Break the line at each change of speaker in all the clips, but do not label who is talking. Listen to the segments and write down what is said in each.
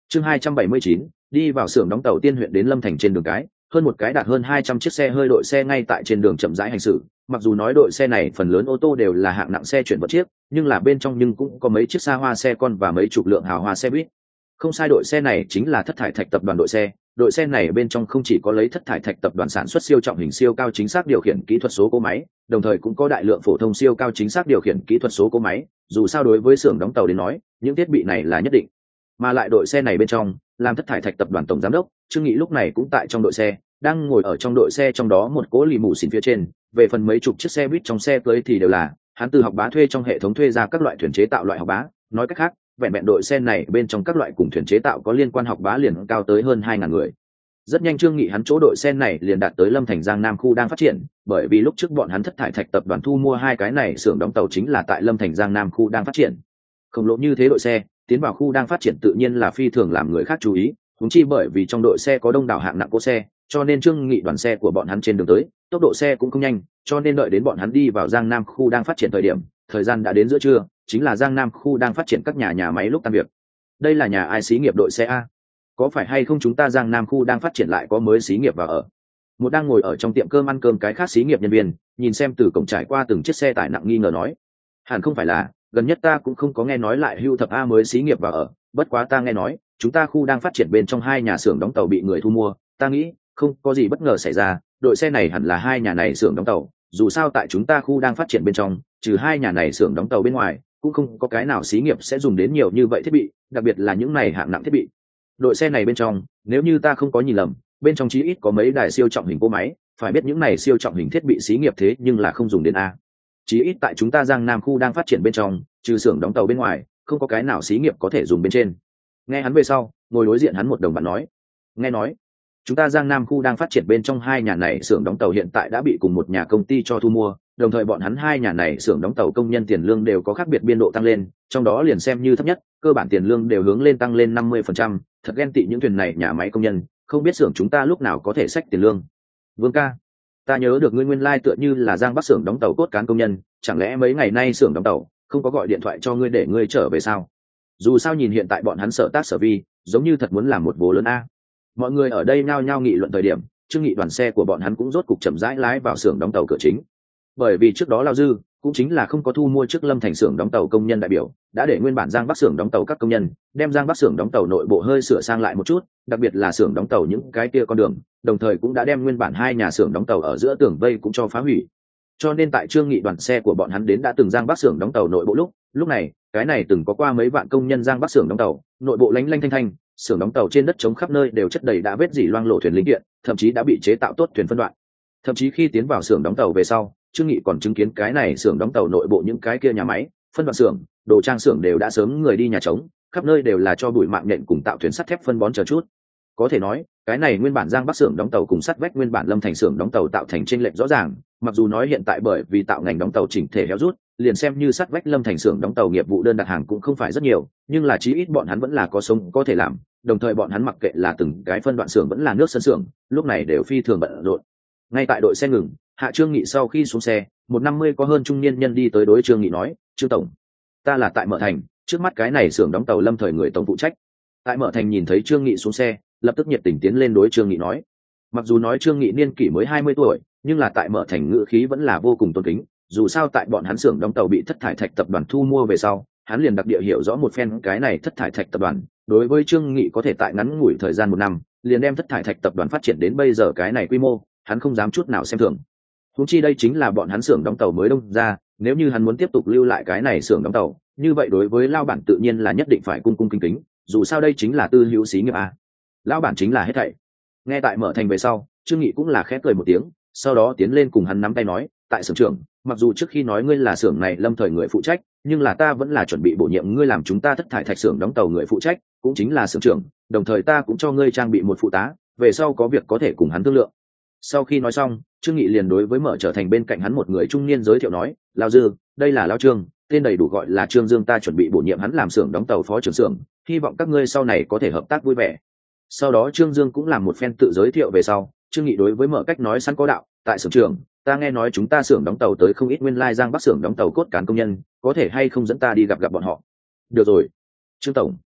Chương 279, đi vào xưởng đóng tàu Tiên huyện đến Lâm Thành trên đường cái, hơn một cái đạt hơn 200 chiếc xe hơi đội xe ngay tại trên đường chậm rãi hành xử. Mặc dù nói đội xe này phần lớn ô tô đều là hạng nặng xe chuyển vật chiếc, nhưng là bên trong nhưng cũng có mấy chiếc xa hoa xe con và mấy chục lượng hào hoa xe buýt. Không sai, đội xe này chính là Thất Thải Thạch tập đoàn đội xe. Đội xe này bên trong không chỉ có lấy Thất Thải Thạch tập đoàn sản xuất siêu trọng hình siêu cao chính xác điều khiển kỹ thuật số cỗ máy, đồng thời cũng có đại lượng phổ thông siêu cao chính xác điều khiển kỹ thuật số cỗ máy. Dù sao đối với xưởng đóng tàu đến nói, những thiết bị này là nhất định. Mà lại đội xe này bên trong, làm Thất Thải Thạch tập đoàn tổng giám đốc Trương Nghị lúc này cũng tại trong đội xe, đang ngồi ở trong đội xe, trong đó một cỗ lì mù xỉn phía trên. Về phần mấy chục chiếc xe buýt trong xe cưới thì đều là hắn từ học bá thuê trong hệ thống thuê ra các loại thuyền chế tạo loại học bá. Nói cách khác, vẹn vẹn đội xe này bên trong các loại cùng thuyền chế tạo có liên quan học bá liền cao tới hơn 2.000 người. Rất nhanh Trương Nghị hắn chỗ đội xe này liền đạt tới Lâm Thành Giang Nam khu đang phát triển, bởi vì lúc trước bọn hắn Thất Thải Thạch tập đoàn thu mua hai cái này xưởng đóng tàu chính là tại Lâm Thành Giang Nam khu đang phát triển. Khổng lồ như thế đội xe tiến vào khu đang phát triển tự nhiên là phi thường làm người khác chú ý, huống chi bởi vì trong đội xe có đông đảo hạng nặng cỗ xe, cho nên Trương Nghị đoàn xe của bọn hắn trên đường tới, tốc độ xe cũng không nhanh, cho nên đợi đến bọn hắn đi vào Giang Nam khu đang phát triển thời gian đã đến giữa trưa, chính là Giang Nam khu đang phát triển các nhà máy lúc tan việc. Đây là nhà ai xí nghiệp đội xe a? Có phải hay không chúng ta Giang Nam khu đang phát triển lại có mới xí nghiệp vào ở? Một đang ngồi ở trong tiệm cơm ăn cơm cái khác xí nghiệp nhân viên, nhìn xem từ cổng trải qua từng chiếc xe tải nặng nghi ngờ nói: hẳn không phải là, gần nhất ta cũng không có nghe nói lại Hưu Thập A mới xí nghiệp vào ở, bất quá ta nghe nói chúng ta khu đang phát triển bên trong hai nhà xưởng đóng tàu bị người thu mua, ta nghĩ không có gì bất ngờ xảy ra, đội xe này hẳn là hai nhà này xưởng đóng tàu, dù sao tại chúng ta khu đang phát triển bên trong, trừ hai nhà này xưởng đóng tàu bên ngoài, cũng không có cái nào xí nghiệp sẽ dùng đến nhiều như vậy thiết bị, đặc biệt là những này hạng nặng thiết bị. Đội xe này bên trong, nếu như ta không có nhìn lầm, bên trong chí ít có mấy đài siêu trọng hình cỗ máy, phải biết những này siêu trọng hình thiết bị xí nghiệp thế nhưng là không dùng đến a. Chí ít tại chúng ta Giang Nam khu đang phát triển bên trong, trừ xưởng đóng tàu bên ngoài, không có cái nào xí nghiệp có thể dùng bên trên. Nghe hắn về sau, ngồi đối diện hắn một đồng bạn nói: nghe nói chúng ta Giang Nam khu đang phát triển bên trong hai nhà này xưởng đóng tàu hiện tại đã bị cùng một nhà công ty cho thu mua, đồng thời bọn hắn hai nhà này xưởng đóng tàu công nhân tiền lương đều có khác biệt biên độ tăng lên, trong đó liền xem như thấp nhất, cơ bản tiền lương đều hướng lên tăng lên 50%, thật ghen tị những thuyền này nhà máy công nhân, không biết xưởng chúng ta lúc nào có thể xách tiền lương. Vương ca, ta nhớ được ngươi nguyên lai tựa như là Giang Bắc xưởng đóng tàu cốt cán công nhân, chẳng lẽ mấy ngày nay xưởng đóng tàu không có gọi điện thoại cho ngươi để ngươi trở về sao? Dù sao nhìn hiện tại bọn hắn sở tác sở vi, giống như thật muốn làm một vố lớn a. Mọi người ở đây nhao nhao nghị luận thời điểm, Trương Nghị đoàn xe của bọn hắn cũng rốt cục chậm rãi lái vào xưởng đóng tàu cửa chính. Bởi vì trước đó Lao Dư cũng chính là không có thu mua trước Lâm Thành xưởng đóng tàu công nhân đại biểu, đã để nguyên bản Giang Bắc xưởng đóng tàu các công nhân đem Giang Bắc xưởng đóng tàu nội bộ hơi sửa sang lại một chút, đặc biệt là xưởng đóng tàu những cái kia con đường, đồng thời cũng đã đem nguyên bản hai nhà xưởng đóng tàu ở giữa tường vây cũng cho phá hủy. Cho nên tại Trương Nghị đoàn xe của bọn hắn đến đã từng Giang Bắc xưởng đóng tàu nội bộ lúc này, cái này từng có qua mấy vạn công nhân Giang Bắc xưởng đóng tàu, nội bộ lánh lanh thanh thanh, xưởng đóng tàu trên đất trống khắp nơi đều chất đầy đã vết dỉ loang lổ thuyền linh kiện, thậm chí đã bị chế tạo tốt thuyền phân đoạn. Thậm chí khi tiến vào xưởng đóng tàu về sau, Trương Nghị còn chứng kiến cái này xưởng đóng tàu nội bộ những cái kia nhà máy, phân đoạn xưởng, đồ trang xưởng đều đã sớm người đi nhà trống, khắp nơi đều là cho bụi mạng nhện cùng tạo thuyền sắt thép phân bón chờ chút. Có thể nói, cái này nguyên bản Giang Bắc xưởng đóng tàu cùng sắt vách nguyên bản Lâm Thành xưởng đóng tàu tạo thành chênh lệch rõ ràng, mặc dù nói hiện tại bởi vì tạo ngành đóng tàu chỉnh thể héo rút, liền xem như sắt vách Lâm Thành xưởng đóng tàu nghiệp vụ đơn đặt hàng cũng không phải rất nhiều, nhưng là chí ít bọn hắn vẫn là có sống có thể làm, đồng thời bọn hắn mặc kệ là từng cái phân đoạn xưởng vẫn là nước sân xưởng, lúc này đều phi thường bận rộn. Ngay tại đội xe ngừng, Hạ Trương Nghị sau khi xuống xe, 150 có hơn trung niên nhân đi tới đối Trương Nghị nói: "Trương tổng, ta là tại Mở Thành, trước mắt cái này xưởng đóng tàu Lâm Thời người tổng phụ trách." Tại Mở Thành nhìn thấy Trương Nghị xuống xe, lập tức nhiệt tình tiến lên đối Trương Nghị nói. Mặc dù nói Trương Nghị niên kỷ mới 20 tuổi, nhưng là tại Mở Thành ngữ khí vẫn là vô cùng tôn kính, dù sao tại bọn hắn xưởng đóng tàu bị Thất Thải Thạch tập đoàn thu mua về sau, hắn liền đặc địa hiểu rõ một phen cái này Thất Thải Thạch tập đoàn, đối với Trương Nghị có thể tại ngắn ngủi thời gian 1 năm, liền đem Thất Thải Thạch tập đoàn phát triển đến bây giờ cái này quy mô, hắn không dám chút nào xem thường. Huống chi đây chính là bọn hắn xưởng đóng tàu mới đông ra, nếu như hắn muốn tiếp tục lưu lại cái này xưởng đóng tàu, như vậy đối với lao bản tự nhiên là nhất định phải cung cung kính kính, dù sao đây chính là tư hữu xí nghiệp a. Lão bản chính là hết thảy. Nghe tại Mở Thành về sau, Trương Nghị cũng là khẽ cười một tiếng, sau đó tiến lên cùng hắn nắm tay nói: "Tại xưởng trưởng, mặc dù trước khi nói ngươi là xưởng này Lâm Thời người phụ trách, nhưng là ta vẫn là chuẩn bị bổ nhiệm ngươi làm chúng ta Thất Thải Thạch xưởng đóng tàu người phụ trách, cũng chính là xưởng trưởng, đồng thời ta cũng cho ngươi trang bị một phụ tá, về sau có việc có thể cùng hắn thương lượng." Sau khi nói xong, Trương Nghị liền đối với Mở trở thành bên cạnh hắn một người trung niên giới thiệu nói: "Lão Dư, đây là lão Trương, tên đầy đủ gọi là Trương Dương, ta chuẩn bị bổ nhiệm hắn làm xưởng đóng tàu phó trưởng xưởng, hy vọng các ngươi sau này có thể hợp tác vui vẻ." Sau đó Trương Dương cũng làm một phen tự giới thiệu về sau, Trương Nghị đối với Mở cách nói sẵn có đạo: "Tại xưởng trưởng, ta nghe nói chúng ta xưởng đóng tàu tới không ít nguyên lai Giang Bắc xưởng đóng tàu cốt cán công nhân, có thể hay không dẫn ta đi gặp gặp bọn họ?" "Được rồi, Trương tổng."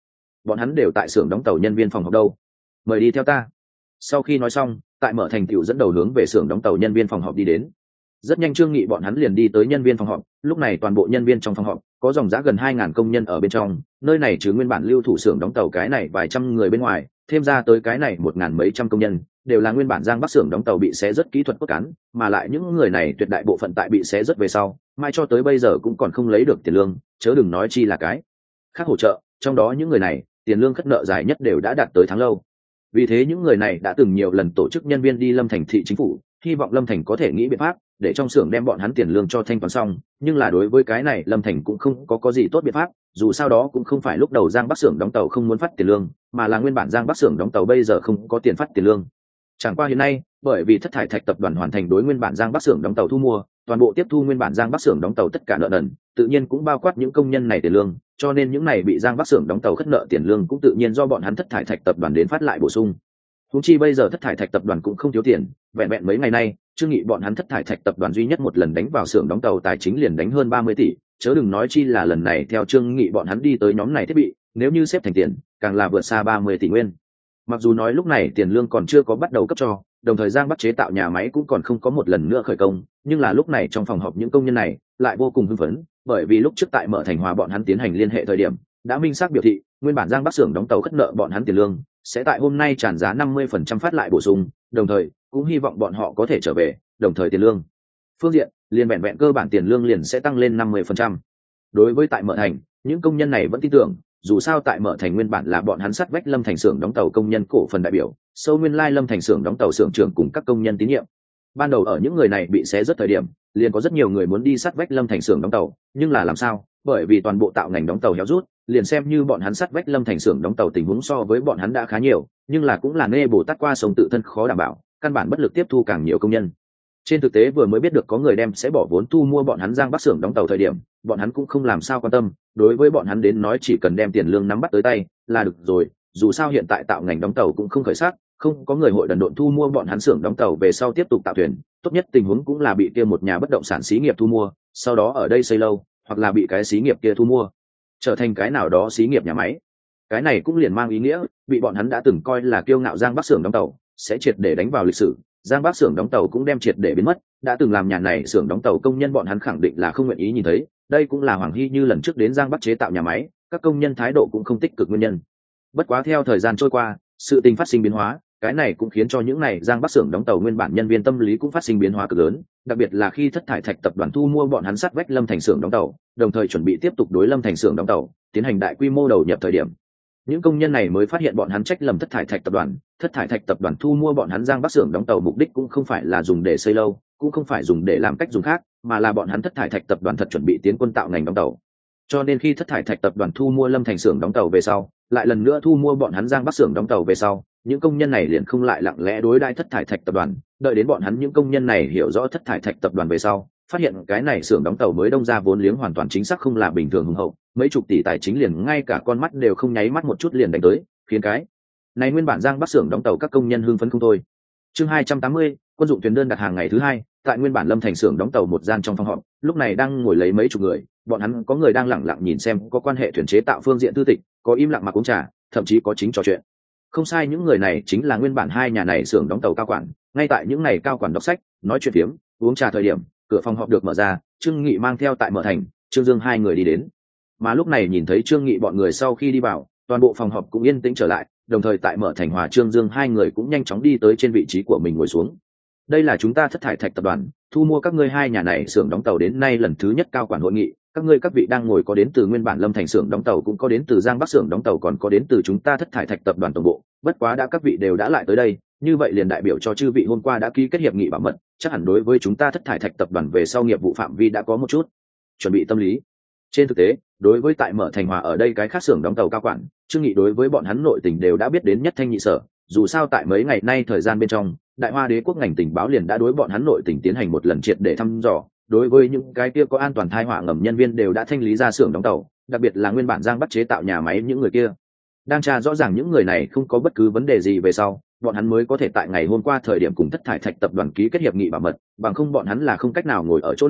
bọn hắn đều tại xưởng đóng tàu nhân viên phòng họp đâu, mời đi theo ta. Sau khi nói xong, tại mở thành tựu dẫn đầu hướng về xưởng đóng tàu nhân viên phòng họp đi đến. Rất nhanh Trương Nghị bọn hắn liền đi tới nhân viên phòng họp. Lúc này toàn bộ nhân viên trong phòng họp có dòng giá gần 2.000 công nhân ở bên trong. Nơi này trừ nguyên bản lưu thủ xưởng đóng tàu cái này vài trăm người bên ngoài, thêm ra tới cái này 1.000 mấy trăm công nhân, đều là nguyên bản Giang Bắc xưởng đóng tàu bị xé rất kỹ thuật cốt cán, mà lại những người này tuyệt đại bộ phận tại bị xé rất về sau, mai cho tới bây giờ cũng còn không lấy được tiền lương, chớ đừng nói chi là cái khác hỗ trợ. Trong đó những người này, tiền lương khất nợ dài nhất đều đã đạt tới tháng lâu. Vì thế những người này đã từng nhiều lần tổ chức nhân viên đi Lâm Thành thị chính phủ, hy vọng Lâm Thành có thể nghĩ biện pháp để trong xưởng đem bọn hắn tiền lương cho thanh toán xong. Nhưng là đối với cái này Lâm Thành cũng không có gì tốt biện pháp, dù sao đó cũng không phải lúc đầu Giang Bắc xưởng đóng tàu không muốn phát tiền lương, mà là nguyên bản Giang Bắc xưởng đóng tàu bây giờ không có tiền phát tiền lương. Chẳng qua hiện nay, bởi vì Thất Thải Thạch tập đoàn hoàn thành đối nguyên bản Giang Bắc xưởng đóng tàu thu mua, toàn bộ tiếp thu nguyên bản Giang Bắc xưởng đóng tàu tất cả nợ nần, tự nhiên cũng bao quát những công nhân này tiền lương, cho nên những này bị Giang Bắc xưởng đóng tàu khất nợ tiền lương cũng tự nhiên do bọn hắn Thất Thải Thạch tập đoàn đến phát lại bổ sung. Huống chi bây giờ Thất Thải Thạch tập đoàn cũng không thiếu tiền, vẹn vẹn mấy ngày nay, Trương Nghị bọn hắn Thất Thải Thạch tập đoàn duy nhất một lần đánh vào xưởng đóng tàu tài chính liền đánh hơn 30 tỷ, chớ đừng nói chi là lần này theo Trương Nghị bọn hắn đi tới nhóm này thiết bị, nếu như xếp thành tiền, càng là vượt xa 30 tỷ nguyên. Mặc dù nói lúc này tiền lương còn chưa có bắt đầu cấp cho, đồng thời Giang Bắc chế tạo nhà máy cũng còn không có một lần nữa khởi công, nhưng là lúc này trong phòng họp những công nhân này lại vô cùng hưng phấn, bởi vì lúc trước tại Mở Thành Hòa bọn hắn tiến hành liên hệ thời điểm, đã minh xác biểu thị, nguyên bản Giang Bắc xưởng đóng tàu khất nợ bọn hắn tiền lương, sẽ tại hôm nay tràn giá 50% phát lại bổ sung, đồng thời cũng hy vọng bọn họ có thể trở về, đồng thời tiền lương phương diện liền vẹn vẹn cơ bản tiền lương liền sẽ tăng lên 50%. Đối với tại Mở Thành, những công nhân này vẫn tin tưởng, dù sao tại Mở Thành nguyên bản là bọn hắn sát vách Lâm Thành xưởng đóng tàu công nhân cổ phần đại biểu, sâu nguyên lai Lâm Thành xưởng đóng tàu xưởng trưởng cùng các công nhân tín nhiệm. Ban đầu ở những người này bị xé rất thời điểm, liền có rất nhiều người muốn đi sát vách Lâm Thành xưởng đóng tàu, nhưng là làm sao? Bởi vì toàn bộ tạo ngành đóng tàu héo rút, liền xem như bọn hắn sát vách Lâm Thành xưởng đóng tàu tình huống so với bọn hắn đã khá nhiều, nhưng là cũng là nê bồ tát qua sông tự thân khó đảm bảo, căn bản bất lực tiếp thu càng nhiều công nhân. Trên thực tế vừa mới biết được có người đem sẽ bỏ vốn thu mua bọn hắn Giang Bắc xưởng đóng tàu thời điểm, bọn hắn cũng không làm sao quan tâm, đối với bọn hắn đến nói chỉ cần đem tiền lương nắm bắt tới tay là được rồi, dù sao hiện tại tạo ngành đóng tàu cũng không khởi sắc, không có người hội đần độn thu mua bọn hắn xưởng đóng tàu về sau tiếp tục tạo thuyền, tốt nhất tình huống cũng là bị kia một nhà bất động sản xí nghiệp thu mua, sau đó ở đây xây lâu, hoặc là bị cái xí nghiệp kia thu mua, trở thành cái nào đó xí nghiệp nhà máy. Cái này cũng liền mang ý nghĩa, bị bọn hắn đã từng coi là kiêu ngạo Giang Bắc xưởng đóng tàu, sẽ triệt để đánh vào lịch sử. Giang Bắc xưởng đóng tàu cũng đem triệt để biến mất, đã từng làm nhà này xưởng đóng tàu công nhân bọn hắn khẳng định là không nguyện ý nhìn thấy, đây cũng là Hoàng Hy như lần trước đến Giang Bắc chế tạo nhà máy, các công nhân thái độ cũng không tích cực nguyên nhân. Bất quá theo thời gian trôi qua, sự tình phát sinh biến hóa, cái này cũng khiến cho những này Giang Bắc xưởng đóng tàu nguyên bản nhân viên tâm lý cũng phát sinh biến hóa cực lớn, đặc biệt là khi Thất Thải Thạch tập đoàn thu mua bọn hắn sát vách Lâm Thành xưởng đóng tàu, đồng thời chuẩn bị tiếp tục đối Lâm Thành xưởng đóng tàu tiến hành đại quy mô đầu nhập thời điểm. Những công nhân này mới phát hiện bọn hắn trách lầm Thất Thải Thạch tập đoàn, Thất Thải Thạch tập đoàn thu mua bọn hắn Giang Bắc xưởng đóng tàu mục đích cũng không phải là dùng để xây lâu, cũng không phải dùng để làm cách dùng khác, mà là bọn hắn Thất Thải Thạch tập đoàn thật chuẩn bị tiến quân tạo ngành đóng tàu. Cho nên khi Thất Thải Thạch tập đoàn thu mua Lâm Thành xưởng đóng tàu về sau, lại lần nữa thu mua bọn hắn Giang Bắc xưởng đóng tàu về sau, những công nhân này liền không lại lặng lẽ đối đãi Thất Thải Thạch tập đoàn, đợi đến bọn hắn những công nhân này hiểu rõ Thất Thải Thạch tập đoàn về sau, phát hiện cái này xưởng đóng tàu mới đông ra vốn liếng hoàn toàn chính xác không là bình thường hùng hậu, mấy chục tỷ tài chính liền ngay cả con mắt đều không nháy mắt một chút liền đánh tới, khiến cái này nguyên bản Giang Bắc xưởng đóng tàu các công nhân hưng phấn không thôi. Chương 280, quân dụng thuyền đơn đặt hàng ngày thứ hai, tại nguyên bản Lâm Thành xưởng đóng tàu một gian trong phòng họp, lúc này đang ngồi lấy mấy chục người, bọn hắn có người đang lẳng lặng nhìn xem có quan hệ thuyền chế tạo phương diện tư tịch, có im lặng mà uống trà, thậm chí có chính trò chuyện. Không sai, những người này chính là nguyên bản hai nhà này xưởng đóng tàu cao quản, ngay tại những này cao quản đọc sách, nói chuyện phiếm, uống trà thời điểm, cửa phòng họp được mở ra, Trương Nghị mang theo tại Mở Thành, Trương Dương hai người đi đến. Mà lúc này nhìn thấy Trương Nghị bọn người sau khi đi vào, toàn bộ phòng họp cũng yên tĩnh trở lại, đồng thời tại Mở Thành Hòa Trương Dương hai người cũng nhanh chóng đi tới trên vị trí của mình ngồi xuống. Đây là chúng ta Thất Thải Thạch tập đoàn thu mua các ngươi hai nhà này xưởng đóng tàu đến nay lần thứ nhất cao quản hội nghị, các ngươi các vị đang ngồi có đến từ nguyên bản Lâm Thành xưởng đóng tàu, cũng có đến từ Giang Bắc xưởng đóng tàu, còn có đến từ chúng ta Thất Thải Thạch tập đoàn tổng bộ, bất quá đã các vị đều đã lại tới đây, như vậy liền đại biểu cho chư vị hôm qua đã ký kết hiệp nghị bảo mật, chắc hẳn đối với chúng ta Thất Thải Thạch tập đoàn về sau nghiệp vụ phạm vi đã có một chút chuẩn bị tâm lý. Trên thực tế, đối với tại Mở Thành Hòa ở đây cái khác xưởng đóng tàu cao quản, Trương Nghị đối với bọn hắn nội tình đều đã biết đến nhất thanh nhị sở, dù sao tại mấy ngày nay thời gian bên trong, Đại Hoa Đế quốc ngành tình báo liền đã đối bọn hắn nội tình tiến hành một lần triệt để thăm dò, đối với những cái kia có an toàn thai họa ngầm nhân viên đều đã thanh lý ra xưởng đóng tàu, đặc biệt là nguyên bản Giang Bắc chế tạo nhà máy những người kia. Đang tra rõ ràng những người này không có bất cứ vấn đề gì về sau, bọn hắn mới có thể tại ngày hôm qua thời điểm cùng Thất Thải Thạch tập đoàn ký kết hiệp nghị bảo mật, bằng không bọn hắn là không cách nào ngồi ở chỗ này,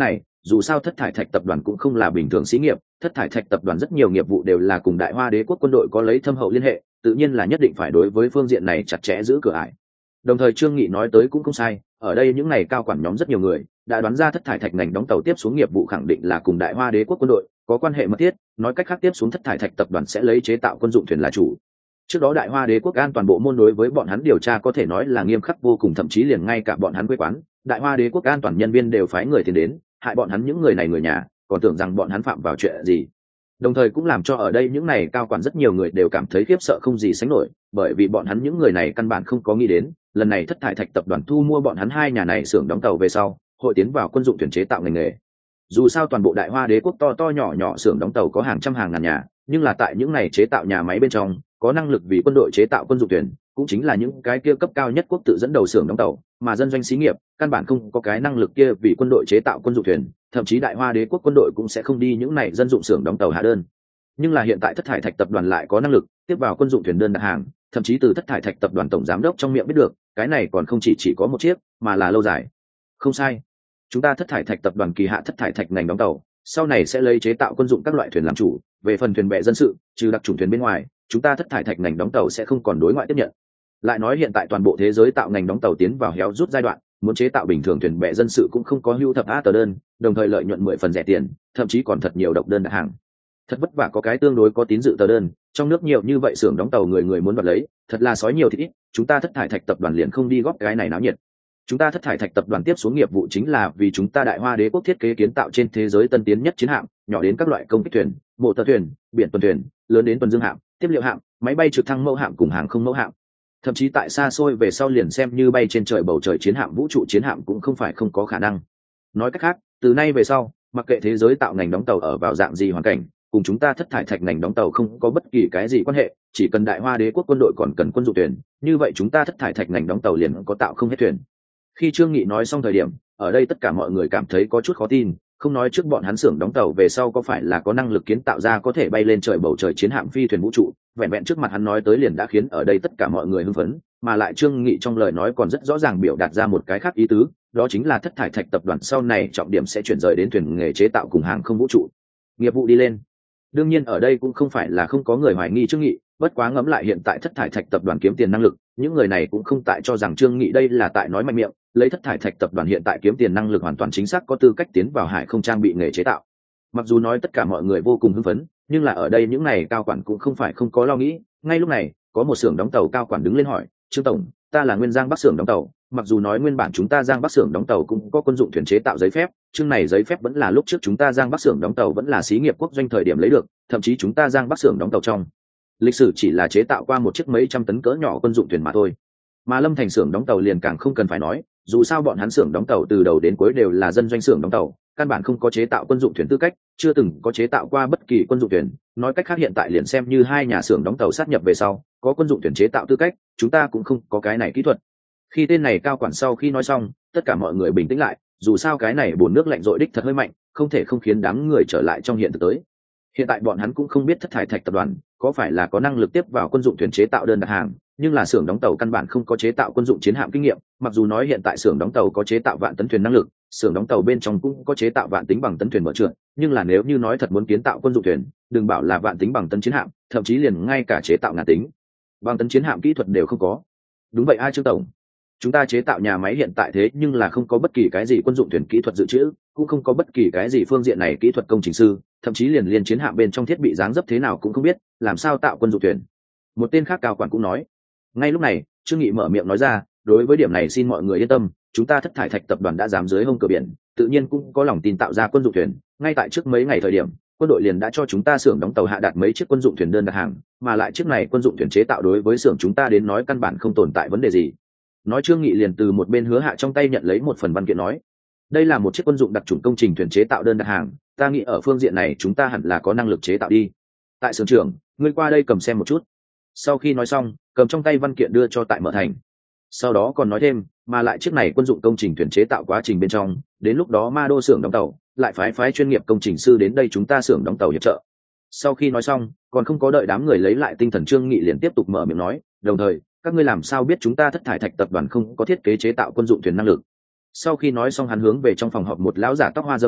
dù sao thất thải thạch tập đoàn cũng không là bình thường xí nghiệp, thất thải thạch tập đoàn rất nhiều nghiệp vụ đều là cùng Đại Hoa Đế quốc quân đội có lấy thâm hậu liên hệ, tự nhiên là nhất định phải đối với phương diện này chặt chẽ giữ cửa ải. Đồng thời Trương Nghị nói tới cũng không sai, ở đây những này cao quản nhóm rất nhiều người đã đoán ra thất thải thạch ngành đóng tàu tiếp xuống nghiệp vụ khẳng định là cùng Đại Hoa Đế quốc quân đội có quan hệ mật thiết, nói cách khác tiếp xuống thất thải thạch tập đoàn sẽ lấy chế tạo quân dụng thuyền là chủ. Trước đó Đại Hoa Đế quốc an toàn bộ môn đối với bọn hắn điều tra có thể nói là nghiêm khắc vô cùng, thậm chí liền ngay cả bọn hắn quê quán Đại Hoa Đế quốc an toàn nhân viên đều phái người tiền đến hại bọn hắn những người này người nhà, còn tưởng rằng bọn hắn phạm vào chuyện gì. Đồng thời cũng làm cho ở đây những này cao quản rất nhiều người đều cảm thấy khiếp sợ không gì sánh nổi, bởi vì bọn hắn những người này căn bản không có nghĩ đến lần này thất thải thạch tập đoàn thu mua bọn hắn hai nhà này xưởng đóng tàu về sau hội tiến vào quân dụng thuyền chế tạo ngành nghề. Dù sao toàn bộ Đại Hoa Đế quốc to to nhỏ nhỏ xưởng đóng tàu có hàng trăm hàng ngàn nhà, nhưng là tại những này chế tạo nhà máy bên trong có năng lực vì quân đội chế tạo quân dụng thuyền cũng chính là những cái kia cấp cao nhất quốc tự dẫn đầu xưởng đóng tàu, mà dân doanh xí nghiệp căn bản không có cái năng lực kia vì quân đội chế tạo quân dụng thuyền, thậm chí Đại Hoa Đế quốc quân đội cũng sẽ không đi những này dân dụng xưởng đóng tàu hạ đơn. Nhưng là hiện tại thất thải thạch tập đoàn lại có năng lực tiếp vào quân dụng thuyền đơn đặt hàng, thậm chí từ thất thải thạch tập đoàn tổng giám đốc trong miệng biết được cái này còn không chỉ có một chiếc mà là lâu dài. Không sai, chúng ta thất thải thạch tập đoàn kỳ hạ thất thải thạch ngành đóng tàu sau này sẽ lấy chế tạo quân dụng các loại thuyền làm chủ, về phần thuyền bè dân sự trừ đặc trùng thuyền bên ngoài chúng ta thất thải thạch ngành đóng tàu sẽ không còn đối ngoại tiếp nhận. Lại nói hiện tại toàn bộ thế giới tạo ngành đóng tàu tiến vào héo rút giai đoạn, muốn chế tạo bình thường thuyền bè dân sự cũng không có hưu thập á tờ đơn, đồng thời lợi nhuận 10 phần rẻ tiền, thậm chí còn thật nhiều độc đơn đặt hàng. Thật vất vả có cái tương đối có tín dự tờ đơn, trong nước nhiều như vậy xưởng đóng tàu người người muốn đoạt lấy, thật là sói nhiều thì ít, chúng ta thất thải thạch tập đoàn liền không đi góp cái này náo nhiệt. Chúng ta thất thải thạch tập đoàn tiếp xuống nghiệp vụ chính là vì chúng ta Đại Hoa Đế quốc thiết kế kiến tạo trên thế giới tân tiến nhất chiến hạm, nhỏ đến các loại công kích thuyền, mộ tờ thuyền, biển tuần thuyền, lớn đến tuần dương hạm, tiếp liệu hạm, máy bay trực thăng mẫu hạm cùng hàng không mẫu hạm. Thậm chí tại xa xôi về sau liền xem như bay trên trời bầu trời chiến hạm vũ trụ chiến hạm cũng không phải không có khả năng. Nói cách khác, từ nay về sau, mặc kệ thế giới tạo ngành đóng tàu ở vào dạng gì hoàn cảnh, cùng chúng ta thất thải thạch ngành đóng tàu không có bất kỳ cái gì quan hệ, chỉ cần Đại Hoa Đế quốc quân đội còn cần quân dụng thuyền, như vậy chúng ta thất thải thạch ngành đóng tàu liền có tạo không hết thuyền. Khi Trương Nghị nói xong thời điểm, ở đây tất cả mọi người cảm thấy có chút khó tin, không nói trước bọn hắn xưởng đóng tàu về sau có phải là có năng lực kiến tạo ra có thể bay lên trời bầu trời chiến hạm phi thuyền vũ trụ, vẹn vẹn trước mặt hắn nói tới liền đã khiến ở đây tất cả mọi người hưng phấn, mà lại Trương Nghị trong lời nói còn rất rõ ràng biểu đạt ra một cái khác ý tứ, đó chính là thất thải thạch tập đoàn sau này trọng điểm sẽ chuyển rời đến thuyền nghề chế tạo cùng hàng không vũ trụ nghiệp vụ đi lên. Đương nhiên ở đây cũng không phải là không có người hoài nghi Trương Nghị, bất quá ngẫm lại hiện tại thất thải thạch tập đoàn kiếm tiền năng lực, những người này cũng không tại cho rằng Trương Nghị đây là tại nói mạnh miệng, lấy thất thải thạch tập đoàn hiện tại kiếm tiền năng lực hoàn toàn chính xác có tư cách tiến vào hải không trang bị nghề chế tạo. Mặc dù nói tất cả mọi người vô cùng hưng phấn, nhưng là ở đây những này cao quản cũng không phải không có lo nghĩ. Ngay lúc này có một xưởng đóng tàu cao quản đứng lên hỏi, Trương tổng, ta là nguyên Giang Bắc xưởng đóng tàu, mặc dù nói nguyên bản chúng ta Giang Bắc xưởng đóng tàu cũng có quân dụng thuyền chế tạo giấy phép, chương này giấy phép vẫn là lúc trước chúng ta Giang Bắc xưởng đóng tàu vẫn là xí nghiệp quốc doanh thời điểm lấy được, thậm chí chúng ta Giang Bắc xưởng đóng tàu trong lịch sử chỉ là chế tạo qua một chiếc mấy trăm tấn cỡ nhỏ quân dụng thuyền mà thôi. Mà Lâm Thành xưởng đóng tàu liền càng không cần phải nói, dù sao bọn hắn xưởng đóng tàu từ đầu đến cuối đều là dân doanh xưởng đóng tàu, căn bản không có chế tạo quân dụng thuyền tư cách, chưa từng có chế tạo qua bất kỳ quân dụng thuyền. Nói cách khác hiện tại liền xem như hai nhà xưởng đóng tàu sát nhập về sau có quân dụng thuyền chế tạo tư cách, chúng ta cũng không có cái này kỹ thuật. Khi tên này cao quản sau khi nói xong, tất cả mọi người bình tĩnh lại, dù sao cái này bồn nước lạnh dội đích thật hơi mạnh, không thể không khiến đám người trở lại trong hiện thực tới. Hiện tại bọn hắn cũng không biết thất thải thạch tập đoàn có phải là có năng lực tiếp vào quân dụng thuyền chế tạo đơn đặt hàng, nhưng là xưởng đóng tàu căn bản không có chế tạo quân dụng chiến hạm kinh nghiệm. Mặc dù nói hiện tại xưởng đóng tàu có chế tạo vạn tấn thuyền năng lực, xưởng đóng tàu bên trong cũng có chế tạo vạn tính bằng tấn thuyền mở trượt, nhưng là nếu như nói thật muốn kiến tạo quân dụng thuyền, đừng bảo là vạn tính bằng tấn chiến hạm, thậm chí liền ngay cả chế tạo ngàn tính bằng tấn chiến hạm kỹ thuật đều không có. Đúng vậy ai Trương tổng, chúng ta chế tạo nhà máy hiện tại thế nhưng là không có bất kỳ cái gì quân dụng thuyền kỹ thuật dự trữ, cũng không có bất kỳ cái gì phương diện này kỹ thuật công trình sư, thậm chí liền chiến hạm bên trong thiết bị dáng dấp thế nào cũng không biết, làm sao tạo quân dụng thuyền. Một tên khác cao quản cũng nói. Ngay lúc này Trương Nghị mở miệng nói ra, đối với điểm này xin mọi người yên tâm, chúng ta thất thải thạch tập đoàn đã dám dưới hông cửa biển, tự nhiên cũng có lòng tin tạo ra quân dụng thuyền. Ngay tại trước mấy ngày thời điểm, quân đội liền đã cho chúng ta xưởng đóng tàu hạ đạt mấy chiếc quân dụng thuyền đơn đặt hàng, mà lại chiếc này quân dụng thuyền chế tạo đối với xưởng chúng ta đến nói căn bản không tồn tại vấn đề gì. Nói Trương Nghị liền từ một bên Hứa Hạ trong tay nhận lấy một phần văn kiện nói, đây là một chiếc quân dụng đặc trùng công trình thuyền chế tạo đơn đặt hàng, ta nghĩ ở phương diện này chúng ta hẳn là có năng lực chế tạo đi. Tại xưởng trưởng, ngươi qua đây cầm xem một chút. Sau khi nói xong, cầm trong tay văn kiện đưa cho Tại Mở Thành. Sau đó còn nói thêm, mà lại chiếc này quân dụng công trình thuyền chế tạo quá trình bên trong, đến lúc đó Ma Đô xưởng đóng tàu lại phái chuyên nghiệp công trình sư đến đây chúng ta xưởng đóng tàu hiệp trợ. Sau khi nói xong, còn không có đợi đám người lấy lại tinh thần, Trương Nghị liền tiếp tục mở miệng nói, đồng thời các ngươi làm sao biết chúng ta thất thải thạch tập đoàn không có thiết kế chế tạo quân dụng thuyền năng lực? Sau khi nói xong hắn hướng về trong phòng họp một lão giả tóc hoa râm nói,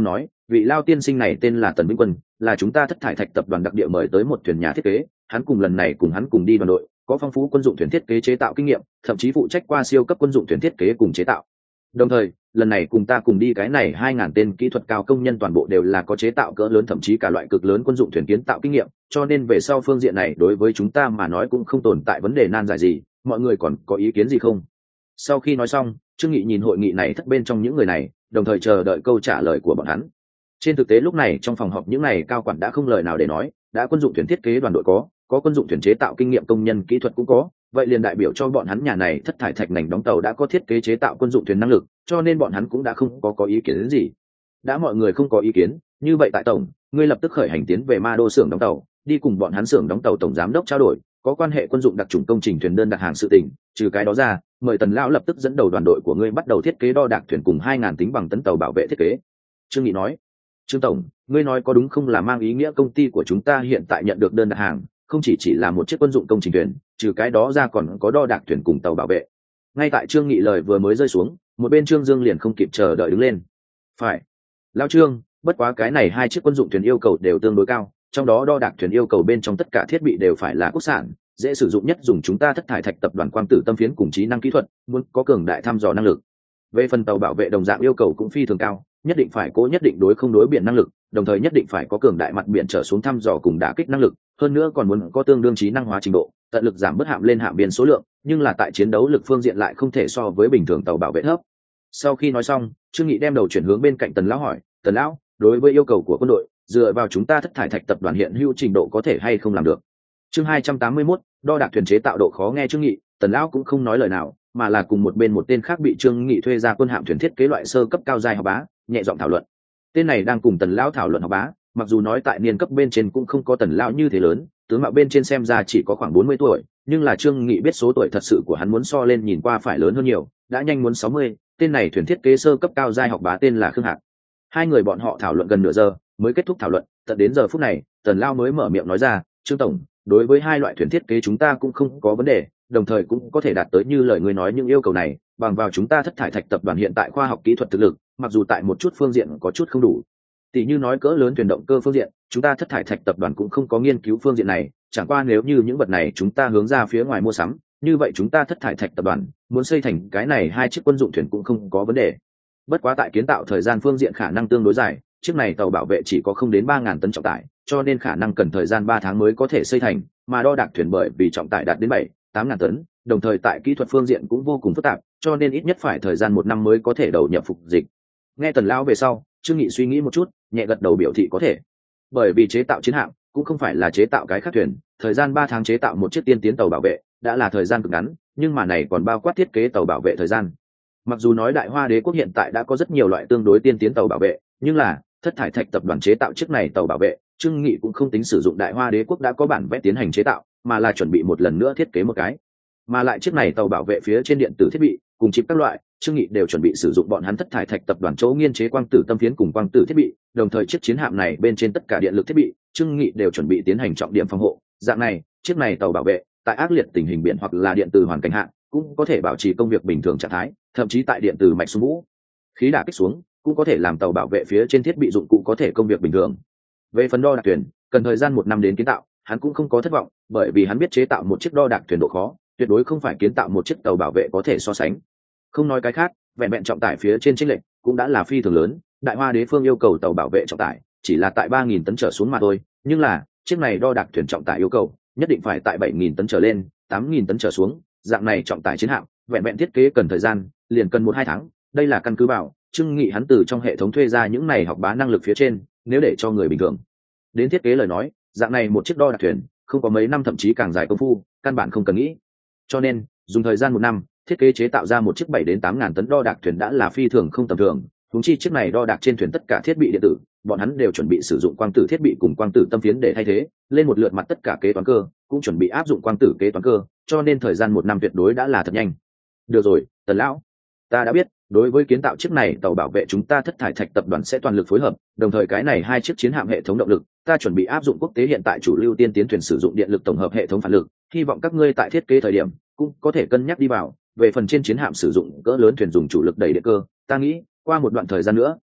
vị lao tiên sinh này tên là Tần Vĩnh Quân, là chúng ta Thất Thải Thạch tập đoàn đặc địa mời tới một thuyền nhà thiết kế, hắn cùng lần này cùng hắn cùng đi đoàn đội, có phong phú quân dụng thuyền thiết kế chế tạo kinh nghiệm, thậm chí phụ trách qua siêu cấp quân dụng thuyền thiết kế cùng chế tạo. Đồng thời, lần này cùng ta cùng đi cái này 2000 tên kỹ thuật cao công nhân toàn bộ đều là có chế tạo cỡ lớn thậm chí cả loại cực lớn quân dụng thuyền kiến tạo kinh nghiệm, cho nên về sau phương diện này đối với chúng ta mà nói cũng không tồn tại vấn đề nan giải gì, mọi người còn có ý kiến gì không? Sau khi nói xong, Trương Nghị nhìn hội nghị này thất bên trong những người này, đồng thời chờ đợi câu trả lời của bọn hắn. Trên thực tế lúc này trong phòng họp những này cao quản đã không lời nào để nói, đã quân dụng thuyền thiết kế đoàn đội có quân dụng thuyền chế tạo kinh nghiệm công nhân kỹ thuật cũng có, vậy liền đại biểu cho bọn hắn nhà này Thất Thải Thạch ngành đóng tàu đã có thiết kế chế tạo quân dụng thuyền năng lực, cho nên bọn hắn cũng đã không có ý kiến đến gì. Đã mọi người không có ý kiến, như vậy tại tổng, ngươi lập tức khởi hành tiến về Ma Đô xưởng đóng tàu, đi cùng bọn hắn xưởng đóng tàu tổng giám đốc trao đổi, có quan hệ quân dụng đặc trùng công trình thuyền đơn đặt hàng sự tình, trừ cái đó ra, mời Tần lão lập tức dẫn đầu đoàn đội của ngươi bắt đầu thiết kế đo đạc thuyền cùng 2000 tính bằng tấn tàu bảo vệ thiết kế. Trương Nghị nói, Trương tổng, ngươi nói có đúng không, là mang ý nghĩa công ty của chúng ta hiện tại nhận được đơn đặt hàng, không chỉ là một chiếc quân dụng công trình thuyền, trừ cái đó ra còn có đo đạc thuyền cùng tàu bảo vệ. Ngay tại Trương Nghị lời vừa mới rơi xuống, một bên Trương Dương liền không kịp chờ đợi đứng lên. Phải, lão Trương, bất quá cái này hai chiếc quân dụng thuyền yêu cầu đều tương đối cao, trong đó đo đạc thuyền yêu cầu bên trong tất cả thiết bị đều phải là quốc sản, dễ sử dụng nhất dùng chúng ta Thất Thải Thạch tập đoàn quang tử tâm phiến cùng trí năng kỹ thuật, muốn có cường đại thăm dò năng lực. Về phần tàu bảo vệ đồng dạng yêu cầu cũng phi thường cao, nhất định phải cố nhất định đối không đối biển năng lực, đồng thời nhất định phải có cường đại mặt biển trở xuống thăm dò cùng đả kích năng lực, hơn nữa còn muốn có tương đương trí năng hóa trình độ, tận lực giảm bớt hạm lên hạm biên số lượng, nhưng là tại chiến đấu lực phương diện lại không thể so với bình thường tàu bảo vệ thấp. Sau khi nói xong, Trương Nghị đem đầu chuyển hướng bên cạnh Tần lão hỏi, Tần lão, đối với yêu cầu của quân đội, dựa vào chúng ta Thất Thải Thạch tập đoàn hiện hữu trình độ có thể hay không làm được? Chương 281, đo đạc thuyền chế tạo độ khó. Nghe Trương Nghị, Tần lão cũng không nói lời nào, mà là cùng một bên một tên khác bị Trương Nghị thuê ra quân hạm thuyền thiết kế loại sơ cấp cao giai học bá, nhẹ giọng thảo luận. Tên này đang cùng Tần lão thảo luận học bá, mặc dù nói tại niên cấp bên trên cũng không có Tần lão như thế lớn, tướng mạo bên trên xem ra chỉ có khoảng 40 tuổi, nhưng là Trương Nghị biết số tuổi thật sự của hắn muốn so lên nhìn qua phải lớn hơn nhiều, đã nhanh muốn 60. Tên này thuyền thiết kế sơ cấp cao giai học bá tên là Khương Hạc. Hai người bọn họ thảo luận gần nửa giờ mới kết thúc thảo luận, tận đến giờ phút này, Tần lão mới mở miệng nói ra, Trương tổng, đối với hai loại thuyền thiết kế chúng ta cũng không có vấn đề, đồng thời cũng có thể đạt tới như lời người nói những yêu cầu này, bằng vào chúng ta Thất Thải Thạch tập đoàn hiện tại khoa học kỹ thuật thực lực, mặc dù tại một chút phương diện có chút không đủ, tỷ như nói cỡ lớn thuyền động cơ phương diện, chúng ta Thất Thải Thạch tập đoàn cũng không có nghiên cứu phương diện này, chẳng qua nếu như những vật này chúng ta hướng ra phía ngoài mua sắm, như vậy chúng ta Thất Thải Thạch tập đoàn muốn xây thành cái này hai chiếc quân dụng thuyền cũng không có vấn đề. Bất quá tại kiến tạo thời gian phương diện khả năng tương đối dài, chiếc này tàu bảo vệ chỉ có không đến 3000 tấn trọng tải, cho nên khả năng cần thời gian 3 tháng mới có thể xây thành, mà đo đạc thuyền bởi vì trọng tải đạt đến 7-8 ngàn tấn, đồng thời tại kỹ thuật phương diện cũng vô cùng phức tạp, cho nên ít nhất phải thời gian 1 năm mới có thể đầu nhập phục dịch. Nghe Tần lão về sau, Trương Nghị suy nghĩ một chút, nhẹ gật đầu biểu thị có thể. Bởi vì chế tạo chiến hạm cũng không phải là chế tạo cái khác thuyền, thời gian 3 tháng chế tạo một chiếc tiên tiến tàu bảo vệ đã là thời gian cực ngắn, nhưng mà này còn bao quát thiết kế tàu bảo vệ thời gian. Mặc dù nói Đại Hoa Đế quốc hiện tại đã có rất nhiều loại tương đối tiên tiến tàu bảo vệ, nhưng là Thất Thải Thạch tập đoàn chế tạo chiếc này tàu bảo vệ, Trương Nghị cũng không tính sử dụng Đại Hoa Đế quốc đã có bản vẽ tiến hành chế tạo, mà là chuẩn bị một lần nữa thiết kế một cái. Mà lại chiếc này tàu bảo vệ phía trên điện tử thiết bị cùng chip các loại, Trương Nghị đều chuẩn bị sử dụng bọn hắn Thất Thải Thạch tập đoàn chỗ nghiên chế quang tử tâm phiến cùng quang tử thiết bị, đồng thời chiếc chiến hạm này bên trên tất cả điện lực thiết bị, Trương Nghị đều chuẩn bị tiến hành trọng điểm phòng hộ. Dạng này, chiếc này tàu bảo vệ tại ác liệt tình hình biển hoặc là điện tử hoàn cảnh hạn cũng có thể bảo trì công việc bình thường trạng thái, thậm chí tại điện tử mạch xuống vũ khí đả kích xuống cũng có thể làm tàu bảo vệ phía trên thiết bị dụng cụ có thể công việc bình thường. Về phần đo đạc thuyền, cần thời gian 1 năm đến kiến tạo, hắn cũng không có thất vọng, bởi vì hắn biết chế tạo một chiếc đo đạc thuyền độ khó tuyệt đối không phải kiến tạo một chiếc tàu bảo vệ có thể so sánh. Không nói cái khác, vẹn vẹn trọng tải phía trên chênh lệch cũng đã là phi thường lớn. Đại Hoa Đế phương yêu cầu tàu bảo vệ trọng tải chỉ là tại 3000 tấn trở xuống mà thôi, nhưng là chiếc này đo đạc thuyền trọng tải yêu cầu nhất định phải tại 7000 tấn trở lên, 8000 tấn trở xuống. Dạng này trọng tải chiến hạm, vẹn vẹn thiết kế cần thời gian liền cần 1-2 tháng. Đây là căn cứ vào Trương Nghị hắn từ trong hệ thống thuê ra những này học bá năng lực phía trên, nếu để cho người bình thường đến thiết kế lời nói, dạng này một chiếc đo đạc thuyền không có mấy năm thậm chí càng dài công phu, căn bản không cần nghĩ. Cho nên dùng thời gian 1 năm thiết kế chế tạo ra một chiếc 7-8 ngàn tấn đo đạc thuyền đã là phi thường không tầm thường. Huống chi chiếc này đo đạc trên thuyền tất cả thiết bị điện tử, bọn hắn đều chuẩn bị sử dụng quang tử thiết bị cùng quang tử tâm phiến để thay thế, lên một lượt mặt tất cả kế toán cơ cũng chuẩn bị áp dụng quang tử kế toán cơ, cho nên thời gian 1 năm tuyệt đối đã là thật nhanh. Được rồi, Tần lão, ta đã biết, đối với kiến tạo chiếc này tàu bảo vệ chúng ta Thất Thải Thạch tập đoàn sẽ toàn lực phối hợp, đồng thời cái này hai chiếc chiến hạm hệ thống động lực ta chuẩn bị áp dụng quốc tế hiện tại chủ lưu tiên tiến thuyền sử dụng điện lực tổng hợp hệ thống phản lực, hy vọng các ngươi tại thiết kế thời điểm cũng có thể cân nhắc đi vào. Về phần trên chiến hạm sử dụng cỡ lớn thuyền dùng chủ lực đẩy điện cơ, ta nghĩ qua một đoạn thời gian nữa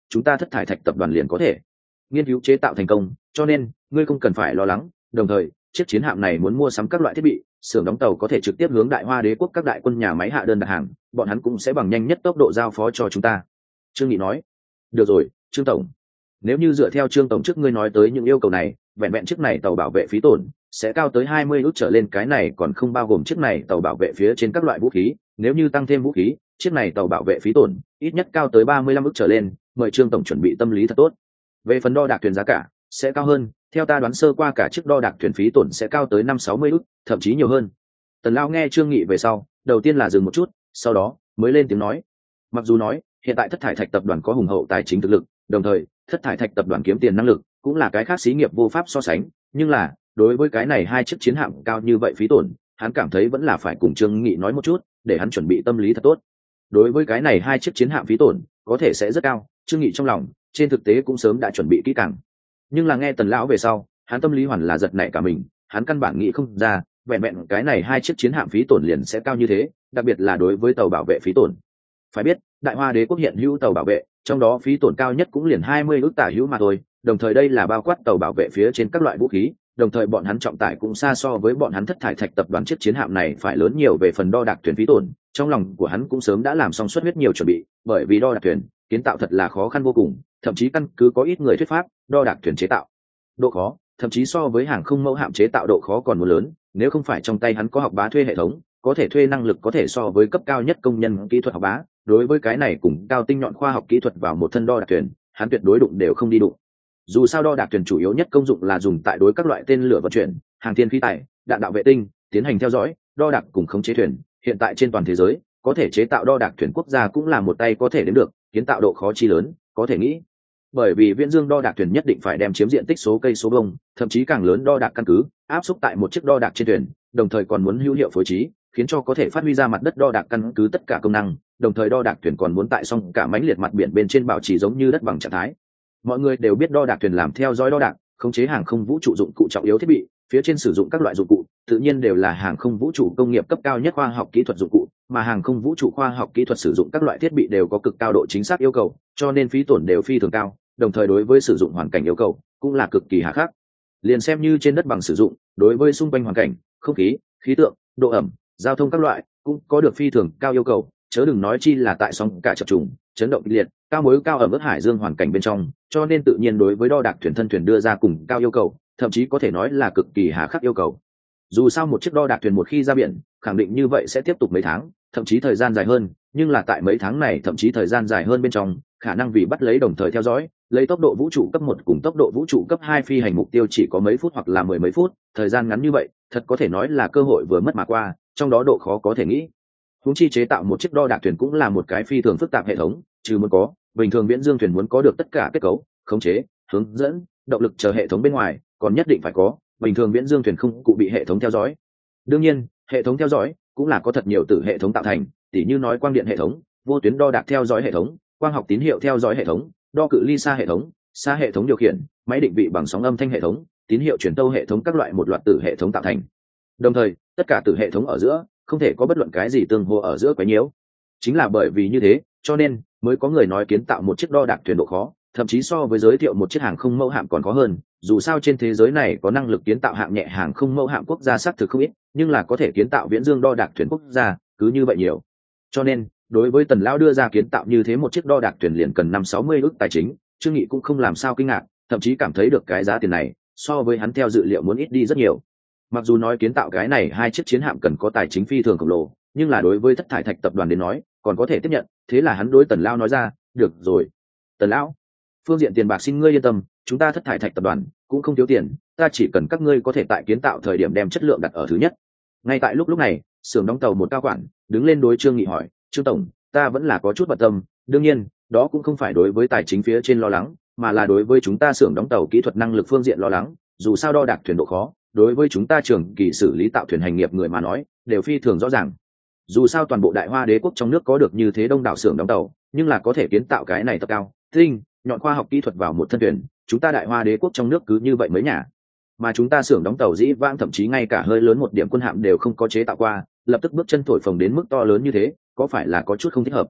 chúng ta Thất Thải Thạch tập đoàn liền có thể nghiên cứu chế tạo thành công, cho nên ngươi không cần phải lo lắng. Đồng thời chiếc chiến hạm này muốn mua sắm các loại thiết bị, xưởng đóng tàu có thể trực tiếp hướng Đại Hoa Đế quốc các đại quân nhà máy hạ đơn đặt hàng, bọn hắn cũng sẽ bằng nhanh nhất tốc độ giao phó cho chúng ta. Trương Nghị nói. Được rồi, Trương tổng, nếu như dựa theo Trương tổng trước ngươi nói tới những yêu cầu này, vẹn vẹn chiếc này tàu bảo vệ phí tổn sẽ cao tới 20 ức trở lên, cái này còn không bao gồm chiếc này tàu bảo vệ phía trên các loại vũ khí, nếu như tăng thêm vũ khí, chiếc này tàu bảo vệ phí tổn ít nhất cao tới 35 ức trở lên, mời Trương tổng chuẩn bị tâm lý thật tốt. Về phần đo đạc thuyền giá cả sẽ cao hơn, theo ta đoán sơ qua cả chiếc đo đạc thuyền phí tổn sẽ cao tới 50-60 ức, thậm chí nhiều hơn. Tần Lao nghe Trương Nghị về sau, đầu tiên là dừng một chút, sau đó mới lên tiếng nói. Mặc dù nói hiện tại Thất Thải Thạch tập đoàn có hùng hậu tài chính thực lực, đồng thời Thất Thải Thạch tập đoàn kiếm tiền năng lực cũng là cái khác xí nghiệp vô pháp so sánh, nhưng là đối với cái này hai chiếc chiến hạm cao như vậy phí tổn, hắn cảm thấy vẫn là phải cùng Trương Nghị nói một chút, để hắn chuẩn bị tâm lý thật tốt. Đối với cái này hai chiếc chiến hạm phí tổn có thể sẽ rất cao, Trương Nghị trong lòng trên thực tế cũng sớm đã chuẩn bị kỹ càng. Nhưng là nghe Tần lão về sau, hắn tâm lý hoàn là giật nảy cả mình, hắn căn bản nghĩ không ra, vẹn vẹn cái này hai chiếc chiến hạm phí tổn liền sẽ cao như thế, đặc biệt là đối với tàu bảo vệ phí tổn. Phải biết, Đại Hoa Đế quốc hiện hữu tàu bảo vệ, trong đó phí tổn cao nhất cũng liền 20 ức tả hữu mà thôi, đồng thời đây là bao quát tàu bảo vệ phía trên các loại vũ khí, đồng thời bọn hắn trọng tải cũng xa so với bọn hắn Thất Thải Thạch tập đoàn chiếc chiến hạm này phải lớn nhiều. Về phần đo đạc thuyền phí tổn, trong lòng của hắn cũng sớm đã làm xong suất huyết nhiều chuẩn bị, bởi vì đo đạc thuyền kiến tạo thật là khó khăn vô cùng, thậm chí căn cứ có ít người thuyết pháp, đo đạc thuyền chế tạo độ khó thậm chí so với hàng không mẫu hạm chế tạo độ khó còn muốn lớn, nếu không phải trong tay hắn có học bá thuê hệ thống, có thể thuê năng lực có thể so với cấp cao nhất công nhân kỹ thuật học bá, đối với cái này cùng cao tinh nhọn khoa học kỹ thuật vào một thân đo đạc thuyền, hắn tuyệt đối đụng đều không đi đụng. Dù sao đo đạc thuyền chủ yếu nhất công dụng là dùng tại đối các loại tên lửa vận chuyển, hàng thiên khí tài, đạn đạo vệ tinh tiến hành theo dõi, đo đạc cùng khống chế thuyền. Hiện tại trên toàn thế giới có thể chế tạo đo đạc thuyền quốc gia cũng là một tay có thể đến được, kiến tạo độ khó chi lớn có thể nghĩ. Bởi vì Viễn Dương đo đạc thuyền nhất định phải đem chiếm diện tích số cây số vuông, thậm chí càng lớn đo đạc căn cứ áp xúc tại một chiếc đo đạc trên thuyền, đồng thời còn muốn hữu hiệu phối trí, khiến cho có thể phát huy ra mặt đất đo đạc căn cứ tất cả công năng, đồng thời đo đạc thuyền còn muốn tại song cả mãnh liệt mặt biển bên trên bảo trì giống như đất bằng trạng thái. Mọi người đều biết đo đạc thuyền làm theo dõi đo đạc, khống chế hàng không vũ trụ dụng cụ trọng yếu thiết bị, phía trên sử dụng các loại dụng cụ tự nhiên đều là hàng không vũ trụ công nghiệp cấp cao nhất khoa học kỹ thuật dụng cụ, mà hàng không vũ trụ khoa học kỹ thuật sử dụng các loại thiết bị đều có cực cao độ chính xác yêu cầu, cho nên phí tổn đều phi thường cao, đồng thời đối với sử dụng hoàn cảnh yêu cầu cũng là cực kỳ hà khắc. Liền xem như trên đất bằng sử dụng, đối với xung quanh hoàn cảnh, không khí, khí tượng, độ ẩm, giao thông các loại cũng có được phi thường cao yêu cầu, chớ đừng nói chi là tại sóng cả chập trùng, chấn động kịch liệt, cao mối cao ẩm ướt hải dương hoàn cảnh bên trong, cho nên tự nhiên đối với đo đạc thuyền thân thuyền đưa ra cùng cao yêu cầu, thậm chí có thể nói là cực kỳ hà khắc yêu cầu. Dù sao một chiếc đo đạc thuyền một khi ra biển, khẳng định như vậy sẽ tiếp tục mấy tháng, thậm chí thời gian dài hơn, nhưng là tại mấy tháng này thậm chí thời gian dài hơn bên trong, khả năng vì bắt lấy đồng thời theo dõi, lấy tốc độ vũ trụ cấp 1 cùng tốc độ vũ trụ cấp 2 phi hành mục tiêu chỉ có mấy phút hoặc là mười mấy phút, thời gian ngắn như vậy, thật có thể nói là cơ hội vừa mất mà qua, trong đó độ khó có thể nghĩ. Huống chi chế tạo một chiếc đo đạc thuyền cũng là một cái phi thường phức tạp hệ thống, trừ muốn có, bình thường Viễn Dương thuyền muốn có được tất cả kết cấu, khống chế, hướng dẫn, động lực chờ hệ thống bên ngoài, còn nhất định phải có, bình thường Viễn Dương thuyền không cụ bị hệ thống theo dõi. Đương nhiên, hệ thống theo dõi cũng là có thật nhiều từ hệ thống tạo thành, tỉ như nói quang điện hệ thống, vô tuyến đo đạc theo dõi hệ thống, quang học tín hiệu theo dõi hệ thống, đo cự ly xa hệ thống điều khiển, máy định vị bằng sóng âm thanh hệ thống, tín hiệu truyền tâu hệ thống, các loại một loạt tử hệ thống tạo thành. Đồng thời, tất cả tử hệ thống ở giữa không thể có bất luận cái gì tương hỗ ở giữa quấy nhiễu. Chính là bởi vì như thế, cho nên mới có người nói kiến tạo một chiếc đo đạc thuyền độ khó, thậm chí so với giới thiệu một chiếc hàng không mẫu hạm còn khó hơn. Dù sao trên thế giới này có năng lực kiến tạo hạng nhẹ hàng không mẫu hạm quốc gia xác thực không ít, nhưng là có thể kiến tạo Viễn Dương đo đạc thuyền quốc gia cứ như vậy nhiều. Cho nên đối với Tần lão đưa ra kiến tạo như thế một chiếc đo đạc thuyền liền cần 50-60 ức tài chính, Trương Nghị cũng không làm sao kinh ngạc, thậm chí cảm thấy được cái giá tiền này so với hắn theo dự liệu muốn ít đi rất nhiều. Mặc dù nói kiến tạo cái này hai chiếc chiến hạm cần có tài chính phi thường khổng lồ, nhưng là đối với Thất Thải Thạch tập đoàn đến nói còn có thể tiếp nhận, thế là hắn đối Tần lão nói ra, được rồi, Tần lão, phương diện tiền bạc xin ngươi yên tâm, chúng ta Thất Thải Thạch tập đoàn cũng không thiếu tiền, ta chỉ cần các ngươi có thể tại kiến tạo thời điểm đem chất lượng đặt ở thứ nhất. Ngay tại lúc này, xưởng đóng tàu một cao quản đứng lên đối Trương Nghị hỏi, Trương tổng, ta vẫn là có chút bận tâm, đương nhiên đó cũng không phải đối với tài chính phía trên lo lắng, mà là đối với chúng ta xưởng đóng tàu kỹ thuật năng lực phương diện lo lắng. Dù sao đo đạc thuyền độ khó, đối với chúng ta trường kỳ xử lý tạo thuyền hành nghiệp người mà nói đều phi thường rõ ràng. Dù sao toàn bộ Đại Hoa Đế quốc trong nước có được như thế đông đảo xưởng đóng tàu, nhưng là có thể kiến tạo cái này tập cao tinh nhọn khoa học kỹ thuật vào một thân thuyền, chúng ta Đại Hoa Đế quốc trong nước cứ như vậy mấy nhà. Mà chúng ta xưởng đóng tàu dĩ vãng thậm chí ngay cả hơi lớn một điểm quân hạm đều không có chế tạo qua, lập tức bước chân thổi phồng đến mức to lớn như thế, có phải là có chút không thích hợp?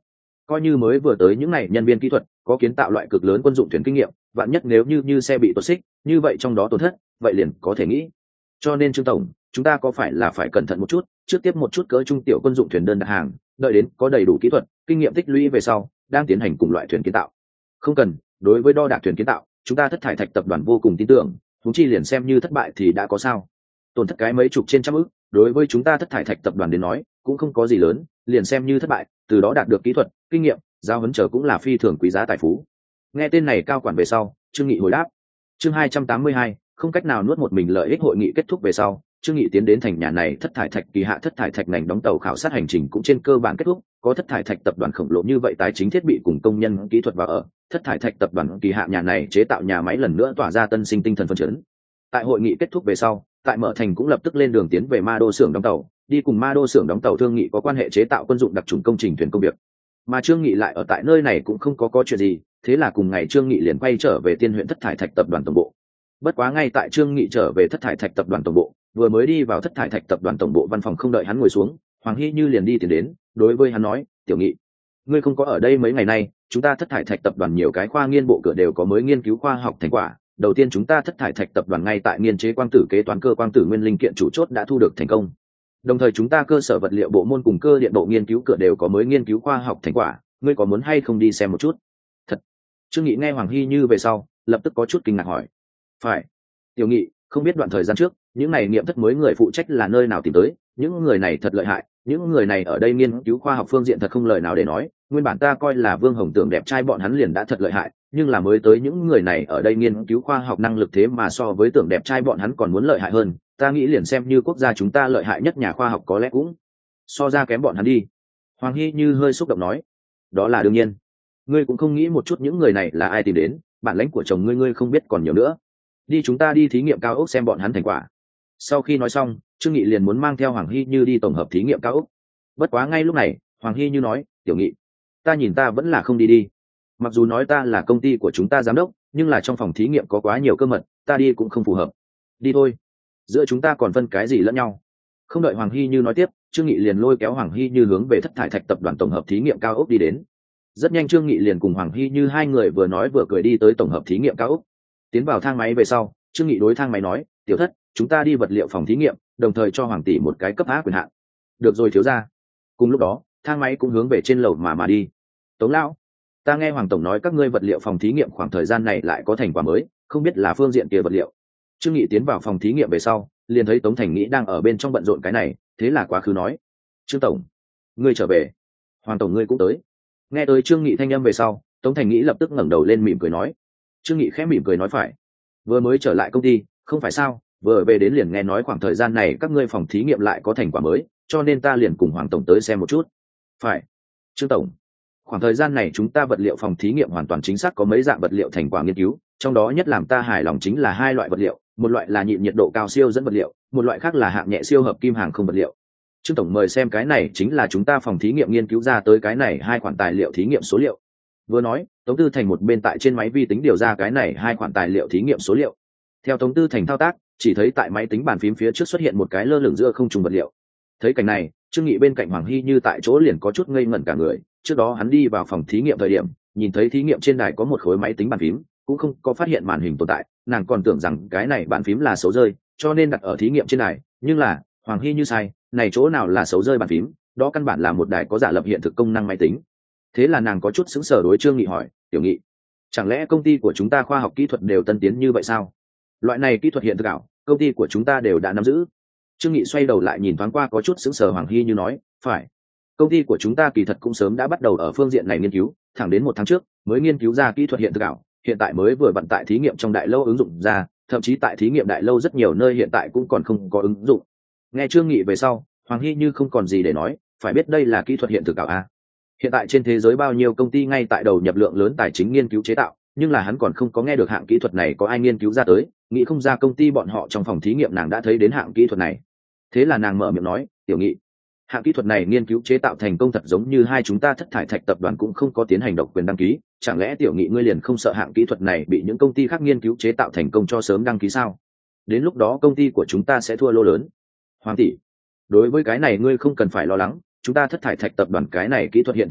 coi như mới vừa tới những này nhân viên kỹ thuật có kiến tạo loại cực lớn quân dụng thuyền kinh nghiệm, vạn nhất nếu như xe bị tuột xích, như vậy trong đó tổn thất vậy liền có thể nghĩ. Cho nên Trương tổng, chúng ta có phải là phải cẩn thận một chút, trước tiếp một chút cỡ trung tiểu quân dụng thuyền đơn đặt hàng, đợi đến có đầy đủ kỹ thuật kinh nghiệm tích lũy về sau đang tiến hành cùng loại thuyền kiến tạo. Không cần, đối với đo đạc thuyền kiến tạo chúng ta Thất Thải Thạch tập đoàn vô cùng tin tưởng, chúng chi liền xem như thất bại thì đã có sao, tổn thất cái mấy chục trên trăm ức đối với chúng ta Thất Thải Thạch tập đoàn đến nói cũng không có gì lớn, liền xem như thất bại từ đó đạt được kỹ thuật kinh nghiệm giao huấn trở cũng là phi thường quý giá tài phú. Nghe tên này cao quản về sau, Trương Nghị hồi đáp. Chương 282, không cách nào nuốt một mình lợi ích. Hội nghị kết thúc về sau, Trương Nghị tiến đến thành nhà này Thất Thải Thạch kỳ hạ Thất Thải Thạch ngành đóng tàu khảo sát hành trình cũng trên cơ bản kết thúc, có Thất Thải Thạch tập đoàn khổng lồ như vậy tài chính thiết bị cùng công nhân kỹ thuật vào ở, Thất Thải Thạch tập đoàn kỳ hạ nhà này chế tạo nhà máy lần nữa tỏa ra tân sinh tinh thần phấn chấn. Tại hội nghị kết thúc về sau, tại Mở Thành cũng lập tức lên đường tiến về Ma Đô xưởng đóng tàu, đi cùng Ma Đô xưởng đóng tàu thương nghị có quan hệ chế tạo quân dụng đặc trùng công trình thuyền công việc. Mà Trương Nghị lại ở tại nơi này cũng không có chuyện gì, thế là cùng ngày Trương Nghị liền quay trở về Tiên huyện Thất Thải Thạch tập đoàn tổng bộ. Bất quá ngay tại Trương Nghị trở về Thất Thải Thạch tập đoàn tổng bộ, vừa mới đi vào Thất Thải Thạch tập đoàn tổng bộ văn phòng, không đợi hắn ngồi xuống, Hoàng Hy Như liền đi tiến đến, đối với hắn nói, "Tiểu Nghị, ngươi không có ở đây mấy ngày nay, chúng ta Thất Thải Thạch tập đoàn nhiều cái khoa nghiên bộ cửa đều có mới nghiên cứu khoa học thành quả. Đầu tiên chúng ta Thất Thải Thạch tập đoàn ngay tại nghiên chế quang tử kế toán cơ quang tử nguyên linh kiện chủ chốt đã thu được thành công. Đồng thời chúng ta cơ sở vật liệu bộ môn cùng cơ điện bộ nghiên cứu cửa đều có mới nghiên cứu khoa học thành quả, ngươi có muốn hay không đi xem một chút?" Thật. Trương Nghị nghe Hoàng Hy Như về sau, lập tức có chút kinh ngạc hỏi. "Phải. Tiểu Nghị, không biết đoạn thời gian trước, những này nghiệm thất mới người phụ trách là nơi nào tìm tới, những người này thật lợi hại, những người này ở đây nghiên cứu khoa học phương diện thật không lời nào để nói, nguyên bản ta coi là Vương Hồng Tưởng đẹp trai bọn hắn liền đã thật lợi hại, nhưng là mới tới những người này ở đây nghiên cứu khoa học năng lực thế mà so với Tưởng đẹp trai bọn hắn còn muốn lợi hại hơn, ta nghĩ liền xem như quốc gia chúng ta lợi hại nhất nhà khoa học có lẽ cũng so ra kém bọn hắn đi." Hoàng Hy Như hơi xúc động nói. "Đó là đương nhiên, ngươi cũng không nghĩ một chút những người này là ai tìm đến, bản lãnh của chồng ngươi không biết còn nhiều nữa. Đi, chúng ta đi thí nghiệm cao ốc xem bọn hắn thành quả." Sau khi nói xong, Trương Nghị liền muốn mang theo Hoàng Hy Như đi tổng hợp thí nghiệm cao ốc. Bất quá ngay lúc này, Hoàng Hy Như nói, "Tiểu Nghị, ta nhìn ta vẫn là không đi đi. Mặc dù nói ta là công ty của chúng ta giám đốc, nhưng là trong phòng thí nghiệm có quá nhiều cơ mật, ta đi cũng không phù hợp. Đi thôi, giữa chúng ta còn phân cái gì lẫn nhau." Không đợi Hoàng Hy Như nói tiếp, Trương Nghị liền lôi kéo Hoàng Hy Như hướng về Thất Thải Thạch tập đoàn tổng hợp thí nghiệm cao ốc đi đến. Rất nhanh Trương Nghị liền cùng Hoàng Hy Như hai người vừa nói vừa cười đi tới tổng hợp thí nghiệm cao ốc. Tiến vào thang máy về sau, Trương Nghị đối thang máy nói, "Tiểu Thất, chúng ta đi vật liệu phòng thí nghiệm, đồng thời cho Hoàng tỷ một cái cấp á quyền hạn." "Được rồi thiếu gia." Cùng lúc đó, thang máy cũng hướng về trên lầu mà đi. "Tống lão, ta nghe Hoàng tổng nói các ngươi vật liệu phòng thí nghiệm khoảng thời gian này lại có thành quả mới, không biết là phương diện kia vật liệu." Trương Nghị tiến vào phòng thí nghiệm về sau, liền thấy Tống Thành Nghĩ đang ở bên trong bận rộn cái này, thế là quá khứ nói, "Trương tổng, ngươi trở về. Hoàng tổng ngươi cũng tới." Nghe tới Trương Nghị thanh âm về sau, Tống Thành Nghĩ lập tức ngẩng đầu lên mỉm cười nói. Trương Nghị khẽ mỉm cười nói, "Phải, vừa mới trở lại công ty, không phải sao, vừa về đến liền nghe nói khoảng thời gian này các ngươi phòng thí nghiệm lại có thành quả mới, cho nên ta liền cùng Hoàng tổng tới xem một chút." "Phải, Trương tổng, khoảng thời gian này chúng ta vật liệu phòng thí nghiệm hoàn toàn chính xác có mấy dạng vật liệu thành quả nghiên cứu, trong đó nhất làm ta hài lòng chính là hai loại vật liệu, một loại là nhịn nhiệt độ cao siêu dẫn vật liệu, một loại khác là hạng nhẹ siêu hợp kim hàng không vật liệu. Trương tổng mời xem, cái này chính là chúng ta phòng thí nghiệm nghiên cứu ra tới cái này hai khoản tài liệu thí nghiệm số liệu." Vừa nói, Tống Tư Thành một bên tại trên máy vi tính điều ra cái này hai khoản tài liệu thí nghiệm số liệu. Theo Tống Tư Thành thao tác, chỉ thấy tại máy tính bàn phím phía trước xuất hiện một cái lơ lửng giữa không trung vật liệu. Thấy cảnh này, Trương Nghị bên cạnh Hoàng Hy Như tại chỗ liền có chút ngây ngẩn cả người, trước đó hắn đi vào phòng thí nghiệm thời điểm, nhìn thấy thí nghiệm trên đài có một khối máy tính bàn phím, cũng không có phát hiện màn hình tồn tại, nàng còn tưởng rằng cái này bàn phím là xấu rơi, cho nên đặt ở thí nghiệm trên đài, nhưng là, Hoàng Hy Như sai, này chỗ nào là xấu rơi bàn phím, đó căn bản là một đài có giả lập hiện thực công năng máy tính. Thế là nàng có chút sững sờ đối Trương Nghị hỏi, "Tiểu Nghị, chẳng lẽ công ty của chúng ta khoa học kỹ thuật đều tân tiến như vậy sao? Loại này kỹ thuật hiện thực ảo, công ty của chúng ta đều đã nắm giữ." Trương Nghị xoay đầu lại nhìn thoáng qua có chút sững sờ Hoàng Hy Như nói, "Phải, công ty của chúng ta kỳ thật cũng sớm đã bắt đầu ở phương diện này nghiên cứu, thẳng đến 1 tháng trước mới nghiên cứu ra kỹ thuật hiện thực ảo, hiện tại mới vừa vận tại thí nghiệm trong đại lâu ứng dụng ra, thậm chí tại thí nghiệm đại lâu rất nhiều nơi hiện tại cũng còn không có ứng dụng." Nghe Trương Nghị về sau, Hoàng Hy Như không còn gì để nói, phải biết đây là kỹ thuật hiện thực ảo a. Hiện tại trên thế giới bao nhiêu công ty ngay tại đầu nhập lượng lớn tài chính nghiên cứu chế tạo, nhưng là hắn còn không có nghe được hạng kỹ thuật này có ai nghiên cứu ra tới, nghĩ không ra công ty bọn họ trong phòng thí nghiệm nàng đã thấy đến hạng kỹ thuật này. Thế là nàng mở miệng nói, "Tiểu Nghị, hạng kỹ thuật này nghiên cứu chế tạo thành công thật giống như hai chúng ta Thất Thải Thạch tập đoàn cũng không có tiến hành độc quyền đăng ký, chẳng lẽ Tiểu Nghị ngươi liền không sợ hạng kỹ thuật này bị những công ty khác nghiên cứu chế tạo thành công cho sớm đăng ký sao? Đến lúc đó công ty của chúng ta sẽ thua lô lớn." "Hoàng tỷ, đối với cái này ngươi không cần phải lo lắng, chúng ta Thất Thải Thạch tập đoàn cái này kỹ thuật hiện thực ảo,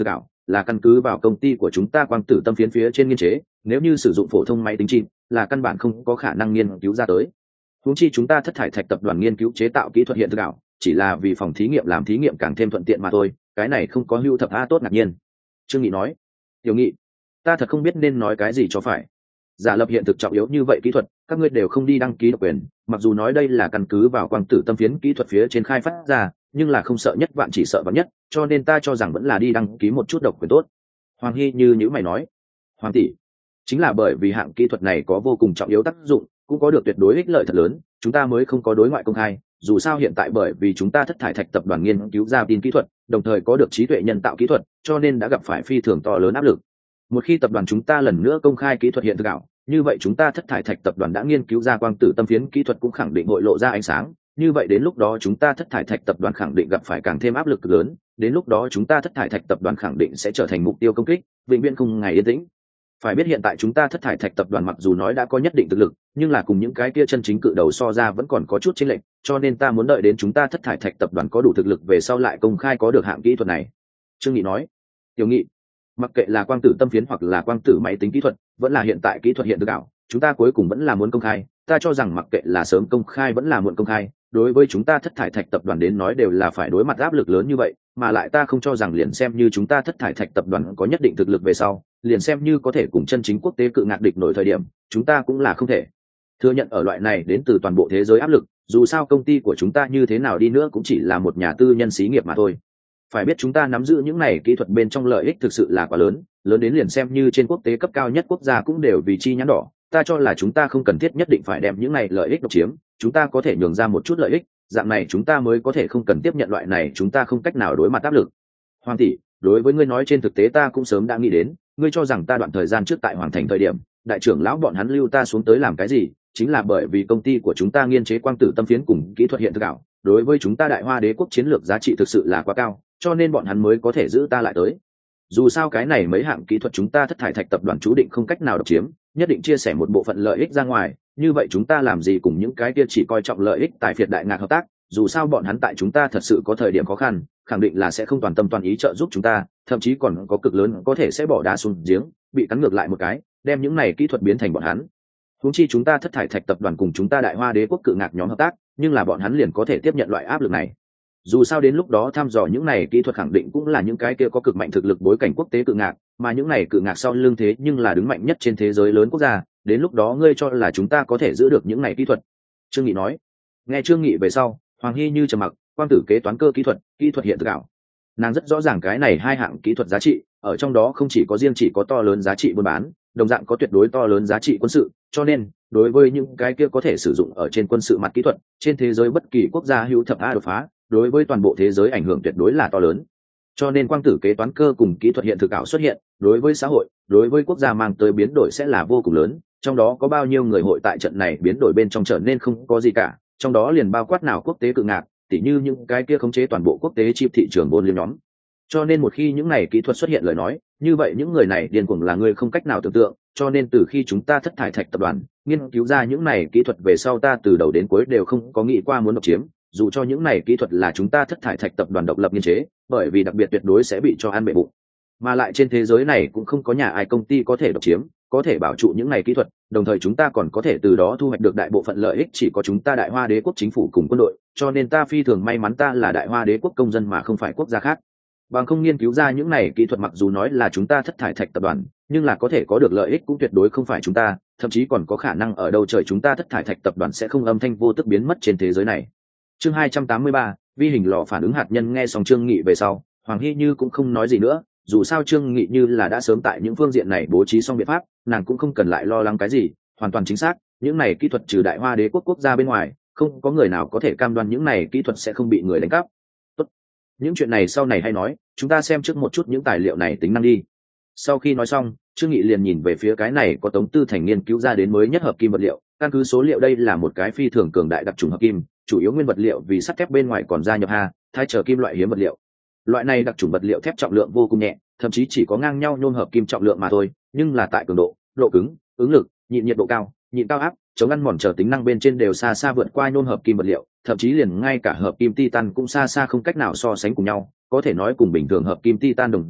là căn cứ vào công ty của chúng ta quang tử tâm phiến phía trên nghiên chế, nếu như sử dụng phổ thông máy tính chip là căn bản không có khả năng nghiên cứu ra tới. Huống chi chúng ta Thất Thải Thạch tập đoàn nghiên cứu chế tạo kỹ thuật hiện thực ảo chỉ là vì phòng thí nghiệm làm thí nghiệm càng thêm thuận tiện mà thôi, cái này không có hưu thập a tốt ngạc nhiên. Trương Nghị nói. Tiểu Nghị, ta thật không biết nên nói cái gì cho phải. Giả lập hiện thực trọng yếu như vậy kỹ thuật, các ngươi đều không đi đăng ký độc quyền, mặc dù nói đây là căn cứ vào quang tử tâm phiến kỹ thuật phía trên khai phát ra, nhưng là không sợ nhất vạn chỉ sợ vạn nhất, cho nên ta cho rằng vẫn là đi đăng ký một chút độc quyền tốt. Hoàng Hy như mày nói. Hoàng tỷ, chính là bởi vì hạng kỹ thuật này có vô cùng trọng yếu tác dụng, cũng có được tuyệt đối ích lợi thật lớn, chúng ta mới không có đối ngoại công khai. Dù sao hiện tại bởi vì chúng ta Thất Thải Thạch tập đoàn nghiên cứu ra tin kỹ thuật, đồng thời có được trí tuệ nhân tạo kỹ thuật, cho nên đã gặp phải phi thường to lớn áp lực. Một khi tập đoàn chúng ta lần nữa công khai kỹ thuật hiện thực ảo, như vậy chúng ta Thất Thải Thạch tập đoàn đã nghiên cứu ra quang tử tâm phiến kỹ thuật cũng khẳng định hội lộ ra ánh sáng, như vậy đến lúc đó chúng ta Thất Thải Thạch tập đoàn khẳng định gặp phải càng thêm áp lực lớn, đến lúc đó chúng ta Thất Thải Thạch tập đoàn khẳng định sẽ trở thành mục tiêu công kích, vĩnh viễn không ngày yên tĩnh. Phải biết hiện tại chúng ta Thất Thải Thạch tập đoàn mặc dù nói đã có nhất định thực lực, nhưng là cùng những cái kia chân chính cự đầu so ra vẫn còn có chút chênh lệch, cho nên ta muốn đợi đến chúng ta Thất Thải Thạch tập đoàn có đủ thực lực về sau lại công khai có được hạng kỹ thuật này. Trương Nghị nói. Tiểu Nghị, mặc kệ là quang tử tâm phiến hoặc là quang tử máy tính kỹ thuật, vẫn là hiện tại kỹ thuật hiện thực ảo, chúng ta cuối cùng vẫn là muốn công khai. Ta cho rằng mặc kệ là sớm công khai vẫn là muộn công khai, đối với chúng ta Thất Thải Thạch tập đoàn đến nói đều là phải đối mặt áp lực lớn như vậy, mà lại ta không cho rằng liền xem như chúng ta Thất Thải Thạch tập đoàn có nhất định thực lực về sau, liền xem như có thể cùng chân chính quốc tế cự ngạc địch nổi thời điểm, chúng ta cũng là không thể thừa nhận ở loại này đến từ toàn bộ thế giới áp lực. Dù sao công ty của chúng ta như thế nào đi nữa cũng chỉ là một nhà tư nhân xí nghiệp mà thôi. Phải biết chúng ta nắm giữ những này kỹ thuật bên trong lợi ích thực sự là quá lớn, lớn đến liền xem như trên quốc tế cấp cao nhất quốc gia cũng đều vì chi nhãn đỏ. Ta cho là chúng ta không cần thiết nhất định phải đem những này lợi ích độc chiếm, chúng ta có thể nhường ra một chút lợi ích, dạng này chúng ta mới có thể không cần tiếp nhận loại này chúng ta không cách nào đối mặt áp lực. Hoàng tỷ, đối với ngươi nói trên thực tế ta cũng sớm đã nghĩ đến, ngươi cho rằng ta đoạn thời gian trước tại Hoàng Thành thời điểm, đại trưởng lão bọn hắn lưu ta xuống tới làm cái gì, chính là bởi vì công ty của chúng ta nghiên chế quang tử tâm phiến cùng kỹ thuật hiện thực ảo, đối với chúng ta Đại Hoa Đế quốc chiến lược giá trị thực sự là quá cao, cho nên bọn hắn mới có thể giữ ta lại tới. Dù sao cái này mấy hạng kỹ thuật chúng ta Thất Thải Thạch tập đoàn chú định không cách nào độc chiếm, nhất định chia sẻ một bộ phận lợi ích ra ngoài, như vậy chúng ta làm gì cùng những cái kia chỉ coi trọng lợi ích tại phiệt đại ngạc hợp tác, dù sao bọn hắn tại chúng ta thật sự có thời điểm khó khăn, khẳng định là sẽ không toàn tâm toàn ý trợ giúp chúng ta, thậm chí còn có cực lớn có thể sẽ bỏ đá xuống giếng, bị cắn ngược lại một cái, đem những này kỹ thuật biến thành bọn hắn. Huống chi chúng ta Thất Thải Thạch tập đoàn cùng chúng ta Đại Hoa Đế quốc cự ngạc nhóm hợp tác, nhưng là bọn hắn liền có thể tiếp nhận loại áp lực này. Dù sao đến lúc đó thăm dò những này kỹ thuật khẳng định cũng là những cái kia có cực mạnh thực lực bối cảnh quốc tế cự ngạc, mà những này cự ngạc sau lưng thế nhưng là đứng mạnh nhất trên thế giới lớn quốc gia, đến lúc đó ngươi cho là chúng ta có thể giữ được những này kỹ thuật. Trương Nghị nói. Nghe Trương Nghị về sau, Hoàng Hy như trầm mặc, quang tử kế toán cơ kỹ thuật hiện thực ảo. Nàng rất rõ ràng cái này hai hạng kỹ thuật giá trị, ở trong đó không chỉ có riêng chỉ có to lớn giá trị buôn bán, đồng dạng có tuyệt đối to lớn giá trị quân sự, cho nên đối với những cái kia có thể sử dụng ở trên quân sự mặt kỹ thuật, trên thế giới bất kỳ quốc gia hữu thập a đột phá, đối với toàn bộ thế giới ảnh hưởng tuyệt đối là to lớn. Cho nên quang tử kế toán cơ cùng kỹ thuật hiện thực ảo xuất hiện, đối với xã hội, đối với quốc gia mang tới biến đổi sẽ là vô cùng lớn, trong đó có bao nhiêu người hội tại trận này biến đổi bên trong trở nên không có gì cả, trong đó liền bao quát nào quốc tế cự ngạc, tỉ như những cái kia khống chế toàn bộ quốc tế chip thị trường buôn liên nhóm. Cho nên một khi những này kỹ thuật xuất hiện lời nói, như vậy những người này điên cuồng là người không cách nào tưởng tượng, cho nên từ khi chúng ta Thất Thải Thạch tập đoàn nghiên cứu ra những này kỹ thuật về sau, ta từ đầu đến cuối đều không có nghĩ qua muốn độc chiếm, dù cho những này kỹ thuật là chúng ta Thất Thải Thạch tập đoàn độc lập nghiên chế, bởi vì đặc biệt tuyệt đối sẽ bị cho ăn bệ bụng. Mà lại trên thế giới này cũng không có nhà ai công ty có thể độc chiếm, có thể bảo trụ những này kỹ thuật, đồng thời chúng ta còn có thể từ đó thu hoạch được đại bộ phận lợi ích chỉ có chúng ta Đại Hoa Đế quốc chính phủ cùng quân đội, cho nên ta phi thường may mắn ta là Đại Hoa Đế quốc công dân mà không phải quốc gia khác. Bằng không nghiên cứu ra những này kỹ thuật mặc dù nói là chúng ta Thất Thải Thạch tập đoàn, nhưng là có thể có được lợi ích cũng tuyệt đối không phải chúng ta, thậm chí còn có khả năng ở đâu trời chúng ta Thất Thải Thạch tập đoàn sẽ không âm thanh vô tức biến mất trên thế giới này. Chương 283, vi hình lò phản ứng hạt nhân. Nghe xong Trương Nghị về sau, Hoàng Hy Như cũng không nói gì nữa, dù sao Trương Nghị như là đã sớm tại những phương diện này bố trí xong biện pháp, nàng cũng không cần lại lo lắng cái gì, hoàn toàn chính xác, những này kỹ thuật trừ Đại Hoa Đế quốc quốc gia bên ngoài, không có người nào có thể cam đoan những này kỹ thuật sẽ không bị người đánh cắp. Tốt, những chuyện này sau này hay nói, chúng ta xem trước một chút những tài liệu này tính năng đi. Sau khi nói xong, Trương Nghị liền nhìn về phía cái này có Tống Tư Thành nghiên cứu ra đến mới nhất hợp kim vật liệu, căn cứ số liệu đây là một cái phi thường cường đại đặc trùng hợp kim, chủ yếu nguyên vật liệu vì sắt thép bên ngoài còn gia nhập ha, thay trở kim loại hiếm vật liệu. Loại này đặc trùng vật liệu thép trọng lượng vô cùng nhẹ, thậm chí chỉ có ngang nhau nhôm hợp kim trọng lượng mà thôi, nhưng là tại cường độ, độ cứng, ứng lực, nhịn nhiệt độ cao, nhịn cao áp, chống ăn mòn trở tính năng bên trên đều xa xa vượt qua nhôm hợp kim vật liệu, thậm chí liền ngay cả hợp kim titan cũng xa xa không cách nào so sánh cùng nhau, có thể nói cùng bình thường hợp kim titan đồng dạng,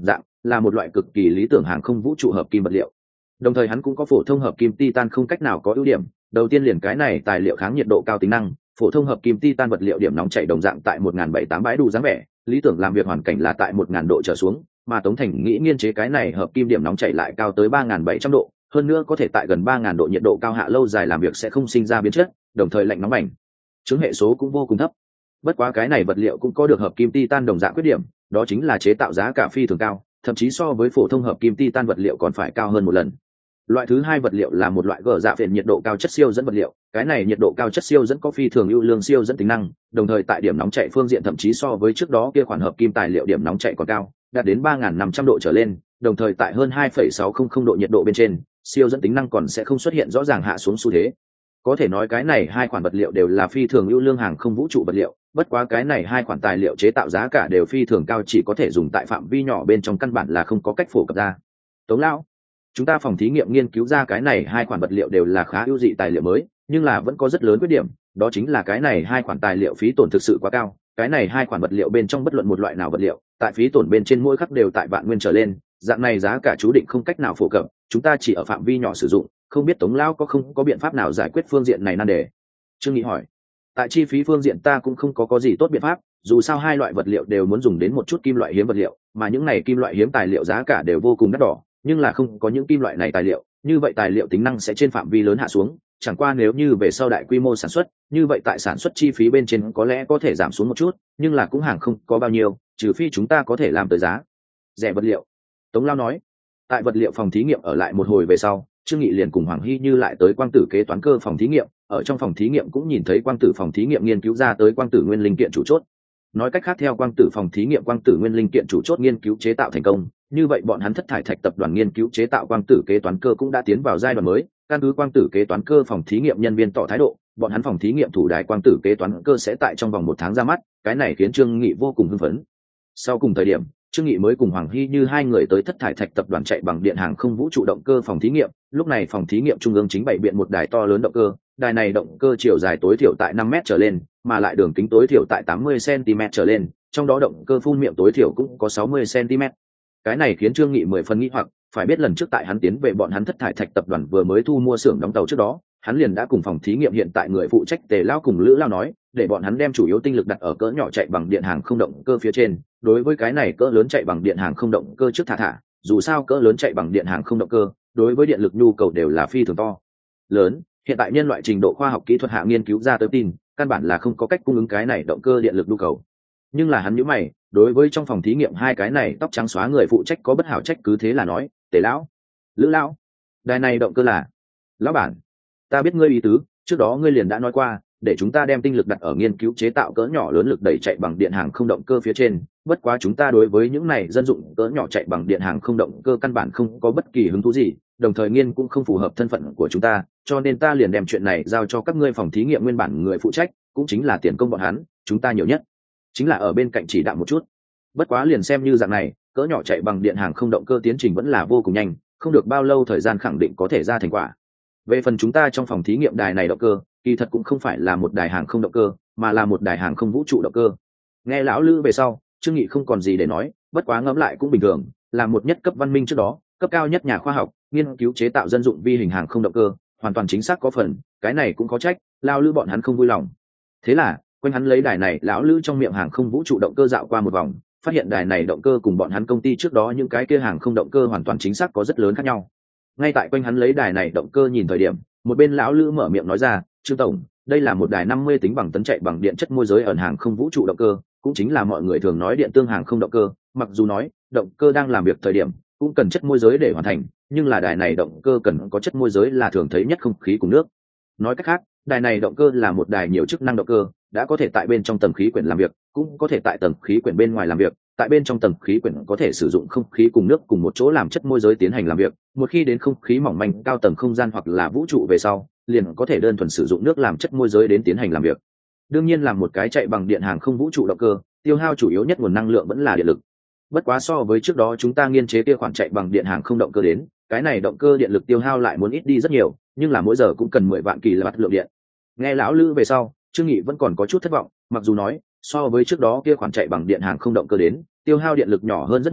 là một loại cực kỳ lý tưởng hàng không vũ trụ hợp kim vật liệu. Đồng thời hắn cũng có phổ thông hợp kim titan không cách nào có ưu điểm. Đầu tiên liền cái này tài liệu kháng nhiệt độ cao tính năng, phổ thông hợp kim titan vật liệu điểm nóng chảy đồng dạng tại 1708 bãi đủ dáng vẻ, lý tưởng làm việc hoàn cảnh là tại 1000 độ trở xuống, mà Tống Thành nghĩ nghiên chế cái này hợp kim điểm nóng chảy lại cao tới 3700 độ, hơn nữa có thể tại gần 3000 độ nhiệt độ cao hạ lâu dài làm việc sẽ không sinh ra biến chất, đồng thời lạnh nóng bảnh. Chứng hệ số cũng vô cùng thấp. Bất quá cái này vật liệu cũng có được hợp kim titan đồng dạng khuyết điểm, đó chính là chế tạo giá cả phi thường cao, thậm chí so với phổ thông hợp kim titan vật liệu còn phải cao hơn một lần. Loại thứ hai vật liệu là một loại gờ dạ phiền nhiệt độ cao chất siêu dẫn vật liệu, cái này nhiệt độ cao chất siêu dẫn có phi thường ưu lương siêu dẫn tính năng, đồng thời tại điểm nóng chạy phương diện thậm chí so với trước đó kia khoản hợp kim tài liệu điểm nóng chạy còn cao, đạt đến 3500 độ trở lên, đồng thời tại hơn 2,600 độ nhiệt độ bên trên, siêu dẫn tính năng còn sẽ không xuất hiện rõ ràng hạ xuống xu thế. Có thể nói cái này hai khoản vật liệu đều là phi thường ưu lương hàng không vũ trụ vật liệu, bất quá cái này hai khoản tài liệu chế tạo giá cả đều phi thường cao, chỉ có thể dùng tại phạm vi nhỏ bên trong, căn bản là không có cách phổ cập ra. Tống lão, chúng ta phòng thí nghiệm nghiên cứu ra cái này hai khoản vật liệu đều là khá ưu dị tài liệu mới, nhưng là vẫn có rất lớn khuyết điểm, đó chính là cái này hai khoản tài liệu phí tổn thực sự quá cao. Cái này hai khoản vật liệu bên trong bất luận một loại nào vật liệu, tại phí tổn bên trên mỗi khắc đều tại vạn nguyên trở lên, dạng này giá cả chú định không cách nào phổ cập, chúng ta chỉ ở phạm vi nhỏ sử dụng, không biết Tống lão không có biện pháp nào giải quyết phương diện này nan đề. Trương Nghị hỏi. Tại chi phí phương diện ta cũng không có gì tốt biện pháp, dù sao hai loại vật liệu đều muốn dùng đến một chút kim loại hiếm vật liệu, mà những này kim loại hiếm tài liệu giá cả đều vô cùng đắt đỏ, nhưng là không có những kim loại này tài liệu, như vậy tài liệu tính năng sẽ trên phạm vi lớn hạ xuống, chẳng qua nếu như về sau đại quy mô sản xuất, như vậy tại sản xuất chi phí bên trên có lẽ có thể giảm xuống một chút, nhưng là cũng hàng không có bao nhiêu, trừ phi chúng ta có thể làm tới giá rẻ vật liệu. Tống Lao nói. Tại vật liệu phòng thí nghiệm ở lại một hồi về sau, Trương Nghị liền cùng Hoàng Hy Như lại tới quang tử kế toán cơ phòng thí nghiệm, ở trong phòng thí nghiệm cũng nhìn thấy quang tử phòng thí nghiệm nghiên cứu ra tới quang tử nguyên linh kiện chủ chốt. Nói cách khác, theo quang tử phòng thí nghiệm quang tử nguyên linh kiện chủ chốt nghiên cứu chế tạo thành công, như vậy bọn hắn Thất Thải Thạch tập đoàn nghiên cứu chế tạo quang tử kế toán cơ cũng đã tiến vào giai đoạn mới. Căn cứ quang tử kế toán cơ phòng thí nghiệm nhân viên tỏ thái độ, bọn hắn phòng thí nghiệm thủ đài quang tử kế toán cơ sẽ tại trong vòng 1 tháng ra mắt, cái này khiến Trương Nghị vô cùng hưng phấn. Sau cùng thời điểm, Trương Nghị mới cùng Hoàng Hy Như hai người tới Thất Thải Thạch tập đoàn chạy bằng điện hàng không vũ trụ động cơ phòng thí nghiệm. Lúc này phòng thí nghiệm trung ương chính bày biện một đài to lớn động cơ, đài này động cơ chiều dài tối thiểu tại 5 mét trở lên, mà lại đường kính tối thiểu tại 80 cm trở lên, trong đó động cơ phun miệng tối thiểu cũng có 60 cm. Cái này khiến Trương Nghị 10 phần nghi hoặc, phải biết lần trước tại hắn tiến về bọn hắn Thất Thải Thạch tập đoàn vừa mới thu mua xưởng đóng tàu trước đó, hắn liền đã cùng phòng thí nghiệm hiện tại người phụ trách Tề Lao cùng Lữ Lao nói, để bọn hắn đem chủ yếu tinh lực đặt ở cỡ nhỏ chạy bằng điện hàng không động cơ phía trên, đối với cái này cỡ lớn chạy bằng điện hàng không động cơ trước thả, dù sao cỡ lớn chạy bằng điện hàng không động cơ, đối với điện lực nhu cầu đều là phi thường to lớn, hiện tại nhân loại trình độ khoa học kỹ thuật hạ nghiên cứu ra tới tin, căn bản là không có cách cung ứng cái này động cơ điện lực nhu cầu. Nhưng là hắn nhíu mày, đối với trong phòng thí nghiệm hai cái này tóc trắng xóa người phụ trách có bất hảo trách cứ, thế là nói, Tề Lão, Lữ Lão, đài này động cơ là. Lão bản, ta biết ngươi ý tứ, trước đó ngươi liền đã nói qua, để chúng ta đem tinh lực đặt ở nghiên cứu chế tạo cỡ nhỏ lớn lực đẩy chạy bằng điện hàng không động cơ phía trên, bất quá chúng ta đối với những này dân dụng cỡ nhỏ chạy bằng điện hàng không động cơ căn bản không có bất kỳ hứng thú gì, đồng thời nghiên cũng không phù hợp thân phận của chúng ta, cho nên ta liền đem chuyện này giao cho các ngươi phòng thí nghiệm nguyên bản người phụ trách, cũng chính là tiền công bọn hắn, chúng ta nhiều nhất chính là ở bên cạnh chỉ đạo một chút. Bất quá liền xem như dạng này, cỡ nhỏ chạy bằng điện hàng không động cơ tiến trình vẫn là vô cùng nhanh, không được bao lâu thời gian khẳng định có thể ra thành quả. Về phần chúng ta trong phòng thí nghiệm đài này động cơ, kỳ thật cũng không phải là một đài hàng không động cơ, mà là một đài hàng không vũ trụ động cơ. Nghe lão Lữ về sau, Trương Nghị không còn gì để nói, bất quá ngẫm lại cũng bình thường, là một nhất cấp văn minh trước đó, cấp cao nhất nhà khoa học, nghiên cứu chế tạo dân dụng vi hình hàng không động cơ, hoàn toàn chính xác có phần, cái này cũng có trách, lão Lữ bọn hắn không vui lòng. Thế là, quanh hắn lấy đài này, lão Lữ trong miệng hàng không vũ trụ động cơ dạo qua một vòng, phát hiện đài này động cơ cùng bọn hắn công ty trước đó những cái kia hàng không động cơ hoàn toàn chính xác có rất lớn khác nhau. Ngay tại quanh hắn lấy đài này động cơ nhìn thời điểm, một bên lão Lữ mở miệng nói ra, Trương tổng, đây là một đài 50 tính bằng tấn chạy bằng điện chất môi giới ẩn hàng không vũ trụ động cơ, cũng chính là mọi người thường nói điện tương hàng không động cơ, mặc dù nói động cơ đang làm việc thời điểm cũng cần chất môi giới để hoàn thành, nhưng là đài này động cơ cần có chất môi giới là thường thấy nhất không khí cùng nước. Nói cách khác, đài này động cơ là một đài nhiều chức năng động cơ, đã có thể tại bên trong tầng khí quyển làm việc, cũng có thể tại tầng khí quyển bên ngoài làm việc. Tại bên trong tầng khí quyển có thể sử dụng không khí cùng nước cùng một chỗ làm chất môi giới tiến hành làm việc, một khi đến không khí mỏng manh cao tầng không gian hoặc là vũ trụ về sau, liền có thể đơn thuần sử dụng nước làm chất môi giới đến tiến hành làm việc. Đương nhiên, làm một cái chạy bằng điện hàng không vũ trụ động cơ, tiêu hao chủ yếu nhất nguồn năng lượng vẫn là điện lực. Bất quá so với trước đó chúng ta nghiên chế kia khoản chạy bằng điện hàng không động cơ đến, cái này động cơ điện lực tiêu hao lại muốn ít đi rất nhiều, nhưng là mỗi giờ cũng cần 10 vạn kWh lượng điện. Nghe lão Lữ về sau, Trương Nghị vẫn còn có chút thất vọng, mặc dù nói so với trước đó kia khoản chạy bằng điện hàng không động cơ đến, tiêu hao điện lực nhỏ hơn rất nhiều,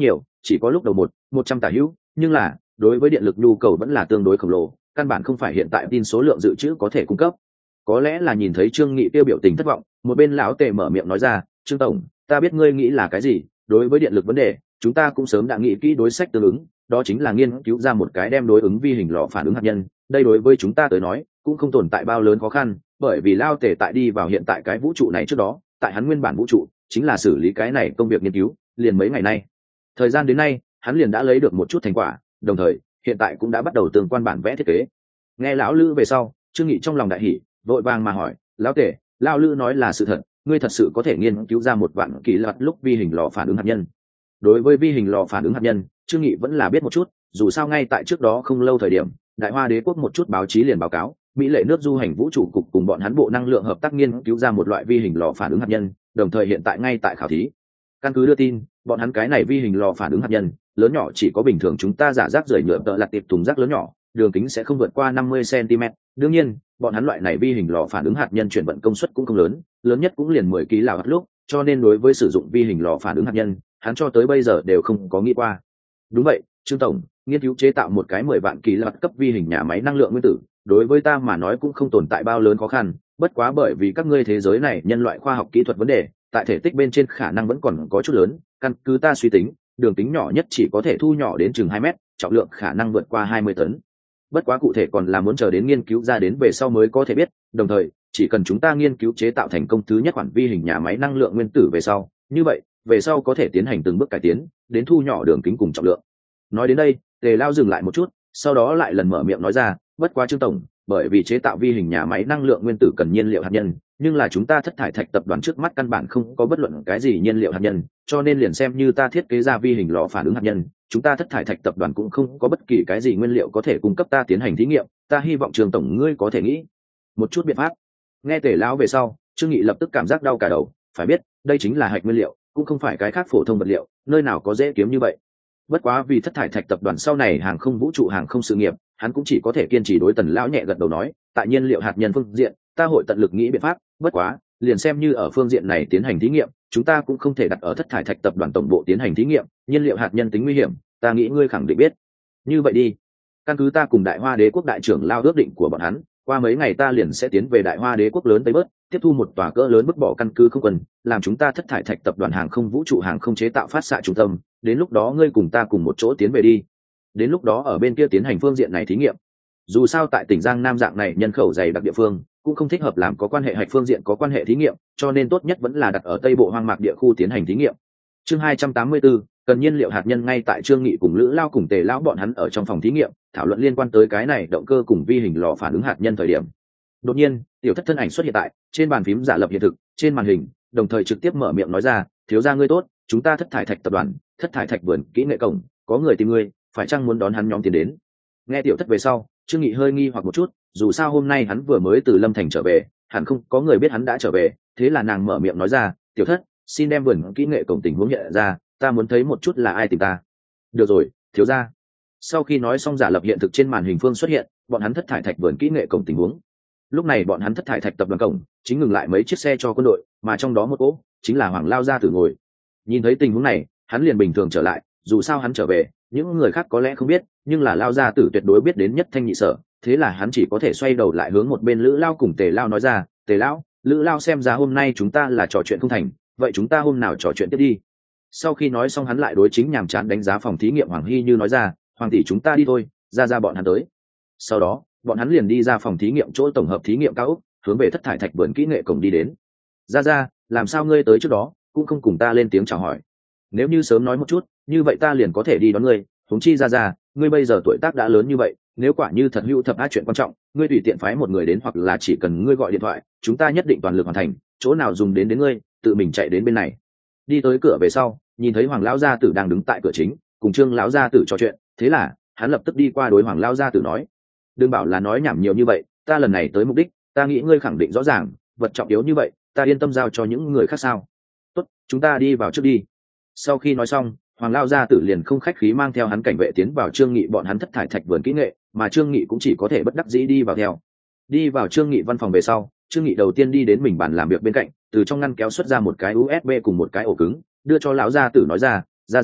chỉ có lúc đầu 100 tả hữu, nhưng là đối với điện lực nhu cầu vẫn là tương đối khổng lồ, căn bản không phải hiện tại tin số lượng dự trữ có thể cung cấp. Có lẽ là nhìn thấy Trương Nghị tiêu biểu tình thất vọng, một bên lão Tề mở miệng nói ra, "Trương tổng, ta biết ngươi nghĩ là cái gì, đối với điện lực vấn đề, chúng ta cũng sớm đã nghĩ kỹ đối sách tương ứng, đó chính là nghiên cứu ra một cái đem đối ứng vi hình lò phản ứng hạt nhân, đây đối với chúng ta tới nói, cũng không tồn tại bao lớn khó khăn, bởi vì Lão Tề tại đi vào hiện tại cái vũ trụ này trước đó, tại hắn nguyên bản vũ trụ, chính là xử lý cái này công việc nghiên cứu, liền mấy ngày nay. Thời gian đến nay, hắn liền đã lấy được một chút thành quả, đồng thời, hiện tại cũng đã bắt đầu tương quan bản vẽ thiết kế." Nghe lão Lữ về sau, Trương Nghị trong lòng đại hỉ, vội vàng mà hỏi, "Lão Tề, lão Lữ nói là sự thật, ngươi thật sự có thể nghiên cứu ra một vạn kỳ lật lúc vi hình lò phản ứng hạt nhân?" Đối với vi hình lò phản ứng hạt nhân, Trương Nghị vẫn là biết một chút, dù sao ngay tại trước đó không lâu thời điểm, Đại Hoa Đế quốc một chút báo chí liền báo cáo, Mỹ lệ nước du hành vũ trụ cục cùng bọn hắn bộ năng lượng hợp tác nghiên cứu ra một loại vi hình lò phản ứng hạt nhân, đồng thời hiện tại ngay tại khảo thí. Căn cứ đưa tin, bọn hắn cái này vi hình lò phản ứng hạt nhân, lớn nhỏ chỉ có bình thường chúng ta giả rác rưởi nhựa tợ lặt tiệp thùng rác lớn nhỏ, đường kính sẽ không vượt qua 50 cm. Đương nhiên, bọn hắn loại này vi hình lò phản ứng hạt nhân chuyển vận công suất cũng không lớn, lớn nhất cũng liền 10 kg hạt lúc, cho nên đối với sử dụng vi hình lò phản ứng hạt nhân, hắn cho tới bây giờ đều không có nghĩ qua. Đúng vậy, Trương tổng, nghiên cứu chế tạo một cái 10 vạn kg cấp vi hình nhà máy năng lượng nguyên tử, đối với ta mà nói cũng không tồn tại bao lớn khó khăn, bất quá bởi vì các ngươi thế giới này nhân loại khoa học kỹ thuật vấn đề, tại thể tích bên trên khả năng vẫn còn có chút lớn, căn cứ ta suy tính, đường kính nhỏ nhất chỉ có thể thu nhỏ đến chừng 2 mét, trọng lượng khả năng vượt qua 20 tấn. Bất quá cụ thể còn là muốn chờ đến nghiên cứu ra đến về sau mới có thể biết, đồng thời, chỉ cần chúng ta nghiên cứu chế tạo thành công thứ nhất khoản vi hình nhà máy năng lượng nguyên tử về sau, như vậy, về sau có thể tiến hành từng bước cải tiến, đến thu nhỏ đường kính cùng trọng lượng. Nói đến đây, Tề Lao dừng lại một chút, sau đó lại lần mở miệng nói ra, bất quá Trương tổng, bởi vì chế tạo vi hình nhà máy năng lượng nguyên tử cần nhiên liệu hạt nhân, nhưng là chúng ta Thất Thải Thạch tập đoàn trước mắt căn bản không có bất luận cái gì nhiên liệu hạt nhân, cho nên liền xem như ta thiết kế ra vi hình lò phản ứng hạt nhân, chúng ta Thất Thải Thạch tập đoàn cũng không có bất kỳ cái gì nguyên liệu có thể cung cấp ta tiến hành thí nghiệm, ta hy vọng Trương tổng ngươi có thể nghĩ một chút biện pháp. Nghe Tề Lão về sau, Trương Nghị lập tức cảm giác đau cả đầu, phải biết, đây chính là hạch nguyên liệu, cũng không phải cái khác phổ thông vật liệu, nơi nào có dễ kiếm như vậy. Bất quá vì Thất Thải Thạch tập đoàn sau này hàng không vũ trụ hàng không sự nghiệp, hắn cũng chỉ có thể kiên trì đối Tần lão nhẹ gật đầu nói, tại nhiên liệu hạt nhân phương diện, ta hội tận lực nghĩ biện pháp, bất quá, liền xem như ở phương diện này tiến hành thí nghiệm, chúng ta cũng không thể đặt ở Thất Thải Thạch tập đoàn tổng bộ tiến hành thí nghiệm, nhiên liệu hạt nhân tính nguy hiểm, ta nghĩ ngươi khẳng định biết. Như vậy đi, căn cứ ta cùng Đại Hoa Đế quốc đại trưởng lao ước định của bọn hắn, qua mấy ngày ta liền sẽ tiến về Đại Hoa Đế quốc lớn Tây Bớt, tiếp thu một tòa cỡ lớn bức bỏ căn cứ không quân, làm chúng ta Thất Thải Thạch tập đoàn hàng không vũ trụ hàng không chế tạo phát xạ trung tâm, đến lúc đó ngươi cùng ta cùng một chỗ tiến về đi. Đến lúc đó ở bên kia tiến hành phương diện này thí nghiệm. Dù sao tại tỉnh Giang Nam dạng này nhân khẩu dày đặc địa phương, cũng không thích hợp làm có quan hệ hạch phương diện có quan hệ thí nghiệm, cho nên tốt nhất vẫn là đặt ở Tây Bộ hoang mạc địa khu tiến hành thí nghiệm. Chương 284, cần nhiên liệu hạt nhân. Ngay tại Trương Nghị cùng Lữ Lao cùng Tề Lão bọn hắn ở trong phòng thí nghiệm, thảo luận liên quan tới cái này động cơ cùng vi hình lò phản ứng hạt nhân thời điểm. Đột nhiên, Tiểu Thất thân ảnh xuất hiện tại trên bàn phím giả lập hiện thực, trên màn hình, đồng thời trực tiếp mở miệng nói ra, thiếu gia ngươi tốt, chúng ta Thất Thải Thạch tập đoàn, Thất Thải Thạch vườn kỹ nghệ cổng, có người tìm ngươi, phải chăng muốn đón hắn nhóm tiến đến? Nghe Tiểu Thất về sau, Trương Nghị hơi nghi hoặc một chút, dù sao hôm nay hắn vừa mới từ Lâm Thành trở về, hẳn không có người biết hắn đã trở về, thế là nàng mở miệng nói ra, Tiểu Thất, xin đem vườn kỹ nghệ cổng tình huống hiện ra, ta muốn thấy một chút là ai tìm ta. Được rồi, thiếu gia. Sau khi nói xong giả lập hiện thực trên màn hình phương xuất hiện, bọn hắn Thất Thải Thạch vườn kỹ nghệ cổng tình huống. Lúc này bọn hắn Thất Thải Thạch tập đoàn cổng chính ngừng lại mấy chiếc xe cho quân đội, mà trong đó một cỗ chính là Hoàng Lao gia tử ngồi. Nhìn thấy tình huống này, hắn liền bình thường trở lại, dù sao hắn trở về, những người khác có lẽ không biết, nhưng là Lao gia tử tuyệt đối biết đến nhất thanh nhị sở, thế là hắn chỉ có thể xoay đầu lại hướng một bên Lữ Lao cùng Tề Lao nói ra, Tề Lão, Lữ Lao xem ra hôm nay chúng ta là trò chuyện không thành, vậy chúng ta hôm nào trò chuyện tiếp đi. Sau khi nói xong hắn lại đối chính nhàm chán đánh giá phòng thí nghiệm Hoàng Hy Như nói ra, Hoàng tỷ chúng ta đi thôi, ra bọn hắn tới. Sau đó bọn hắn liền đi ra phòng thí nghiệm chỗ tổng hợp thí nghiệm cao ốc, hướng về Thất Thải Thạch vườn kỹ nghệ cổng đi đến. Ra, làm sao ngươi tới trước đó cũng không cùng ta lên tiếng chào hỏi? Nếu như sớm nói một chút, như vậy ta liền có thể đi đón ngươi. Huống chi ra, ngươi bây giờ tuổi tác đã lớn như vậy, nếu quả như thật hữu thập ác chuyện quan trọng, ngươi tùy tiện phái một người đến, hoặc là chỉ cần ngươi gọi điện thoại, chúng ta nhất định toàn lực hoàn thành. Chỗ nào dùng đến ngươi, tự mình chạy đến bên này. Đi tới cửa về sau, nhìn thấy Hoàng lão gia tử đang đứng tại cửa chính, cùng Trương lão gia tử trò chuyện, thế là hắn lập tức đi qua đối Hoàng lão gia tử nói, đừng bảo là nói nhảm nhiều như vậy, ta lần này tới mục đích, ta nghĩ ngươi khẳng định rõ ràng, vật trọng yếu như vậy, ta yên tâm giao cho những người khác sao? Tốt, chúng ta đi vào trước đi. Sau khi nói xong, Hoàng lão gia tử liền không khách khí mang theo hắn cảnh vệ tiến vào Trương Nghị bọn hắn Thất Thải Thạch vườn kỹ nghệ, mà Trương Nghị cũng chỉ có thể bất đắc dĩ đi vào theo. Đi vào Trương Nghị văn phòng về sau, Trương Nghị đầu tiên đi đến mình bàn làm việc bên cạnh, từ trong ngăn kéo xuất ra một cái USB cùng một cái ổ cứng, đưa cho lão gia tử nói ra,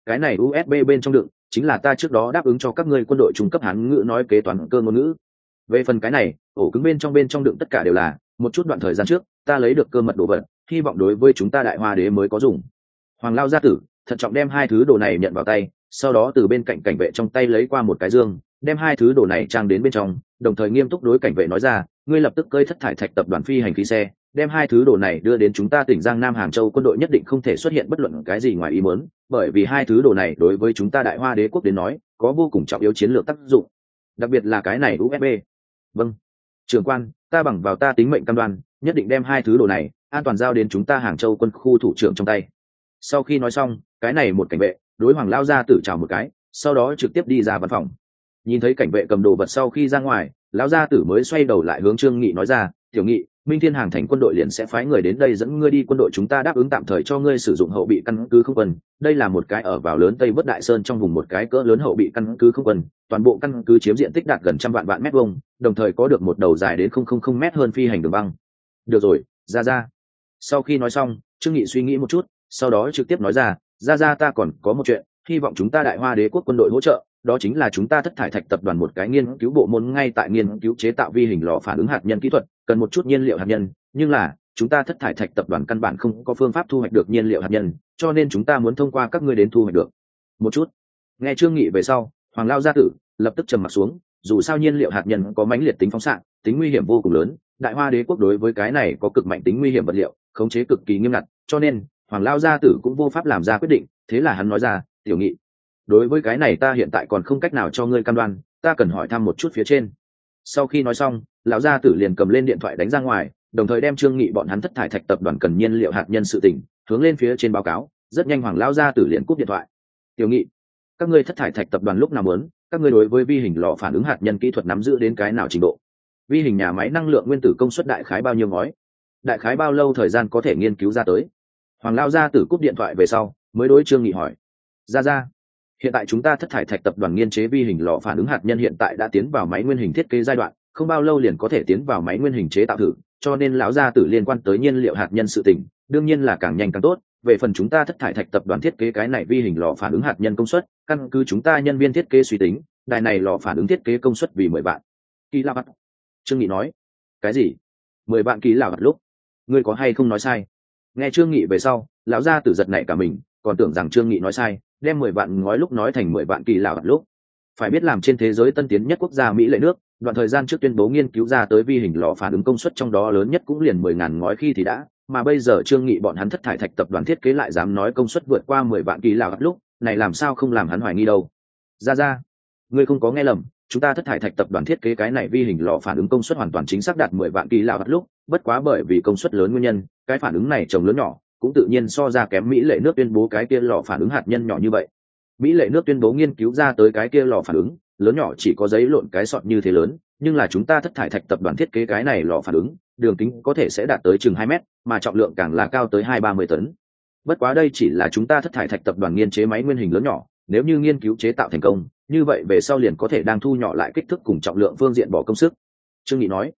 cái này USB bên trong đựng chính là ta trước đó đáp ứng cho các ngươi quân đội trung cấp Hán ngữ nói kế toán cơ ngôn ngữ. Về phần cái này ổ cứng bên trong đựng tất cả đều là một chút đoạn thời gian trước ta lấy được cơ mật đồ vật, hy vọng đối với chúng ta Đại Hoa Đế mới có dùng. Hoàng Lao gia tử thận trọng đem hai thứ đồ này nhận vào tay, sau đó từ bên cạnh cảnh vệ trong tay lấy qua một cái dương, đem hai thứ đồ này trang đến bên trong, đồng thời nghiêm túc đối cảnh vệ nói ra, ngươi lập tức cơi thất thải thạch tập đoàn phi hành khí xe, đem hai thứ đồ này đưa đến chúng ta tỉnh Giang Nam Hàng Châu, quân đội nhất định không thể xuất hiện bất luận cái gì ngoài ý muốn, bởi vì hai thứ đồ này đối với chúng ta Đại Hoa Đế quốc đến nói có vô cùng trọng yếu chiến lược tác dụng, đặc biệt là cái này USB. Vâng, trưởng quan, ta bằng vào ta tính mệnh cam đoan, nhất định đem hai thứ đồ này an toàn giao đến chúng ta Hàng Châu quân khu thủ trưởng trong tay. Sau khi nói xong, cái này một cảnh vệ đối Hoàng Lao gia tử chào một cái, sau đó trực tiếp đi ra văn phòng. Nhìn thấy cảnh vệ cầm đồ vật sau khi ra ngoài, lão gia tử mới xoay đầu lại hướng Trương Nghị nói ra, tiểu Nghị, Minh Thiên Hàng thành quân đội liền sẽ phái người đến đây dẫn ngươi đi, quân đội chúng ta đáp ứng tạm thời cho ngươi sử dụng hậu bị căn cứ không quân. Đây là một cái ở vào lớn Tây Vất Đại Sơn trong vùng một cái cỡ lớn hậu bị căn cứ không quân, toàn bộ căn cứ chiếm diện tích đạt gần 100 vạn mét vuông, đồng thời có được một đầu dài đến 000 mét hơn phi hành đường băng. Được rồi, ra. Sau khi nói xong, Trương Nghị suy nghĩ một chút, sau đó trực tiếp nói ra, ra ta còn có một chuyện, hy vọng chúng ta Đại Hoa Đế quốc quân đội hỗ trợ, đó chính là chúng ta thất thải thạch tập đoàn một cái nghiên cứu bộ môn ngay tại nghiên cứu chế tạo vi hình lò phản ứng hạt nhân kỹ thuật, cần một chút nhiên liệu hạt nhân, nhưng là chúng ta thất thải thạch tập đoàn căn bản không có phương pháp thu hoạch được nhiên liệu hạt nhân, cho nên chúng ta muốn thông qua các ngươi đến thu hoạch được một chút. Nghe Trương Nghị về sau, Hoàng Lao gia tử lập tức trầm mặt xuống, dù sao nhiên liệu hạt nhân có mãnh liệt tính phóng xạ, tính nguy hiểm vô cùng lớn, Đại Hoa Đế quốc đối với cái này có cực mạnh tính nguy hiểm vật liệu, khống chế cực kỳ nghiêm ngặt, cho nên Hoàng Lao gia tử cũng vô pháp làm ra quyết định. Thế là hắn nói ra, tiểu Nghị, đối với cái này ta hiện tại còn không cách nào cho ngươi cam đoan, ta cần hỏi thăm một chút phía trên. Sau khi nói xong, lão gia tử liền cầm lên điện thoại đánh ra ngoài, đồng thời đem Trương Nghị bọn hắn thất thải thạch tập đoàn cần nhiên liệu hạt nhân sự tình hướng lên phía trên báo cáo. Rất nhanh Hoàng lão gia tử liền cúp điện thoại. Tiểu Nghị, các ngươi thất thải thạch tập đoàn lúc nào muốn, các ngươi đối với vi hình lò phản ứng hạt nhân kỹ thuật nắm giữ đến cái nào trình độ? Vi hình nhà máy năng lượng nguyên tử công suất đại khái bao nhiêu ngói? Đại khái bao lâu thời gian có thể nghiên cứu ra tới? Hoàng lão gia tử cúp điện thoại về sau mới đối Trương Nghị hỏi. Ra hiện tại chúng ta thất thải thạch tập đoàn nghiên chế vi hình lò phản ứng hạt nhân hiện tại đã tiến vào máy nguyên hình thiết kế giai đoạn, không bao lâu liền có thể tiến vào máy nguyên hình chế tạo thử, cho nên lão gia tử liên quan tới nhiên liệu hạt nhân sự tình đương nhiên là càng nhanh càng tốt. Về phần chúng ta thất thải thạch tập đoàn thiết kế cái này vi hình lò phản ứng hạt nhân công suất, căn cứ chúng ta nhân viên thiết kế suy tính, đài này lò phản ứng thiết kế công suất vì 10 vạn kW. Trương Nghị nói, cái gì? 10 vạn kW lúc? Ngươi có hay không nói sai? Nghe Trương Nghị về sau, lão gia tử giật nảy cả mình, còn tưởng rằng Trương Nghị nói sai, đem 10 vạn ngói lúc nói thành 10 vạn kW lúc. Phải biết làm trên thế giới tân tiến nhất quốc gia Mỹ lệ nước, đoạn thời gian trước tuyên bố nghiên cứu ra tới vi hình lò phản ứng công suất trong đó lớn nhất cũng liền 10.000 ngói khi thì đã, mà bây giờ Trương Nghị bọn hắn thất thải thạch tập đoàn thiết kế lại dám nói công suất vượt qua 10 vạn kW lúc, này làm sao không làm hắn hoài nghi đâu. Ra, ngươi không có nghe lầm, chúng ta thất thải thạch tập đoàn thiết kế cái này vi hình lò phản ứng công suất hoàn toàn chính xác đạt 10 vạn kW lúc, bất quá bởi vì công suất lớn nguyên nhân, cái phản ứng này trồng lớn nhỏ, cũng tự nhiên so ra kém Mỹ lệ nước tuyên bố cái kia lò phản ứng hạt nhân nhỏ như vậy. Mỹ lệ nước tuyên bố nghiên cứu ra tới cái kia lò phản ứng lớn nhỏ chỉ có giấy lộn cái sọt như thế lớn, nhưng là chúng ta thất thải thạch tập đoàn thiết kế cái này lò phản ứng đường kính có thể sẽ đạt tới chừng 2 mét, mà trọng lượng càng là cao tới 230 tấn. Bất quá đây chỉ là chúng ta thất thải thạch tập đoàn nghiên chế máy nguyên hình lớn nhỏ, nếu như nghiên cứu chế tạo thành công, như vậy về sau liền có thể đang thu nhỏ lại kích thước cùng trọng lượng phương diện bỏ công sức. Trương Nghị nói,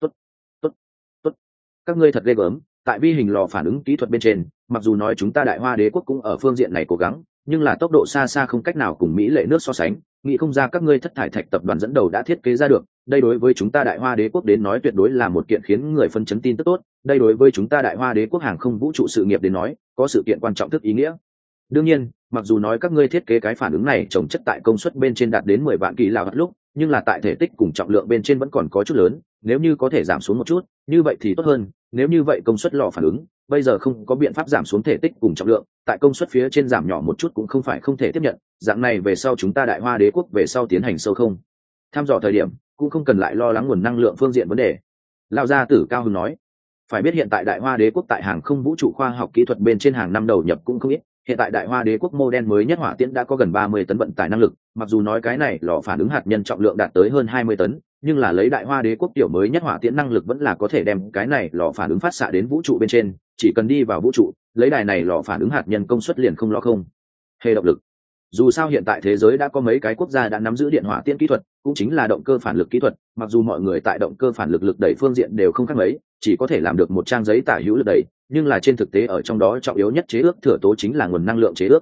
tốt, các ngươi thật ghê gớm, tại vi hình lò phản ứng kỹ thuật bên trên, mặc dù nói chúng ta Đại Hoa Đế quốc cũng ở phương diện này cố gắng, nhưng là tốc độ xa xa không cách nào cùng Mỹ lệ nước so sánh, nghĩ không ra các ngươi thất thải thạch tập đoàn dẫn đầu đã thiết kế ra được, đây đối với chúng ta Đại Hoa Đế quốc đến nói tuyệt đối là một kiện khiến người phân chấn tin tức tốt, đây đối với chúng ta Đại Hoa Đế quốc hàng không vũ trụ sự nghiệp đến nói, có sự kiện quan trọng thức ý nghĩa. Đương nhiên, mặc dù nói các ngươi thiết kế cái phản ứng này trồng chất tại công suất bên trên đạt đến 10 vạn kW lúc, nhưng là tại thể tích cùng trọng lượng bên trên vẫn còn có chút lớn, nếu như có thể giảm xuống một chút, như vậy thì tốt hơn, nếu như vậy công suất lò phản ứng bây giờ không có biện pháp giảm xuống thể tích cùng trọng lượng, tại công suất phía trên giảm nhỏ một chút cũng không phải không thể tiếp nhận, dạng này về sau chúng ta Đại Hoa Đế quốc về sau tiến hành sâu không tham dò thời điểm cũng không cần lại lo lắng nguồn năng lượng phương diện vấn đề. Lão gia tử cao hứng nói, phải biết hiện tại Đại Hoa Đế quốc tại hàng không vũ trụ khoa học kỹ thuật bên trên hàng năm đầu nhập cũng không ít, hiện tại Đại Hoa Đế quốc model mới nhất hỏa tiễn đã có gần 30 tấn vận tải năng lực, mặc dù nói cái này lò phản ứng hạt nhân trọng lượng đạt tới hơn 20 tấn, nhưng là lấy Đại Hoa Đế quốc tiểu mới nhất hỏa tiễn năng lực vẫn là có thể đem cái này lò phản ứng phát xạ đến vũ trụ bên trên, chỉ cần đi vào vũ trụ, lấy đài này lò phản ứng hạt nhân công suất liền không lo không hề động lực. Dù sao hiện tại thế giới đã có mấy cái quốc gia đã nắm giữ điện hỏa tiễn kỹ thuật, cũng chính là động cơ phản lực kỹ thuật, mặc dù mọi người tại động cơ phản lực lực đẩy phương diện đều không khác mấy, chỉ có thể làm được một trang giấy tả hữu lực đẩy, nhưng là trên thực tế ở trong đó trọng yếu nhất chế ước thừa tố chính là nguồn năng lượng chế ước.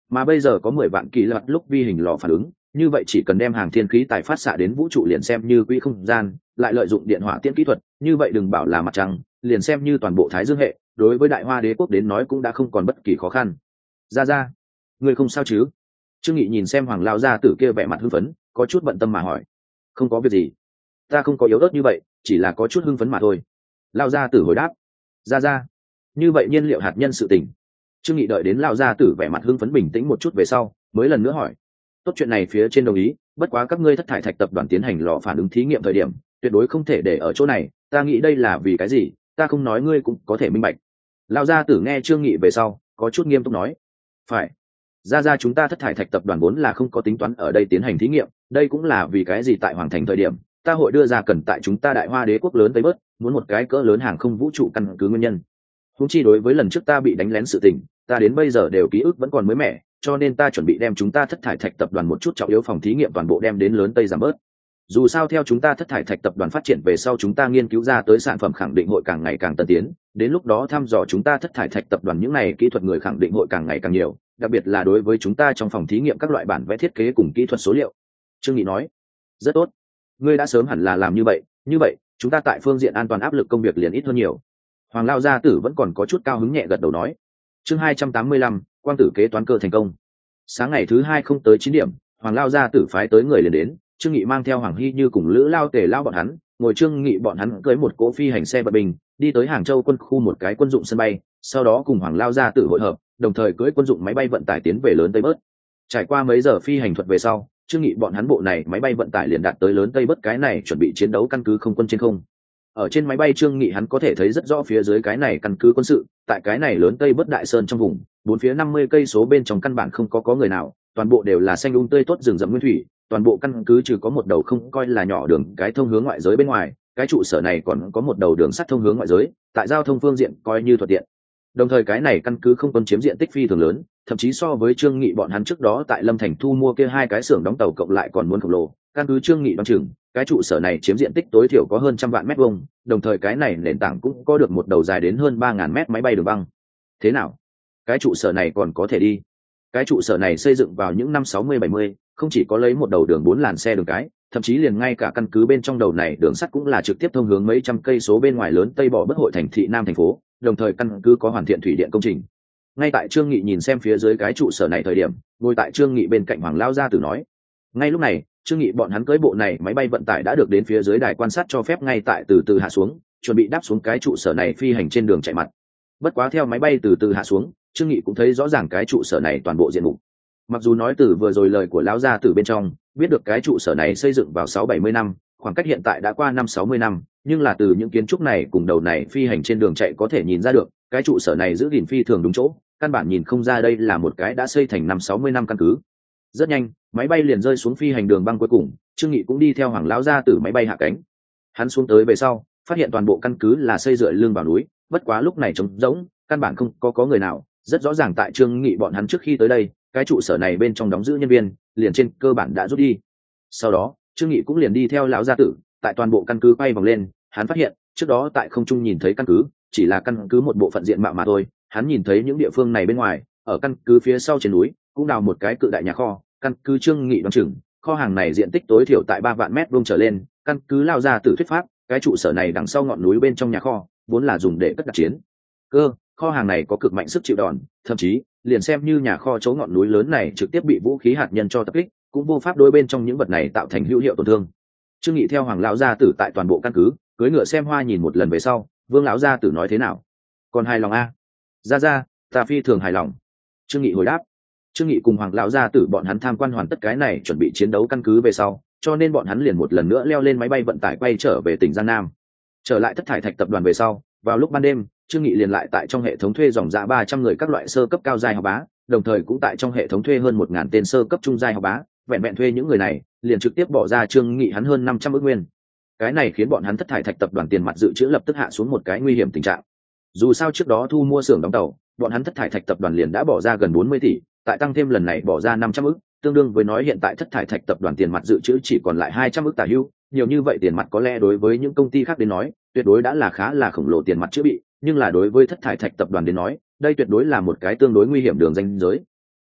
mà bây giờ có 10 vạn kỳ lật lúc vi hình lò phản ứng, như vậy chỉ cần đem hàng thiên khí tài phát xạ đến vũ trụ liền xem như quỹ không gian, lại lợi dụng điện hỏa tiễn kỹ thuật, như vậy đừng bảo là mặt trăng, liền xem như toàn bộ Thái Dương hệ, đối với Đại Hoa Đế quốc đến nói cũng đã không còn bất kỳ khó khăn. Ra, ngươi không sao chứ? Trương Nghị nhìn xem Hoàng lão gia tử kia vẻ mặt hưng phấn, có chút bận tâm mà hỏi. Không có việc gì, ta không có yếu ớt như vậy, chỉ là có chút hưng phấn mà thôi. Lão gia tử hồi đáp. Ra, như vậy nhiên liệu hạt nhân sự tình. Trương Nghị đợi đến lão gia tử vẻ mặt hưng phấn bình tĩnh một chút về sau, mới lần nữa hỏi. Tốt, chuyện này phía trên đồng ý, bất quá các ngươi Thất Thải Thạch tập đoàn tiến hành lò phản ứng thí nghiệm thời điểm, tuyệt đối không thể để ở chỗ này, ta nghĩ đây là vì cái gì, ta không nói ngươi cũng có thể minh bạch. Lão gia tử nghe Trương Nghị về sau, có chút nghiêm túc nói. Phải, ra chúng ta Thất Thải Thạch tập đoàn vốn là không có tính toán ở đây tiến hành thí nghiệm, đây cũng là vì cái gì tại Hoàng Thành thời điểm, ta hội đưa ra cần tại chúng ta Đại Hoa Đế quốc lớn tới bớt, muốn một cái cỡ lớn hàng không vũ trụ căn cứ nguyên nhân. Huống chi đối với lần trước ta bị đánh lén sự tình, ta đến bây giờ đều ký ức vẫn còn mới mẻ, cho nên ta chuẩn bị đem chúng ta Thất Thải Thạch tập đoàn một chút trọng yếu phòng thí nghiệm toàn bộ đem đến lớn Tây giảm bớt. Dù sao theo chúng ta Thất Thải Thạch tập đoàn phát triển về sau, chúng ta nghiên cứu ra tới sản phẩm khẳng định hội càng ngày càng tân tiến, đến lúc đó thăm dò chúng ta Thất Thải Thạch tập đoàn những này kỹ thuật người khẳng định hội càng ngày càng nhiều, đặc biệt là đối với chúng ta trong phòng thí nghiệm các loại bản vẽ thiết kế cùng kỹ thuật số liệu. Trương Nghị nói. Rất tốt, ngươi đã sớm hẳn là làm như vậy chúng ta tại phương diện an toàn áp lực công việc liền ít hơn nhiều. Hoàng lão gia tử vẫn còn có chút cao hứng nhẹ gật đầu nói. Chương 285, quang tử kế toán cơ thành công. Sáng ngày thứ hai không tới 9 điểm, Hoàng lão gia tử phái tới người liền đến, Trương Nghị mang theo Hoàng Hy Như cùng Lữ Lao Tề Lao bọn hắn, ngồi Trương Nghị bọn hắn cưới một cỗ phi hành xe bật bình, đi tới Hàng Châu quân khu một cái quân dụng sân bay, sau đó cùng Hoàng lão gia tử hội hợp, đồng thời cưới quân dụng máy bay vận tải tiến về lớn Tây Bớt. Trải qua mấy giờ phi hành thuật về sau, Trương Nghị bọn hắn bộ này máy bay vận tải liền đạt tới lớn Tây Bớt cái này chuẩn bị chiến đấu căn cứ không quân trên không. Ở trên máy bay Trương Nghị hắn có thể thấy rất rõ phía dưới cái này căn cứ quân sự, tại cái này lớn Tây Bớt đại sơn trong vùng, bốn phía 50 cây số bên trong căn bản không có người nào, toàn bộ đều là xanh tươi tốt rừng rậm nguyên thủy, toàn bộ căn cứ trừ có một đầu không coi là nhỏ đường cái thông hướng ngoại giới bên ngoài, cái trụ sở này còn có một đầu đường sắt thông hướng ngoại giới, tại giao thông phương diện coi như thuận tiện. Đồng thời cái này căn cứ không quân chiếm diện tích phi thường lớn, thậm chí so với Trương Nghị bọn hắn trước đó tại Lâm Thành thu mua kia hai cái xưởng đóng tàu cộng lại còn muốn khổng lồ. Căn cứ Trương Nghị đoán chừng, cái trụ sở này chiếm diện tích tối thiểu có hơn 100 vạn mét vuông, đồng thời cái này nền tảng cũng có được một đầu dài đến hơn 3000 mét máy bay đường băng. Thế nào? Cái trụ sở này còn có thể đi? Cái trụ sở này xây dựng vào những năm 60-70, không chỉ có lấy một đầu đường 4 làn xe đường cái, thậm chí liền ngay cả căn cứ bên trong đầu này đường sắt cũng là trực tiếp thông hướng mấy trăm cây số bên ngoài lớn Tây Bỏ Bất Hội thành thị Nam thành phố, đồng thời căn cứ có hoàn thiện thủy điện công trình. Ngay tại Trương Nghị nhìn xem phía dưới cái trụ sở này thời điểm, ngồi tại Trương Nghị bên cạnh Hoàng lão gia tử nói. Ngay lúc này, Trương Nghị bọn hắn cưỡi bộ này máy bay vận tải đã được đến phía dưới đài quan sát cho phép ngay tại từ từ hạ xuống, chuẩn bị đáp xuống cái trụ sở này phi hành trên đường chạy mặt. Bất quá theo máy bay từ từ hạ xuống, Trương Nghị cũng thấy rõ ràng cái trụ sở này toàn bộ diện mục. Mặc dù nói từ vừa rồi lời của lão gia tử bên trong, biết được cái trụ sở này xây dựng vào 6-70 năm, khoảng cách hiện tại đã qua 5-60 năm, nhưng là từ những kiến trúc này cùng đầu này phi hành trên đường chạy có thể nhìn ra được, cái trụ sở này giữ gìn phi thường đúng chỗ, căn bản nhìn không ra đây là một cái đã xây thành 5-60 năm căn cứ. Rất nhanh, máy bay liền rơi xuống phi hành đường băng cuối cùng, Trương Nghị cũng đi theo Hoàng lão gia tử máy bay hạ cánh. Hắn xuống tới về sau, phát hiện toàn bộ căn cứ là xây dựa lưng vào núi, bất quá lúc này trống rỗng, căn bản không có người nào, rất rõ ràng tại Trương Nghị bọn hắn trước khi tới đây, cái trụ sở này bên trong đóng giữ nhân viên, liền trên cơ bản đã rút đi. Sau đó, Trương Nghị cũng liền đi theo lão gia tử, tại toàn bộ căn cứ quay vòng lên, hắn phát hiện, trước đó tại không trung nhìn thấy căn cứ, chỉ là căn cứ một bộ phận diện mạo mà thôi, hắn nhìn thấy những địa phương này bên ngoài, ở căn cứ phía sau trên núi, cũng đào một cái cự đại nhà kho, căn cứ Trương Nghị đoán chừng, kho hàng này diện tích tối thiểu tại 3 vạn mét vuông trở lên, căn cứ lão gia tử thuyết pháp, cái trụ sở này đằng sau ngọn núi bên trong nhà kho, vốn là dùng để cất đặt chiến cơ, kho hàng này có cực mạnh sức chịu đòn, thậm chí liền xem như nhà kho chỗ ngọn núi lớn này trực tiếp bị vũ khí hạt nhân cho tập kích, cũng vô pháp đối bên trong những vật này tạo thành hữu hiệu tổn thương. Trương Nghị theo Hoàng lão gia tử tại toàn bộ căn cứ, cưỡi ngựa xem hoa nhìn một lần về sau, Vương lão gia tử nói thế nào? Còn hài lòng a? Ra, ta phi thường hài lòng. Trương Nghị hồi đáp. Trương Nghị cùng Hoàng lão gia tử bọn hắn tham quan hoàn tất cái này chuẩn bị chiến đấu căn cứ về sau, cho nên bọn hắn liền một lần nữa leo lên máy bay vận tải quay trở về tỉnh Giang Nam. Trở lại Thất Thải Thạch tập đoàn về sau, vào lúc ban đêm, Trương Nghị liền lại tại trong hệ thống thuê dòng dã 300 người các loại sơ cấp cao giai học bá, đồng thời cũng tại trong hệ thống thuê hơn 1000 tên sơ cấp trung giai học bá, vẹn vẹn thuê những người này, liền trực tiếp bỏ ra Trương Nghị hắn hơn 500 ức nguyên. Cái này khiến bọn hắn Thất Thải Thạch tập đoàn tiền mặt dự trữ lập tức hạ xuống một cái nguy hiểm tình trạng. Dù sao trước đó thu mua xưởng đóng tàu, bọn hắn Thất Thải Thạch tập đoàn liền đã bỏ ra gần 40 tỷ, tại tăng thêm lần này bỏ ra 500 ức, tương đương với nói hiện tại Thất Thải Thạch tập đoàn tiền mặt dự trữ chỉ còn lại 200 ức tả hữu, nhiều như vậy tiền mặt có lẽ đối với những công ty khác đến nói, tuyệt đối đã là khá là khổng lồ tiền mặt chữa bị, nhưng là đối với Thất Thải Thạch tập đoàn đến nói, đây tuyệt đối là một cái tương đối nguy hiểm đường ranh giới.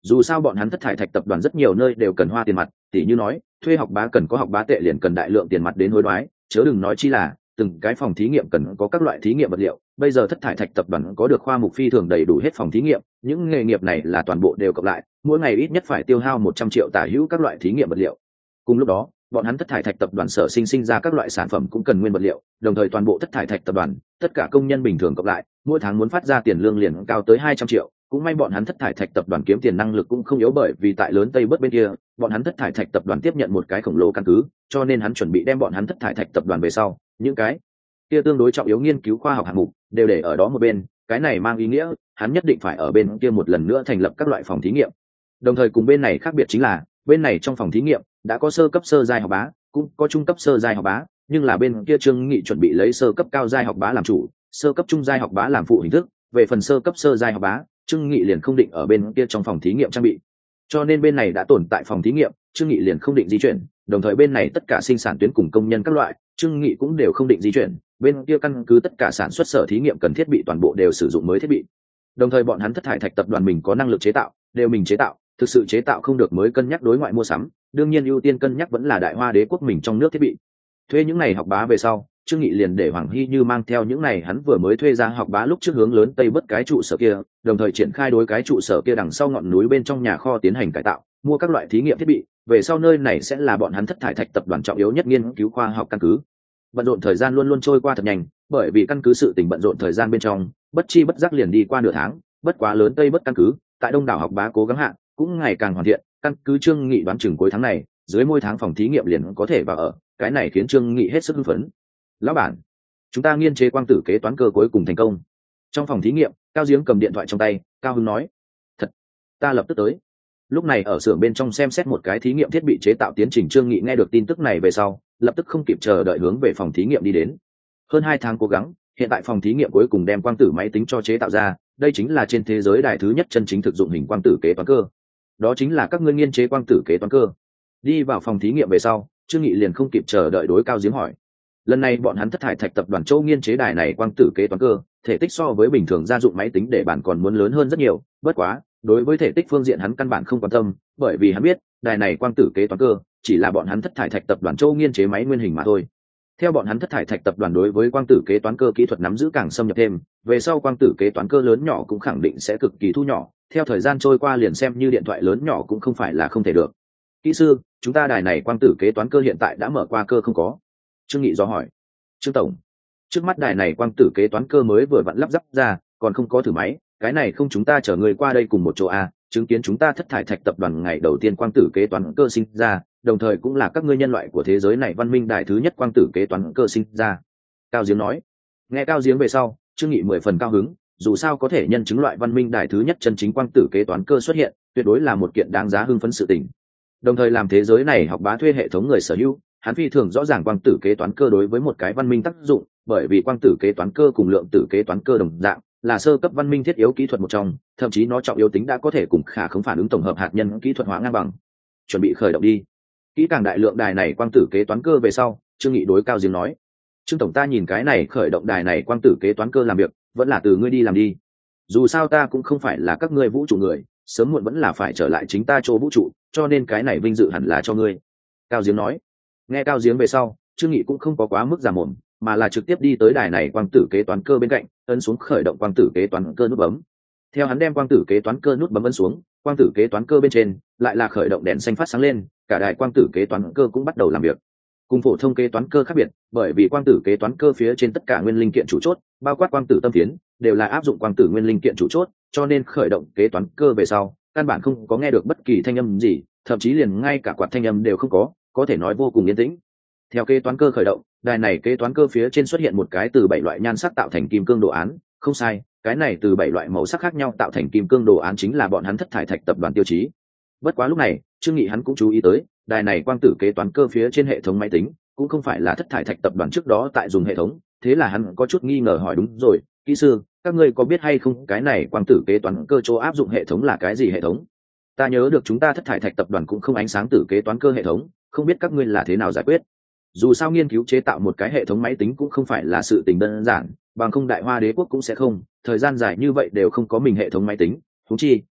Dù sao bọn hắn thất thải thạch tập đoàn rất nhiều nơi đều cần hoa tiền mặt, tỉ như nói thuê học bá cần có học bá tệ liền cần đại lượng tiền mặt đến hối đoái, chớ đừng nói chi là từng cái phòng thí nghiệm cần có các loại thí nghiệm vật liệu. Bây giờ thất thải thạch tập đoàn có được khoa mục phi thường đầy đủ hết phòng thí nghiệm, những nghề nghiệp này là toàn bộ đều cộng lại mỗi ngày ít nhất phải tiêu hao 100 triệu tả hữu các loại thí nghiệm vật liệu. Cùng lúc đó bọn hắn thất thải thạch tập đoàn sở sinh ra các loại sản phẩm cũng cần nguyên vật liệu, đồng thời toàn bộ thất thải thạch tập đoàn tất cả công nhân bình thường cộng lại mỗi tháng muốn phát ra tiền lương liền cao tới 200 triệu. Cũng may bọn hắn thất thải thạch tập đoàn kiếm tiền năng lực cũng không yếu, bởi vì tại lớn Tây Bắc bên kia bọn hắn thất thải thạch tập đoàn tiếp nhận một cái khổng lồ căn cứ, cho nên hắn chuẩn bị đem bọn hắn thất thải thạch tập đoàn về sau những cái kia tương đối trọng yếu nghiên cứu khoa học hạng mục đều để ở đó một bên. Cái này mang ý nghĩa hắn nhất định phải ở bên kia một lần nữa thành lập các loại phòng thí nghiệm. Đồng thời cùng bên này khác biệt chính là bên này trong phòng thí nghiệm đã có sơ cấp sơ giai học bá, cũng có trung cấp sơ giai học bá, nhưng là bên kia Trương Nghị chuẩn bị lấy sơ cấp cao giai học bá làm chủ, sơ cấp trung giai học bá làm phụ hình thức. Về phần sơ cấp sơ giai học bá, Trương Nghị liền không định ở bên kia trong phòng thí nghiệm trang bị, cho nên bên này đã tồn tại phòng thí nghiệm, Trương Nghị liền không định di chuyển. Đồng thời bên này tất cả sinh sản tuyến cùng công nhân các loại, Trương Nghị cũng đều không định di chuyển. Bên kia căn cứ tất cả sản xuất sở thí nghiệm cần thiết bị toàn bộ đều sử dụng mới thiết bị. Đồng thời bọn hắn thất thải thạch tập đoàn mình có năng lực chế tạo, đều mình chế tạo, thực sự chế tạo không được mới cân nhắc đối ngoại mua sắm, đương nhiên ưu tiên cân nhắc vẫn là Đại Hoa Đế quốc mình trong nước thiết bị. Thuê những này học bá về sau, Trương Nghị liền để Hoàng Hy Như mang theo những này hắn vừa mới thuê ra học bá lúc trước hướng lớn Tây Bắc cái trụ sở kia, đồng thời triển khai đối cái trụ sở kia đằng sau ngọn núi bên trong nhà kho tiến hành cải tạo, mua các loại thí nghiệm thiết bị. Về sau nơi này sẽ là bọn hắn thất thải thạch tập đoàn trọng yếu nhất nghiên cứu khoa học căn cứ. Bận rộn thời gian luôn luôn trôi qua thật nhanh, bởi vì căn cứ sự tình bận rộn thời gian bên trong, bất chi bất giác liền đi qua nửa tháng. Bất quá lớn Tây Bắc căn cứ tại đông đảo học bá cố gắng hạ cũng ngày càng hoàn thiện, căn cứ Trương Nghị đoán chừng cuối tháng này dưới môi tháng phòng thí nghiệm liền có thể vào ở, cái này khiến Trương Nghị hết sức hưng phấn. Lão bản, chúng ta nghiên chế quang tử kế toán cơ cuối cùng thành công. Trong phòng thí nghiệm, Cao Giếng cầm điện thoại trong tay, cao hứng nói: thật, ta lập tức tới. Lúc này ở xưởng bên trong xem xét một cái thí nghiệm thiết bị chế tạo tiến trình, Trương Nghị nghe được tin tức này về sau lập tức không kịp chờ đợi hướng về phòng thí nghiệm đi đến. Hơn 2 tháng cố gắng, hiện tại phòng thí nghiệm cuối cùng đem quang tử máy tính cho chế tạo ra, đây chính là trên thế giới đài thứ nhất chân chính thực dụng hình quang tử kế toán cơ. Đó chính là các ngươi nghiên chế quang tử kế toán cơ. Đi vào phòng thí nghiệm về sau, Trương Nghị liền không kịp chờ đợi đối Cao Giếng hỏi: lần này bọn hắn thất thải thạch tập đoàn châu nghiên chế đài này quang tử kế toán cơ, thể tích so với bình thường gia dụng máy tính để bản còn muốn lớn hơn rất nhiều, bất quá đối với thể tích phương diện hắn căn bản không quan tâm, bởi vì hắn biết đài này quang tử kế toán cơ chỉ là bọn hắn thất thải thạch tập đoàn châu nghiên chế máy nguyên hình mà thôi. Theo bọn hắn thất thải thạch tập đoàn đối với quang tử kế toán cơ kỹ thuật nắm giữ càng xâm nhập thêm, về sau quang tử kế toán cơ lớn nhỏ cũng khẳng định sẽ cực kỳ thu nhỏ, theo thời gian trôi qua liền xem như điện thoại lớn nhỏ cũng không phải là không thể được. Kỹ sư, chúng ta đài này quang tử kế toán cơ hiện tại đã mở qua cơ không có? Trương Nghị do hỏi. Trương tổng, trước mắt đài này quang tử kế toán cơ mới vừa vặn lắp ráp ra, còn không có thử máy, cái này không chúng ta chở người qua đây cùng một chỗ à, chứng kiến chúng ta thất thải thạch tập đoàn ngày đầu tiên quang tử kế toán cơ sinh ra, đồng thời cũng là các ngươi nhân loại của thế giới này văn minh đài thứ nhất quang tử kế toán cơ sinh ra. Cao Giếng nói. Nghe Cao Giếng về sau, Trương Nghị 10 phần cao hứng, dù sao có thể nhân chứng loại văn minh đài thứ nhất chân chính quang tử kế toán cơ xuất hiện, tuyệt đối là một kiện đáng giá hưng phấn sự tình. Đồng thời làm thế giới này học bá thuê hệ thống người sở hữu, hắn phi thường rõ ràng quang tử kế toán cơ đối với một cái văn minh tác dụng, bởi vì quang tử kế toán cơ cùng lượng tử kế toán cơ đồng dạng là sơ cấp văn minh thiết yếu kỹ thuật một trong, thậm chí nó trọng yếu tính đã có thể cùng khả khống phản ứng tổng hợp hạt nhân kỹ thuật hóa ngang bằng. Chuẩn bị khởi động đi. Kỹ càng đại lượng đài này quang tử kế toán cơ về sau, Trương Nghị đối Cao Giếng nói: Trương tổng, ta nhìn cái này khởi động đài này quang tử kế toán cơ làm việc vẫn là từ ngươi đi làm đi, dù sao ta cũng không phải là các ngươi vũ trụ người, sớm muộn vẫn là phải trở lại chính ta chỗ vũ trụ, cho nên cái này vinh dự hẳn là cho ngươi. Cao Giếng nói. Nghe Cao Giếng về sau, Trương Nghị cũng không có quá mức giả mồm, mà là trực tiếp đi tới đài này quang tử kế toán cơ bên cạnh, ấn xuống khởi động quang tử kế toán cơ nút bấm. Theo hắn đem quang tử kế toán cơ nút bấm ấn xuống, quang tử kế toán cơ bên trên lại là khởi động đèn xanh phát sáng lên, cả đài quang tử kế toán cơ cũng bắt đầu làm việc. Cùng phổ thông kế toán cơ khác biệt, bởi vì quang tử kế toán cơ phía trên tất cả nguyên linh kiện chủ chốt, bao quát quang tử tâm phiến, đều là áp dụng quang tử nguyên linh kiện chủ chốt, cho nên khởi động kế toán cơ về sau, căn bản không có nghe được bất kỳ thanh âm gì, thậm chí liền ngay cả quạt thanh âm đều không có thể nói vô cùng yên tĩnh. Theo kế toán cơ khởi động, đài này kế toán cơ phía trên xuất hiện một cái từ 7 loại nhan sắc tạo thành kim cương đồ án, không sai, cái này từ 7 loại màu sắc khác nhau tạo thành kim cương đồ án chính là bọn hắn thất thải thạch tập đoàn tiêu chí. Bất quá lúc này, Trương Nghị hắn cũng chú ý tới, đài này quang tử kế toán cơ phía trên hệ thống máy tính cũng không phải là thất thải thạch tập đoàn trước đó tại dùng hệ thống, thế là hắn có chút nghi ngờ hỏi: đúng rồi, kỹ sư, các ngươi có biết hay không cái này quang tử kế toán cơ chỗ áp dụng hệ thống là cái gì hệ thống? Ta nhớ được chúng ta thất thải thạch tập đoàn cũng không ánh sáng tử kế toán cơ hệ thống, không biết các ngươi là thế nào giải quyết. Dù sao nghiên cứu chế tạo một cái hệ thống máy tính cũng không phải là sự tình đơn giản, bằng không Đại Hoa Đế quốc cũng sẽ không thời gian dài như vậy đều không có mình hệ thống máy tính, huống chi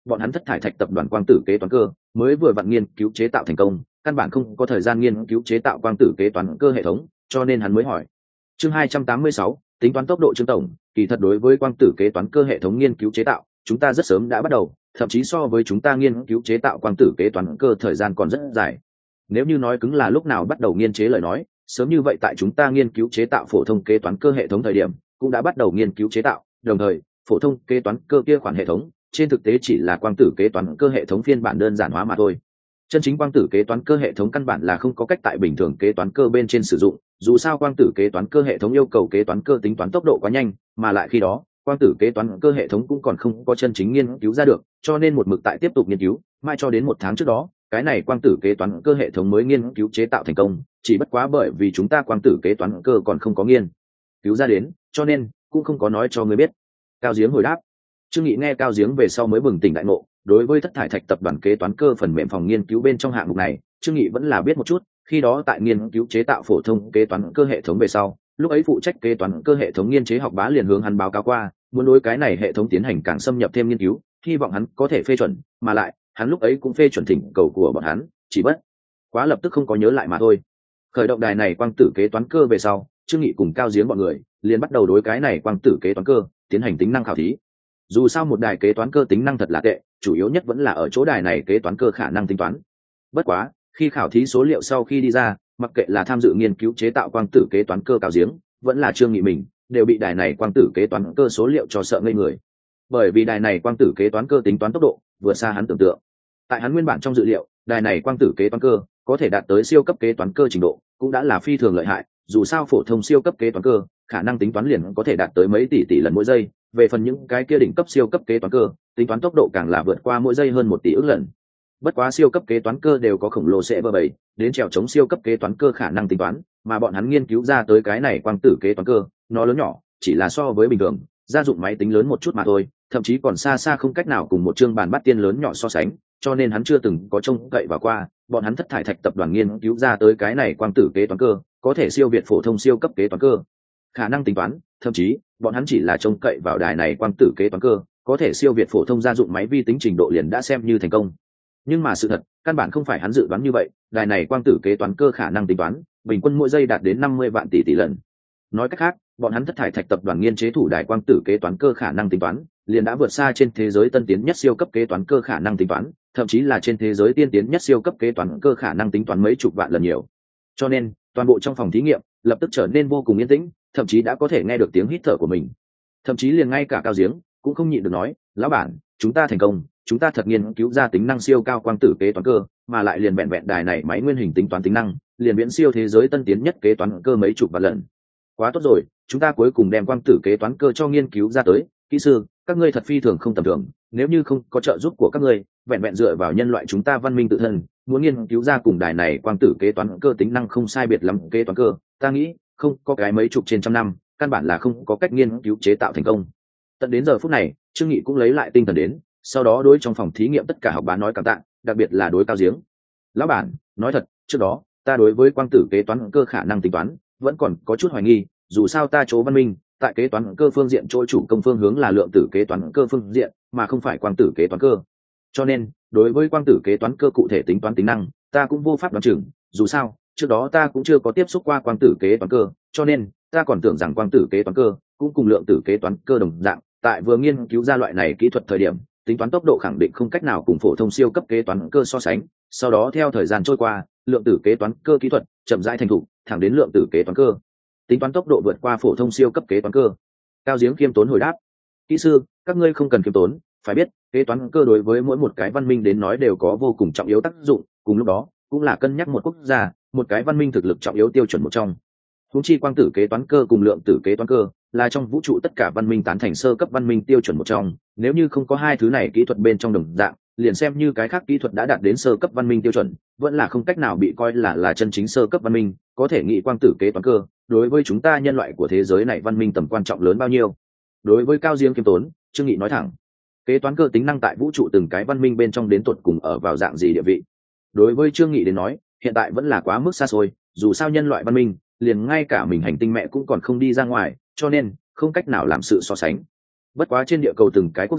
bọn hắn thất thải thạch tập đoàn quang tử kế toán cơ mới vừa vặn nghiên cứu chế tạo thành công, căn bản không có thời gian nghiên cứu chế tạo quang tử kế toán cơ hệ thống, cho nên hắn mới hỏi. Chương 286, tính toán tốc độ Trương tổng, kỳ thật đối với quang tử kế toán cơ hệ thống nghiên cứu chế tạo, chúng ta rất sớm đã bắt đầu, thậm chí so với chúng ta nghiên cứu chế tạo quang tử kế toán cơ thời gian còn rất dài. Nếu như nói cứng là lúc nào bắt đầu nghiên chế lời nói, sớm như vậy tại chúng ta nghiên cứu chế tạo phổ thông kế toán cơ hệ thống thời điểm, cũng đã bắt đầu nghiên cứu chế tạo, đồng thời, phổ thông kế toán cơ kia khoản hệ thống, trên thực tế chỉ là quang tử kế toán cơ hệ thống phiên bản đơn giản hóa mà thôi. Chân chính quang tử kế toán cơ hệ thống căn bản là không có cách tại bình thường kế toán cơ bên trên sử dụng, dù sao quang tử kế toán cơ hệ thống yêu cầu kế toán cơ tính toán tốc độ quá nhanh, mà lại khi đó quang tử kế toán cơ hệ thống cũng còn không có chân chính nghiên cứu ra được, cho nên một mực tại tiếp tục nghiên cứu, mai cho đến 1 tháng trước đó, cái này quang tử kế toán cơ hệ thống mới nghiên cứu chế tạo thành công, chỉ bất quá bởi vì chúng ta quang tử kế toán cơ còn không có nghiên cứu ra đến, cho nên cũng không có nói cho ngươi biết. Cao Giếng hồi đáp. Trương Nghị nghe Cao Giếng về sau mới bừng tỉnh đại ngộ, đối với thất thải thạch tập đoàn kế toán cơ phần mềm phòng nghiên cứu bên trong hạng mục này, Trương Nghị vẫn là biết một chút, khi đó tại nghiên cứu chế tạo phổ thông kế toán cơ hệ thống về sau, lúc ấy phụ trách kế toán cơ hệ thống nghiên chế học bá liền hướng hắn báo cáo qua, muốn đối cái này hệ thống tiến hành càng xâm nhập thêm nghiên cứu, hy vọng hắn có thể phê chuẩn, mà lại, hắn lúc ấy cũng phê chuẩn thỉnh cầu của bọn hắn, chỉ bất quá lập tức không có nhớ lại mà thôi. Khởi động đài này quang tử kế toán cơ về sau, Trương Nghị cùng Cao Giếng bọn người liền bắt đầu đối cái này quang tử kế toán cơ tiến hành tính năng khảo thí. Dù sao một đài kế toán cơ tính năng thật là tệ, chủ yếu nhất vẫn là ở chỗ đài này kế toán cơ khả năng tính toán. Bất quá, khi khảo thí số liệu sau khi đi ra, mặc kệ là tham dự nghiên cứu chế tạo quang tử kế toán cơ Cao Giếng, vẫn là Trương Nghị mình, đều bị đài này quang tử kế toán cơ số liệu cho sợ ngây người. Bởi vì đài này quang tử kế toán cơ tính toán tốc độ vượt xa hắn tưởng tượng. Tại hắn nguyên bản trong dự liệu, đài này quang tử kế toán cơ có thể đạt tới siêu cấp kế toán cơ trình độ, cũng đã là phi thường lợi hại, dù sao phổ thông siêu cấp kế toán cơ, khả năng tính toán liền có thể đạt tới mấy tỷ lần mỗi giây, về phần những cái kia đỉnh cấp siêu cấp kế toán cơ, tính toán tốc độ càng là vượt qua mỗi giây hơn 1 tỷ ức lần. Bất quá siêu cấp kế toán cơ đều có khổng lồ sẽ bờ bầy, đến trèo chống siêu cấp kế toán cơ khả năng tính toán, mà bọn hắn nghiên cứu ra tới cái này quang tử kế toán cơ, nó lớn nhỏ, chỉ là so với bình thường, gia dụng máy tính lớn một chút mà thôi, thậm chí còn xa xa không cách nào cùng một chương bàn bát tiên lớn nhỏ so sánh, cho nên hắn chưa từng có trông cậy vào qua, bọn hắn thất thải thạch tập đoàn nghiên cứu ra tới cái này quang tử kế toán cơ, có thể siêu việt phổ thông siêu cấp kế toán cơ. Khả năng tính toán, thậm chí, bọn hắn chỉ là trông cậy vào đài này quang tử kế toán cơ, có thể siêu việt phổ thông gia dụng máy vi tính trình độ liền đã xem như thành công. Nhưng mà sự thật, căn bản không phải hắn dự đoán như vậy, đài này quang tử kế toán cơ khả năng tính toán, bình quân mỗi giây đạt đến 50 vạn tỷ lần. Nói cách khác, bọn hắn thất thải thạch tập đoàn nghiên chế thủ đài quang tử kế toán cơ khả năng tính toán, liền đã vượt xa trên thế giới tân tiến nhất siêu cấp kế toán cơ khả năng tính toán, thậm chí là trên thế giới tiên tiến nhất siêu cấp kế toán cơ khả năng tính toán mấy chục vạn lần nhiều. Cho nên, toàn bộ trong phòng thí nghiệm lập tức trở nên vô cùng yên tĩnh, thậm chí đã có thể nghe được tiếng hít thở của mình. Thậm chí liền ngay cả Cao Giếng cũng không nhịn được nói, lão bản, chúng ta thành công, chúng ta thật nghiên cứu ra tính năng siêu cao quang tử kế toán cơ, mà lại liền vẹn vẹn đài này máy nguyên hình tính toán tính năng, liền viễn siêu thế giới tân tiến nhất kế toán cơ mấy chục vạn lần. Quá tốt rồi, chúng ta cuối cùng đem quang tử kế toán cơ cho nghiên cứu ra tới, kỹ sư, các ngươi thật phi thường không tầm thường, nếu như không có trợ giúp của các ngươi, vẹn vẹn dựa vào nhân loại chúng ta văn minh tự thân, muốn nghiên cứu ra cùng đài này quang tử kế toán cơ tính năng không sai biệt lắm kế toán cơ, ta nghĩ không có cái mấy chục trên trăm năm, căn bản là không có cách nghiên cứu chế tạo thành công. Tận đến giờ phút này, Trương Nghị cũng lấy lại tinh thần đến, sau đó đối trong phòng thí nghiệm tất cả học bá nói cảm tạ, đặc biệt là đối Cao Giếng. Lão bản, nói thật, trước đó ta đối với quang tử kế toán cơ khả năng tính toán vẫn còn có chút hoài nghi, dù sao ta chỗ văn minh tại kế toán cơ phương diện chỗ chủ công phương hướng là lượng tử kế toán cơ phương diện, mà không phải quang tử kế toán cơ. Cho nên, đối với quang tử kế toán cơ cụ thể tính toán tính năng, ta cũng vô pháp đoán chừng, dù sao, trước đó ta cũng chưa có tiếp xúc qua quang tử kế toán cơ, cho nên ta còn tưởng rằng quang tử kế toán cơ cũng cùng lượng tử kế toán cơ đồng dạng, tại vừa nghiên cứu ra loại này kỹ thuật thời điểm, tính toán tốc độ khẳng định không cách nào cùng phổ thông siêu cấp kế toán cơ so sánh, sau đó theo thời gian trôi qua, lượng tử kế toán cơ kỹ thuật chậm rãi thành thục, thẳng đến lượng tử kế toán cơ tính toán tốc độ vượt qua phổ thông siêu cấp kế toán cơ. Cao Giếng khiêm tốn hồi đáp, kỹ sư, các ngươi không cần khiêm tốn, phải biết kế toán cơ đối với mỗi một cái văn minh đến nói đều có vô cùng trọng yếu tác dụng, cùng lúc đó cũng là cân nhắc một quốc gia, một cái văn minh thực lực trọng yếu tiêu chuẩn một trong. Huống chi quang tử kế toán cơ cùng lượng tử kế toán cơ là trong vũ trụ tất cả văn minh tán thành sơ cấp văn minh tiêu chuẩn một trong, nếu như không có hai thứ này kỹ thuật bên trong đồng dạng, liền xem như cái khác kỹ thuật đã đạt đến sơ cấp văn minh tiêu chuẩn, vẫn là không cách nào bị coi là chân chính sơ cấp văn minh. Có thể nghĩ quang tử kế toán cơ đối với chúng ta nhân loại của thế giới này văn minh tầm quan trọng lớn bao nhiêu. Đối với Cao Giếng khiêm tốn, Trương Nghị nói thẳng, kế toán cơ tính năng tại vũ trụ từng cái văn minh bên trong đến tột cùng ở vào dạng gì địa vị. Đối với Trương Nghị đến nói, hiện tại vẫn là quá mức xa xôi, dù sao nhân loại văn minh liền ngay cả mình hành tinh mẹ cũng còn không đi ra ngoài, cho nên không cách nào làm sự so sánh. Bất quá trên địa cầu từng cái quốc gia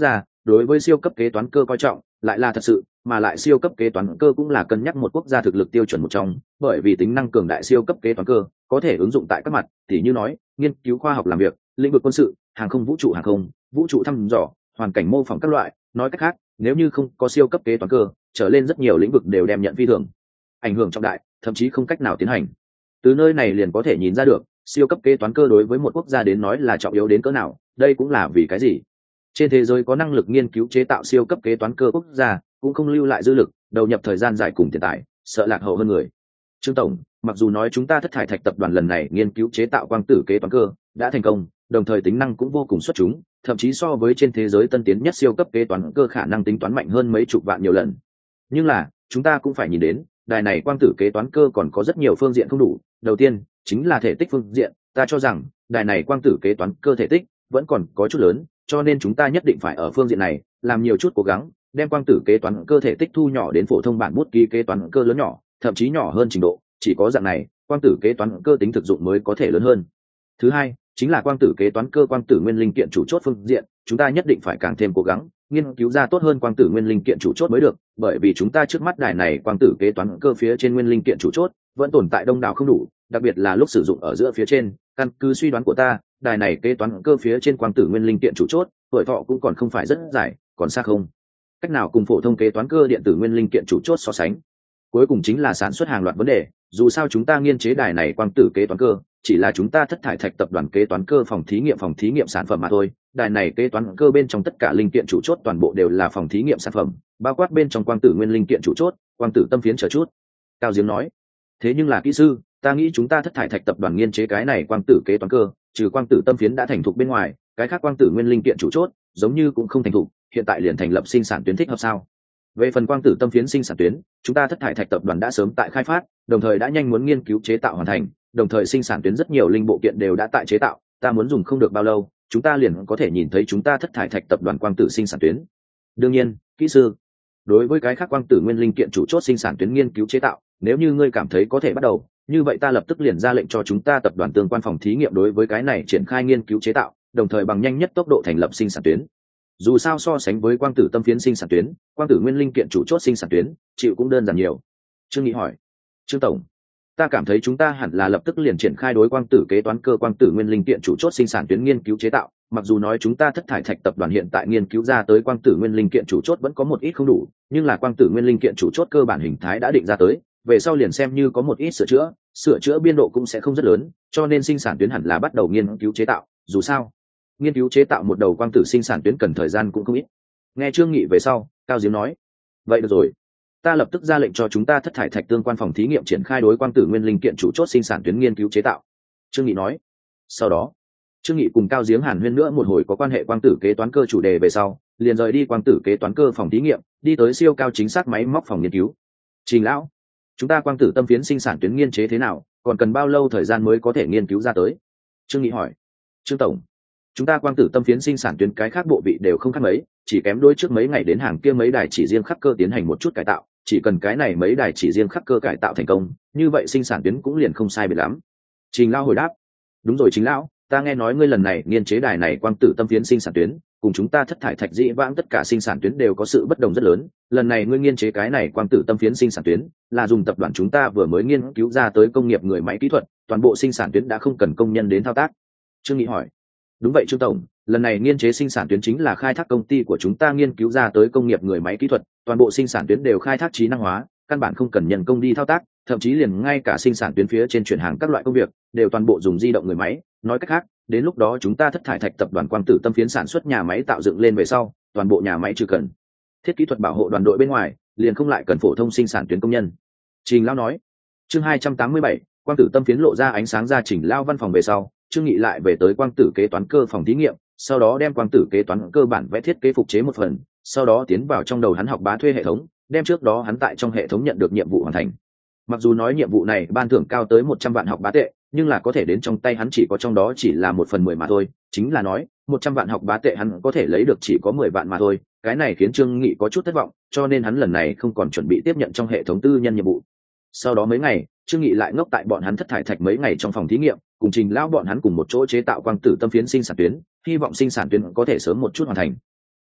đối với siêu cấp kế toán cơ coi trọng lại là thật sự, mà lại siêu cấp kế toán cơ cũng là cân nhắc một quốc gia thực lực tiêu chuẩn một trong, bởi vì tính năng cường đại siêu cấp kế toán cơ có thể ứng dụng tại các mặt, tỉ như nói nghiên cứu khoa học làm việc, lĩnh vực quân sự, hàng không, vũ trụ thăm dò, hoàn cảnh mô phỏng các loại. Nói cách khác, nếu như không có siêu cấp kế toán cơ, trở lên rất nhiều lĩnh vực đều đem nhận phi thường ảnh hưởng trọng đại, thậm chí không cách nào tiến hành. Từ nơi này liền có thể nhìn ra được siêu cấp kế toán cơ đối với một quốc gia đến nói là trọng yếu đến cỡ nào. Đây cũng là vì cái gì trên thế giới có năng lực nghiên cứu chế tạo siêu cấp kế toán cơ quốc gia cũng không lưu lại dư lực đầu nhập thời gian dài cùng tiền tài, sợ lạc hậu hơn người. Trương tổng, mặc dù nói chúng ta Thất Thải Thạch tập đoàn lần này nghiên cứu chế tạo quang tử kế toán cơ đã thành công, đồng thời tính năng cũng vô cùng xuất chúng, thậm chí so với trên thế giới tân tiến nhất siêu cấp kế toán cơ khả năng tính toán mạnh hơn mấy chục vạn nhiều lần, nhưng là chúng ta cũng phải nhìn đến đài này quang tử kế toán cơ còn có rất nhiều phương diện không đủ. Đầu tiên chính là thể tích phương diện, ta cho rằng đài này quang tử kế toán cơ thể tích vẫn còn có chút lớn, cho nên chúng ta nhất định phải ở phương diện này làm nhiều chút cố gắng, đem quang tử kế toán cơ thể tích thu nhỏ đến phổ thông bản bút ký kế toán cơ lớn nhỏ, thậm chí nhỏ hơn trình độ. Chỉ có dạng này quang tử kế toán cơ tính thực dụng mới có thể lớn hơn. Thứ hai chính là quang tử kế toán cơ quang tử nguyên linh kiện chủ chốt phương diện, chúng ta nhất định phải càng thêm cố gắng nghiên cứu ra tốt hơn quang tử nguyên linh kiện chủ chốt mới được, bởi vì chúng ta trước mắt đài này quang tử kế toán cơ phía trên nguyên linh kiện chủ chốt vẫn tồn tại đông đảo không đủ, đặc biệt là lúc sử dụng ở giữa phía trên. Căn cứ suy đoán của ta, đài này kế toán cơ phía trên quang tử nguyên linh kiện chủ chốt tuổi thọ cũng còn không phải rất dài, còn xa không cách nào cùng phổ thông kế toán cơ điện tử nguyên linh kiện chủ chốt so sánh. Cuối cùng chính là sản xuất hàng loạt vấn đề, dù sao chúng ta nghiên chế đài này quang tử kế toán cơ chỉ là chúng ta Thất Thải Thạch tập đoàn kế toán cơ phòng thí nghiệm sản phẩm mà thôi. Đài này kế toán cơ bên trong tất cả linh kiện chủ chốt toàn bộ đều là phòng thí nghiệm sản phẩm, bao quát bên trong quang tử nguyên linh kiện chủ chốt, quang tử tâm phiến chờ chút. Cao Giếng nói, thế nhưng là kỹ sư, ta nghĩ chúng ta Thất Thải Thạch tập đoàn nghiên chế cái này quang tử kế toán cơ, trừ quang tử tâm phiến đã thành thục bên ngoài, cái khác quang tử nguyên linh kiện chủ chốt giống như cũng không thành thục, hiện tại liền thành lập sinh sản tuyến thích hợp sao? Về phần quang tử tâm phiến sinh sản tuyến, chúng ta Thất Thải Thạch tập đoàn đã sớm tại khai phát, đồng thời đã nhanh muốn nghiên cứu chế tạo hoàn thành, đồng thời sinh sản tuyến rất nhiều linh bộ kiện đều đã tại chế tạo, ta muốn dùng không được bao lâu, chúng ta liền có thể nhìn thấy chúng ta Thất Thải Thạch tập đoàn quang tử sinh sản tuyến. Đương nhiên, kỹ sư, đối với cái khác quang tử nguyên linh kiện chủ chốt sinh sản tuyến nghiên cứu chế tạo, nếu như ngươi cảm thấy có thể bắt đầu, như vậy ta lập tức liền ra lệnh cho chúng ta tập đoàn tương quan phòng thí nghiệm đối với cái này triển khai nghiên cứu chế tạo, đồng thời bằng nhanh nhất tốc độ thành lập sinh sản tuyến. Dù sao so sánh với quang tử tâm phiến sinh sản tuyến, quang tử nguyên linh kiện chủ chốt sinh sản tuyến chịu cũng đơn giản nhiều. Trương Nghị hỏi, Trương tổng, ta cảm thấy chúng ta hẳn là lập tức liền triển khai đối quang tử kế toán cơ quang tử nguyên linh kiện chủ chốt sinh sản tuyến nghiên cứu chế tạo. Mặc dù nói chúng ta Thất Thải Thạch tập đoàn hiện tại nghiên cứu ra tới quang tử nguyên linh kiện chủ chốt vẫn có một ít không đủ, nhưng là quang tử nguyên linh kiện chủ chốt cơ bản hình thái đã định ra tới, về sau liền xem như có một ít sửa chữa biên độ cũng sẽ không rất lớn, cho nên sinh sản tuyến hẳn là bắt đầu nghiên cứu chế tạo. Dù sao nghiên cứu chế tạo một đầu quang tử sinh sản tuyến cần thời gian cũng không ít. Nghe Trương Nghị về sau, Cao Diếm nói, vậy được rồi, ta lập tức ra lệnh cho chúng ta Thất Thải Thạch tương quan phòng thí nghiệm triển khai đối quang tử nguyên linh kiện chủ chốt sinh sản tuyến nghiên cứu chế tạo. Trương Nghị nói. Sau đó Trương Nghị cùng Cao Diếm hàn huyên nữa một hồi có quan hệ quang tử kế toán cơ chủ đề về sau, liền rời đi quang tử kế toán cơ phòng thí nghiệm, đi tới siêu cao chính xác máy móc phòng nghiên cứu. Trình lão, chúng ta quang tử tâm phiến sinh sản tuyến nghiên chế thế nào, còn cần bao lâu thời gian mới có thể nghiên cứu ra tới? Trương Nghị hỏi. Trương tổng, chúng ta quang tử tâm phiến sinh sản tuyến cái khác bộ vị đều không khác mấy, chỉ kém đôi trước mấy ngày đến hàng kia mấy đài chỉ riêng khắc cơ tiến hành một chút cải tạo, chỉ cần cái này mấy đài chỉ riêng khắc cơ cải tạo thành công, như vậy sinh sản tuyến cũng liền không sai biệt lắm. Trình lão hồi đáp. Đúng rồi Trình lão, ta nghe nói ngươi lần này nghiên chế đài này quang tử tâm phiến sinh sản tuyến cùng chúng ta Thất Thải Thạch dĩ vãng tất cả sinh sản tuyến đều có sự bất đồng rất lớn, lần này ngươi nghiên chế cái này quang tử tâm phiến sinh sản tuyến là dùng tập đoàn chúng ta vừa mới nghiên cứu ra tới công nghiệp người máy kỹ thuật, toàn bộ sinh sản tuyến đã không cần công nhân đến thao tác. Trương Nghị hỏi. Đúng vậy Trương tổng, lần này nghiên chế sinh sản tuyến chính là khai thác công ty của chúng ta nghiên cứu ra tới công nghiệp người máy kỹ thuật, toàn bộ sinh sản tuyến đều khai thác trí năng hóa, căn bản không cần nhân công đi thao tác, thậm chí liền ngay cả sinh sản tuyến phía trên chuyển hàng các loại công việc đều toàn bộ dùng di động người máy. Nói cách khác, đến lúc đó chúng ta Thất Thải Thạch tập đoàn quang tử tâm phiến sản xuất nhà máy tạo dựng lên về sau, toàn bộ nhà máy trừ cần thiết kỹ thuật bảo hộ đoàn đội bên ngoài, liền không lại cần phổ thông sinh sản tuyến công nhân. Trình lão nói. Chương 287, quang tử tâm phiến lộ ra ánh sáng ra Trình lão văn phòng về sau, Trương Nghị lại về tới quang tử kế toán cơ phòng thí nghiệm, sau đó đem quang tử kế toán cơ bản vẽ thiết kế phục chế một phần, sau đó tiến vào trong đầu hắn học bá thuê hệ thống, đem trước đó hắn tại trong hệ thống nhận được nhiệm vụ hoàn thành. Mặc dù nói nhiệm vụ này ban thưởng cao tới 100 vạn học bá tệ, nhưng là có thể đến trong tay hắn chỉ có trong đó chỉ là 1/10 mà thôi, chính là nói 100 vạn học bá tệ hắn có thể lấy được chỉ có 10 vạn mà thôi. Cái này khiến Trương Nghị có chút thất vọng, cho nên hắn lần này không còn chuẩn bị tiếp nhận trong hệ thống tư nhân nhiệm vụ. Sau đó mấy ngày, Trương Nghị lại ngốc tại bọn hắn Thất Thải Thạch mấy ngày trong phòng thí nghiệm, cùng Trình lão bọn hắn cùng một chỗ chế tạo quang tử tâm phiến sinh sản tuyến, hy vọng sinh sản tuyến có thể sớm một chút hoàn thành.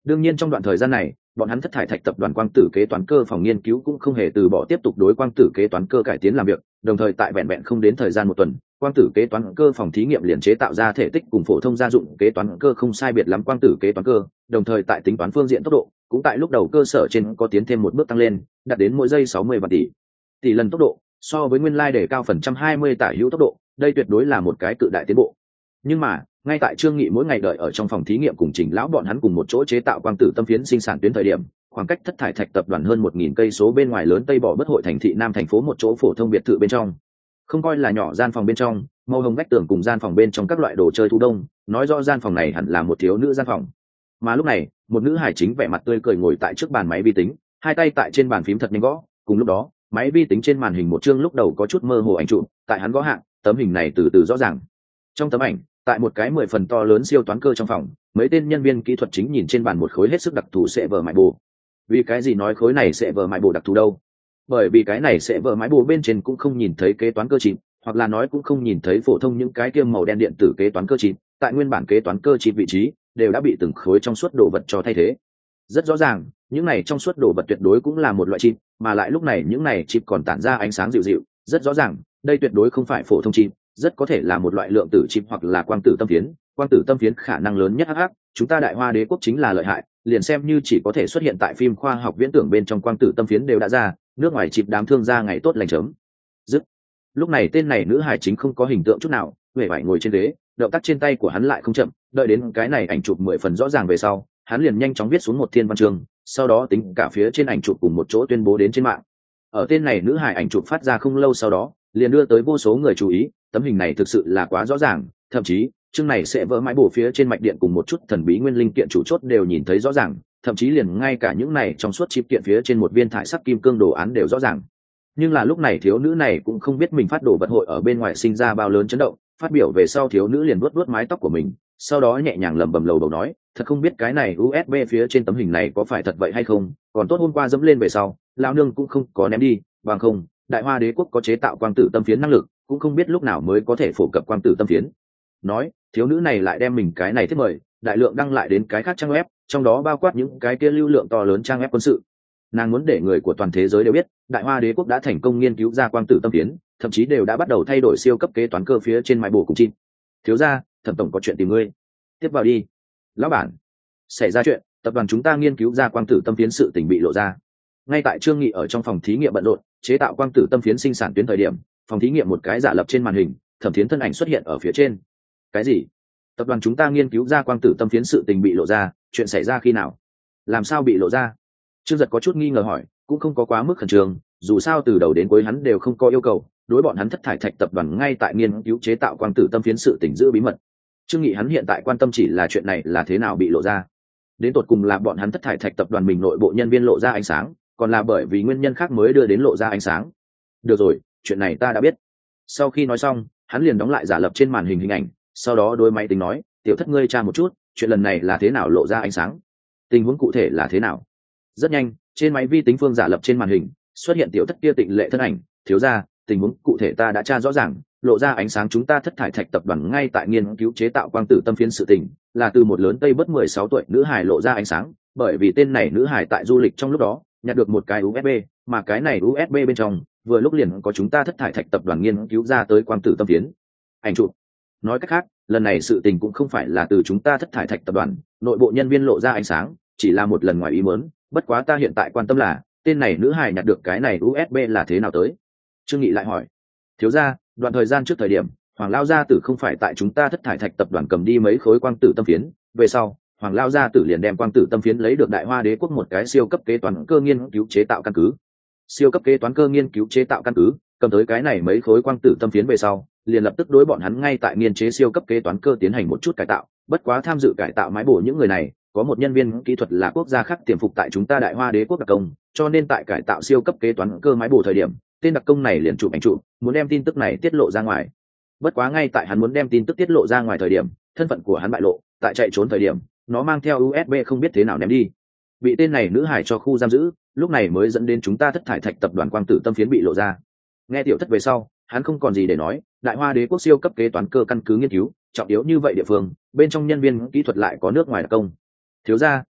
Đương nhiên trong đoạn thời gian này, bọn hắn thất thải thạch tập đoàn quang tử kế toán cơ phòng nghiên cứu cũng không hề từ bỏ tiếp tục đối quang tử kế toán cơ cải tiến làm việc, đồng thời tại vẹn vẹn không đến thời gian một tuần, quang tử kế toán cơ phòng thí nghiệm liền chế tạo ra thể tích cùng phổ thông gia dụng kế toán cơ không sai biệt lắm quang tử kế toán cơ, đồng thời tại tính toán phương diện tốc độ, cũng tại lúc đầu cơ sở trên có tiến thêm một bước tăng lên, đạt đến mỗi giây 60 vạn tỷ lần tốc độ, so với nguyên lai để cao phần 120 tả hữu tốc độ, đây tuyệt đối là một cái cự đại tiến bộ. Nhưng mà, ngay tại Trương Nghị mỗi ngày đợi ở trong phòng thí nghiệm cùng Trình lão bọn hắn cùng một chỗ chế tạo quang tử tâm phiến sinh sản tuyến thời điểm, khoảng cách thất thải thạch tập đoàn hơn 1000 cây số bên ngoài lớn Tây Bỏ Bất Hội thành thị Nam thành phố một chỗ phổ thông biệt thự bên trong. Không coi là nhỏ gian phòng bên trong, màu hồng vách tường cùng gian phòng bên trong các loại đồ chơi thu đông, nói rõ gian phòng này hẳn là một thiếu nữ gian phòng. Mà lúc này, một nữ hài chính vẻ mặt tươi cười ngồi tại trước bàn máy vi tính, hai tay tại trên bàn phím thật nhanh gõ, cùng lúc đó, máy vi tính trên màn hình một chương lúc đầu có chút mơ hồ ảnh chụp, tại hắn gõ hạng, tấm hình này từ từ rõ ràng. Trong tấm ảnh, tại một cái 10 phần to lớn siêu toán cơ trong phòng, mấy tên nhân viên kỹ thuật chính nhìn trên bàn một khối hết sức đặc thù sẽ vở mại bồ. Vì cái gì nói khối này sẽ vở mại bồ đặc thù đâu? Bởi vì cái này sẽ vở mại bồ bên trên cũng không nhìn thấy kế toán cơ chip, hoặc là nói cũng không nhìn thấy phổ thông những cái kiêm màu đen điện tử kế toán cơ chip, tại nguyên bản kế toán cơ chip vị trí đều đã bị từng khối trong suốt đồ vật cho thay thế. Rất rõ ràng, những này trong suốt đồ vật tuyệt đối cũng là một loại chip, mà lại lúc này những này chip còn tản ra ánh sáng dịu dịu, rất rõ ràng, đây tuyệt đối không phải phổ thông chip, rất có thể là một loại lượng tử chip hoặc là quang tử tâm phiến. Quang tử tâm phiến khả năng lớn nhất hắc, chúng ta Đại Hoa Đế quốc chính là lợi hại, liền xem như chỉ có thể xuất hiện tại phim khoa học viễn tưởng bên trong quang tử tâm phiến đều đã ra, nước ngoài chip đám thương gia ngày tốt lành chớm. Dứt. Lúc này tên này nữ hài chính không có hình tượng chút nào, huệ vải ngồi trên ghế, động tác trên tay của hắn lại không chậm, đợi đến cái này ảnh chụp 10 phần rõ ràng về sau, hắn liền nhanh chóng viết xuống một thiên văn chương, sau đó tính cả phía trên ảnh chụp cùng một chỗ tuyên bố đến trên mạng. Ở tên này nữ hài ảnh chụp phát ra không lâu sau đó, liền đưa tới vô số người chú ý, tấm hình này thực sự là quá rõ ràng, thậm chí chương này sẽ vỡ mãi bổ phía trên mạch điện cùng một chút thần bí nguyên linh kiện chủ chốt đều nhìn thấy rõ ràng, thậm chí liền ngay cả những này trong suốt chip kiện phía trên một viên thải sắc kim cương đồ án đều rõ ràng. Nhưng là lúc này thiếu nữ này cũng không biết mình phát đồ vật hội ở bên ngoài sinh ra bao lớn chấn động, phát biểu về sau thiếu nữ liền vuốt vuốt mái tóc của mình, sau đó nhẹ nhàng lẩm bẩm lầu bầu nói, thật không biết cái này USB phía trên tấm hình này có phải thật vậy hay không, còn tốt hôm qua dẫm lên về sau, lão nương cũng không có ném đi, bằng không, Đại Hoa Đế quốc có chế tạo quang tử tâm phiến năng lực, cũng không biết lúc nào mới có thể phổ cập quang tử tâm phiến. Nói, thiếu nữ này lại đem mình cái này thiết mời, đại lượng đăng lại đến cái khác trang web, trong đó bao quát những cái kia lưu lượng to lớn trang web quân sự. Nàng muốn để người của toàn thế giới đều biết, Đại Hoa Đế quốc đã thành công nghiên cứu ra quang tử tâm phiến, thậm chí đều đã bắt đầu thay đổi siêu cấp kế toán cơ phía trên máy bổ cùng chim. Thiếu gia, Thẩm tổng có chuyện tìm ngươi. Tiếp vào đi. Lão bản, xảy ra chuyện, tập đoàn chúng ta nghiên cứu ra quang tử tâm phiến sự tình bị lộ ra. Ngay tại Trương Nghị ở trong phòng thí nghiệm bận rộn, chế tạo quang tử tâm phiến sinh sản tuyến thời điểm, phòng thí nghiệm một cái giả lập trên màn hình, Thẩm Thiến thân ảnh xuất hiện ở phía trên. Cái gì? Tập đoàn chúng ta nghiên cứu ra quang tử tâm phiến sự tình bị lộ ra, chuyện xảy ra khi nào? Làm sao bị lộ ra? Trương Giật có chút nghi ngờ hỏi, cũng không có quá mức khẩn trương, dù sao từ đầu đến cuối hắn đều không có yêu cầu đối bọn hắn thất thải thạch tập đoàn ngay tại nghiên cứu chế tạo quang tử tâm phiến sự tình giữ bí mật. Trương Nghị hắn hiện tại quan tâm chỉ là chuyện này là thế nào bị lộ ra, đến tột cùng là bọn hắn thất thải thạch tập đoàn mình nội bộ nhân viên lộ ra ánh sáng, còn là bởi vì nguyên nhân khác mới đưa đến lộ ra ánh sáng. Được rồi, chuyện này ta đã biết. Sau khi nói xong, hắn liền đóng lại giả lập trên màn hình hình ảnh, sau đó đối máy tính nói, tiểu thất ngươi tra một chút, chuyện lần này là thế nào lộ ra ánh sáng, tình huống cụ thể là thế nào. Rất nhanh, trên máy vi tính phương giả lập trên màn hình xuất hiện tiểu thất kia tịnh lệ thân ảnh, thiếu gia, tình huống cụ thể ta đã tra rõ ràng, lộ ra ánh sáng chúng ta thất thải thạch tập đoàn ngay tại nghiên cứu chế tạo quang tử tâm phiến sự tình, là từ một lớn tây bất 16 tuổi nữ hài lộ ra ánh sáng, bởi vì tên này nữ hài tại du lịch trong lúc đó nhặt được một cái USB, mà cái này USB bên trong vừa lúc liền có chúng ta thất thải thạch tập đoàn nghiên cứu ra tới quang tử tâm phiến ảnh chụp. Nói cách khác, lần này sự tình cũng không phải là từ chúng ta thất thải thạch tập đoàn nội bộ nhân viên lộ ra ánh sáng, chỉ là một lần ngoài ý muốn. Bất quá ta hiện tại quan tâm là tên này nữ hài nhặt được cái này USB là thế nào tới. Trương Nghị lại hỏi, thiếu gia, đoạn thời gian trước thời điểm Hoàng Lao Gia Tử không phải tại chúng ta thất thải thạch tập đoàn cầm đi mấy khối quang tử tâm phiến, về sau Hoàng Lao Gia Tử liền đem quang tử tâm phiến lấy được Đại Hoa Đế quốc một cái siêu cấp kế toán cơ nghiên cứu chế tạo căn cứ. Siêu cấp kế toán cơ nghiên cứu chế tạo căn cứ cầm tới cái này mấy khối quang tử tâm phiến về sau, liền lập tức đối bọn hắn ngay tại nghiên chế siêu cấp kế toán cơ tiến hành một chút cải tạo. Bất quá tham dự cải tạo mái bổ những người này có một nhân viên kỹ thuật là quốc gia khác tiềm phục tại chúng ta Đại Hoa Đế quốc đặc công, cho nên tại cải tạo siêu cấp kế toán cơ mái bổ thời điểm, tên đặc công này liền chụp ảnh chụp, muốn đem tin tức này tiết lộ ra ngoài. Bất quá ngay tại hắn muốn đem tin tức tiết lộ ra ngoài thời điểm, thân phận của hắn bại lộ, tại chạy trốn thời điểm, nó mang theo USB không biết thế nào ném đi, bị tên này nữ hải cho khu giam giữ, lúc này mới dẫn đến chúng ta thất thải thạch tập đoàn quang tử tâm phiến bị lộ ra. Nghe tiểu thất về sau, hắn không còn gì để nói, Đại Hoa Đế quốc siêu cấp kế toán cơ căn cứ nghiên cứu trọng yếu như vậy địa phương, bên trong nhân viên kỹ thuật lại có nước ngoài đặc công. Thiếu gia,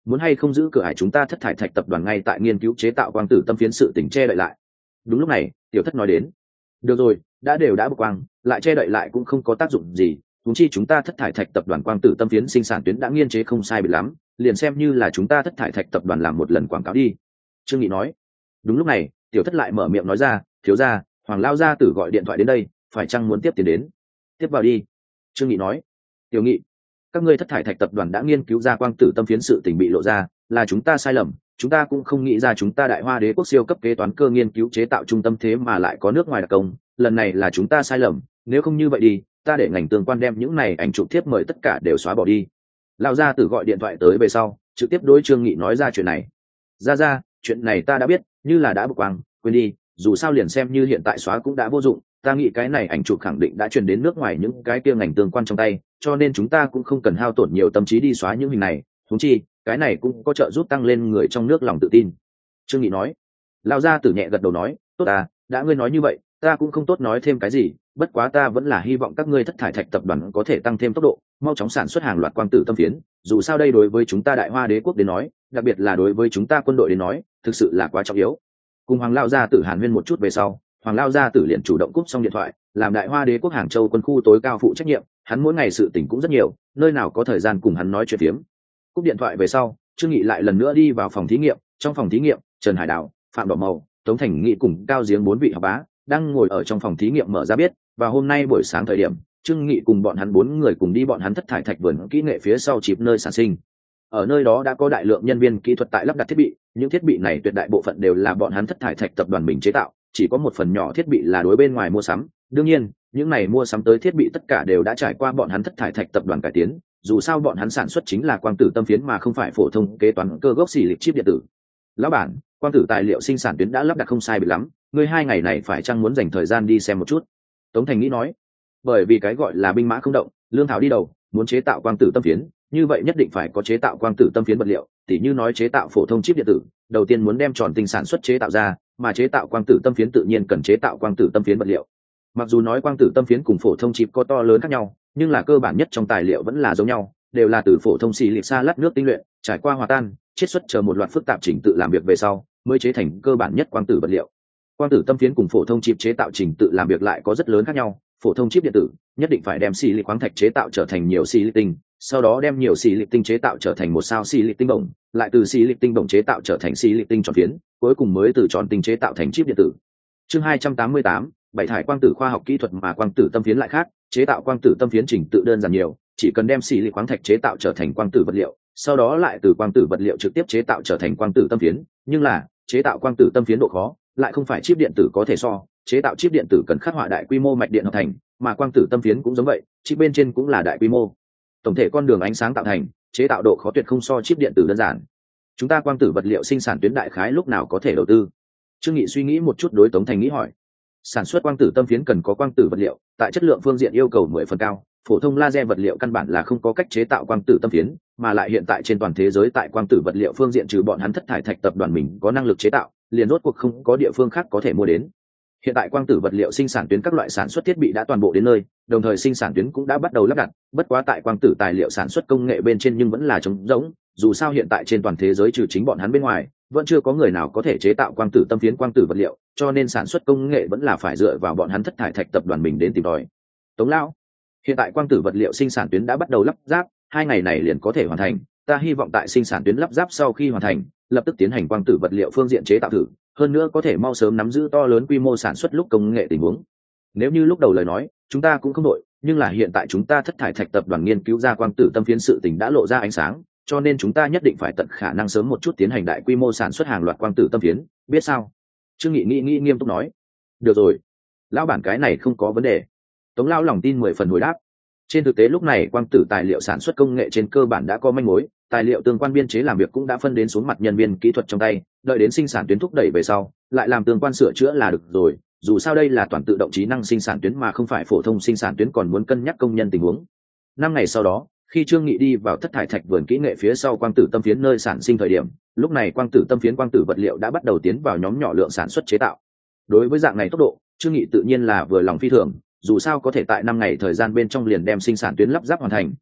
muốn hay không giữ cửa hải chúng ta thất thải thạch tập đoàn ngay tại nghiên cứu chế tạo quang tử tâm phiến sự tình che đậy lại. Đúng lúc này tiểu thất nói đến. Được rồi, đã đều đã bực quang, lại che đậy lại cũng không có tác dụng gì, huống chi chúng ta thất thải thạch tập đoàn quang tử tâm phiến sinh sản tuyến đã nghiên chế không sai biệt lắm, liền xem như là chúng ta thất thải thạch tập đoàn làm một lần quảng cáo đi. Trương Nghị nói. Đúng lúc này tiểu thất lại mở miệng nói ra, thiếu gia, Hoàng lao gia tử gọi điện thoại đến đây, phải chăng muốn tiếp tiền đến? Tiếp vào đi. Trương Nghị nói. Tiểu Nghị, các ngươi thất thải thạch tập đoàn đã nghiên cứu ra quang tử tâm phiến sự tình bị lộ ra, là chúng ta sai lầm, chúng ta cũng không nghĩ ra chúng ta Đại Hoa Đế quốc siêu cấp kế toán cơ nghiên cứu chế tạo trung tâm thế mà lại có nước ngoài đặc công, lần này là chúng ta sai lầm, nếu không như vậy đi, ta để ngành tương quan đem những này ảnh chụp thiếp mời tất cả đều xóa bỏ đi. Lão gia tử gọi điện thoại tới về sau, trực tiếp đối Trương Nghị nói ra chuyện này. Ra, chuyện này ta đã biết, như là đã bực quang, quên đi, dù sao liền xem như hiện tại xóa cũng đã vô dụng, ta nghĩ cái này ảnh chụp khẳng định đã truyền đến nước ngoài những cái kia ngành tương quan trong tay, cho nên chúng ta cũng không cần hao tổn nhiều tâm trí đi xóa những hình này, huống chi cái này cũng có trợ giúp tăng lên người trong nước lòng tự tin. Trương Nghị nói. Lão gia tử nhẹ gật đầu nói, tốt à, đã ngươi nói như vậy, ta cũng không tốt nói thêm cái gì, bất quá ta vẫn là hy vọng các ngươi thất thải thạch tập đoàn có thể tăng thêm tốc độ, mau chóng sản xuất hàng loạt quang tử tâm phiến, dù sao đây đối với chúng ta Đại Hoa Đế quốc đến nói, đặc biệt là đối với chúng ta quân đội đến nói, thực sự là quá trọng yếu. Cùng Hoàng lão gia tử hàn huyên một chút về sau, Hoàng lão gia tử liền chủ động cúp xong điện thoại, làm Đại Hoa Đế quốc Hàng Châu quân khu tối cao phụ trách nhiệm, hắn mỗi ngày sự tình cũng rất nhiều, nơi nào có thời gian cùng hắn nói chuyện phiếm. Cúp điện thoại về sau, Trương Nghị lại lần nữa đi vào phòng thí nghiệm, trong phòng thí nghiệm, Trần Hải Đào, Phạm Đỏ Màu, Tống Thành Nghị cùng Cao Giếng bốn vị học bá đang ngồi ở trong phòng thí nghiệm mở ra biết, và hôm nay buổi sáng thời điểm, Trương Nghị cùng bọn hắn bốn người cùng đi bọn hắn thất thải thạch vườn kỹ nghệ phía sau chịp nơi sản sinh. Ở nơi đó đã có đại lượng nhân viên kỹ thuật tại lắp đặt thiết bị, những thiết bị này tuyệt đại bộ phận đều là bọn hắn thất thải thạch tập đoàn mình chế tạo, chỉ có một phần nhỏ thiết bị là đối bên ngoài mua sắm. Đương nhiên, những này mua sắm tới thiết bị tất cả đều đã trải qua bọn hắn thất thải thạch tập đoàn cải tiến, dù sao bọn hắn sản xuất chính là quang tử tâm phiến mà không phải phổ thông kế toán cơ gốc xì lịch chip điện tử. Lão bản, quang tử tài liệu sinh sản tuyến đã lắp đặt không sai biệt lắm, ngươi 2 ngày này phải chăng muốn dành thời gian đi xem một chút? Tống Thành nghĩ nói. Bởi vì cái gọi là binh mã không động, lương thảo đi đầu, muốn chế tạo quang tử tâm phiến, như vậy nhất định phải có chế tạo quang tử tâm phiến vật liệu, tỉ như nói chế tạo phổ thông chip điện tử, đầu tiên muốn đem tròn tinh sản xuất chế tạo ra, mà chế tạo quang tử tâm phiến tự nhiên cần chế tạo quang tử tâm phiến vật liệu. Mặc dù nói quang tử tâm phiến cùng phổ thông chip có to lớn khác nhau, nhưng là cơ bản nhất trong tài liệu vẫn là giống nhau, đều là từ phổ thông xì lịp sa lát nước tinh luyện, trải qua hòa tan, chiết xuất chờ một loạt phức tạp trình tự làm việc về sau, mới chế thành cơ bản nhất quang tử vật liệu. Quang tử tâm phiến cùng phổ thông chip chế tạo trình tự làm việc lại có rất lớn khác nhau. Phổ thông chip điện tử nhất định phải đem xì lịp khoáng thạch chế tạo trở thành nhiều xì lịp tinh, sau đó đem nhiều xì lịp tinh chế tạo trở thành một sao xì lịp tinh bổng, lại từ xì lịp tinh bổng chế tạo trở thành xì lịp tinh tròn phiến, cuối cùng mới từ tròn tinh chế tạo thành chip điện tử. Chương 288, bảy thải quang tử khoa học kỹ thuật mà quang tử tâm phiến lại khác, chế tạo quang tử tâm phiến trình tự đơn giản nhiều, chỉ cần đem xì lịp khoáng thạch chế tạo trở thành quang tử vật liệu, sau đó lại từ quang tử vật liệu trực tiếp chế tạo trở thành quang tử tâm phiến, nhưng là chế tạo quang tử tâm phiến độ khó lại không phải chip điện tử có thể so, chế tạo chip điện tử cần khắc họa đại quy mô mạch điện hợp thành, mà quang tử tâm phiến cũng giống vậy, chip bên trên cũng là đại quy mô. Tổng thể con đường ánh sáng tạo thành, chế tạo độ khó tuyệt không so chip điện tử đơn giản. Chúng ta quang tử vật liệu sinh sản tuyến đại khái lúc nào có thể đầu tư? Trương Nghị suy nghĩ một chút đối Tống Thành nghĩ hỏi. Sản xuất quang tử tâm phiến cần có quang tử vật liệu, tại chất lượng phương diện yêu cầu 10 phần cao, phổ thông laser vật liệu căn bản là không có cách chế tạo quang tử tâm phiến, mà lại hiện tại trên toàn thế giới tại quang tử vật liệu phương diện trừ bọn hắn thất thải thạch tập đoàn mình có năng lực chế tạo, liền rốt cuộc không có địa phương khác có thể mua đến. Hiện tại quang tử vật liệu sinh sản tuyến các loại sản xuất thiết bị đã toàn bộ đến nơi, đồng thời sinh sản tuyến cũng đã bắt đầu lắp đặt, bất quá tại quang tử tài liệu sản xuất công nghệ bên trên nhưng vẫn là trống rỗng, dù sao hiện tại trên toàn thế giới trừ chính bọn hắn bên ngoài, vẫn chưa có người nào có thể chế tạo quang tử tâm phiến quang tử vật liệu, cho nên sản xuất công nghệ vẫn là phải dựa vào bọn hắn thất thải thạch tập đoàn mình đến tìm tòi. Tống lão, hiện tại quang tử vật liệu sinh sản tuyến đã bắt đầu lắp ráp, 2 ngày này liền có thể hoàn thành, ta hy vọng tại sinh sản tuyến lắp ráp sau khi hoàn thành, lập tức tiến hành quang tử vật liệu phương diện chế tạo thử, hơn nữa có thể mau sớm nắm giữ to lớn quy mô sản xuất lúc công nghệ tình huống. Nếu như lúc đầu lời nói, chúng ta cũng không đội, nhưng là hiện tại chúng ta thất thải thạch tập đoàn nghiên cứu ra quang tử tâm phiến sự tình đã lộ ra ánh sáng, cho nên chúng ta nhất định phải tận khả năng sớm một chút tiến hành đại quy mô sản xuất hàng loạt quang tử tâm phiến, biết sao? Trương Nghị nghĩ nghiêm túc nói. Được rồi, lão bản cái này không có vấn đề. Tống lão lòng tin 10 phần hồi đáp. Trên thực tế lúc này quang tử tài liệu sản xuất công nghệ trên cơ bản đã có manh mối, tài liệu tương quan biên chế làm việc cũng đã phân đến xuống mặt nhân viên kỹ thuật trong tay, đợi đến sinh sản tuyến thúc đẩy về sau, lại làm tương quan sửa chữa là được rồi, dù sao đây là toàn tự động trí năng sinh sản tuyến mà không phải phổ thông sinh sản tuyến còn muốn cân nhắc công nhân tình huống. 5 ngày sau đó, khi Trương Nghị đi vào thất thải thạch vườn kỹ nghệ phía sau quang tử tâm phiến nơi sản sinh thời điểm, lúc này quang tử tâm phiến quang tử vật liệu đã bắt đầu tiến vào nhóm nhỏ lượng sản xuất chế tạo. Đối với dạng này tốc độ, Trương Nghị tự nhiên là vừa lòng phi thường, dù sao có thể tại 5 ngày thời gian bên trong liền đem sinh sản tuyến lắp ráp hoàn thành,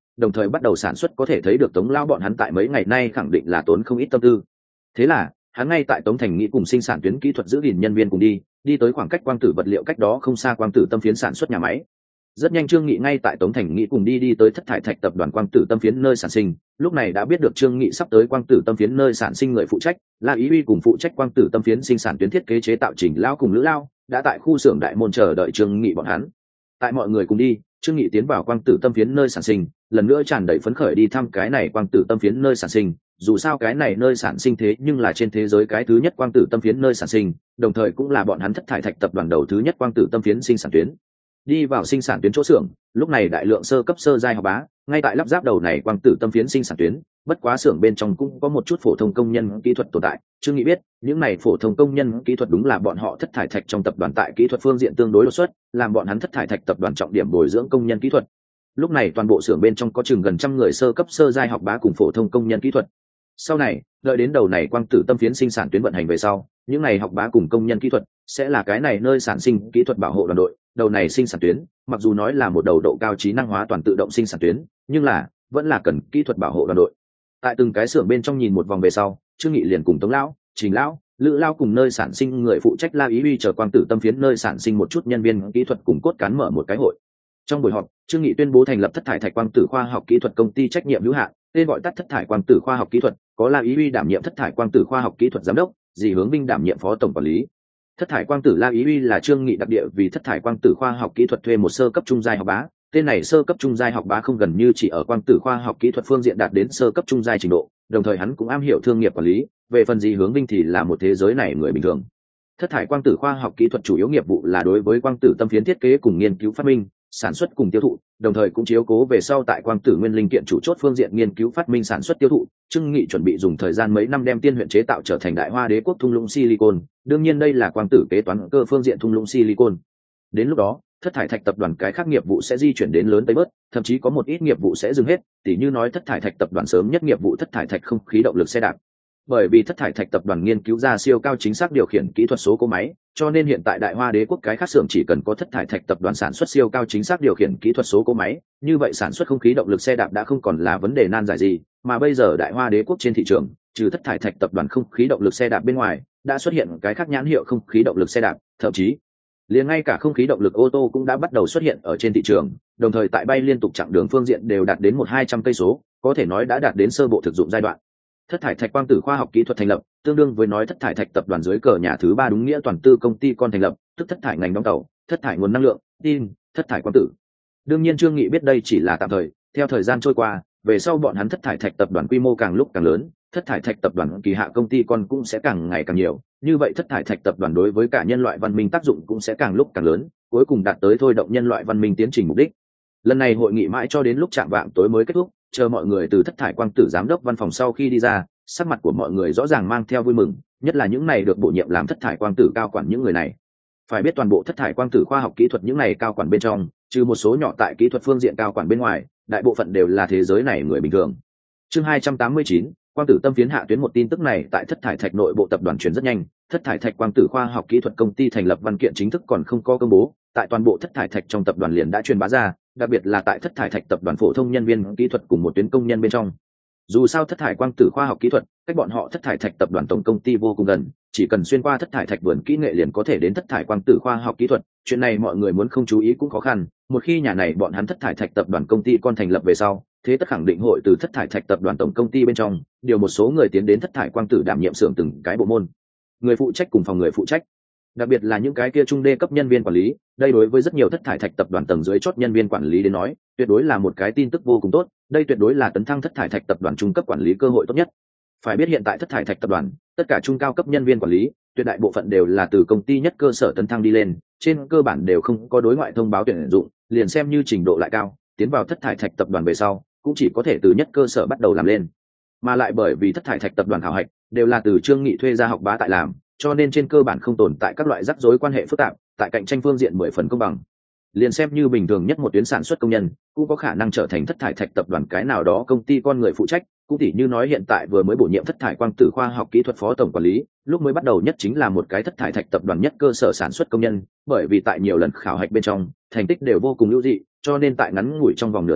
đồng thời bắt đầu sản xuất, có thể thấy được Tống lão bọn hắn tại mấy ngày nay khẳng định là tốn không ít tâm tư. Thế là hắn ngay tại Tống Thành nghĩ cùng sinh sản tuyến kỹ thuật giữ gìn nhân viên cùng đi tới khoảng cách quang tử vật liệu cách đó không xa quang tử tâm phiến sản xuất nhà máy. Rất nhanh Trương Nghị ngay tại Tống Thành nghĩ cùng đi tới thất thải thạch tập đoàn quang tử tâm phiến nơi sản sinh. Lúc này đã biết được Trương Nghị sắp tới quang tử tâm phiến nơi sản sinh, người phụ trách La Ý Uy cùng phụ trách quang tử tâm phiến sinh sản tuyến thiết kế chế tạo Trình Lao cùng Lữ Lao đã tại khu xưởng đại môn chờ đợi Trương Nghị bọn hắn. Tại mọi người cùng đi, Trương Nghị tiến vào quang tử tâm phiến nơi sản sinh, lần nữa tràn đầy phấn khởi đi thăm cái này quang tử tâm phiến nơi sản sinh. Dù sao cái này nơi sản sinh thế nhưng là trên thế giới cái thứ nhất quang tử tâm phiến nơi sản sinh, đồng thời cũng là bọn hắn thất thải thạch tập đoàn đầu thứ nhất quang tử tâm phiến sinh sản tuyến. Đi vào sinh sản tuyến chỗ xưởng, lúc này đại lượng sơ cấp sơ giai học bá ngay tại lắp ráp đầu này quang tử tâm phiến sinh sản tuyến. Bất quá xưởng bên trong cũng có một chút phổ thông công nhân kỹ thuật tồn tại. Trương Nghị biết những này phổ thông công nhân kỹ thuật đúng là bọn họ thất thải thạch trong tập đoàn tại kỹ thuật phương diện tương đối đột xuất, làm bọn hắn thất thải thạch tập đoàn trọng điểm bồi dưỡng công nhân kỹ thuật. Lúc này toàn bộ xưởng bên trong có chừng gần trăm người sơ cấp sơ giai học bá cùng phổ thông công nhân kỹ thuật. Sau này đợi đến đầu này quang tử tâm phiến sinh sản tuyến vận hành về sau, những này học bá cùng công nhân kỹ thuật sẽ là cái này nơi sản sinh kỹ thuật bảo hộ đoàn đội. Đầu này sinh sản tuyến mặc dù nói là một đầu độ cao trí năng hóa toàn tự động sinh sản tuyến, nhưng là vẫn là cần kỹ thuật bảo hộ đoàn đội. Tại từng cái xưởng bên trong nhìn một vòng về sau, Trương Nghị liền cùng Tống lão, Trình lão, Lữ lão cùng nơi sản sinh người phụ trách La Ý Uy chờ quang tử tâm phiến nơi sản sinh một chút nhân viên kỹ thuật cùng cốt cán mở một cái hội. Trong buổi họp, Trương Nghị tuyên bố thành lập thất thải thạch quang tử khoa học kỹ thuật công ty trách nhiệm hữu hạn, tên gọi tắt thất thải quang tử khoa học kỹ thuật, có La Ý Uy đảm nhiệm thất thải quang tử khoa học kỹ thuật giám đốc, Dì Hướng Vinh đảm nhiệm phó tổng quản lý. Thất thải quang tử La Ý Uy là Trương Nghị đặc địa vì thất thải quang tử khoa học kỹ thuật thuê một sơ cấp trung giai học bá. Tên này sơ cấp trung giai học bá không gần như chỉ ở quang tử khoa học kỹ thuật phương diện đạt đến sơ cấp trung giai trình độ, đồng thời hắn cũng am hiểu thương nghiệp quản lý. Về phần Dì Hướng Vinh thì là một thế giới này người bình thường. Thất thải quang tử khoa học kỹ thuật chủ yếu nghiệp vụ là đối với quang tử tâm phiến thiết kế cùng nghiên cứu phát minh, sản xuất cùng tiêu thụ, đồng thời cũng chiếu cố về sau tại quang tử nguyên linh kiện chủ chốt phương diện nghiên cứu phát minh sản xuất tiêu thụ. Trương Nghị chuẩn bị dùng thời gian mấy năm đem Tiên huyện chế tạo trở thành Đại Hoa Đế quốc thung lũng silicon, đương nhiên đây là quang tử kế toán cơ phương diện thung lũng silicon. Đến lúc đó, thất thải thạch tập đoàn cái khác nghiệp vụ sẽ di chuyển đến lớn Tây bớt, thậm chí có một ít nghiệp vụ sẽ dừng hết, tỉ như nói thất thải thạch tập đoàn sớm nhất nghiệp vụ thất thải thạch không khí động lực xe đạp. Bởi vì thất thải thạch tập đoàn nghiên cứu ra siêu cao chính xác điều khiển kỹ thuật số cỗ máy, cho nên hiện tại Đại Hoa Đế quốc cái khác xưởng chỉ cần có thất thải thạch tập đoàn sản xuất siêu cao chính xác điều khiển kỹ thuật số cỗ máy, như vậy sản xuất không khí động lực xe đạp đã không còn là vấn đề nan giải gì. Mà bây giờ Đại Hoa Đế quốc trên thị trường, trừ thất thải thạch tập đoàn không khí động lực xe đạp bên ngoài, đã xuất hiện cái khác nhãn hiệu không khí động lực xe đạp, thậm chí liền ngay cả không khí động lực ô tô cũng đã bắt đầu xuất hiện ở trên thị trường, đồng thời tại bay liên tục chặng đường phương diện đều đạt đến 100-200 cây số, có thể nói đã đạt đến sơ bộ thực dụng giai đoạn. Thất thải thạch quang tử khoa học kỹ thuật thành lập, tương đương với nói thất thải thạch tập đoàn dưới cờ nhà thứ ba đúng nghĩa toàn tư công ty con thành lập, tức thất thải ngành đóng tàu, thất thải nguồn năng lượng, tin, thất thải quang tử. Đương nhiên Trương Nghị biết đây chỉ là tạm thời, theo thời gian trôi qua, về sau bọn hắn thất thải thạch tập đoàn quy mô càng lúc càng lớn, thất thải thạch tập đoàn kỳ hạ công ty con cũng sẽ càng ngày càng nhiều, như vậy thất thải thạch tập đoàn đối với cả nhân loại văn minh tác dụng cũng sẽ càng lúc càng lớn, cuối cùng đạt tới thôi động nhân loại văn minh tiến trình mục đích. Lần này hội nghị mãi cho đến lúc chạng vạng tối mới kết thúc, chờ mọi người từ thất thải quang tử giám đốc văn phòng sau khi đi ra, sắc mặt của mọi người rõ ràng mang theo vui mừng, nhất là những này được bổ nhiệm làm thất thải quang tử cao quản những người này. Phải biết toàn bộ thất thải quang tử khoa học kỹ thuật những này cao quản bên trong, trừ một số nhỏ tại kỹ thuật phương diện cao quản bên ngoài, đại bộ phận đều là thế giới này người bình thường. Chương 289, quang tử tâm phiến hạ tuyến. Một tin tức này tại thất thải thạch nội bộ tập đoàn truyền rất nhanh, thất thải thạch quang tử khoa học kỹ thuật công ty thành lập văn kiện chính thức còn không có công bố, tại toàn bộ thất thải thạch trong tập đoàn liền đã truyền bá ra, đặc biệt là tại thất thải thạch tập đoàn phổ thông nhân viên kỹ thuật cùng một tuyến công nhân bên trong. Dù sao thất thải quang tử khoa học kỹ thuật cách bọn họ thất thải thạch tập đoàn tổng công ty vô cùng gần, chỉ cần xuyên qua thất thải thạch vườn kỹ nghệ liền có thể đến thất thải quang tử khoa học kỹ thuật. Chuyện này mọi người muốn không chú ý cũng khó khăn, một khi nhà này bọn hắn thất thải thạch tập đoàn công ty con thành lập về sau, thế tất khẳng định hội từ thất thải thạch tập đoàn tổng công ty bên trong điều một số người tiến đến thất thải quang tử đảm nhiệm xưởng từng cái bộ môn, người phụ trách cùng phòng người phụ trách, đặc biệt là những cái kia trung đê cấp nhân viên quản lý. Đây đối với rất nhiều thất thải thạch tập đoàn tầng dưới chót nhân viên quản lý đến nói, tuyệt đối là một cái tin tức vô cùng tốt. Đây tuyệt đối là tấn thăng thất thải thạch tập đoàn trung cấp quản lý cơ hội tốt nhất. Phải biết hiện tại thất thải thạch tập đoàn tất cả trung cao cấp nhân viên quản lý tuyệt đại bộ phận đều là từ công ty nhất cơ sở tấn thăng đi lên, trên cơ bản đều không có đối ngoại thông báo tuyển dụng, liền xem như trình độ lại cao, tiến vào thất thải thạch tập đoàn về sau cũng chỉ có thể từ nhất cơ sở bắt đầu làm lên. Mà lại bởi vì thất thải thạch tập đoàn khảo hạch đều là từ Trương Nghị thuê ra học bá tại làm, cho nên trên cơ bản không tồn tại các loại rắc rối quan hệ phức tạp, tại cạnh tranh phương diện 10 phần công bằng. Liền xem như bình thường nhất một tuyến sản xuất công nhân cũng có khả năng trở thành thất thải thạch tập đoàn cái nào đó công ty con người phụ trách, cũng tỉ như nói hiện tại vừa mới bổ nhiệm thất thải quang tử khoa học kỹ thuật phó tổng quản lý, lúc mới bắt đầu nhất chính là một cái thất thải thạch tập đoàn nhất cơ sở sản xuất công nhân, bởi vì tại nhiều lần khảo hạch bên trong thành tích đều vô cùng ưu dị, cho nên tại ngắn ngủi trong vòng nửa năm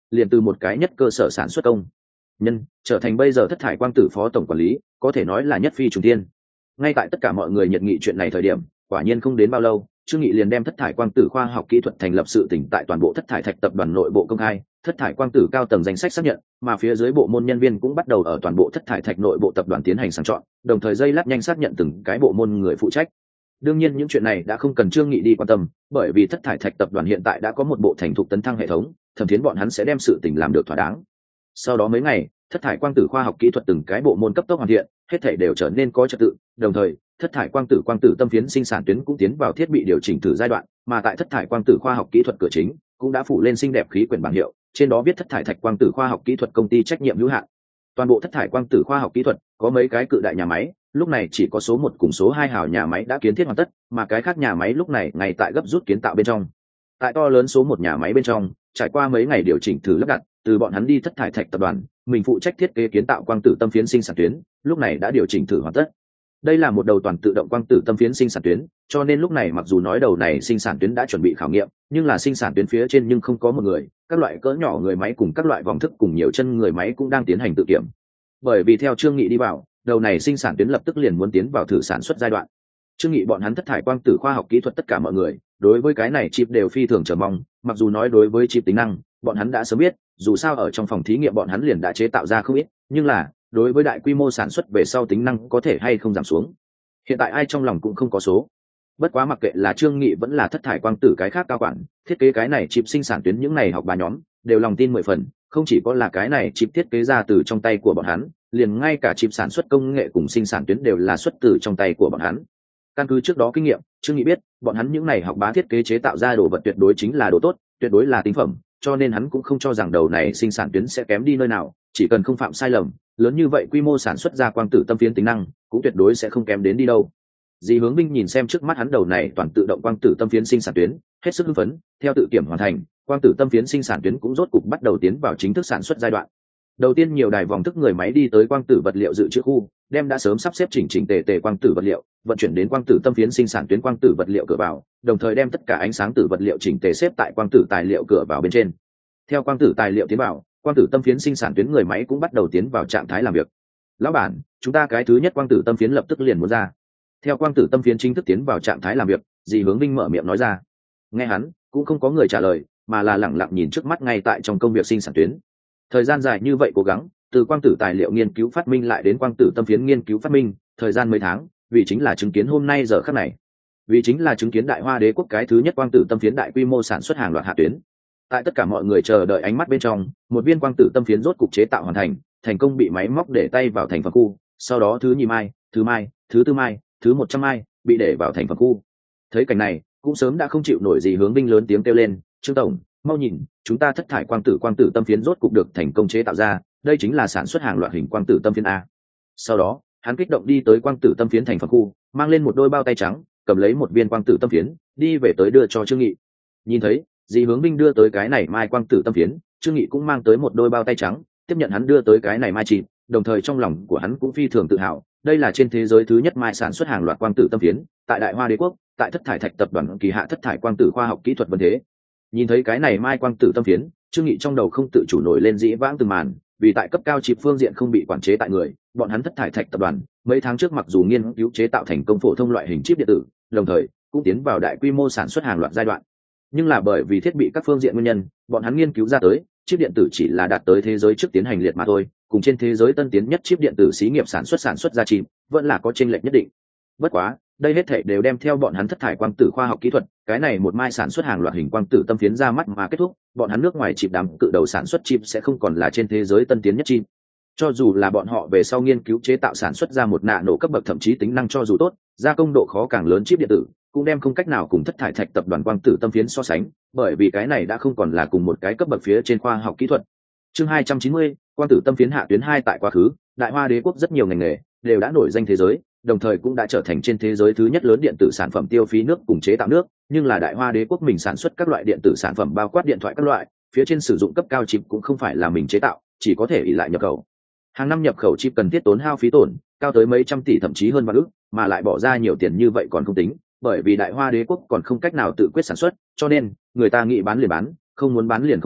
liền từ một cái nhất cơ sở sản xuất công nhân trở thành bây giờ thất thải quang tử phó tổng quản lý, có thể nói là nhất phi trùng tiên. Ngay tại tất cả mọi người nhiệt nghị chuyện này thời điểm, quả nhiên không đến bao lâu, Trương Nghị liền đem thất thải quang tử khoa học kỹ thuật thành lập sự tỉnh tại toàn bộ thất thải thạch tập đoàn nội bộ công khai, thất thải quang tử cao tầng danh sách xác nhận, mà phía dưới bộ môn nhân viên cũng bắt đầu ở toàn bộ thất thải thạch nội bộ tập đoàn tiến hành sàng chọn, đồng thời dây lát nhanh xác nhận từng cái bộ môn người phụ trách. Đương nhiên những chuyện này đã không cần Trương Nghị đi quan tâm, bởi vì thất thải thạch tập đoàn hiện tại đã có một bộ thành thục tấn thăng hệ thống, Thẩm Thiến bọn hắn sẽ đem sự tình làm được thỏa đáng. Sau đó mấy ngày, thất thải quang tử khoa học kỹ thuật từng cái bộ môn cấp tốc hoàn thiện, hết thảy đều trở nên có trật tự, đồng thời thất thải quang tử tâm phiến sinh sản tuyến cũng tiến vào thiết bị điều chỉnh thử giai đoạn, mà tại thất thải quang tử khoa học kỹ thuật cửa chính cũng đã phủ lên xinh đẹp khí quyển bảng hiệu, trên đó viết thất thải thạch quang tử khoa học kỹ thuật công ty trách nhiệm hữu hạn. Toàn bộ thất thải quang tử khoa học kỹ thuật có mấy cái cự đại nhà máy, lúc này chỉ có số 1 cùng số 2 hào nhà máy đã kiến thiết hoàn tất, mà cái khác nhà máy lúc này ngay tại gấp rút kiến tạo bên trong. Tại to lớn số 1 nhà máy bên trong, trải qua mấy ngày điều chỉnh thử lắp đặt, từ bọn hắn đi thất thải thạch tập đoàn, mình phụ trách thiết kế kiến tạo quang tử tâm phiến sinh sản tuyến, lúc này đã điều chỉnh thử hoàn tất. Đây là một đầu toàn tự động quang tử tâm phiến sinh sản tuyến, cho nên lúc này mặc dù nói đầu này sinh sản tuyến đã chuẩn bị khảo nghiệm, nhưng là sinh sản tuyến phía trên nhưng không có một người, các loại cỡ nhỏ người máy cùng các loại vòng thức cùng nhiều chân người máy cũng đang tiến hành tự kiểm. Bởi vì theo Trương Nghị đi vào, đầu này sinh sản tuyến lập tức liền muốn tiến vào thử sản xuất giai đoạn. Trương Nghị bọn hắn thất thải quang tử khoa học kỹ thuật tất cả mọi người, đối với cái này chip đều phi thường chờ mong, mặc dù nói đối với chip tính năng, bọn hắn đã sớm biết, dù sao ở trong phòng thí nghiệm bọn hắn liền đã chế tạo ra không ít, nhưng là đối với đại quy mô sản xuất về sau tính năng có thể hay không giảm xuống, hiện tại ai trong lòng cũng không có số. Bất quá mặc kệ là Trương Nghị vẫn là thất thải quang tử cái khác cao quản, thiết kế cái này chip sinh sản tuyến những này học bà nhóm đều lòng tin 10 phần, không chỉ có là cái này chip thiết kế ra từ trong tay của bọn hắn, liền ngay cả chip sản xuất công nghệ cùng sinh sản tuyến đều là xuất từ trong tay của bọn hắn. Căn cứ trước đó kinh nghiệm, Trương Nghị biết, bọn hắn những này học bá thiết kế chế tạo ra đồ vật tuyệt đối chính là đồ tốt, tuyệt đối là tinh phẩm, cho nên hắn cũng không cho rằng đầu này sinh sản tuyến sẽ kém đi nơi nào, chỉ cần không phạm sai lầm, lớn như vậy quy mô sản xuất ra quang tử tâm phiến tính năng, cũng tuyệt đối sẽ không kém đến đi đâu. Dì Hướng Minh nhìn xem trước mắt hắn đầu này toàn tự động quang tử tâm phiến sinh sản tuyến, hết sức hưng phấn, theo tự kiểm hoàn thành, quang tử tâm phiến sinh sản tuyến cũng rốt cục bắt đầu tiến vào chính thức sản xuất giai đoạn. Đầu tiên nhiều đài vòng thức người máy đi tới quang tử vật liệu dự trữ khu, đem đã sớm sắp xếp chỉnh chỉnh tề tề quang tử vật liệu vận chuyển đến quang tử tâm phiến sinh sản tuyến quang tử vật liệu cửa vào, đồng thời đem tất cả ánh sáng tử vật liệu chỉnh tề xếp tại quang tử tài liệu cửa vào bên trên. Theo quang tử tài liệu tiến vào, quang tử tâm phiến sinh sản tuyến người máy cũng bắt đầu tiến vào trạng thái làm việc. Lão bản, chúng ta cái thứ nhất quang tử tâm phiến lập tức liền muốn ra. Theo quang tử tâm phiến chính thức tiến vào trạng thái làm việc, dì Hướng Vinh mở miệng nói ra. Nghe hắn, cũng không có người trả lời, mà là lẳng lặng nhìn trước mắt ngay tại trong công việc sinh sản tuyến. Thời gian dài như vậy cố gắng, từ quang tử tài liệu nghiên cứu phát minh lại đến quang tử tâm phiến nghiên cứu phát minh, thời gian mấy tháng, vì chính là chứng kiến hôm nay giờ khắc này, vì chính là chứng kiến Đại Hoa Đế quốc cái thứ nhất quang tử tâm phiến đại quy mô sản xuất hàng loạt hạ tuyến. Tại tất cả mọi người chờ đợi ánh mắt bên trong, một viên quang tử tâm phiến rốt cục chế tạo hoàn thành, thành công bị máy móc để tay vào thành phẩm khu, sau đó thứ nhì mai, thứ mai, thứ tư mai, thứ 100 mai bị để vào thành phẩm khu. Thấy cảnh này, cũng sớm đã không chịu nổi gì Hướng Vinh lớn tiếng kêu lên, "Trương tổng, mau nhìn, chúng ta thất thải quang tử tâm phiến rốt cục được thành công chế tạo ra, đây chính là sản xuất hàng loạt hình quang tử tâm phiến a." Sau đó, hắn kích động đi tới quang tử tâm phiến thành phẩm khu, mang lên một đôi bao tay trắng, cầm lấy một viên quang tử tâm phiến, đi về tới đưa cho Trương Nghị. Nhìn thấy, dì Hướng Vinh đưa tới cái này mai quang tử tâm phiến, Trương Nghị cũng mang tới một đôi bao tay trắng, tiếp nhận hắn đưa tới cái này mai chìm, đồng thời trong lòng của hắn cũng phi thường tự hào, đây là trên thế giới thứ nhất mai sản xuất hàng loạt quang tử tâm phiến, tại Đại Hoa Đế quốc, tại thất thải thạch tập đoàn kỳ hạ thất thải quang tử khoa học kỹ thuật vân thế. Nhìn thấy cái này mai quang tử tâm phiến, Trương Nghị trong đầu không tự chủ nổi lên dĩ vãng từng màn, vì tại cấp cao chip phương diện không bị quản chế tại người, bọn hắn thất thải thạch tập đoàn mấy tháng trước mặc dù nghiên cứu chế tạo thành công phổ thông loại hình chip điện tử, đồng thời cũng tiến vào đại quy mô sản xuất hàng loạt giai đoạn, nhưng là bởi vì thiết bị các phương diện nguyên nhân, bọn hắn nghiên cứu ra tới chip điện tử chỉ là đạt tới thế giới trước tiến hành liệt mà thôi, cùng trên thế giới tân tiến nhất chip điện tử xí nghiệp sản xuất ra chip vẫn là có chênh lệch nhất định. Bất quá, đây hết thảy đều đem theo bọn hắn thất thải quang tử khoa học kỹ thuật, cái này một mai sản xuất hàng loạt hình quang tử tâm phiến ra mắt mà kết thúc, bọn hắn nước ngoài chip đám cự đầu sản xuất chip sẽ không còn là trên thế giới tân tiến nhất chip. Cho dù là bọn họ về sau nghiên cứu chế tạo sản xuất ra một nano cấp bậc thậm chí tính năng cho dù tốt, gia công độ khó càng lớn chip điện tử, cũng đem không cách nào cùng thất thải thạch tập đoàn quang tử tâm phiến so sánh, bởi vì cái này đã không còn là cùng một cái cấp bậc phía trên khoa học kỹ thuật. Chương 290, quang tử tâm phiến hạ tuyến 2 tại quá khứ, Đại Hoa Đế quốc rất nhiều ngành nghề đều đã nổi danh thế giới, đồng thời cũng đã trở thành trên thế giới thứ nhất lớn điện tử sản phẩm tiêu phí nước cùng chế tạo nước, nhưng là Đại Hoa Đế quốc mình sản xuất các loại điện tử sản phẩm bao quát điện thoại các loại, phía trên sử dụng cấp cao chip cũng không phải là mình chế tạo, chỉ có thể ỷ lại nhập khẩu. Hàng năm nhập khẩu chip cần thiết tốn hao phí tổn cao tới mấy trăm tỷ thậm chí hơn vạn ức, mà lại bỏ ra nhiều tiền như vậy còn không tính, bởi vì Đại Hoa Đế quốc còn không cách nào tự quyết sản xuất, cho nên người ta nghĩ bán liền bán, không muốn bán liền không bán,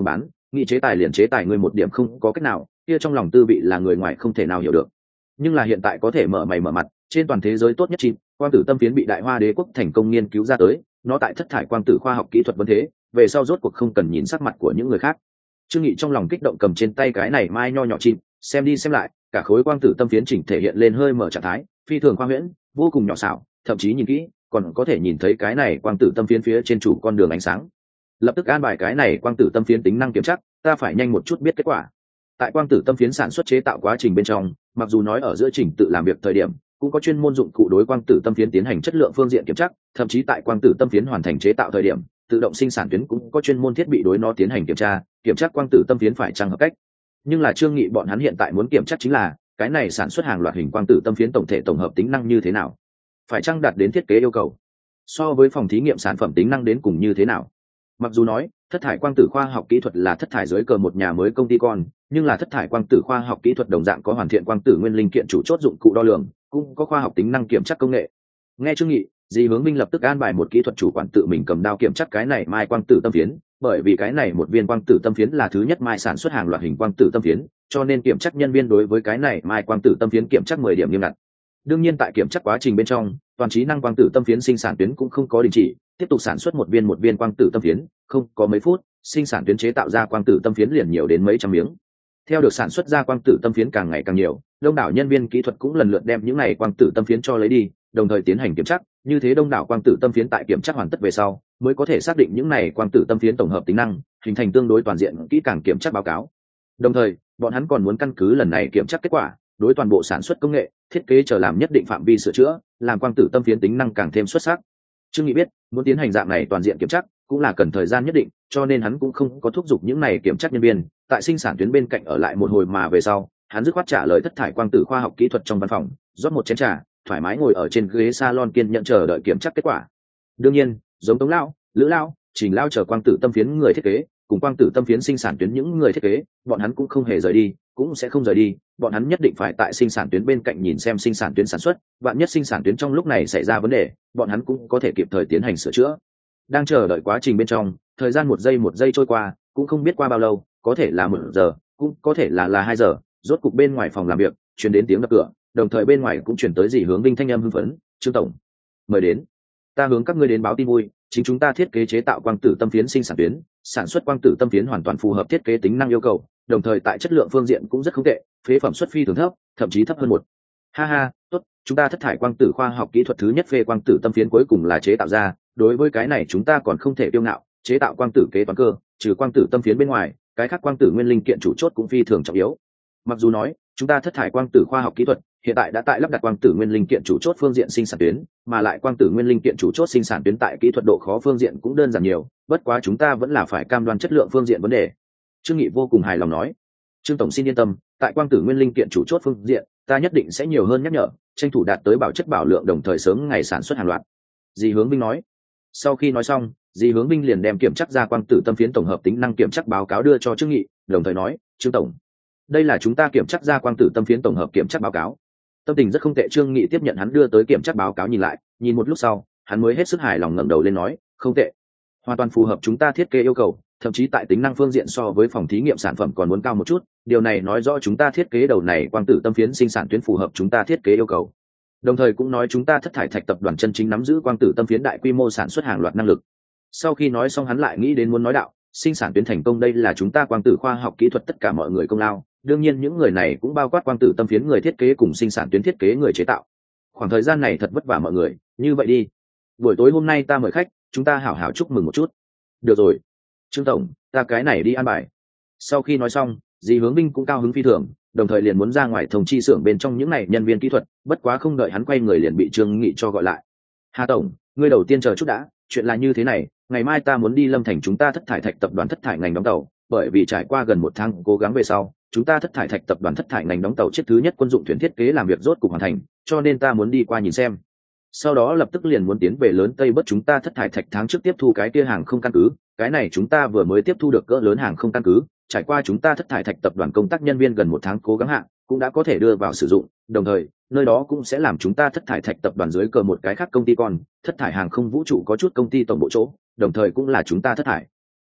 nghị chế tài liền chế tài ngươi một điểm không có cách nào, kia trong lòng tư vị là người ngoài không thể nào hiểu được. Nhưng là hiện tại có thể mở mày mở mặt, trên toàn thế giới tốt nhất chim quang tử tâm phiến bị Đại Hoa Đế quốc thành công nghiên cứu ra tới, nó tại thất thải quang tử khoa học kỹ thuật vấn thế, về sau rốt cuộc không cần nhìn sắc mặt của những người khác. Trương Nghị trong lòng kích động cầm trên tay cái này mai nho nhỏ chim, xem đi xem lại, cả khối quang tử tâm phiến chỉnh thể hiện lên hơi mở trạng thái, phi thường khoa huyễn, vô cùng nhỏ xảo, thậm chí nhìn kỹ còn có thể nhìn thấy cái này quang tử tâm phiến phía trên chủ con đường ánh sáng. Lập tức an bài cái này quang tử tâm phiến tính năng kiểm tra, ta phải nhanh một chút biết kết quả. Tại quang tử tâm phiến sản xuất chế tạo quá trình bên trong, mặc dù nói ở giữa trình tự làm việc thời điểm cũng có chuyên môn dụng cụ đối quang tử tâm phiến tiến hành chất lượng phương diện kiểm tra, thậm chí tại quang tử tâm phiến hoàn thành chế tạo thời điểm, tự động sinh sản tuyến cũng có chuyên môn thiết bị đối nó tiến hành kiểm tra quang tử tâm phiến phải chăng hợp cách. Nhưng là Trương Nghị bọn hắn hiện tại muốn kiểm tra chính là cái này sản xuất hàng loạt hình quang tử tâm phiến tổng thể tổng hợp tính năng như thế nào, phải chăng đạt đến thiết kế yêu cầu, so với phòng thí nghiệm sản phẩm tính năng đến cùng như thế nào. Mặc dù nói thất thải quang tử khoa học kỹ thuật là thất thải dưới cờ một nhà mới công ty con, nhưng là thất thải quang tử khoa học kỹ thuật đồng dạng có hoàn thiện quang tử nguyên linh kiện chủ chốt dụng cụ đo lường, cũng có khoa học tính năng kiểm tra công nghệ. Nghe Trương Nghị, Dì Hướng Minh lập tức an bài một kỹ thuật chủ quản tự mình cầm đao kiểm tra cái này mai quang tử tâm phiến, bởi vì cái này một viên quang tử tâm phiến là thứ nhất mai sản xuất hàng loạt hình quang tử tâm phiến, cho nên kiểm tra nhân viên đối với cái này mai quang tử tâm phiến kiểm tra 10 điểm nghiêm ngặt. Đương nhiên tại kiểm tra quá trình bên trong, toàn trí năng quang tử tâm phiến sinh sản tuyến cũng không có đình chỉ, tiếp tục sản xuất một viên quang tử tâm phiến, không có mấy phút, sinh sản tuyến chế tạo ra quang tử tâm phiến liền nhiều đến mấy trăm miếng. Theo được sản xuất ra quang tử tâm phiến càng ngày càng nhiều, đông đảo nhân viên kỹ thuật cũng lần lượt đem những này quang tử tâm phiến cho lấy đi, đồng thời tiến hành kiểm tra, như thế đông đảo quang tử tâm phiến tại kiểm tra hoàn tất về sau, mới có thể xác định những này quang tử tâm phiến tổng hợp tính năng, hình thành tương đối toàn diện kỹ càng kiểm tra báo cáo. Đồng thời, bọn hắn còn muốn căn cứ lần này kiểm tra kết quả, đối toàn bộ sản xuất công nghệ, thiết kế chờ làm nhất định phạm vi sửa chữa, làm quang tử tâm phiến tính năng càng thêm xuất sắc. Trương Nghị biết, muốn tiến hành dạng này toàn diện kiểm tra, cũng là cần thời gian nhất định, cho nên hắn cũng không có thúc giục những này kiểm tra nhân viên tại sinh sản tuyến bên cạnh ở lại một hồi, mà về sau, hắn dứt khoát trả lời thất thải quang tử khoa học kỹ thuật trong văn phòng, rót một chén trà, thoải mái ngồi ở trên ghế salon kiên nhận chờ đợi kiểm tra kết quả. Đương nhiên, giống Tống lão, Lữ lão, Trình lão chờ quang tử tâm phiến người thiết kế, cùng quang tử tâm phiến sinh sản tuyến những người thiết kế, bọn hắn cũng không hề rời đi, cũng sẽ không rời đi, bọn hắn nhất định phải tại sinh sản tuyến bên cạnh nhìn xem sinh sản tuyến sản xuất, vạn nhất sinh sản tuyến trong lúc này xảy ra vấn đề, bọn hắn cũng có thể kịp thời tiến hành sửa chữa. Đang chờ đợi quá trình bên trong, thời gian một giây trôi qua, cũng không biết qua bao lâu, có thể là 1 giờ, cũng có thể là 2 giờ, rốt cục bên ngoài phòng làm việc truyền đến tiếng đập cửa, đồng thời bên ngoài cũng truyền tới Dì Hướng Vinh thanh âm hưng phấn, "Trương tổng, mời đến. Ta hướng các ngươi đến báo tin vui, chính chúng ta thiết kế chế tạo quang tử tâm phiến sinh sản tuyến, sản xuất quang tử tâm phiến hoàn toàn phù hợp thiết kế tính năng yêu cầu, đồng thời tại chất lượng phương diện cũng rất không tệ, phế phẩm xuất phi thường thấp, thậm chí thấp hơn một. Ha ha, tốt, chúng ta thất thải quang tử khoa học kỹ thuật thứ nhất phê quang tử tâm phiến cuối cùng là chế tạo ra, đối với cái này chúng ta còn không thể kiêu ngạo, chế tạo quang tử kế toán cơ, trừ quang tử tâm phiến bên ngoài, cái khác quang tử nguyên linh kiện chủ chốt cũng phi thường trọng yếu. Mặc dù nói, chúng ta thất thải quang tử khoa học kỹ thuật hiện tại đã tại lắp đặt quang tử nguyên linh kiện chủ chốt phương diện sinh sản tuyến, mà lại quang tử nguyên linh kiện chủ chốt sinh sản tuyến tại kỹ thuật độ khó phương diện cũng đơn giản nhiều, bất quá chúng ta vẫn là phải cam đoan chất lượng phương diện vấn đề." Trương Nghị vô cùng hài lòng nói, "Trương tổng xin yên tâm, tại quang tử nguyên linh kiện chủ chốt phương diện, ta nhất định sẽ nhiều hơn nhắc nhở, tranh thủ đạt tới bảo chất bảo lượng, đồng thời sớm ngày sản xuất hàng loạt." Dì Hướng Vinh nói. Sau khi nói xong, Dì Hướng Vinh liền đem kiểm tra ra quang tử tâm phiến tổng hợp tính năng kiểm tra báo cáo đưa cho Trương Nghị, đồng thời nói, "Trương tổng, đây là chúng ta kiểm tra ra quang tử tâm phiến tổng hợp kiểm tra báo cáo." Tâm tình rất không tệ, Trương Nghị tiếp nhận hắn đưa tới kiểm tra báo cáo nhìn lại, nhìn một lúc sau, hắn mới hết sức hài lòng ngẩng đầu lên nói, "Không tệ, hoàn toàn phù hợp chúng ta thiết kế yêu cầu, thậm chí tại tính năng phương diện so với phòng thí nghiệm sản phẩm còn muốn cao một chút, điều này nói rõ chúng ta thiết kế đầu này quang tử tâm phiến sinh sản tuyến phù hợp chúng ta thiết kế yêu cầu. Đồng thời cũng nói chúng ta thất thải thạch tập đoàn chân chính nắm giữ quang tử tâm phiến đại quy mô sản xuất hàng loạt năng lực." Sau khi nói xong hắn lại nghĩ đến muốn nói đạo, sinh sản tuyến thành công đây là chúng ta quang tử khoa học kỹ thuật tất cả mọi người công lao, đương nhiên những người này cũng bao quát quang tử tâm phiến người thiết kế cùng sinh sản tuyến thiết kế người chế tạo. Khoảng thời gian này thật vất vả mọi người, như vậy đi, buổi tối hôm nay ta mời khách, chúng ta hảo hảo chúc mừng một chút. Được rồi, Trương tổng, ta cái này đi an bài. Sau khi nói xong, Dì Hướng Vinh cũng cao hứng phi thường, đồng thời liền muốn ra ngoài thông chi xưởng bên trong những này nhân viên kỹ thuật, bất quá không đợi hắn quay người liền bị Trương Nghị cho gọi lại. "Hà tổng, ngươi đầu tiên chờ chút đã, chuyện là như thế này, ngày mai ta muốn đi Lâm Thành chúng ta thất thải thạch tập đoàn thất thải ngành đóng tàu, bởi vì trải qua gần 1 tháng cố gắng về sau, chúng ta thất thải thạch tập đoàn thất thải ngành đóng tàu chiếc thứ nhất quân dụng thuyền thiết kế làm việc rốt cục hoàn thành, cho nên ta muốn đi qua nhìn xem. Sau đó lập tức liền muốn tiến về lớn Tây Bất chúng ta thất thải thạch tháng trước tiếp thu cái kia hàng không căn cứ, cái này chúng ta vừa mới tiếp thu được cỡ lớn hàng không căn cứ, trải qua chúng ta thất thải thạch tập đoàn công tác nhân viên gần 1 tháng cố gắng hạn, cũng đã có thể đưa vào sử dụng, đồng thời nơi đó cũng sẽ làm chúng ta thất thải thạch tập đoàn dưới cờ một cái khác công ty con, thất thải hàng không vũ trụ có chút công ty tổng bộ chỗ, đồng thời cũng là chúng ta thất thải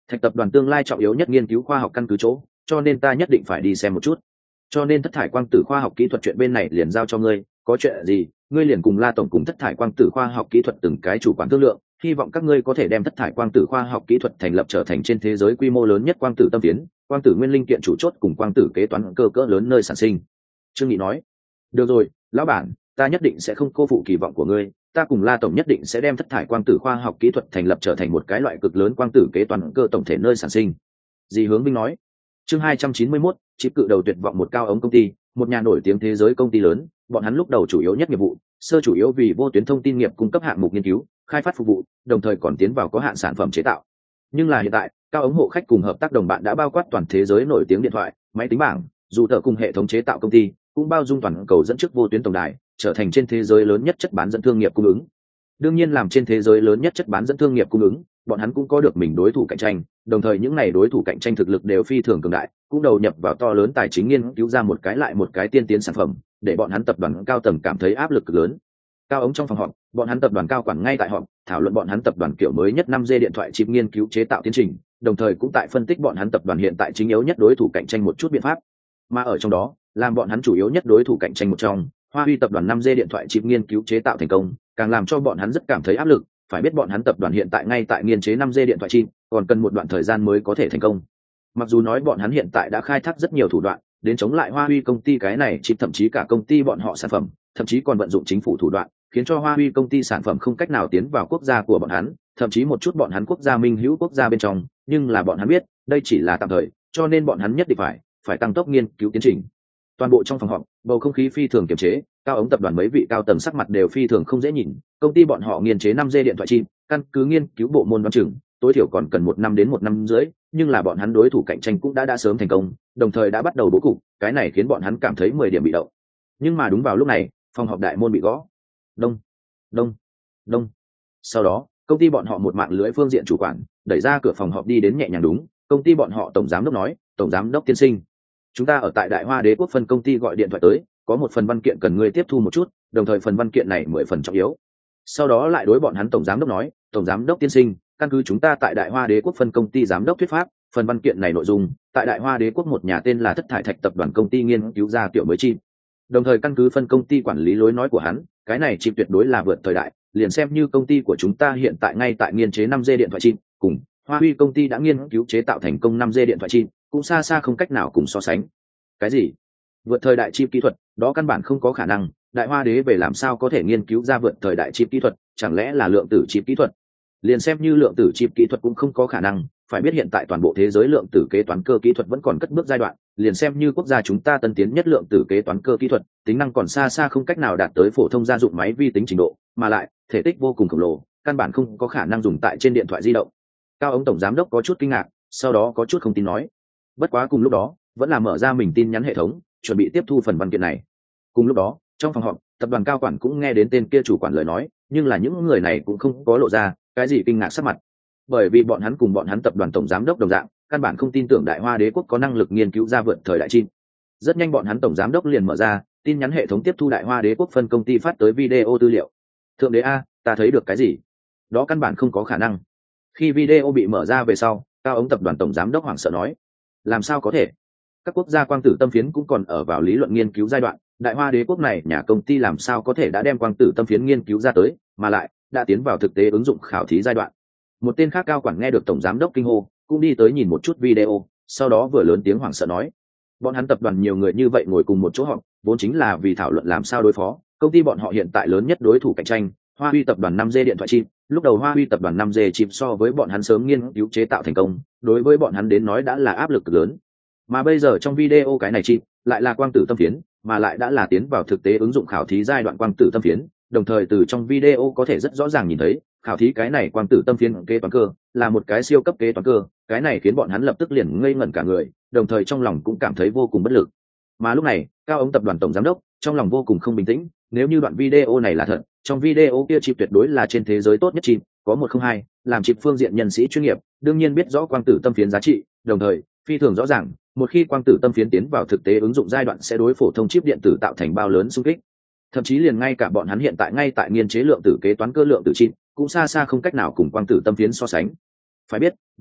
Thạch tập đoàn tương lai trọng yếu nhất nghiên cứu khoa học căn cứ chỗ, cho nên ta nhất định phải đi xem một chút. Cho nên thất thải quang tử khoa học kỹ thuật chuyện bên này liền giao cho ngươi, có chuyện gì ngươi liền cùng La tổng cùng thất thải quang tử khoa học kỹ thuật từng cái chủ quản thương lượng, hy vọng các ngươi có thể đem thất thải quang tử khoa học kỹ thuật thành lập trở thành trên thế giới quy mô lớn nhất quang tử tâm phiến, quang tử nguyên linh kiện chủ chốt cùng quang tử kế toán cơ cỡ lớn nơi sản sinh. Trương Nghị nói, được rồi lão bản, ta nhất định sẽ không cô phụ kỳ vọng của ngươi, ta cùng La tổng nhất định sẽ đem thất thải quang tử khoa học kỹ thuật thành lập trở thành một cái loại cực lớn quang tử kế toán cơ tổng thể nơi sản sinh. Dì Hướng Vinh nói. Chương 291, chip cự đầu tuyệt vọng một cao ống công ty, một nhà nổi tiếng thế giới công ty lớn, bọn hắn lúc đầu chủ yếu nhất nghiệp vụ, sơ chủ yếu vì vô tuyến thông tin nghiệp cung cấp hạng mục nghiên cứu, khai phát phục vụ, đồng thời còn tiến vào có hạn sản phẩm chế tạo. Nhưng là hiện tại, cao ống hộ khách cùng hợp tác đồng bạn đã bao quát toàn thế giới nổi tiếng điện thoại, máy tính bảng, dù thợ cùng hệ thống chế tạo công ty, cũng bao dung toàn cầu dẫn trước vô tuyến tổng đài, trở thành trên thế giới lớn nhất chất bán dẫn thương nghiệp cung ứng. Đương nhiên làm trên thế giới lớn nhất chất bán dẫn thương nghiệp cung ứng, bọn hắn cũng có được mình đối thủ cạnh tranh, đồng thời những này đối thủ cạnh tranh thực lực đều phi thường cường đại, cũng đầu nhập vào to lớn tài chính nghiên cứu ra một cái lại một cái tiên tiến sản phẩm, để bọn hắn tập đoàn cao tầng cảm thấy áp lực cực lớn. Cao ống trong phòng họp, bọn hắn tập đoàn cao quản ngay tại họp, thảo luận bọn hắn tập đoàn kiểu mới nhất 5G điện thoại chip nghiên cứu chế tạo tiến trình, đồng thời cũng tại phân tích bọn hắn tập đoàn hiện tại chính yếu nhất đối thủ cạnh tranh một chút biện pháp. Mà ở trong đó, làm bọn hắn chủ yếu nhất đối thủ cạnh tranh một trong, Hoa Huy tập đoàn 5G điện thoại chip nghiên cứu chế tạo thành công, càng làm cho bọn hắn rất cảm thấy áp lực, phải biết bọn hắn tập đoàn hiện tại ngay tại nghiên chế 5G điện thoại chip, còn cần một đoạn thời gian mới có thể thành công. Mặc dù nói bọn hắn hiện tại đã khai thác rất nhiều thủ đoạn đến chống lại Hoa Huy công ty cái này chip, thậm chí cả công ty bọn họ sản phẩm, thậm chí còn vận dụng chính phủ thủ đoạn, khiến cho Hoa Huy công ty sản phẩm không cách nào tiến vào quốc gia của bọn hắn, thậm chí một chút bọn hắn quốc gia minh hữu quốc gia bên trong, nhưng là bọn hắn biết, đây chỉ là tạm thời, cho nên bọn hắn nhất định phải tăng tốc nghiên cứu tiến trình. Toàn bộ trong phòng họp, bầu không khí phi thường kiềm chế, cao ống tập đoàn mấy vị cao tầng sắc mặt đều phi thường không dễ nhìn, công ty bọn họ nghiên chế 5G điện thoại chip, căn cứ nghiên cứu bộ môn đoán chừng, tối thiểu còn cần 1 năm đến 1 năm rưỡi, nhưng là bọn hắn đối thủ cạnh tranh cũng đã sớm thành công, đồng thời đã bắt đầu bố cục, cái này khiến bọn hắn cảm thấy 10 điểm bị động. Nhưng mà đúng vào lúc này, phòng họp đại môn bị gõ. Đông, đông, đông. Sau đó, công ty bọn họ một mạng lưới phương diện chủ quản, đẩy ra cửa phòng họp đi đến nhẹ nhàng đúng, công ty bọn họ tổng giám đốc nói, tổng giám đốc tiên sinh, chúng ta ở tại Đại Hoa Đế quốc phân công ty gọi điện thoại tới, có một phần văn kiện cần ngươi tiếp thu một chút, đồng thời phần văn kiện này 10 phần trọng yếu. Sau đó lại đối bọn hắn tổng giám đốc nói, tổng giám đốc tiên sinh, căn cứ chúng ta tại Đại Hoa Đế quốc phân công ty giám đốc thuyết pháp, phần văn kiện này nội dung, tại Đại Hoa Đế quốc một nhà tên là Thất Thải Thạch tập đoàn công ty nghiên cứu ra kiểu mới chip. Đồng thời căn cứ phân công ty quản lý lối nói của hắn, cái này chip tuyệt đối là vượt thời đại, liền xem như công ty của chúng ta hiện tại ngay tại nghiên chế 5G điện thoại chip, cùng Hoa Huy công ty đã nghiên cứu chế tạo thành công 5G điện thoại chip, cũng xa xa không cách nào cùng so sánh. Cái gì? Vượt thời đại chip kỹ thuật, đó căn bản không có khả năng, Đại Hoa Đế về làm sao có thể nghiên cứu ra vượt thời đại chip kỹ thuật, chẳng lẽ là lượng tử chip kỹ thuật? Liền xem như lượng tử chip kỹ thuật cũng không có khả năng, phải biết hiện tại toàn bộ thế giới lượng tử kế toán cơ kỹ thuật vẫn còn cất bước giai đoạn, liền xem như quốc gia chúng ta tân tiến nhất lượng tử kế toán cơ kỹ thuật, tính năng còn xa xa không cách nào đạt tới phổ thông gia dụng máy vi tính trình độ, mà lại thể tích vô cùng khổng lồ, căn bản không có khả năng dùng tại trên điện thoại di động. Cao ống tổng giám đốc có chút kinh ngạc, sau đó có chút không tin nói. Bất quá cùng lúc đó, vẫn là mở ra mình tin nhắn hệ thống, chuẩn bị tiếp thu phần văn kiện này. Cùng lúc đó, trong phòng họp, tập đoàn cao quản cũng nghe đến tên kia chủ quản lời nói, nhưng là những người này cũng không có lộ ra cái gì kinh ngạc sắc mặt, bởi vì bọn hắn cùng bọn hắn tập đoàn tổng giám đốc đồng dạng, căn bản không tin tưởng Đại Hoa Đế quốc có năng lực nghiên cứu ra vượt thời đại chip. Rất nhanh bọn hắn tổng giám đốc liền mở ra tin nhắn hệ thống tiếp thu Đại Hoa Đế quốc phân công ty phát tới video tư liệu. Thượng đế a, ta thấy được cái gì? Đó căn bản không có khả năng. Khi video bị mở ra về sau, cao ống tập đoàn tổng giám đốc hoảng sợ nói, làm sao có thể? Các quốc gia quang tử tâm phiến cũng còn ở vào lý luận nghiên cứu giai đoạn, Đại Hoa Đế quốc này nhà công ty làm sao có thể đã đem quang tử tâm phiến nghiên cứu ra tới, mà lại đã tiến vào thực tế ứng dụng khảo thí giai đoạn. Một tên khác cao quản nghe được tổng giám đốc kinh hô, cũng đi tới nhìn một chút video, sau đó vừa lớn tiếng hoảng sợ nói, bọn hắn tập đoàn nhiều người như vậy ngồi cùng một chỗ họp, vốn chính là vì thảo luận làm sao đối phó công ty bọn họ hiện tại lớn nhất đối thủ cạnh tranh, Hoa Huy tập đoàn 5G điện thoại chip. Lúc đầu Hoa Huy tập đoàn 5G chip so với bọn hắn sớm nghiên cứu chế tạo thành công, đối với bọn hắn đến nói đã là áp lực cực lớn. Mà bây giờ trong video cái này chip lại là quang tử tâm phiến, mà lại đã là tiến vào thực tế ứng dụng khảo thí giai đoạn quang tử tâm phiến, đồng thời từ trong video có thể rất rõ ràng nhìn thấy, khảo thí cái này quang tử tâm phiến kế toán cơ là một cái siêu cấp kế toán cơ, cái này khiến bọn hắn lập tức liền ngây ngẩn cả người, đồng thời trong lòng cũng cảm thấy vô cùng bất lực. Mà lúc này, cao ống tập đoàn tổng giám đốc trong lòng vô cùng không bình tĩnh, nếu như đoạn video này là thật, trong video kia chip tuyệt đối là trên thế giới tốt nhất chip, có 102, làm chip phương diện nhân sĩ chuyên nghiệp, đương nhiên biết rõ quang tử tâm phiến giá trị, đồng thời phi thường rõ ràng, một khi quang tử tâm phiến tiến vào thực tế ứng dụng giai đoạn sẽ đối phổ thông chip điện tử tạo thành bao lớn xung kích. Thậm chí liền ngay cả bọn hắn hiện tại ngay tại nghiên chế lượng tử kế toán cơ lượng tử chip, cũng xa xa không cách nào cùng quang tử tâm phiến so sánh. Phải biết,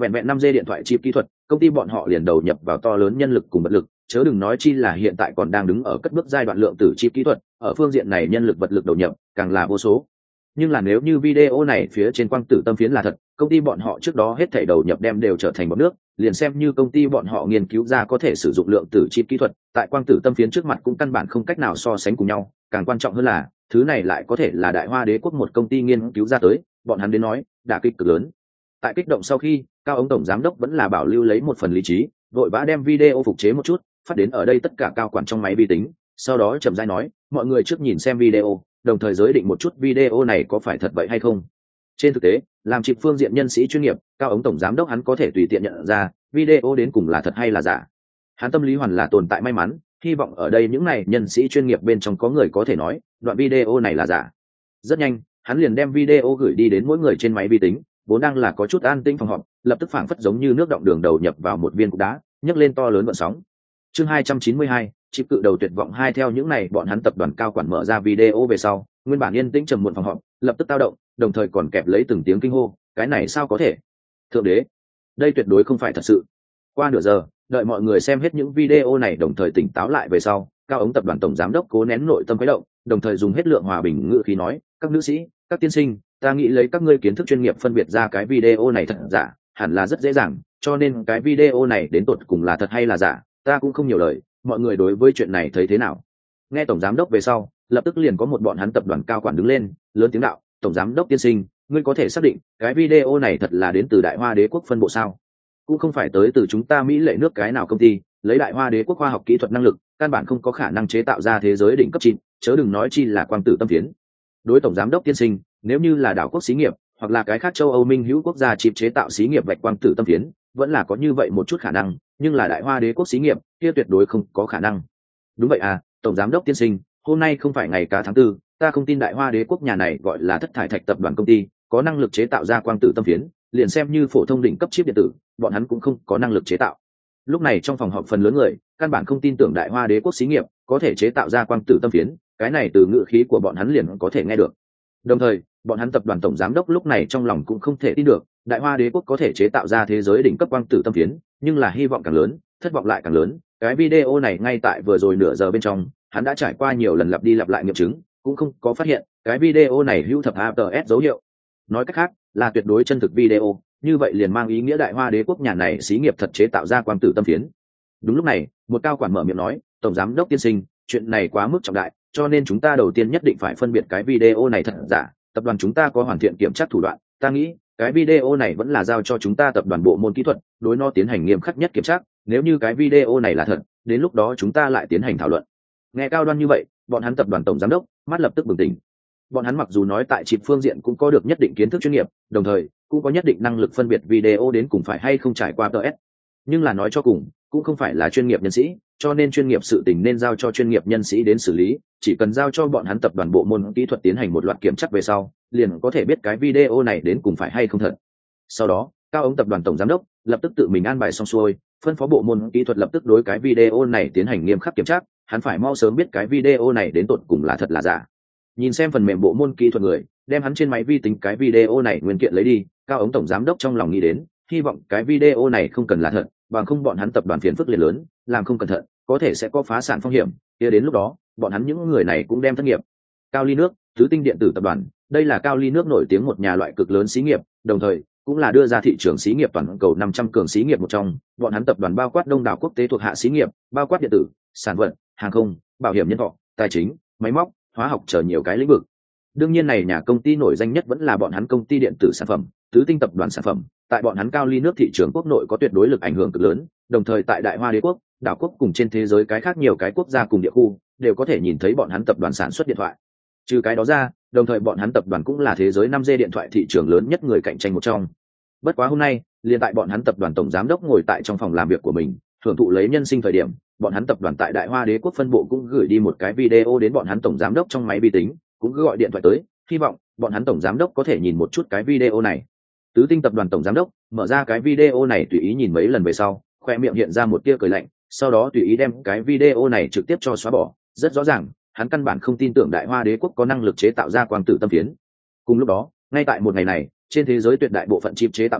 vẹn vẹn 5G điện thoại chip kỹ thuật, công ty bọn họ liền đầu nhập vào to lớn nhân lực cùng vật lực, chớ đừng nói chi là hiện tại còn đang đứng ở cất bước giai đoạn lượng tử chip kỹ thuật, ở phương diện này nhân lực vật lực đầu nhập càng là vô số. Nhưng là nếu như video này phía trên quang tử tâm phiến là thật, công ty bọn họ trước đó hết thảy đầu nhập đem đều trở thành bọt nước, liền xem như công ty bọn họ nghiên cứu ra có thể sử dụng lượng tử chip kỹ thuật, tại quang tử tâm phiến trước mặt cũng căn bản không cách nào so sánh cùng nhau. Càng quan trọng hơn là, thứ này lại có thể là Đại Hoa Đế quốc một công ty nghiên cứu ra tới, bọn hắn đến nói, đả kích cực lớn. Tại kích động sau khi, Cao ống tổng giám đốc vẫn là bảo lưu lấy một phần lý trí, vội vã đem video phục chế một chút, phát đến ở đây tất cả cao quản trong máy vi tính, sau đó chậm rãi nói, mọi người trước nhìn xem video, đồng thời giới định một chút video này có phải thật vậy hay không. Trên thực tế, làm chip phương diện nhân sĩ chuyên nghiệp, Cao ống tổng giám đốc hắn có thể tùy tiện nhận ra video đến cùng là thật hay là giả. Hắn tâm lý hoàn là tồn tại may mắn, hy vọng ở đây những này nhân sĩ chuyên nghiệp bên trong có người có thể nói đoạn video này là giả. Rất nhanh, hắn liền đem video gửi đi đến mỗi người trên máy vi tính, vốn đang là có chút an tĩnh phòng họp, lập tức phảng phất giống như nước động đường đầu nhập vào một viên cục đá, nhấc lên to lớn gợn sóng. Chương 292, chip cự đầu tuyệt vọng 2. Theo những này bọn hắn tập đoàn cao quản mở ra video về sau, nguyên bản yên tĩnh trầm muộn phòng họp lập tức tao động, đồng thời còn kẹp lấy từng tiếng kinh hô, cái này sao có thể? Thượng đế, đây tuyệt đối không phải thật sự. Qua nửa giờ, đợi mọi người xem hết những video này đồng thời tỉnh táo lại về sau, Cao ống tập đoàn tổng giám đốc cố nén nội tâm khuấy động, đồng thời dùng hết lượng hòa bình ngữ khí nói, các nữ sĩ, các tiên sinh, ta nghĩ lấy các ngươi kiến thức chuyên nghiệp phân biệt ra cái video này thật giả hẳn là rất dễ dàng, cho nên cái video này đến tột cùng là thật hay là giả, ta cũng không nhiều lời, mọi người đối với chuyện này thấy thế nào? Nghe tổng giám đốc về sau, lập tức liền có một bọn hắn tập đoàn cao quản đứng lên, lớn tiếng đạo, tổng giám đốc tiên sinh, ngươi có thể xác định cái video này thật là đến từ Đại Hoa Đế quốc phân bộ sao? Cũng không phải tới từ chúng ta Mỹ lệ nước cái nào công ty, lấy Đại Hoa Đế quốc khoa học kỹ thuật năng lực, căn bản không có khả năng chế tạo ra thế giới đỉnh cấp 9, chớ đừng nói chi là quang tử tâm phiến. Đối tổng giám đốc tiên sinh, nếu như là đảo quốc xí nghiệp hoặc là cái khác châu Âu minh hữu quốc gia chip chế tạo xí nghiệp vạch quang tử tâm phiến, vẫn là có như vậy một chút khả năng, nhưng là Đại Hoa Đế quốc xí nghiệp kia tuyệt đối không có khả năng. Đúng vậy à, tổng giám đốc tiên sinh, hôm nay không phải ngày cá tháng 4, ta không tin Đại Hoa Đế quốc nhà này gọi là Thất Thải Thạch tập đoàn công ty có năng lực chế tạo ra quang tử tâm phiến, liền xem như phổ thông đỉnh cấp chip điện tử, bọn hắn cũng không có năng lực chế tạo. Lúc này trong phòng họp phần lớn người căn bản không tin tưởng Đại Hoa Đế quốc xí nghiệp có thể chế tạo ra quang tử tâm phiến, cái này từ ngữ khí của bọn hắn liền có thể nghe được. Đồng thời, bọn hắn tập đoàn tổng giám đốc lúc này trong lòng cũng không thể tin được, Đại Hoa Đế quốc có thể chế tạo ra thế giới đỉnh cấp quang tử tâm phiến, nhưng là hy vọng càng lớn, thất vọng lại càng lớn. Cái video này ngay tại vừa rồi nửa giờ bên trong, hắn đã trải qua nhiều lần lặp đi lặp lại nghiệm chứng, cũng không có phát hiện cái video này hữu thập APS dấu hiệu. Nói cách khác, là tuyệt đối chân thực video, như vậy liền mang ý nghĩa Đại Hoa Đế quốc nhà này xí nghiệp thật chế tạo ra quang tử tâm phiến. Đúng lúc này, một cao quản mở miệng nói, tổng giám đốc tiên sinh, chuyện này quá mức trọng đại, cho nên chúng ta đầu tiên nhất định phải phân biệt cái video này thật giả. Tập đoàn chúng ta có hoàn thiện kiểm tra thủ đoạn, ta nghĩ cái video này vẫn là giao cho chúng ta tập đoàn bộ môn kỹ thuật đối nó tiến hành nghiêm khắc nhất kiểm tra, nếu như cái video này là thật, đến lúc đó chúng ta lại tiến hành thảo luận. Nghe cao đoan như vậy, bọn hắn tập đoàn tổng giám đốc mắt lập tức bừng tỉnh. Bọn hắn mặc dù nói tại chip phương diện cũng có được nhất định kiến thức chuyên nghiệp, đồng thời cũng có nhất định năng lực phân biệt video đến cùng phải hay không trải qua TS, nhưng là nói cho cùng cũng không phải là chuyên nghiệp nhân sĩ, cho nên chuyên nghiệp sự tình nên giao cho chuyên nghiệp nhân sĩ đến xử lý, chỉ cần giao cho bọn hắn tập đoàn bộ môn kỹ thuật tiến hành một loạt kiểm tra về sau, liền có thể biết cái video này đến cùng phải hay không thật. Sau đó, Cao ống tập đoàn tổng giám đốc lập tức tự mình an bài xong xuôi, phân phó bộ môn kỹ thuật lập tức đối cái video này tiến hành nghiêm khắc kiểm tra, hắn phải mau sớm biết cái video này đến tột cùng là thật là giả. Nhìn xem phần mềm bộ môn kỹ thuật người đem hắn trên máy vi tính cái video này nguyên kiện lấy đi, Cao ống tổng giám đốc trong lòng nghĩ đến, hy vọng cái video này không cần là thật, bằng không bọn hắn tập đoàn phiền phức liền lớn, làm không cẩn thận có thể sẽ có phá sản phong hiểm, kia đến lúc đó bọn hắn những người này cũng đem thất nghiệp. Cao ly nước tứ tinh điện tử tập đoàn, đây là Cao ly nước nổi tiếng một nhà loại cực lớn xí nghiệp, đồng thời cũng là đưa ra thị trường xí nghiệp toàn cầu 500 cường xí nghiệp một trong. Bọn hắn tập đoàn bao quát đông đảo quốc tế thuộc hạ xí nghiệp, bao quát điện tử, sản vật, hàng không, bảo hiểm nhân thọ, tài chính, máy móc, hóa học chờ nhiều cái lĩnh vực. Đương nhiên này nhà công ty nổi danh nhất vẫn là bọn hắn công ty điện tử sản phẩm tứ tinh tập đoàn sản phẩm, tại bọn hắn Cao ly nước thị trường quốc nội có tuyệt đối lực ảnh hưởng cực lớn, đồng thời tại Đại Hoa Đế quốc, đảo quốc cùng trên thế giới cái khác nhiều cái quốc gia cùng địa khu đều có thể nhìn thấy bọn hắn tập đoàn sản xuất điện thoại. Trừ cái đó ra, đồng thời bọn hắn tập đoàn cũng là thế giới 5G điện thoại thị trường lớn nhất người cạnh tranh một trong. Bất quá hôm nay, liền tại bọn hắn tập đoàn tổng giám đốc ngồi tại trong phòng làm việc của mình, hưởng thụ lấy nhân sinh thời điểm, bọn hắn tập đoàn tại Đại Hoa Đế quốc phân bộ cũng gửi đi một cái video đến bọn hắn tổng giám đốc trong máy vi tính, cũng cứ gọi điện thoại tới, hy vọng bọn hắn tổng giám đốc có thể nhìn một chút cái video này. Tứ tinh tập đoàn tổng giám đốc mở ra cái video này tùy ý nhìn mấy lần về sau, khoe miệng hiện ra một tia cười lạnh, sau đó tùy ý đem cái video này trực tiếp cho xóa bỏ. Rất rõ ràng, hắn căn bản không tin tưởng Đại Hoa Đế quốc có năng lực chế tạo ra quang tử tâm phiến. Cùng lúc đó, ngay tại một ngày này, trên thế giới tuyệt đại bộ phận chip chế tạo thương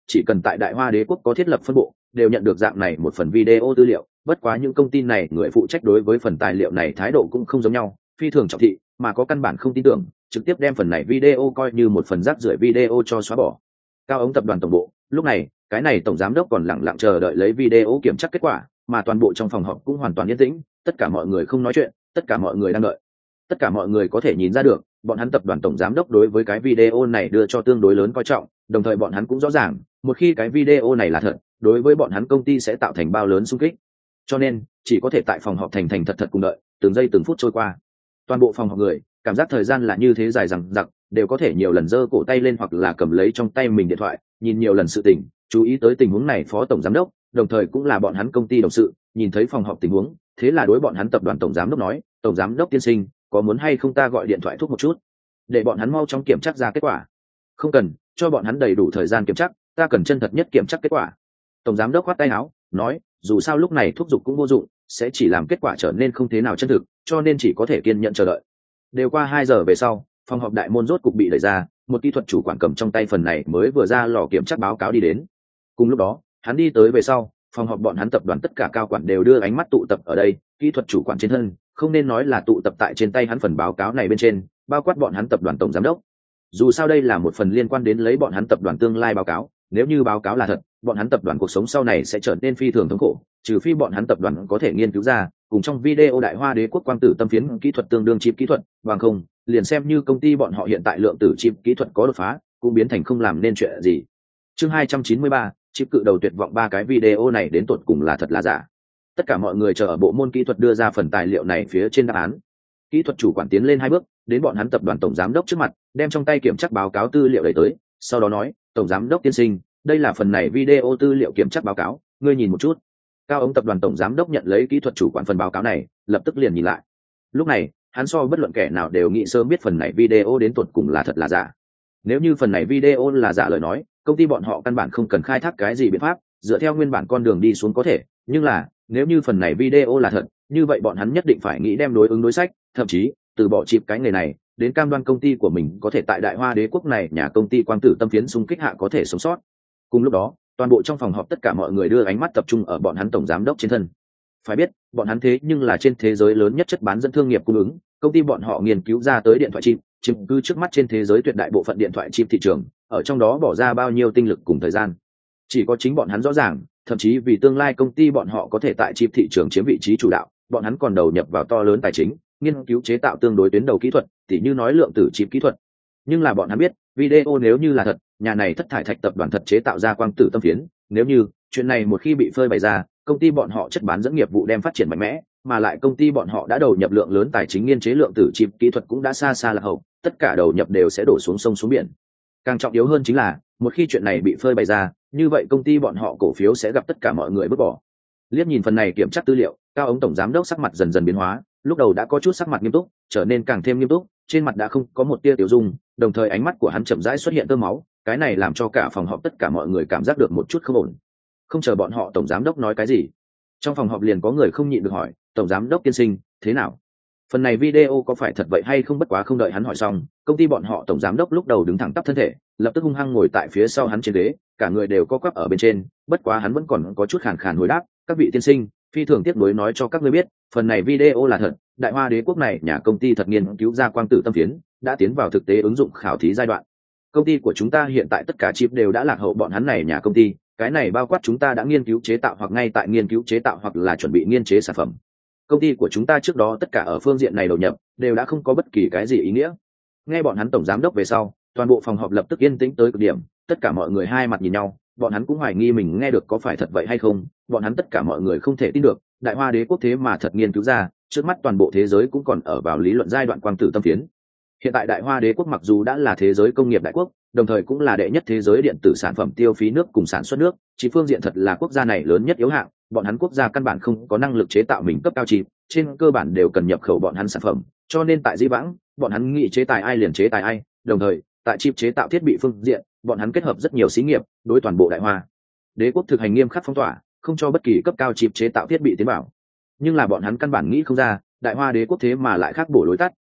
chỉ cần tại Đại Hoa Đế quốc có thiết lập phân bộ đều nhận được dạng này một phần video tư liệu. Bất quá những công ty này người phụ trách đối với phần tài liệu này thái độ cũng không giống nhau, phi thường trọng thị, mà có căn bản không tin tưởng, trực tiếp đem phần này video coi như một phần rác rưởi video cho xóa bỏ. Cao ống tập đoàn tổng bộ, lúc này cái này tổng giám đốc còn lặng lặng chờ đợi lấy video kiểm tra kết quả, mà toàn bộ trong phòng họp cũng hoàn toàn yên tĩnh, tất cả mọi người không nói chuyện, tất cả mọi người đang đợi. Tất cả mọi người có thể nhìn ra được, bọn hắn tập đoàn tổng giám đốc đối với cái video này đưa cho tương đối lớn coi trọng, đồng thời bọn hắn cũng rõ ràng, một khi cái video này là thật, đối với bọn hắn công ty sẽ tạo thành bao lớn xung kích. Cho nên, chỉ có thể tại phòng họp thành thật thật cùng đợi, từng giây từng phút trôi qua. Toàn bộ phòng họp người, cảm giác thời gian là như thế dài dằng dặc, đều có thể nhiều lần giơ cổ tay lên hoặc là cầm lấy trong tay mình điện thoại, nhìn nhiều lần sự tình, chú ý tới tình huống này phó tổng giám đốc, đồng thời cũng là bọn hắn công ty đồng sự, nhìn thấy phòng họp tình huống, thế là đối bọn hắn tập đoàn tổng giám đốc nói, tổng giám đốc tiên sinh, có muốn hay không ta gọi điện thoại thúc một chút, để bọn hắn mau chóng kiểm tra ra kết quả. Không cần, cho bọn hắn đầy đủ thời gian kiểm tra, ta cần chân thật nhất kiểm tra kết quả. Tổng giám đốc khoát tay áo, nói, dù sao lúc này thúc giục cũng vô dụng, sẽ chỉ làm kết quả trở nên không thế nào chân thực, cho nên chỉ có thể kiên nhẫn chờ đợi. Đều qua 2 giờ về sau, phòng họp đại môn rốt cục bị đẩy ra, một kỹ thuật chủ quản cầm trong tay phần này mới vừa ra lò kiểm tra báo cáo đi đến. Cùng lúc đó, hắn đi tới về sau, phòng họp bọn hắn tập đoàn tất cả cao quản đều đưa ánh mắt tụ tập ở đây, kỹ thuật chủ quản trên thân, không nên nói là tụ tập tại trên tay hắn phần báo cáo này bên trên, bao quát bọn hắn tập đoàn tổng giám đốc. Dù sao đây là một phần liên quan đến lấy bọn hắn tập đoàn tương lai báo cáo, nếu như báo cáo là thật, bọn hắn tập đoàn cuộc sống sau này sẽ trở nên phi thường thống khổ, trừ phi bọn hắn tập đoàn có thể nghiên cứu ra cùng trong video Đại Hoa Đế quốc quang tử tâm phiến kỹ thuật tương đương chip kỹ thuật, bằng không, liền xem như công ty bọn họ hiện tại lượng tử chip kỹ thuật có đột phá, cũng biến thành không làm nên chuyện gì. Chương 293, chip cự đầu tuyệt vọng, 3 cái video này đến tột cùng là thật là giả. Tất cả mọi người chờ ở bộ môn kỹ thuật đưa ra phần tài liệu này phía trên đáp án. Kỹ thuật chủ quản tiến lên 2 bước, đến bọn hắn tập đoàn tổng giám đốc trước mặt, đem trong tay kiểm tra báo cáo tư liệu đẩy tới, sau đó nói, tổng giám đốc tiên sinh, đây là phần này video tư liệu kiểm tra báo cáo, ngươi nhìn một chút. Cao ống tập đoàn tổng giám đốc nhận lấy kỹ thuật chủ quản phần báo cáo này, lập tức liền nhìn lại. Lúc này, hắn so bất luận kẻ nào đều nghĩ sớm biết phần này video đến tột cùng là thật là giả. Nếu như phần này video là giả lời nói, công ty bọn họ căn bản không cần khai thác cái gì biện pháp, dựa theo nguyên bản con đường đi xuống có thể, nhưng là, nếu như phần này video là thật, như vậy bọn hắn nhất định phải nghĩ đem đối ứng đối sách, thậm chí từ bỏ chịp cái nghề này, đến cam đoan công ty của mình có thể tại Đại Hoa Đế quốc này nhà công ty quang tử tâm phiến xung kích hạ có thể sống sót. Cùng lúc đó, toàn bộ trong phòng họp tất cả mọi người đưa ánh mắt tập trung ở bọn hắn tổng giám đốc trên thân. Phải biết, bọn hắn thế nhưng là trên thế giới lớn nhất chất bán dẫn thương nghiệp cung ứng, công ty bọn họ nghiên cứu ra tới điện thoại chip, chiếm cứ trước mắt trên thế giới tuyệt đại bộ phận điện thoại chip thị trường, ở trong đó bỏ ra bao nhiêu tinh lực cùng thời gian. Chỉ có chính bọn hắn rõ ràng, thậm chí vì tương lai công ty bọn họ có thể tại chip thị trường chiếm vị trí chủ đạo, bọn hắn còn đầu nhập vào to lớn tài chính, nghiên cứu chế tạo tương đối tuyến đầu kỹ thuật, tỉ như nói lượng tử chip kỹ thuật. Nhưng là bọn hắn biết, video nếu như là thật, nhà này Thất Thải Thạch tập đoàn thật chế tạo ra quang tử tâm phiến, nếu như chuyện này một khi bị phơi bày ra, công ty bọn họ chất bán dẫn nghiệp vụ đem phát triển mạnh mẽ, mà lại công ty bọn họ đã đầu nhập lượng lớn tài chính nghiên chế lượng tử chip kỹ thuật cũng đã xa xa lạc hậu, tất cả đầu nhập đều sẽ đổ xuống sông xuống biển. Càng trọng yếu hơn chính là, một khi chuyện này bị phơi bày ra, như vậy công ty bọn họ cổ phiếu sẽ gặp tất cả mọi người vứt bỏ. Liếc nhìn phần này kiểm tra tư liệu, Cao ống tổng giám đốc sắc mặt dần dần biến hóa, lúc đầu đã có chút sắc mặt nghiêm túc, trở nên càng thêm nghiêm túc, trên mặt đã không có một tia tiểu dung, đồng thời ánh mắt của hắn chậm rãi xuất hiện tơ máu, cái này làm cho cả phòng họp tất cả mọi người cảm giác được một chút không ổn. Không chờ bọn họ tổng giám đốc nói cái gì, trong phòng họp liền có người không nhịn được hỏi, tổng giám đốc tiên sinh, thế nào? Phần này video có phải thật vậy hay không? Bất quá không đợi hắn hỏi xong, công ty bọn họ tổng giám đốc lúc đầu đứng thẳng tắp thân thể, lập tức hung hăng ngồi tại phía sau hắn trên ghế, cả người đều co quắp ở bên trên, bất quá hắn vẫn còn có chút khàn khàn hồi đáp, các vị tiên sinh, phi thường tiếc nuối nói cho các ngươi biết, phần này video là thật, Đại Hoa Đế quốc này nhà công ty thật nghiên cứu ra quang tử tâm phiến, đã tiến vào thực tế ứng dụng khảo thí giai đoạn. Công ty của chúng ta hiện tại tất cả chip đều đã lạc hậu bọn hắn này nhà công ty, cái này bao quát chúng ta đã nghiên cứu chế tạo hoặc ngay tại nghiên cứu chế tạo hoặc là chuẩn bị nghiên chế sản phẩm. Công ty của chúng ta trước đó tất cả ở phương diện này đầu nhập đều đã không có bất kỳ cái gì ý nghĩa. Nghe bọn hắn tổng giám đốc về sau, toàn bộ phòng họp lập tức yên tĩnh tới cực điểm, tất cả mọi người hai mặt nhìn nhau, bọn hắn cũng hoài nghi mình nghe được có phải thật vậy hay không, bọn hắn tất cả mọi người không thể tin được, Đại Hoa Đế quốc thế mà thật nghiên cứu ra, trước mắt toàn bộ thế giới cũng còn ở vào lý luận giai đoạn quang tử tâm phiến. Hiện tại Đại Hoa Đế quốc mặc dù đã là thế giới công nghiệp đại quốc, đồng thời cũng là đệ nhất thế giới điện tử sản phẩm tiêu phí nước cùng sản xuất nước, chỉ phương diện thật là quốc gia này lớn nhất yếu hạng, bọn hắn quốc gia căn bản không có năng lực chế tạo mình cấp cao chip, trên cơ bản đều cần nhập khẩu bọn hắn sản phẩm, cho nên tại Di Vãng, bọn hắn nghĩ chế tài ai liền chế tài ai, đồng thời, tại chip chế tạo thiết bị phương diện, bọn hắn kết hợp rất nhiều xí nghiệp, đối toàn bộ Đại Hoa Đế quốc thực hành nghiêm khắc phong tỏa, không cho bất kỳ cấp cao chip chế tạo thiết bị tiến vào. Nhưng là bọn hắn căn bản nghĩ không ra, Đại Hoa Đế quốc thế mà lại khác bổ lối tắt,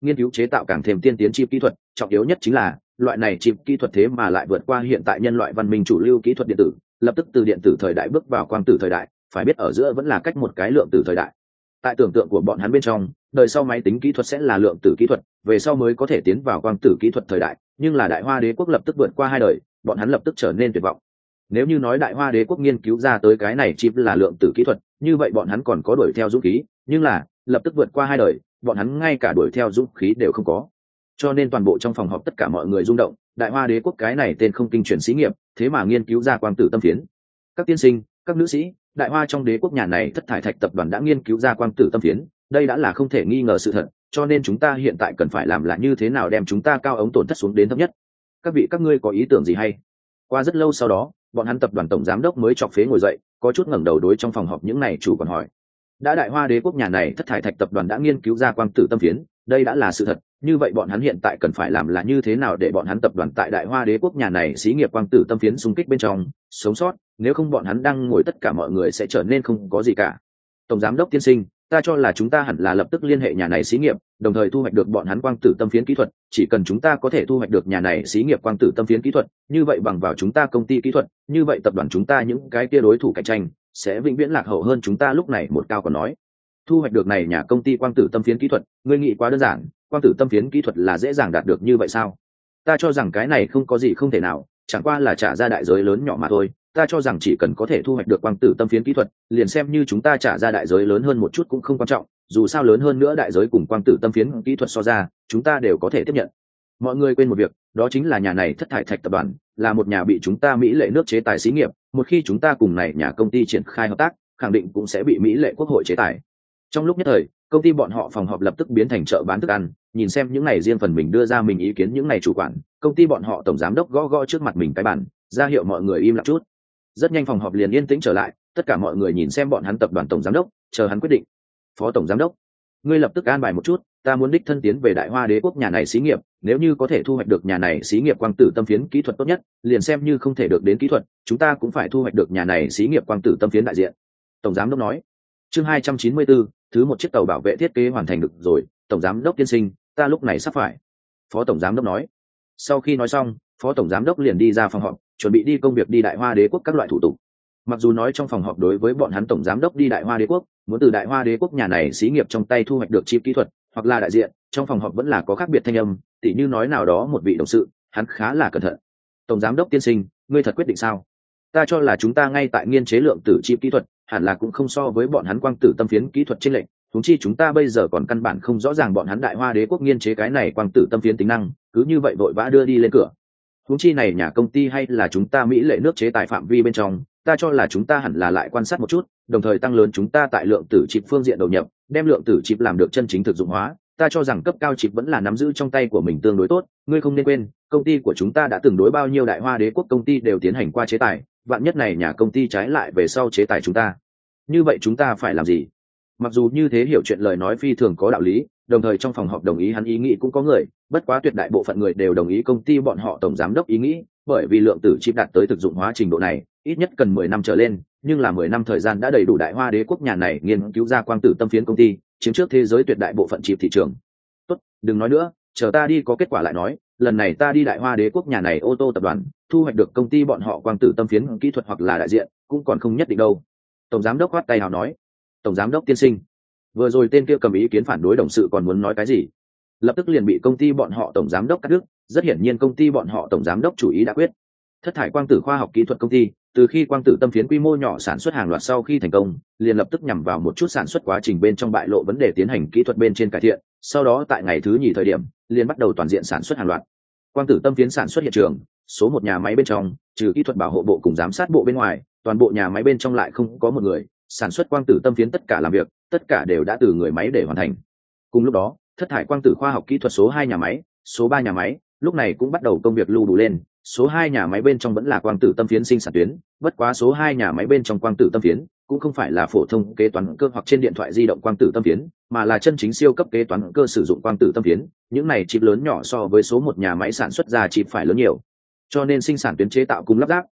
nghiên cứu chế tạo càng thêm tiên tiến chip kỹ thuật, trọng yếu nhất chính là loại này chip kỹ thuật thế mà lại vượt qua hiện tại nhân loại văn minh chủ lưu kỹ thuật điện tử, lập tức từ điện tử thời đại bước vào quang tử thời đại, phải biết ở giữa vẫn là cách một cái lượng tử thời đại. Tại tưởng tượng của bọn hắn bên trong, đời sau máy tính kỹ thuật sẽ là lượng tử kỹ thuật, về sau mới có thể tiến vào quang tử kỹ thuật thời đại, nhưng là Đại Hoa Đế quốc lập tức vượt qua hai đời, bọn hắn lập tức trở nên tuyệt vọng. Nếu như nói Đại Hoa Đế quốc nghiên cứu ra tới cái này chip là lượng tử kỹ thuật, như vậy bọn hắn còn có đuổi theo dũng khí, nhưng là lập tức vượt qua hai đời, bọn hắn ngay cả đuổi theo dũng khí đều không có. Cho nên toàn bộ trong phòng họp tất cả mọi người rung động, Đại Hoa Đế quốc cái này tên không kinh truyền xí nghiệp, thế mà nghiên cứu ra quang tử tâm phiến. Các tiên sinh, các nữ sĩ, Đại Hoa trong đế quốc nhà này Thất Thải Thạch tập đoàn đã nghiên cứu ra quang tử tâm phiến, đây đã là không thể nghi ngờ sự thật, cho nên chúng ta hiện tại cần phải làm là như thế nào đem chúng ta cao ống tổn thất xuống đến thấp nhất. Các vị các ngươi có ý tưởng gì hay? Qua rất lâu sau đó, bọn hắn tập đoàn tổng giám đốc mới chọc phế ngồi dậy, có chút ngẩng đầu đối trong phòng họp những này chủ còn hỏi. Đã Đại Hoa Đế quốc nhà này Thất Thải Thạch tập đoàn đã nghiên cứu ra quang tử tâm phiến, đây đã là sự thật, như vậy bọn hắn hiện tại cần phải làm là như thế nào để bọn hắn tập đoàn tại Đại Hoa Đế quốc nhà này xí nghiệp quang tử tâm phiến xung kích bên trong sống sót, nếu không bọn hắn đang ngồi tất cả mọi người sẽ trở nên không có gì cả. Tổng giám đốc tiên sinh, ta cho là chúng ta hẳn là lập tức liên hệ nhà này xí nghiệp, đồng thời thu hoạch được bọn hắn quang tử tâm phiến kỹ thuật, chỉ cần chúng ta có thể thu hoạch được nhà này xí nghiệp quang tử tâm phiến kỹ thuật, như vậy bằng vào chúng ta công ty kỹ thuật, như vậy tập đoàn chúng ta những cái kia đối thủ cạnh tranh sẽ vĩnh viễn lạc hậu hơn chúng ta lúc này. Một cao còn nói, thu hoạch được này nhà công ty quang tử tâm phiến kỹ thuật, ngươi nghĩ quá đơn giản, quang tử tâm phiến kỹ thuật là dễ dàng đạt được như vậy sao? Ta cho rằng cái này không có gì không thể nào, chẳng qua là trả ra đại giới lớn nhỏ mà thôi. Ta cho rằng chỉ cần có thể thu hoạch được quang tử tâm phiến kỹ thuật, liền xem như chúng ta trả ra đại giới lớn hơn một chút cũng không quan trọng, dù sao lớn hơn nữa đại giới cùng quang tử tâm phiến kỹ thuật so ra, chúng ta đều có thể tiếp nhận. Mọi người quên một việc, đó chính là nhà này Thất Thải Thạch tập đoàn là một nhà bị chúng ta Mỹ lệ nước chế tài xí nghiệp, một khi chúng ta cùng này nhà công ty triển khai hợp tác, khẳng định cũng sẽ bị Mỹ lệ quốc hội chế tài. Trong lúc nhất thời, công ty bọn họ phòng họp lập tức biến thành chợ bán thức ăn, nhìn xem những này riêng phần mình đưa ra mình ý kiến những này chủ quản, công ty bọn họ tổng giám đốc gõ gõ trước mặt mình cái bàn, ra hiệu mọi người im lặng chút. Rất nhanh phòng họp liền yên tĩnh trở lại, tất cả mọi người nhìn xem bọn hắn tập đoàn tổng giám đốc, chờ hắn quyết định. Phó tổng giám đốc, ngươi lập tức an bài một chút, ta muốn đích thân tiến về Đại Hoa Đế quốc nhà này xí nghiệp, nếu như có thể thu hoạch được nhà này xí nghiệp quang tử tâm phiến kỹ thuật tốt nhất, liền xem như không thể được đến kỹ thuật, chúng ta cũng phải thu hoạch được nhà này xí nghiệp quang tử tâm phiến đại diện. Tổng giám đốc nói. Chương 294, thứ một chiếc tàu bảo vệ thiết kế hoàn thành được rồi, tổng giám đốc tiên sinh, ta lúc này sắp phải. Phó tổng giám đốc nói. Sau khi nói xong, phó tổng giám đốc liền đi ra phòng họp, chuẩn bị đi công việc đi Đại Hoa Đế quốc các loại thủ tục. Mặc dù nói trong phòng họp đối với bọn hắn tổng giám đốc đi Đại Hoa Đế quốc, muốn từ Đại Hoa Đế quốc nhà này xí nghiệp trong tay thu hoạch được chip kỹ thuật hoặc là đại diện, trong phòng họp vẫn là có khác biệt thanh âm, tỉ như nói nào đó một vị đồng sự, hắn khá là cẩn thận. Tổng giám đốc tiên sinh, ngươi thật quyết định sao? Ta cho là chúng ta ngay tại nghiên chế lượng tử chip kỹ thuật, hẳn là cũng không so với bọn hắn quang tử tâm phiến kỹ thuật chênh lệch, huống chi chúng ta bây giờ còn căn bản không rõ ràng bọn hắn Đại Hoa Đế quốc nghiên chế cái này quang tử tâm phiến tính năng, cứ như vậy vội vã đưa đi lên cửa. Huống chi này nhà công ty hay là chúng ta Mỹ lệ nước chế tài phạm vi bên trong, ta cho là chúng ta hẳn là lại quan sát một chút, đồng thời tăng lớn chúng ta tại lượng tử chip phương diện đầu nhập, đem lượng tử chip làm được chân chính thực dụng hóa. Ta cho rằng cấp cao chip vẫn là nắm giữ trong tay của mình tương đối tốt, ngươi không nên quên, công ty của chúng ta đã từng đối bao nhiêu Đại Hoa Đế quốc công ty đều tiến hành qua chế tài, vạn nhất này nhà công ty trái lại về sau chế tài chúng ta, như vậy chúng ta phải làm gì? Mặc dù như thế hiểu chuyện lời nói phi thường có đạo lý, đồng thời trong phòng họp đồng ý hắn ý nghĩ cũng có người, bất quá tuyệt đại bộ phận người đều đồng ý công ty bọn họ tổng giám đốc ý nghĩ, bởi vì lượng tử chip đạt tới thực dụng hóa trình độ này, ít nhất cần 10 năm trở lên, nhưng là 10 năm thời gian đã đầy đủ Đại Hoa Đế quốc nhà này nghiên cứu ra quang tử tâm phiến công ty, chiếm trước thế giới tuyệt đại bộ phận chip thị trường. Tốt, đừng nói nữa, chờ ta đi có kết quả lại nói, lần này ta đi Đại Hoa Đế quốc nhà này ô tô tập đoàn, thu hoạch được công ty bọn họ quang tử tâm phiến kỹ thuật hoặc là đại diện, cũng còn không nhất định đâu. Tổng giám đốc khoát tay nào nói. Tổng giám đốc tiên sinh, vừa rồi tên kia cầm ý kiến phản đối đồng sự còn muốn nói cái gì, lập tức liền bị công ty bọn họ tổng giám đốc cắt đứt. Rất hiển nhiên công ty bọn họ tổng giám đốc chủ ý đã quyết. Thất Thải quang tử khoa học kỹ thuật công ty, từ khi quang tử tâm phiến quy mô nhỏ sản xuất hàng loạt sau khi thành công, liền lập tức nhằm vào một chút sản xuất quá trình bên trong bại lộ vấn đề tiến hành kỹ thuật bên trên cải thiện, sau đó tại ngày thứ nhì thời điểm, liền bắt đầu toàn diện sản xuất hàng loạt. Quang tử tâm phiến sản xuất hiện trường, số một nhà máy bên trong, trừ kỹ thuật bảo hộ bộ cùng giám sát bộ bên ngoài, toàn bộ nhà máy bên trong lại không có một người, sản xuất quang tử tâm phiến tất cả làm việc, tất cả đều đã từ người máy để hoàn thành. Cùng lúc đó, Thất Thải quang tử khoa học kỹ thuật số 2 nhà máy, số 3 nhà máy, lúc này cũng bắt đầu công việc lưu đủ lên. Số 2 nhà máy bên trong vẫn là quang tử tâm phiến sinh sản tuyến, bất quá số 2 nhà máy bên trong quang tử tâm phiến cũng không phải là phổ thông kế toán cơ hoặc trên điện thoại di động quang tử tâm phiến, mà là chân chính siêu cấp kế toán cơ sử dụng quang tử tâm phiến. Những này chip lớn nhỏ so với số 1 nhà máy sản xuất ra chip phải lớn nhiều, cho nên sinh sản tuyến chế tạo cùng lắp ráp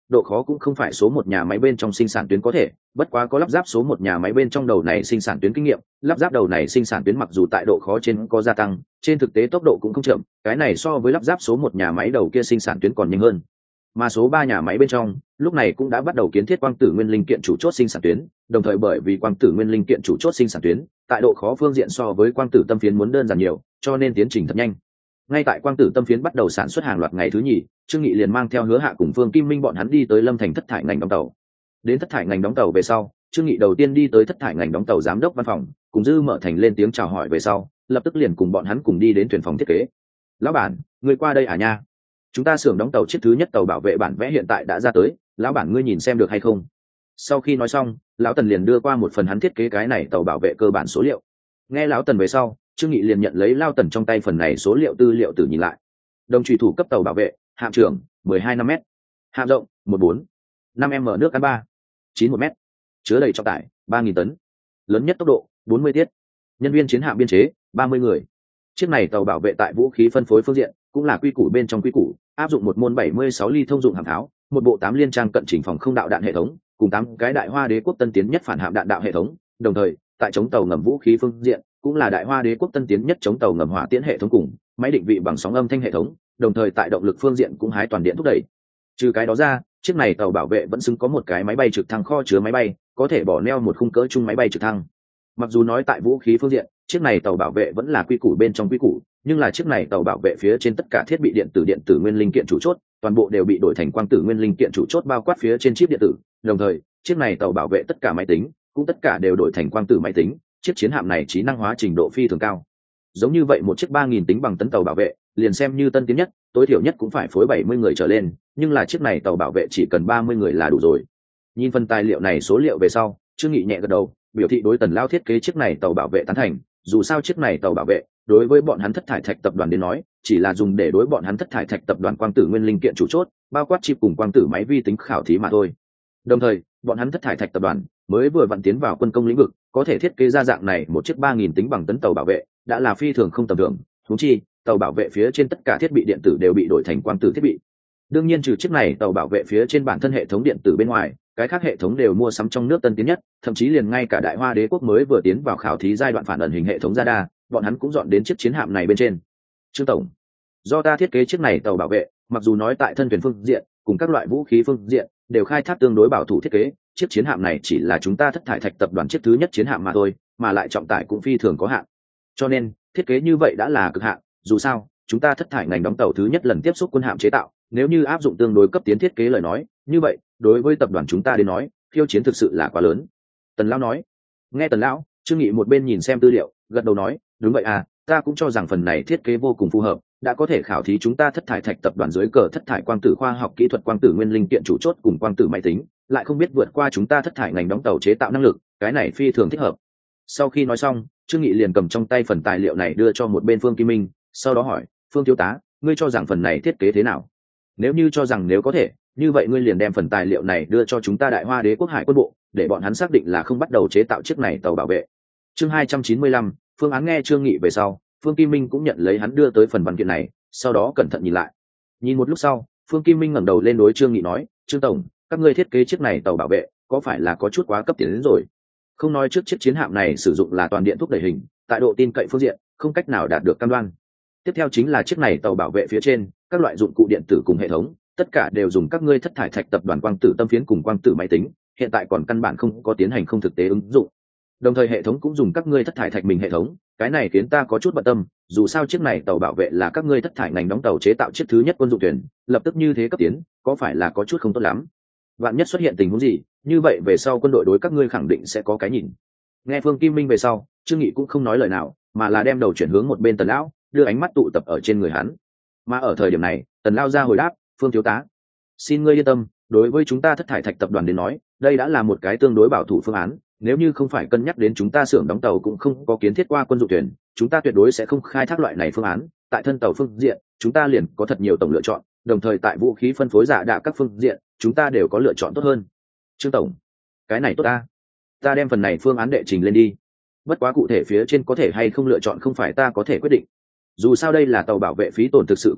độ khó cũng không phải số một nhà máy bên trong sinh sản tuyến có thể, bất quá có lắp ráp số một nhà máy bên trong đầu này sinh sản tuyến kinh nghiệm, lắp ráp đầu này sinh sản tuyến mặc dù tại độ khó trên có gia tăng, trên thực tế tốc độ cũng không chậm, cái này so với lắp ráp số một nhà máy đầu kia sinh sản tuyến còn nhanh hơn. Mà số 3 nhà máy bên trong, lúc này cũng đã bắt đầu kiến thiết quang tử nguyên linh kiện chủ chốt sinh sản tuyến, đồng thời bởi vì quang tử nguyên linh kiện chủ chốt sinh sản tuyến, tại độ khó phương diện so với quang tử tâm phiến muốn đơn giản nhiều, cho nên tiến trình thật nhanh. Ngay tại quang tử tâm phiến bắt đầu sản xuất hàng loạt ngày thứ nhì, Trương Nghị liền mang theo Hứa Hạ cùng Phương Kim Minh bọn hắn đi tới Lâm Thành thất thải ngành đóng tàu. Đến thất thải ngành đóng tàu về sau, Trương Nghị đầu tiên đi tới thất thải ngành đóng tàu giám đốc văn phòng, cùng Dư Mở Thành lên tiếng chào hỏi về sau, lập tức liền cùng bọn hắn cùng đi đến thuyền phòng thiết kế. "Lão bản, người qua đây à nha? Chúng ta xưởng đóng tàu chiếc thứ nhất tàu bảo vệ bản vẽ hiện tại đã ra tới, lão bản ngươi nhìn xem được hay không?" Sau khi nói xong, lão Tần liền đưa qua một phần hắn thiết kế cái này tàu bảo vệ cơ bản số liệu. Nghe lão Tần về sau, Trương Nghị liền nhận lấy Lão Tần trong tay phần này số liệu tư liệu từ nhìn lại. Đồng chủy thủ cấp tàu bảo vệ, hạm trưởng 12,5 m, hạm rộng 14, 5 m nước cán 3, 91 m, chứa đầy trọng tải 3.000 tấn, lớn nhất tốc độ 40 tiết, nhân viên chiến hạm biên chế 30 người. Chiếc này tàu bảo vệ tại vũ khí phân phối phương diện cũng là quy củ bên trong quy củ, áp dụng một môn 76 ly thông dụng hạm tháo, một bộ 8 liên trang cận chỉnh phòng không đạo đạn hệ thống, cùng 8 cái Đại Hoa Đế quốc tân tiến nhất phản hạm đạn đạo hệ thống, đồng thời tại chống tàu ngầm vũ khí phương diện cũng là Đại Hoa Đế quốc tân tiến nhất chống tàu ngầm hỏa tiễn hệ thống cùng máy định vị bằng sóng âm thanh hệ thống, đồng thời tại động lực phương diện cũng hái toàn điện thúc đẩy. Trừ cái đó ra, chiếc này tàu bảo vệ vẫn xứng có một cái máy bay trực thăng kho chứa máy bay, có thể bỏ neo một khung cỡ chung máy bay trực thăng. Mặc dù nói tại vũ khí phương diện, chiếc này tàu bảo vệ vẫn là quy củ bên trong quy củ, nhưng là chiếc này tàu bảo vệ phía trên tất cả thiết bị điện tử nguyên linh kiện chủ chốt, toàn bộ đều bị đổi thành quang tử nguyên linh kiện chủ chốt bao quát phía trên chip điện tử, đồng thời, chiếc này tàu bảo vệ tất cả máy tính, cũng tất cả đều đổi thành quang tử máy tính, chiếc chiến hạm này trí năng hóa trình độ phi thường cao. Giống như vậy một chiếc 3.000 tính bằng tấn tàu bảo vệ, liền xem như tân tiến nhất, tối thiểu nhất cũng phải phối 70 người trở lên, nhưng là chiếc này tàu bảo vệ chỉ cần 30 người là đủ rồi. Nhìn phần tài liệu này số liệu về sau, Trương Nghị nhẹ gật đầu, biểu thị đối Tần Lao thiết kế chiếc này tàu bảo vệ tán thành, dù sao chiếc này tàu bảo vệ đối với bọn hắn thất thải thạch tập đoàn đến nói chỉ là dùng để đối bọn hắn thất thải thạch tập đoàn quang tử nguyên linh kiện chủ chốt, bao quát chip cùng quang tử máy vi tính khảo thí mà thôi. Đồng thời bọn hắn thất thải thạch tập đoàn mới vừa vặn tiến vào quân công lĩnh vực, có thể thiết kế ra dạng này một chiếc 3.000 tính bằng tấn tàu bảo vệ đã là phi thường không tầm thường. Huống chi tàu bảo vệ phía trên tất cả thiết bị điện tử đều bị đổi thành quang tử thiết bị. Đương nhiên trừ chiếc này tàu bảo vệ phía trên bản thân hệ thống điện tử bên ngoài, cái khác hệ thống đều mua sắm trong nước tân tiến nhất, thậm chí liền ngay cả Đại Hoa Đế quốc mới vừa tiến vào khảo thí giai đoạn phản ẩn hình hệ thống radar, bọn hắn cũng dọn đến chiếc chiến hạm này bên trên. Trương tổng, do ta thiết kế chiếc này tàu bảo vệ, mặc dù nói tại thân thuyền phương diện cùng các loại vũ khí phương diện đều khai thác tương đối bảo thủ thiết kế, chiếc chiến hạm này chỉ là chúng ta thất thải thạch tập đoàn chiếc thứ nhất chiến hạm mà thôi, mà lại trọng tải cũng phi thường có hạn. Cho nên thiết kế như vậy đã là cực hạn, dù sao chúng ta thất thải ngành đóng tàu thứ nhất lần tiếp xúc quân hạm chế tạo, nếu như áp dụng tương đối cấp tiến thiết kế lời nói, như vậy đối với tập đoàn chúng ta đến nói khiêu chiến thực sự là quá lớn. Tần lão nói. Nghe Tần lão, Trương Nghị một bên nhìn xem tư liệu, gật đầu nói, đúng vậy à, ta cũng cho rằng phần này thiết kế vô cùng phù hợp, đã có thể khảo thí chúng ta thất thải thạch tập đoàn dưới cờ thất thải quang tử khoa học kỹ thuật quang tử nguyên linh kiện chủ chốt cùng quang tử máy tính, lại không biết vượt qua chúng ta thất thải ngành đóng tàu chế tạo năng lực, cái này phi thường thích hợp. Sau khi nói xong, Trương Nghị liền cầm trong tay phần tài liệu này đưa cho một bên Phương Kim Minh, sau đó hỏi, Phương thiếu tá, ngươi cho rằng phần này thiết kế thế nào? Nếu như cho rằng nếu có thể, như vậy ngươi liền đem phần tài liệu này đưa cho chúng ta Đại Hoa Đế quốc hải quân bộ, để bọn hắn xác định là không bắt đầu chế tạo chiếc này tàu bảo vệ. Chương 295, phương án. Nghe Trương Nghị về sau, Phương Kim Minh cũng nhận lấy hắn đưa tới phần văn kiện này, sau đó cẩn thận nhìn lại. Nhìn một lúc sau, Phương Kim Minh ngẩng đầu lên đối Trương Nghị nói, Trương tổng, các ngươi thiết kế chiếc này tàu bảo vệ có phải là có chút quá cấp tiến đến rồi? Không nói trước chiếc chiến hạm này sử dụng là toàn điện thúc đẩy hình, tại độ tin cậy phương diện không cách nào đạt được cam đoan. Tiếp theo chính là chiếc này tàu bảo vệ phía trên các loại dụng cụ điện tử cùng hệ thống, tất cả đều dùng các ngươi thất thải thạch tập đoàn quang tử tâm phiến cùng quang tử máy tính, hiện tại còn căn bản không có tiến hành không thực tế ứng dụng. Đồng thời hệ thống cũng dùng các ngươi thất thải thạch mình hệ thống, cái này khiến ta có chút bận tâm, dù sao chiếc này tàu bảo vệ là các ngươi thất thải ngành đóng tàu chế tạo chiếc thứ nhất quân dụng thuyền, lập tức như thế cấp tiến, có phải là có chút không tốt lắm? Vạn nhất xuất hiện tình huống gì, như vậy về sau quân đội đối các ngươi khẳng định sẽ có cái nhìn. Nghe Phương Kim Minh về sau, Trương Nghị cũng không nói lời nào, mà là đem đầu chuyển hướng một bên Tần lão, đưa ánh mắt tụ tập ở trên người hắn. Mà ở thời điểm này, Tần lão ra hồi đáp, Phương thiếu tá, xin ngươi yên tâm, đối với chúng ta thất thải thạch tập đoàn đến nói, đây đã là một cái tương đối bảo thủ phương án, nếu như không phải cân nhắc đến chúng ta xưởng đóng tàu cũng không có kiến thiết qua quân dụng thuyền, chúng ta tuyệt đối sẽ không khai thác loại này phương án. Tại thân tàu phương diện, chúng ta liền có thật nhiều tổng lựa chọn, đồng thời tại vũ khí phân phối giả đạ các phương diện, chúng ta đều có lựa chọn tốt hơn. Trương tổng, cái này tốt ta đem phần này phương án đệ trình lên đi. Bất quá cụ thể phía trên có thể hay không lựa chọn không phải ta có thể quyết định. Dù sao đây là tàu bảo vệ phí tổn thực sự quá cao,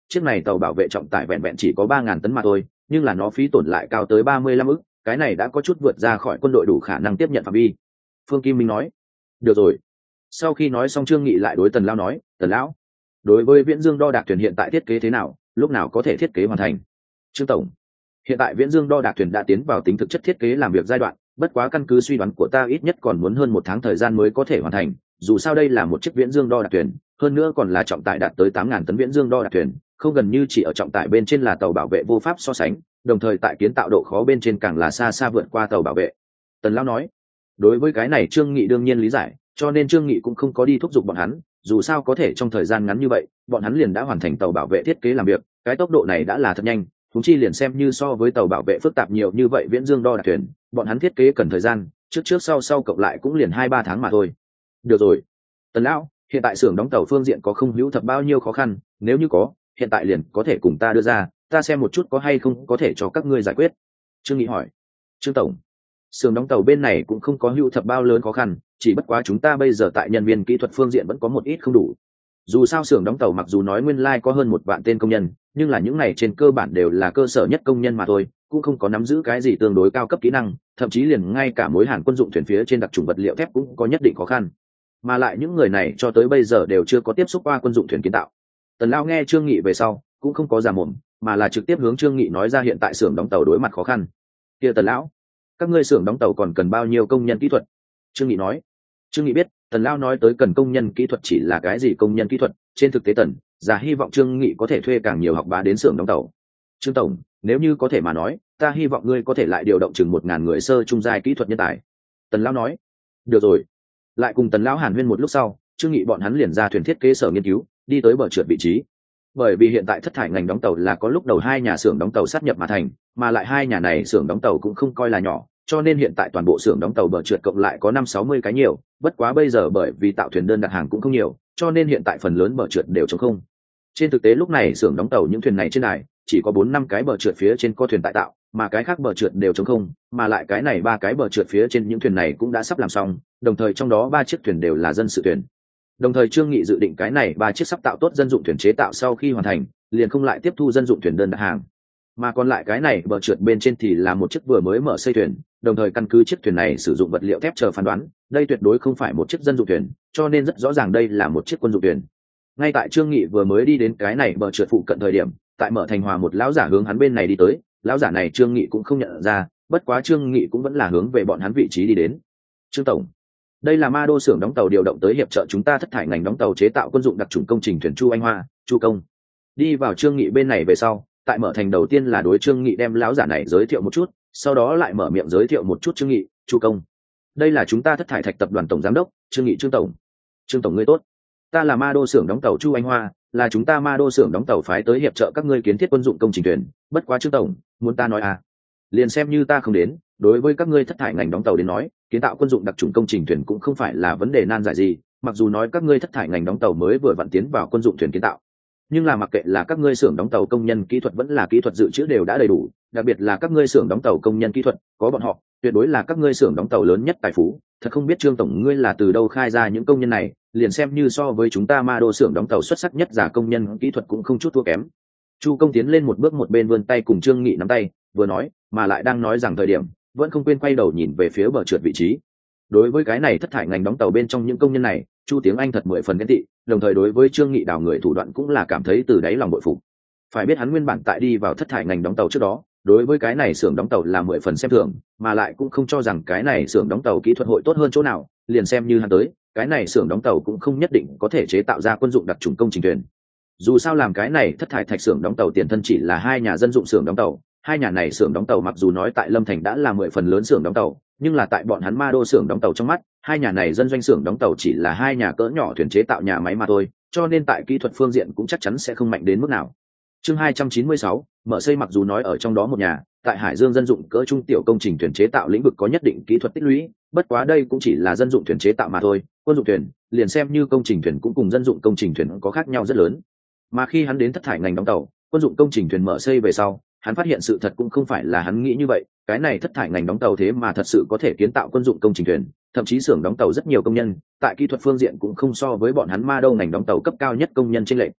chiếc này tàu bảo vệ trọng tải vẹn vẹn chỉ có 3.000 tấn mà thôi, nhưng là nó phí tổn lại cao tới 35 ức, cái này đã có chút vượt ra khỏi quân đội đủ khả năng tiếp nhận phạm vi. Phương Kim Minh nói. Được rồi. Sau khi nói xong, Trương Nghị lại đối Tần Lão nói, Tần Lão, đối với Viễn Dương đo đạc thuyền hiện tại thiết kế thế nào, lúc nào có thể thiết kế hoàn thành? Trương tổng, hiện tại Viễn Dương đo đạc thuyền đã tiến vào tính thực chất thiết kế làm việc giai đoạn, bất quá căn cứ suy đoán của ta ít nhất còn muốn hơn 1 tháng thời gian mới có thể hoàn thành, dù sao đây là một chiếc Viễn Dương đo đạc thuyền, hơn nữa còn là trọng tải đạt tới 8.000 tấn Viễn Dương đo đạc thuyền, không gần như chỉ ở trọng tải bên trên là tàu bảo vệ vô pháp so sánh, đồng thời tại kiến tạo độ khó bên trên càng là xa xa vượt qua tàu bảo vệ. Tần Lão nói. Đối với cái này Trương Nghị đương nhiên lý giải, cho nên Trương Nghị cũng không có đi thúc giục bọn hắn, dù sao có thể trong thời gian ngắn như vậy bọn hắn liền đã hoàn thành tàu bảo vệ thiết kế làm việc, cái tốc độ này đã là thật nhanh, chúng chi liền xem như so với tàu bảo vệ phức tạp nhiều như vậy Viễn Dương đo đạc thuyền, bọn hắn thiết kế cần thời gian trước sau cộng lại cũng liền 2-3 tháng mà thôi. Được rồi, Tần Lão, hiện tại xưởng đóng tàu phương diện có không hữu thập bao nhiêu khó khăn, nếu như có, hiện tại liền có thể cùng ta đưa ra, ta xem một chút có hay không có thể cho các ngươi giải quyết. Trương Nghị hỏi. Trương tổng, xưởng đóng tàu bên này cũng không có hữu thập bao lớn khó khăn, chỉ bất quá chúng ta bây giờ tại nhân viên kỹ thuật phương diện vẫn có một ít không đủ. Dù sao xưởng đóng tàu mặc dù nói nguyên lai có hơn 1 vạn tên công nhân, nhưng là những này trên cơ bản đều là cơ sở nhất công nhân mà thôi, cũng không có nắm giữ cái gì tương đối cao cấp kỹ năng, thậm chí liền ngay cả mối hàn quân dụng thuyền phía trên đặc trùng vật liệu thép cũng có nhất định khó khăn. Mà lại những người này cho tới bây giờ đều chưa có tiếp xúc qua quân dụng thuyền kiến tạo. Tần Lão nghe Trương Nghị về sau, cũng không có giả mồm, mà là trực tiếp hướng Trương Nghị nói ra hiện tại xưởng đóng tàu đối mặt khó khăn. Kia Tần Lão, các ngươi xưởng đóng tàu còn cần bao nhiêu công nhân kỹ thuật? Trương Nghị nói. Trương Nghị biết Tần Lão nói tới cần công nhân kỹ thuật chỉ là cái gì công nhân kỹ thuật, trên thực tế Tần giả hy vọng Trương Nghị có thể thuê càng nhiều học bá đến xưởng đóng tàu. Trương tổng, nếu như có thể mà nói, ta hy vọng ngươi có thể lại điều động chừng 1.000 người sơ trung giai kỹ thuật nhân tài. Tần Lão nói. Được rồi. Lại cùng Tần Lão hàn huyên một lúc sau, Trương Nghị bọn hắn liền ra thuyền thiết kế sở nghiên cứu, đi tới bờ trượt vị trí. Bởi vì hiện tại thất thải ngành đóng tàu là có lúc đầu 2 nhà xưởng đóng tàu sát nhập mà thành, mà lại 2 nhà này xưởng đóng tàu cũng không coi là nhỏ, cho nên hiện tại toàn bộ xưởng đóng tàu bờ trượt cộng lại có 50-60 cái nhiều, bất quá bây giờ bởi vì tạo thuyền đơn đặt hàng cũng không nhiều, cho nên hiện tại phần lớn bờ trượt đều trống không. Trên thực tế lúc này xưởng đóng tàu những thuyền này trên đài chỉ có 4-5 cái bờ trượt phía trên có thuyền tại tạo, mà cái khác bờ trượt đều trống không, mà lại cái này 3 cái bờ trượt phía trên những thuyền này cũng đã sắp làm xong, đồng thời trong đó 3 chiếc thuyền đều là dân sự thuyền. Đồng thời Trương Nghị dự định cái này 3 chiếc sắp tạo tốt dân dụng thuyền chế tạo sau khi hoàn thành, liền không lại tiếp thu dân dụng thuyền đơn đặt hàng, mà còn lại cái này bờ trượt bên trên thì là một chiếc vừa mới mở xây thuyền, đồng thời căn cứ chiếc thuyền này sử dụng vật liệu thép chờ phán đoán, đây tuyệt đối không phải một chiếc dân dụng thuyền, cho nên rất rõ ràng đây là một chiếc quân dụng thuyền. Ngay tại Trương Nghị vừa mới đi đến cái này bờ trượt phụ cận thời điểm, tại mở thành hòa một lão giả hướng hắn bên này đi tới, lão giả này Trương Nghị cũng không nhận ra, bất quá Trương Nghị cũng vẫn là hướng về bọn hắn vị trí đi đến. Trương tổng, đây là Ma Đô xưởng đóng tàu điều động tới hiệp trợ chúng ta thất thải ngành đóng tàu chế tạo quân dụng đặc trùng công trình thuyền Chu Anh Hoa, Chu công. Đi vào Trương Nghị bên này về sau, tại mở thành đầu tiên là đối Trương Nghị đem lão giả này giới thiệu một chút, sau đó lại mở miệng giới thiệu một chút Trương Nghị, Chu công. Đây là chúng ta thất thải thạch tập đoàn tổng giám đốc, Trương Nghị Trương tổng. Trương tổng ngươi tốt. Ta là Ma Đô xưởng đóng tàu Chu Anh Hoa, là chúng ta Ma Đô xưởng đóng tàu phái tới hiệp trợ các ngươi kiến thiết quân dụng công trình thuyền, bất quá Trương tổng, muốn ta nói à? Liền xem như ta không đến, đối với các ngươi thất thải ngành đóng tàu đến nói, kiến tạo quân dụng đặc trùng công trình thuyền cũng không phải là vấn đề nan giải gì, mặc dù nói các ngươi thất thải ngành đóng tàu mới vừa vặn tiến vào quân dụng thuyền kiến tạo, nhưng là mặc kệ là các ngươi xưởng đóng tàu công nhân kỹ thuật vẫn là kỹ thuật dự trữ đều đã đầy đủ, đặc biệt là các ngươi xưởng đóng tàu công nhân kỹ thuật, có bọn họ, tuyệt đối là các ngươi xưởng đóng tàu lớn nhất tài phú. Thật không biết Trương tổng ngươi là từ đâu khai ra những công nhân này, liền xem như so với chúng ta Ma Đô xưởng đóng tàu xuất sắc nhất giả công nhân kỹ thuật cũng không chút thua kém. Chu công tiến lên một bước một bên vươn tay cùng Trương Nghị nắm tay, vừa nói, mà lại đang nói rằng thời điểm, vẫn không quên quay đầu nhìn về phía bờ trượt vị trí. Đối với cái này thất thải ngành đóng tàu bên trong những công nhân này, Chu Tiếng Anh thật 10 phần ghen tị, đồng thời đối với Trương Nghị đào người thủ đoạn cũng là cảm thấy từ đáy lòng bội phục. Phải biết hắn nguyên bản tại đi vào thất thải ngành đóng tàu trước đó, đối với cái này xưởng đóng tàu là 10 phần xem thường, mà lại cũng không cho rằng cái này xưởng đóng tàu kỹ thuật hội tốt hơn chỗ nào, liền xem như hắn tới, cái này xưởng đóng tàu cũng không nhất định có thể chế tạo ra quân dụng đặc trùng công trình thuyền. Dù sao làm cái này thất thải thạch xưởng đóng tàu tiền thân chỉ là 2 nhà dân dụng xưởng đóng tàu, 2 nhà này xưởng đóng tàu mặc dù nói tại Lâm Thành đã là 10 phần lớn xưởng đóng tàu, nhưng là tại bọn hắn Ma Đô xưởng đóng tàu trong mắt, 2 nhà này dân doanh xưởng đóng tàu chỉ là 2 nhà cỡ nhỏ thuyền chế tạo nhà máy mà thôi, cho nên tại kỹ thuật phương diện cũng chắc chắn sẽ không mạnh đến mức nào. Chương 296, mở xây mặc dù nói ở trong đó một nhà, tại Hải Dương dân dụng cỡ trung tiểu công trình thuyền chế tạo lĩnh vực có nhất định kỹ thuật tích lũy, bất quá đây cũng chỉ là dân dụng thuyền chế tạo mà thôi, quân dụng thuyền, liền xem như công trình thuyền cũng cùng dân dụng công trình thuyền có khác nhau rất lớn. Mà khi hắn đến thất thải ngành đóng tàu, quân dụng công trình thuyền mở xây về sau, hắn phát hiện sự thật cũng không phải là hắn nghĩ như vậy, cái này thất thải ngành đóng tàu thế mà thật sự có thể kiến tạo quân dụng công trình thuyền, thậm chí xưởng đóng tàu rất nhiều công nhân, tại kỹ thuật phương diện cũng không so với bọn hắn Ma Đô ngành đóng tàu cấp cao nhất công nhân chênh lệch.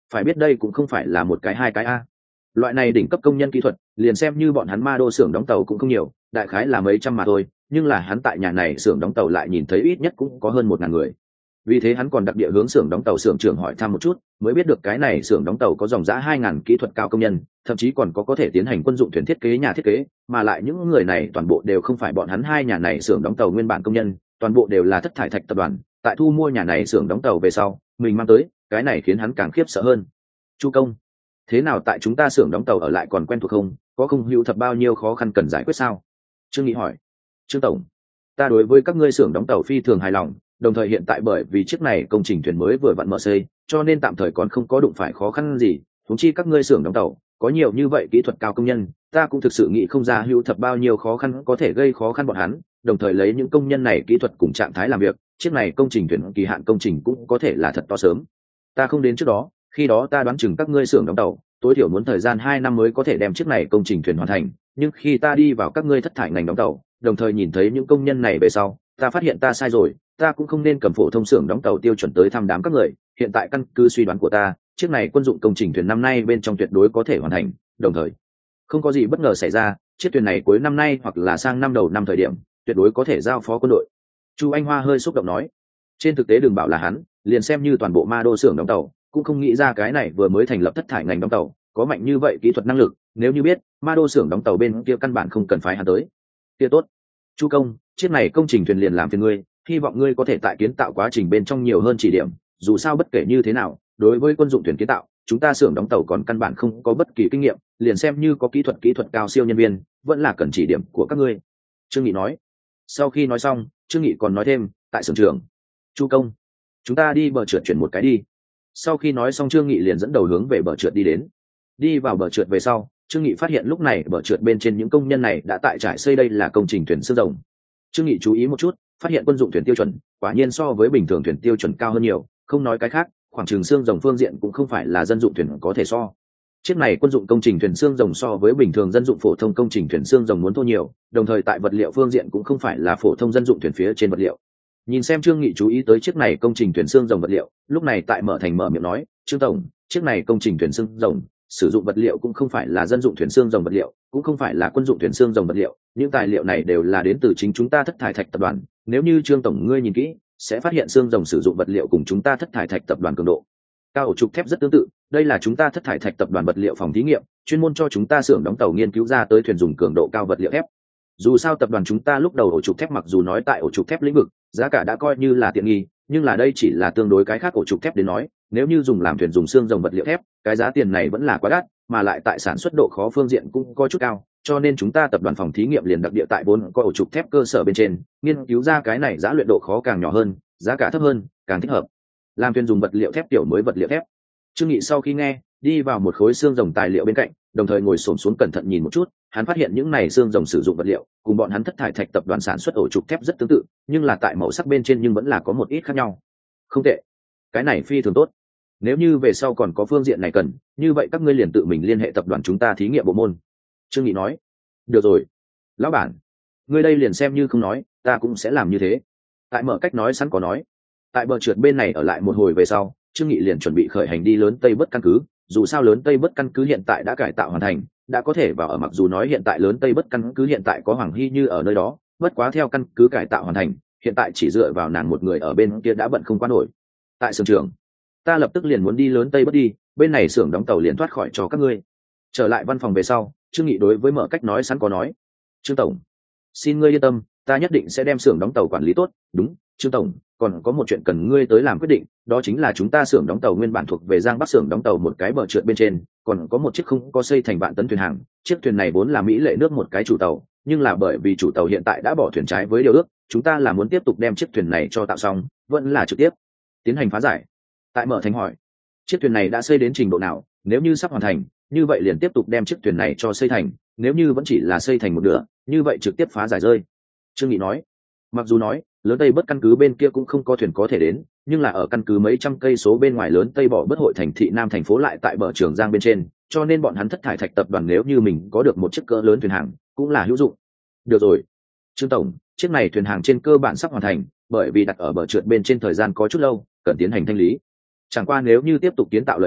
phải biết đây cũng không phải là một cái hai cái a. Loại này đỉnh cấp công nhân kỹ thuật liền xem như bọn hắn ma đô xưởng đóng tàu cũng không nhiều, đại khái là mấy trăm mà thôi, nhưng là hắn tại nhà này xưởng đóng tàu lại nhìn thấy ít nhất cũng có hơn 1.000 người. Vì thế hắn còn đặc địa hướng xưởng đóng tàu xưởng trưởng hỏi thăm một chút, mới biết được cái này xưởng đóng tàu có dòng dã 2.000 kỹ thuật cao công nhân, thậm chí còn có thể tiến hành quân dụng thuyền thiết kế nhà thiết kế, mà lại những người này toàn bộ đều không phải bọn hắn hai nhà này xưởng đóng tàu nguyên bản công nhân, toàn bộ đều là Thất Thải Thạch tập đoàn, tại thu mua nhà này xưởng đóng tàu về sau, mình mang tới, cái này khiến hắn càng khiếp sợ hơn. Chu công, thế nào tại chúng ta xưởng đóng tàu ở lại còn quen thuộc không, có không hữu thập bao nhiêu khó khăn cần giải quyết sao? Trương Nghị hỏi. Trương tổng, ta đối với các ngươi xưởng đóng tàu phi thường hài lòng, đồng thời hiện tại bởi vì chiếc này công trình thuyền mới vừa vặn mở xây, cho nên tạm thời còn không có đụng phải khó khăn gì. Huống chi các ngươi xưởng đóng tàu có nhiều như vậy kỹ thuật cao công nhân, ta cũng thực sự nghĩ không ra hữu thập bao nhiêu khó khăn có thể gây khó khăn bọn hắn, đồng thời lấy những công nhân này kỹ thuật cùng trạng thái làm việc, chiếc này công trình thuyền kỳ hạn công trình cũng có thể là thật to sớm. Ta không đến trước đó, khi đó ta đoán chừng các ngươi xưởng đóng tàu tối thiểu muốn thời gian 2 năm mới có thể đem chiếc này công trình thuyền hoàn thành, nhưng khi ta đi vào các ngươi Thất Thải ngành đóng tàu, đồng thời nhìn thấy những công nhân này về sau, ta phát hiện ta sai rồi, ta cũng không nên cầm phổ thông xưởng đóng tàu tiêu chuẩn tới thăm đám các người. Hiện tại căn cứ suy đoán của ta, chiếc này quân dụng công trình thuyền năm nay bên trong tuyệt đối có thể hoàn thành, đồng thời không có gì bất ngờ xảy ra, chiếc thuyền này cuối năm nay hoặc là sang năm đầu năm thời điểm tuyệt đối có thể giao phó quân đội. Chu Anh Hoa hơi xúc động nói. Trên thực tế đừng bảo là hắn, liền xem như toàn bộ ma đô xưởng đóng tàu cũng không nghĩ ra cái này vừa mới thành lập Thất Thải ngành đóng tàu có mạnh như vậy kỹ thuật năng lực, nếu như biết ma đô xưởng đóng tàu bên kia căn bản không cần phái hắn tới. Kia tốt, Chu công, chiếc này công trình thuyền liền làm phiền ngươi, hy vọng ngươi có thể tại kiến tạo quá trình bên trong nhiều hơn chỉ điểm, dù sao bất kể như thế nào, đối với quân dụng thuyền kiến tạo, chúng ta xưởng đóng tàu còn căn bản không có bất kỳ kinh nghiệm, liền xem như có kỹ thuật cao siêu nhân viên, vẫn là cần chỉ điểm của các ngươi. Trương Nghị nói. Sau khi nói xong, Trương Nghị còn nói thêm, tại xưởng trưởng, Chu công, chúng ta đi bờ trượt chuyển một cái đi. Sau khi nói xong, Trương Nghị liền dẫn đầu hướng về bờ trượt đi đến. Đi vào bờ trượt về sau, Trương Nghị phát hiện lúc này bờ trượt bên trên những công nhân này đã tại trải xây, đây là công trình thuyền xương rồng. Trương Nghị chú ý một chút, phát hiện quân dụng thuyền tiêu chuẩn quả nhiên so với bình thường thuyền tiêu chuẩn cao hơn nhiều, không nói cái khác, khoảng trường xương rồng phương diện cũng không phải là dân dụng thuyền có thể so. Chiếc này quân dụng công trình thuyền xương rồng so với bình thường dân dụng phổ thông công trình thuyền xương rồng muốn thô nhiều, đồng thời tại vật liệu phương diện cũng không phải là phổ thông dân dụng thuyền phía trên vật liệu. Nhìn xem Trương Nghị chú ý tới chiếc này công trình thuyền xương rồng vật liệu, lúc này tại mở miệng nói, Trương tổng, chiếc này công trình thuyền xương rồng sử dụng vật liệu cũng không phải là dân dụng thuyền xương rồng vật liệu, cũng không phải là quân dụng thuyền xương rồng vật liệu, những tài liệu này đều là đến từ chính chúng ta Thất Thải Thạch tập đoàn. Nếu như Trương tổng ngươi nhìn kỹ, sẽ phát hiện xương rồng sử dụng vật liệu cùng chúng ta Thất Thải Thạch tập đoàn cường độ cao ổ trục thép rất tương tự. Đây là chúng ta Thất Thải Thạch tập đoàn vật liệu phòng thí nghiệm, chuyên môn cho chúng ta xưởng đóng tàu nghiên cứu ra tới thuyền dùng cường độ cao vật liệu thép. Dù sao tập đoàn chúng ta lúc đầu ổ trục thép mặc dù nói tại ổ trục thép lĩnh vực giá cả đã coi như là tiện nghi, nhưng là đây chỉ là tương đối cái khác ổ trục thép đến nói, nếu như dùng làm thuyền dùng xương rồng vật liệu thép, cái giá tiền này vẫn là quá đắt, mà lại tại sản xuất độ khó phương diện cũng có chút cao, cho nên chúng ta tập đoàn phòng thí nghiệm liền đặc địa tại vốn có ổ trục thép cơ sở bên trên nghiên cứu ra cái này giá luyện độ khó càng nhỏ hơn, giá cả thấp hơn, càng thích hợp làm thuyền dùng vật liệu thép kiểu mới vật liệu thép. Trương Nghị sau khi nghe, đi vào một khối xương rồng tài liệu bên cạnh, đồng thời ngồi xổm xuống cẩn thận nhìn một chút, hắn phát hiện những này xương rồng sử dụng vật liệu cùng bọn hắn Thất Thải Thạch tập đoàn sản xuất ổ trục thép rất tương tự, nhưng là tại màu sắc bên trên nhưng vẫn là có một ít khác nhau. Không tệ, cái này phi thường tốt. Nếu như về sau còn có phương diện này cần, như vậy các ngươi liền tự mình liên hệ tập đoàn chúng ta thí nghiệm bộ môn. Trương Nghị nói. Được rồi, lão bản, ngươi đây liền xem như không nói, ta cũng sẽ làm như thế. Tại mở cách nói sẵn có nói. Tại bờ trượt bên này ở lại một hồi về sau, Trương Nghị liền chuẩn bị khởi hành đi lớn Tây Bất căn cứ. Dù sao lớn Tây Bất căn cứ hiện tại đã cải tạo hoàn thành, đã có thể vào ở, mặc dù nói hiện tại lớn Tây Bất căn cứ hiện tại có Hoàng Hy Như ở nơi đó, bất quá theo căn cứ cải tạo hoàn thành, hiện tại chỉ dựa vào nàng một người ở bên kia đã bận không qua nổi. Tại xưởng trưởng, ta lập tức liền muốn đi lớn Tây Bất đi, bên này xưởng đóng tàu liền thoát khỏi cho các ngươi. Trở lại văn phòng về sau, Trương Nghị đối với mở cách nói sẵn có nói, Trương tổng, xin ngươi yên tâm, ta nhất định sẽ đem xưởng đóng tàu quản lý tốt. Đúng, Trương tổng, còn có một chuyện cần ngươi tới làm quyết định, đó chính là chúng ta xưởng đóng tàu nguyên bản thuộc về Giang Bắc xưởng đóng tàu một cái bờ trượt bên trên, còn có một chiếc không có xây thành vạn tấn thuyền hàng. Chiếc thuyền này vốn là Mỹ Lệ nước một cái chủ tàu, nhưng là bởi vì chủ tàu hiện tại đã bỏ thuyền trái với điều ước, chúng ta là muốn tiếp tục đem chiếc thuyền này cho tạo xong, vẫn là trực tiếp tiến hành phá giải. Tại mở thành hỏi, chiếc thuyền này đã xây đến trình độ nào, nếu như sắp hoàn thành, như vậy liền tiếp tục đem chiếc thuyền này cho xây thành, nếu như vẫn chỉ là xây thành một nửa, như vậy trực tiếp phá giải rơi. Trương Nghị nói, mặc dù nói lớn Tây Bất căn cứ bên kia cũng không có thuyền có thể đến, nhưng là ở căn cứ mấy trăm cây số bên ngoài lớn Tây bỏ bất hội thành thị Nam thành phố lại tại bờ Trường Giang bên trên, cho nên bọn hắn Thất Thải Thạch tập đoàn nếu như mình có được một chiếc cỡ lớn thuyền hàng cũng là hữu dụng. Được rồi, Trương tổng, chiếc này thuyền hàng trên cơ bản sắp hoàn thành, bởi vì đặt ở bờ trượt bên trên thời gian có chút lâu, cần tiến hành thanh lý. Chẳng qua nếu như tiếp tục kiến tạo lời nói,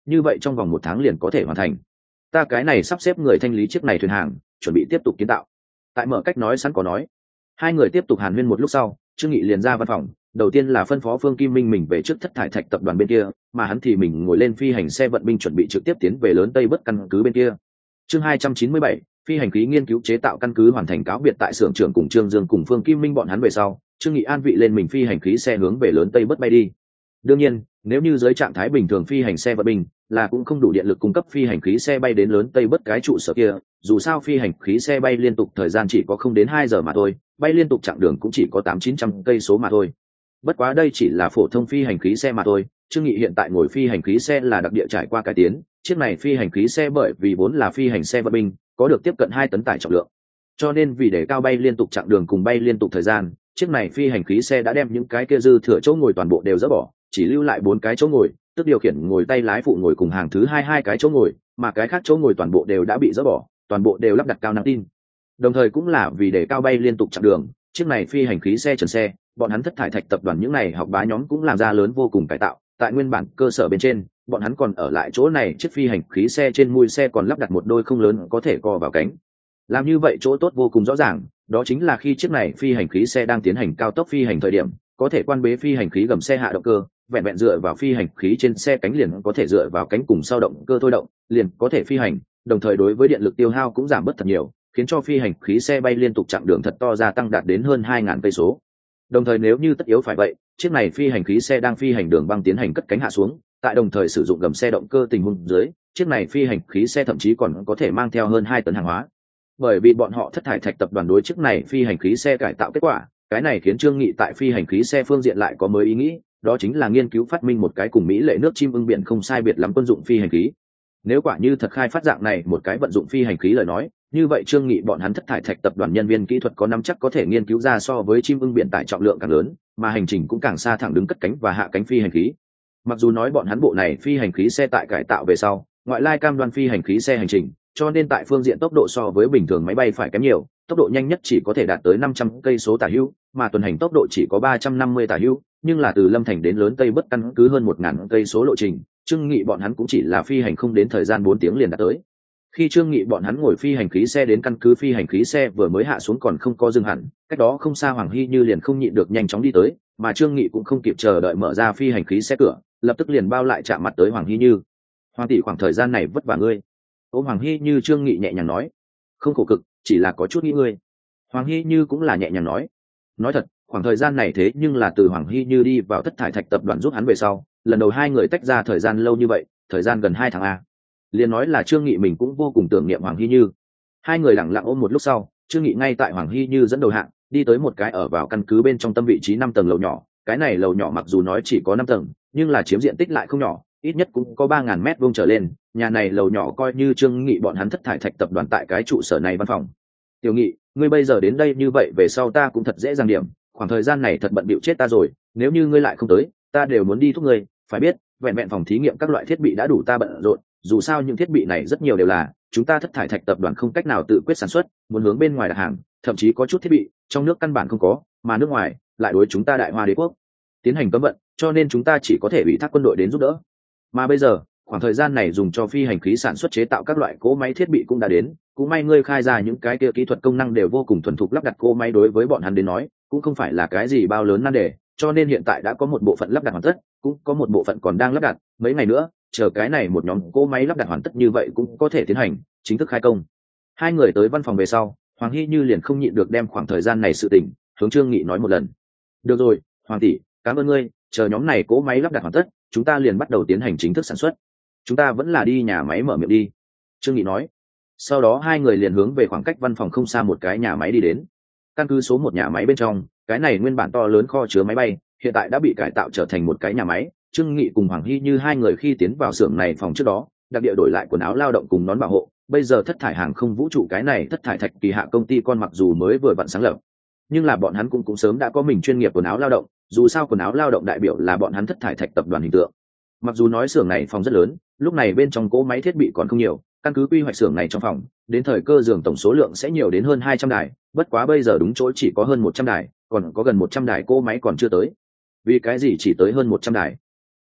như vậy trong vòng 1 tháng liền có thể hoàn thành. Ta cái này sắp xếp người thanh lý chiếc này thuyền hàng, chuẩn bị tiếp tục kiến tạo. Tại mở cách nói sẵn có nói. Hai người tiếp tục hàn huyên một lúc sau, Trương Nghị liền ra văn phòng, đầu tiên là phân phó Phương Kim Minh mình về trước Thất Thải Thạch tập đoàn bên kia, mà hắn thì mình ngồi lên phi hành xe vận binh chuẩn bị trực tiếp tiến về lớn Tây Bất căn cứ bên kia. Chương 297, phi hành khí nghiên cứu chế tạo căn cứ hoàn thành, cáo biệt tại xưởng trưởng cùng Trương Dương cùng Phương Kim Minh bọn hắn về sau, Trương Nghị an vị lên mình phi hành khí xe hướng về lớn Tây Bất bay đi. Đương nhiên, nếu như dưới trạng thái bình thường phi hành xe vận binh là cũng không đủ điện lực cung cấp phi hành khí xe bay đến lớn Tây Bất cái trụ sở kia, dù sao phi hành khí xe bay liên tục thời gian chỉ có không đến 2 giờ mà thôi, bay liên tục chặng đường cũng chỉ có 800-900 cây số mà thôi. Bất quá đây chỉ là phổ thông phi hành khí xe mà thôi, Trương Nghị hiện tại ngồi phi hành khí xe là đặc địa trải qua cải tiến, chiếc này phi hành khí xe bởi vì vốn là phi hành xe vận binh, có được tiếp cận 2 tấn tải trọng lượng. Cho nên vì để cao bay liên tục chặng đường cùng bay liên tục thời gian, chiếc này phi hành khí xe đã đem những cái kia dư thừa chỗ ngồi toàn bộ đều dỡ bỏ, chỉ lưu lại 4 cái chỗ ngồi, tức điều khiển ngồi tay lái phụ ngồi cùng hàng thứ hai cái chỗ ngồi, mà cái khác chỗ ngồi toàn bộ đều đã bị dỡ bỏ, toàn bộ đều lắp đặt cao năng tin. Đồng thời cũng là vì để cao bay liên tục chặng đường, chiếc này phi hành khí xe trần xe, bọn hắn Thất Thải Thạch tập đoàn những này học bá nhóm cũng làm ra lớn vô cùng cải tạo, tại nguyên bản cơ sở bên trên, bọn hắn còn ở lại chỗ này, chiếc phi hành khí xe trên mui xe còn lắp đặt một đôi không lớn có thể co vào cánh. Làm như vậy chỗ tốt vô cùng rõ ràng, đó chính là khi chiếc này phi hành khí xe đang tiến hành cao tốc phi hành thời điểm, có thể quan bế phi hành khí gầm xe hạ động cơ, vẹn vẹn dựa vào phi hành khí trên xe cánh liền có thể dựa vào cánh cùng sau động cơ thôi động, liền có thể phi hành, đồng thời đối với điện lực tiêu hao cũng giảm bớt thật nhiều, khiến cho phi hành khí xe bay liên tục chặng đường thật to gia tăng đạt đến hơn 2.000 cây số. Đồng thời nếu như tất yếu phải vậy, chiếc này phi hành khí xe đang phi hành đường băng tiến hành cất cánh hạ xuống, tại đồng thời sử dụng gầm xe động cơ tình huống dưới, chiếc này phi hành khí xe thậm chí còn có thể mang theo hơn 2 tấn hàng hóa. Bởi vì bọn họ Thất Thải Thạch tập đoàn đối chiếc này phi hành khí xe cải tạo kết quả, cái này khiến Trương Nghị tại phi hành khí xe phương diện lại có mới ý nghĩ, đó chính là nghiên cứu phát minh một cái cùng Mỹ lệ nước chim ưng biển không sai biệt lắm quân dụng phi hành khí. Nếu quả như thật khai phát dạng này một cái vận dụng phi hành khí lời nói, như vậy Trương Nghị bọn hắn Thất Thải Thạch tập đoàn nhân viên kỹ thuật có nắm chắc có thể nghiên cứu ra so với chim ưng biển tải trọng lượng càng lớn, mà hành trình cũng càng xa thẳng đứng cất cánh và hạ cánh phi hành khí. Mặc dù nói bọn hắn bộ này phi hành khí xe tại cải tạo về sau, ngoại lai cam đoan phi hành khí xe hành trình, cho nên tại phương diện tốc độ so với bình thường máy bay phải kém nhiều, tốc độ nhanh nhất chỉ có thể đạt tới 500 cây số tả hữu, mà tuần hành tốc độ chỉ có 350 tả hữu, nhưng là từ Lâm Thành đến lớn Tây Bất căn cứ hơn 1.000 cây số lộ trình, Trương Nghị bọn hắn cũng chỉ là phi hành không đến thời gian 4 tiếng liền đạt tới. Khi Trương Nghị bọn hắn ngồi phi hành khí xe đến căn cứ, phi hành khí xe vừa mới hạ xuống còn không có dừng hẳn, cách đó không xa Hoàng Hy Như liền không nhịn được nhanh chóng đi tới, mà Trương Nghị cũng không kịp chờ đợi mở ra phi hành khí xe cửa, lập tức liền bao lại chạm mặt tới Hoàng Hy Như. Hoàng tỷ, khoảng thời gian này vất vả ngươi. Ôm Hoàng Hy Như, Trương Nghị nhẹ nhàng nói. Không khổ cực, chỉ là có chút nghĩ ngươi. Hoàng Hy Như cũng là nhẹ nhàng nói. Nói thật, khoảng thời gian này thế nhưng là từ Hoàng Hy Như đi vào Thất Thải Thạch tập đoàn giúp hắn về sau, lần đầu hai người tách ra thời gian lâu như vậy, thời gian gần 2 tháng a. Liền nói là Trương Nghị mình cũng vô cùng tưởng niệm Hoàng Hy Như. Hai người lặng lặng ôm một lúc sau, Trương Nghị ngay tại Hoàng Hy Như dẫn đầu hạng, đi tới một cái ở vào căn cứ bên trong tâm vị trí 5 tầng lầu nhỏ. Cái này lầu nhỏ mặc dù nói chỉ có 5 tầng, nhưng là chiếm diện tích lại không nhỏ, ít nhất cũng có 3.000 mét vuông trở lên. Nhà này lầu nhỏ coi như Trương Nghị bọn hắn Thất Thải Thạch tập đoàn tại cái trụ sở này văn phòng. Tiểu Nghị, ngươi bây giờ đến đây như vậy, về sau ta cũng thật dễ dàng điểm, khoảng thời gian này thật bận bịu chết ta rồi, nếu như ngươi lại không tới, ta đều muốn đi thúc ngươi. Phải biết, vẹn vẹn phòng thí nghiệm các loại thiết bị đã đủ ta bận rộn, dù sao những thiết bị này rất nhiều đều là chúng ta Thất Thải Thạch tập đoàn không cách nào tự quyết sản xuất, muốn hướng bên ngoài đặt hàng, thậm chí có chút thiết bị trong nước căn bản không có, mà nước ngoài lại đối chúng ta Đại Hoa Đế quốc tiến hành cấm vận, cho nên chúng ta chỉ có thể ủy thác quân đội đến giúp đỡ. Mà bây giờ, khoảng thời gian này dùng cho phi hành khí sản xuất chế tạo các loại cỗ máy thiết bị cũng đã đến, cũng may ngươi khai ra những cái kia kỹ thuật công năng đều vô cùng thuần thục, lắp đặt cỗ máy đối với bọn hắn đến nói cũng không phải là cái gì bao lớn nan đề, cho nên hiện tại đã có một bộ phận lắp đặt hoàn tất, cũng có một bộ phận còn đang lắp đặt, mấy ngày nữa chờ cái này một nhóm cỗ máy lắp đặt hoàn tất như vậy cũng có thể tiến hành chính thức khai công. Hai người tới văn phòng về sau, Hoàng Hy Như liền không nhịn được đem khoảng thời gian này sự tình hướng Trương Nghị nói một lần. Được rồi, Hoàng tỷ, cảm ơn ngươi, chờ nhóm này cỗ máy lắp đặt hoàn tất, chúng ta liền bắt đầu tiến hành chính thức sản xuất. Chúng ta vẫn là đi nhà máy mở miệng đi, Trương Nghị nói. Sau đó hai người liền hướng về khoảng cách văn phòng không xa một cái nhà máy đi đến. Căn cứ số 1 nhà máy bên trong, cái này nguyên bản to lớn kho chứa máy bay, hiện tại đã bị cải tạo trở thành một cái nhà máy. Trương Nghị cùng Hoàng Hy Như hai người khi tiến vào xưởng này phòng trước đó, đặc địa đổi lại quần áo lao động cùng nón bảo hộ. Bây giờ Thất Thải hàng không vũ trụ cái này Thất Thải Thạch kỳ hạ công ty con mặc dù mới vừa vặn sáng lập, nhưng là bọn hắn cũng sớm đã có mình chuyên nghiệp quần áo lao động, dù sao quần áo lao động đại biểu là bọn hắn Thất Thải Thạch tập đoàn hình tượng. Mặc dù nói xưởng này phòng rất lớn, lúc này bên trong cỗ máy thiết bị còn không nhiều, căn cứ quy hoạch xưởng này trong phòng, đến thời cơ giường tổng số lượng sẽ nhiều đến hơn 200 đài, bất quá bây giờ đúng chỗ chỉ có hơn 100 đài, còn có gần 100 đài cỗ máy còn chưa tới. Vì cái gì chỉ tới hơn 100 đài?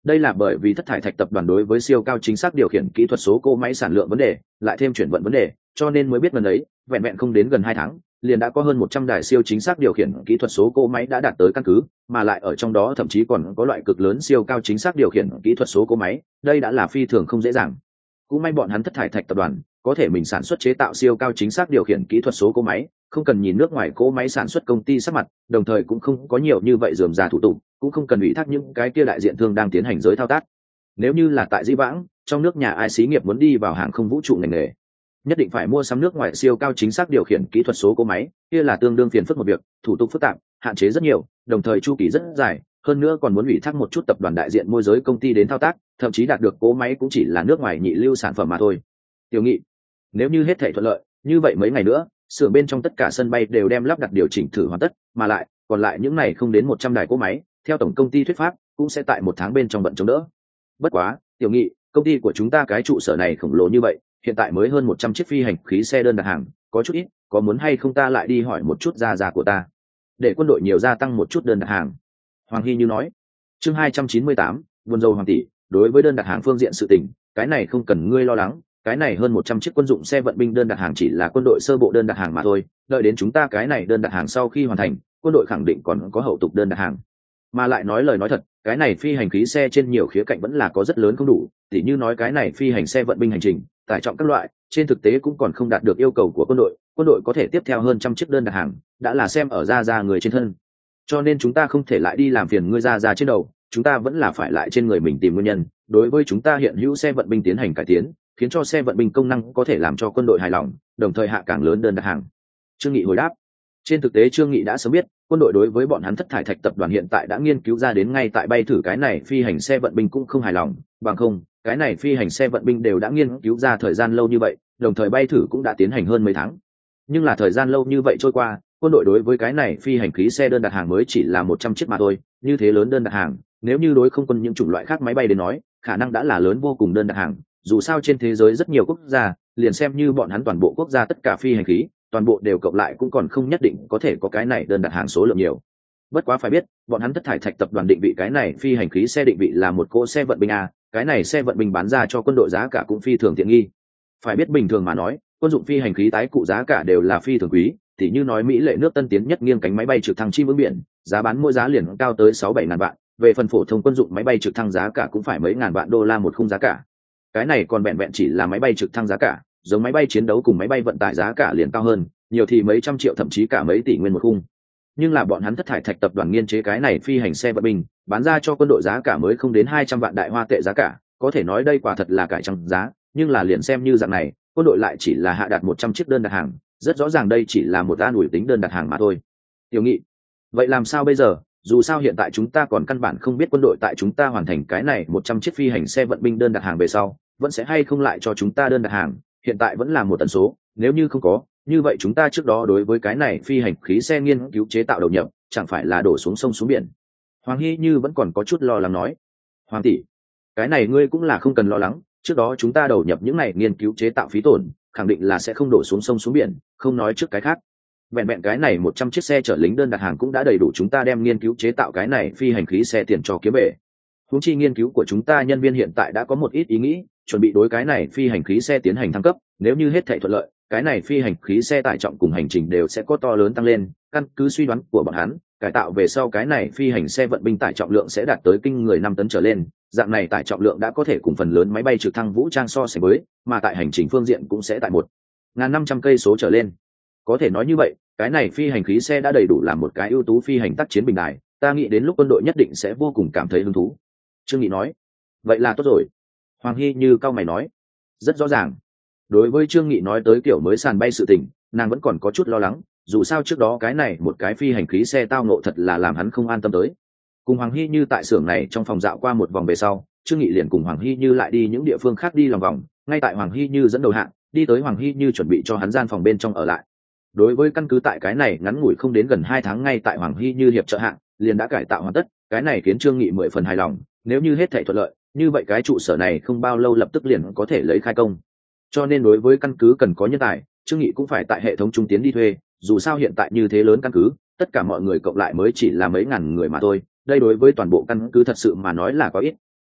Đây là bởi vì Thất Thải Thạch tập đoàn đối với siêu cao chính xác điều khiển kỹ thuật số cỗ máy sản lượng vấn đề, lại thêm chuyển vận vấn đề, cho nên mới biết lần ấy, vẹn vẹn không đến gần 2 tháng, liền đã có hơn 100 đài siêu chính xác điều khiển kỹ thuật số cỗ máy đã đạt tới căn cứ, mà lại ở trong đó thậm chí còn có loại cực lớn siêu cao chính xác điều khiển kỹ thuật số cỗ máy, đây đã là phi thường không dễ dàng. Cũng may bọn hắn Thất Thải Thạch tập đoàn có thể mình sản xuất chế tạo siêu cao chính xác điều khiển kỹ thuật số cỗ máy, không cần nhìn nước ngoài cỗ máy sản xuất công ty sắc mặt, đồng thời cũng không có nhiều như vậy rườm rà thủ tục, cũng không cần ủy thác những cái kia đại diện thương đang tiến hành giới thao tác. Nếu như là tại Dĩ Vãng, trong nước nhà ai xí nghiệp muốn đi vào hàng không vũ trụ ngành nghề, nhất định phải mua sắm nước ngoài siêu cao chính xác điều khiển kỹ thuật số cỗ máy, kia là tương đương phiền phức một việc, thủ tục phức tạp, hạn chế rất nhiều, đồng thời chu kỳ rất dài, hơn nữa còn muốn ủy thác một chút tập đoàn đại diện môi giới công ty đến thao tác, thậm chí đạt được cỗ máy cũng chỉ là nước ngoài nhị lưu sản phẩm mà thôi. Tiểu Nghị, nếu như hết thảy thuận lợi, như vậy mấy ngày nữa, xưởng bên trong tất cả sân bay đều đem lắp đặt điều chỉnh thử hoàn tất, mà lại, còn lại những này không đến 100 đài cỗ máy, theo tổng công ty thuyết pháp, cũng sẽ tại 1 tháng bên trong bận chống đỡ. Bất quá, Tiểu Nghị, công ty của chúng ta cái trụ sở này khổng lồ như vậy, hiện tại mới hơn 100 chiếc phi hành khí xe đơn đặt hàng, có chút ít, có muốn hay không ta lại đi hỏi một chút gia của ta, để quân đội nhiều gia tăng một chút đơn đặt hàng. Hoàng Hy Như nói. Chương 298, buồn rầu Hoàng tỷ, đối với đơn đặt hàng phương diện sự tình, cái này không cần ngươi lo lắng, cái này hơn 100 chiếc quân dụng xe vận binh đơn đặt hàng chỉ là quân đội sơ bộ đơn đặt hàng mà thôi, đợi đến chúng ta cái này đơn đặt hàng sau khi hoàn thành, quân đội khẳng định còn có hậu tục đơn đặt hàng. Mà lại nói lời nói thật, cái này phi hành khí xe trên nhiều khía cạnh vẫn là có rất lớn không đủ, tỉ như nói cái này phi hành xe vận binh hành trình, tải trọng các loại, trên thực tế cũng còn không đạt được yêu cầu của quân đội có thể tiếp theo hơn 100 chiếc đơn đặt hàng, đã là xem ở ra người trên thân. Cho nên chúng ta không thể lại đi làm phiền ngươi ra trên đầu, chúng ta vẫn là phải lại trên người mình tìm nguyên nhân, đối với chúng ta hiện hữu xe vận binh tiến hành cải tiến, khiến cho xe vận binh công năng có thể làm cho quân đội hài lòng, đồng thời hạ càng lớn đơn đặt hàng. Trương Nghị hồi đáp. Trên thực tế Trương Nghị đã sớm biết, quân đội đối với bọn hắn Thất Thải Thạch tập đoàn hiện tại đã nghiên cứu ra đến ngay tại bay thử cái này phi hành xe vận binh cũng không hài lòng, bằng không, cái này phi hành xe vận binh đều đã nghiên cứu ra thời gian lâu như vậy, đồng thời bay thử cũng đã tiến hành hơn mấy tháng. Nhưng là thời gian lâu như vậy trôi qua, quân đội đối với cái này phi hành khí xe đơn đặt hàng mới chỉ là 100 chiếc mà thôi, như thế lớn đơn đặt hàng, nếu như đối không quân những chủng loại khác máy bay đến nói, khả năng đã là lớn vô cùng đơn đặt hàng, dù sao trên thế giới rất nhiều quốc gia, liền xem như bọn hắn toàn bộ quốc gia tất cả phi hành khí, toàn bộ đều cộng lại cũng còn không nhất định có thể có cái này đơn đặt hàng số lượng nhiều. Bất quá phải biết, bọn hắn Thất Thải Thạch tập đoàn định vị cái này phi hành khí xe định vị là một cỗ xe vận binh a, cái này xe vận binh bán ra cho quân đội giá cả cũng phi thường tiện nghi. Phải biết bình thường mà nói, quân dụng phi hành khí tái cụ giá cả đều là phi thường quý, tỉ như nói Mỹ lệ nước tân tiến nhất nghiêng cánh máy bay trực thăng chim ưng biển, giá bán mỗi giá liền cao tới 6-7 ngàn vạn, về phần phổ thông quân dụng máy bay trực thăng giá cả cũng phải mấy ngàn vạn đô la một khung giá cả. Cái này còn vẹn vẹn chỉ là máy bay trực thăng giá cả, giống máy bay chiến đấu cùng máy bay vận tải giá cả liền cao hơn, nhiều thì mấy trăm triệu thậm chí cả mấy tỷ nguyên một khung. Nhưng là bọn hắn Thất Thải Thạch tập đoàn nghiên chế cái này phi hành xe vận binh, bán ra cho quân đội giá cả mới không đến 200 vạn đại hoa tệ giá cả, có thể nói đây quả thật là cải trăng giá, nhưng là liền xem như dạng này, quân đội lại chỉ là hạ đạt 100 chiếc đơn đặt hàng, rất rõ ràng đây chỉ là một an ủi tính đơn đặt hàng mà thôi. Tiểu Nghị, vậy làm sao bây giờ? Dù sao hiện tại chúng ta còn căn bản không biết quân đội tại chúng ta hoàn thành cái này 100 chiếc phi hành xe vận binh đơn đặt hàng về sau, vẫn sẽ hay không lại cho chúng ta đơn đặt hàng, hiện tại vẫn là một tần số, nếu như không có, như vậy chúng ta trước đó đối với cái này phi hành khí xe nghiên cứu chế tạo đầu nhập, chẳng phải là đổ xuống sông xuống biển. Hoàng Hy Như vẫn còn có chút lo lắng nói. Hoàng tỷ, cái này ngươi cũng là không cần lo lắng, trước đó chúng ta đầu nhập những này nghiên cứu chế tạo phí tổn, khẳng định là sẽ không đổ xuống sông xuống biển, không nói trước cái khác. Vẹn vẹn cái này 100 chiếc xe chở lính đơn đặt hàng cũng đã đầy đủ chúng ta đem nghiên cứu chế tạo cái này phi hành khí xe tiền cho kiếm về. Huống chi nghiên cứu của chúng ta nhân viên hiện tại đã có một ít ý nghĩ, chuẩn bị đối cái này phi hành khí xe tiến hành thăng cấp, nếu như hết thảy thuận lợi, cái này phi hành khí xe tải trọng cùng hành trình đều sẽ có to lớn tăng lên, căn cứ suy đoán của bọn hắn, cải tạo về sau cái này phi hành xe vận binh tải trọng lượng sẽ đạt tới kinh người 5 tấn trở lên, dạng này tải trọng lượng đã có thể cùng phần lớn máy bay trực thăng vũ trang so sánh với, mà tại hành trình phương diện cũng sẽ tại 1.500 cây số trở lên. Có thể nói như vậy, cái này phi hành khí xe đã đầy đủ làm một cái ưu tú phi hành tác chiến bình đài, ta nghĩ đến lúc quân đội nhất định sẽ vô cùng cảm thấy hứng thú. Trương Nghị nói. Vậy là tốt rồi. Hoàng Hy Như cao mày nói. Rất rõ ràng. Đối với Trương Nghị nói tới kiểu mới sàn bay sự tình, nàng vẫn còn có chút lo lắng, dù sao trước đó cái này một cái phi hành khí xe tao ngộ thật là làm hắn không an tâm tới. Cùng Hoàng Hy Như tại xưởng này trong phòng dạo qua một vòng về sau, Trương Nghị liền cùng Hoàng Hy Như lại đi những địa phương khác đi lòng vòng, ngay tại Hoàng Hy Như dẫn đầu hạng, đi tới Hoàng Hy Như chuẩn bị cho hắn gian phòng bên trong ở lại. Đối với căn cứ tại cái này ngắn ngủi không đến gần 2 tháng ngay tại Hoàng Hy Như hiệp trợ hạng, liền đã cải tạo hoàn tất, cái này khiến Trương Nghị 10 phần hài lòng, nếu như hết thảy thuận lợi, như vậy cái trụ sở này không bao lâu lập tức liền có thể lấy khai công. Cho nên đối với căn cứ cần có nhân tài, Trương Nghị cũng phải tại hệ thống trung tiến đi thuê, dù sao hiện tại như thế lớn căn cứ, tất cả mọi người cộng lại mới chỉ là mấy ngàn người mà thôi, đây đối với toàn bộ căn cứ thật sự mà nói là có ít.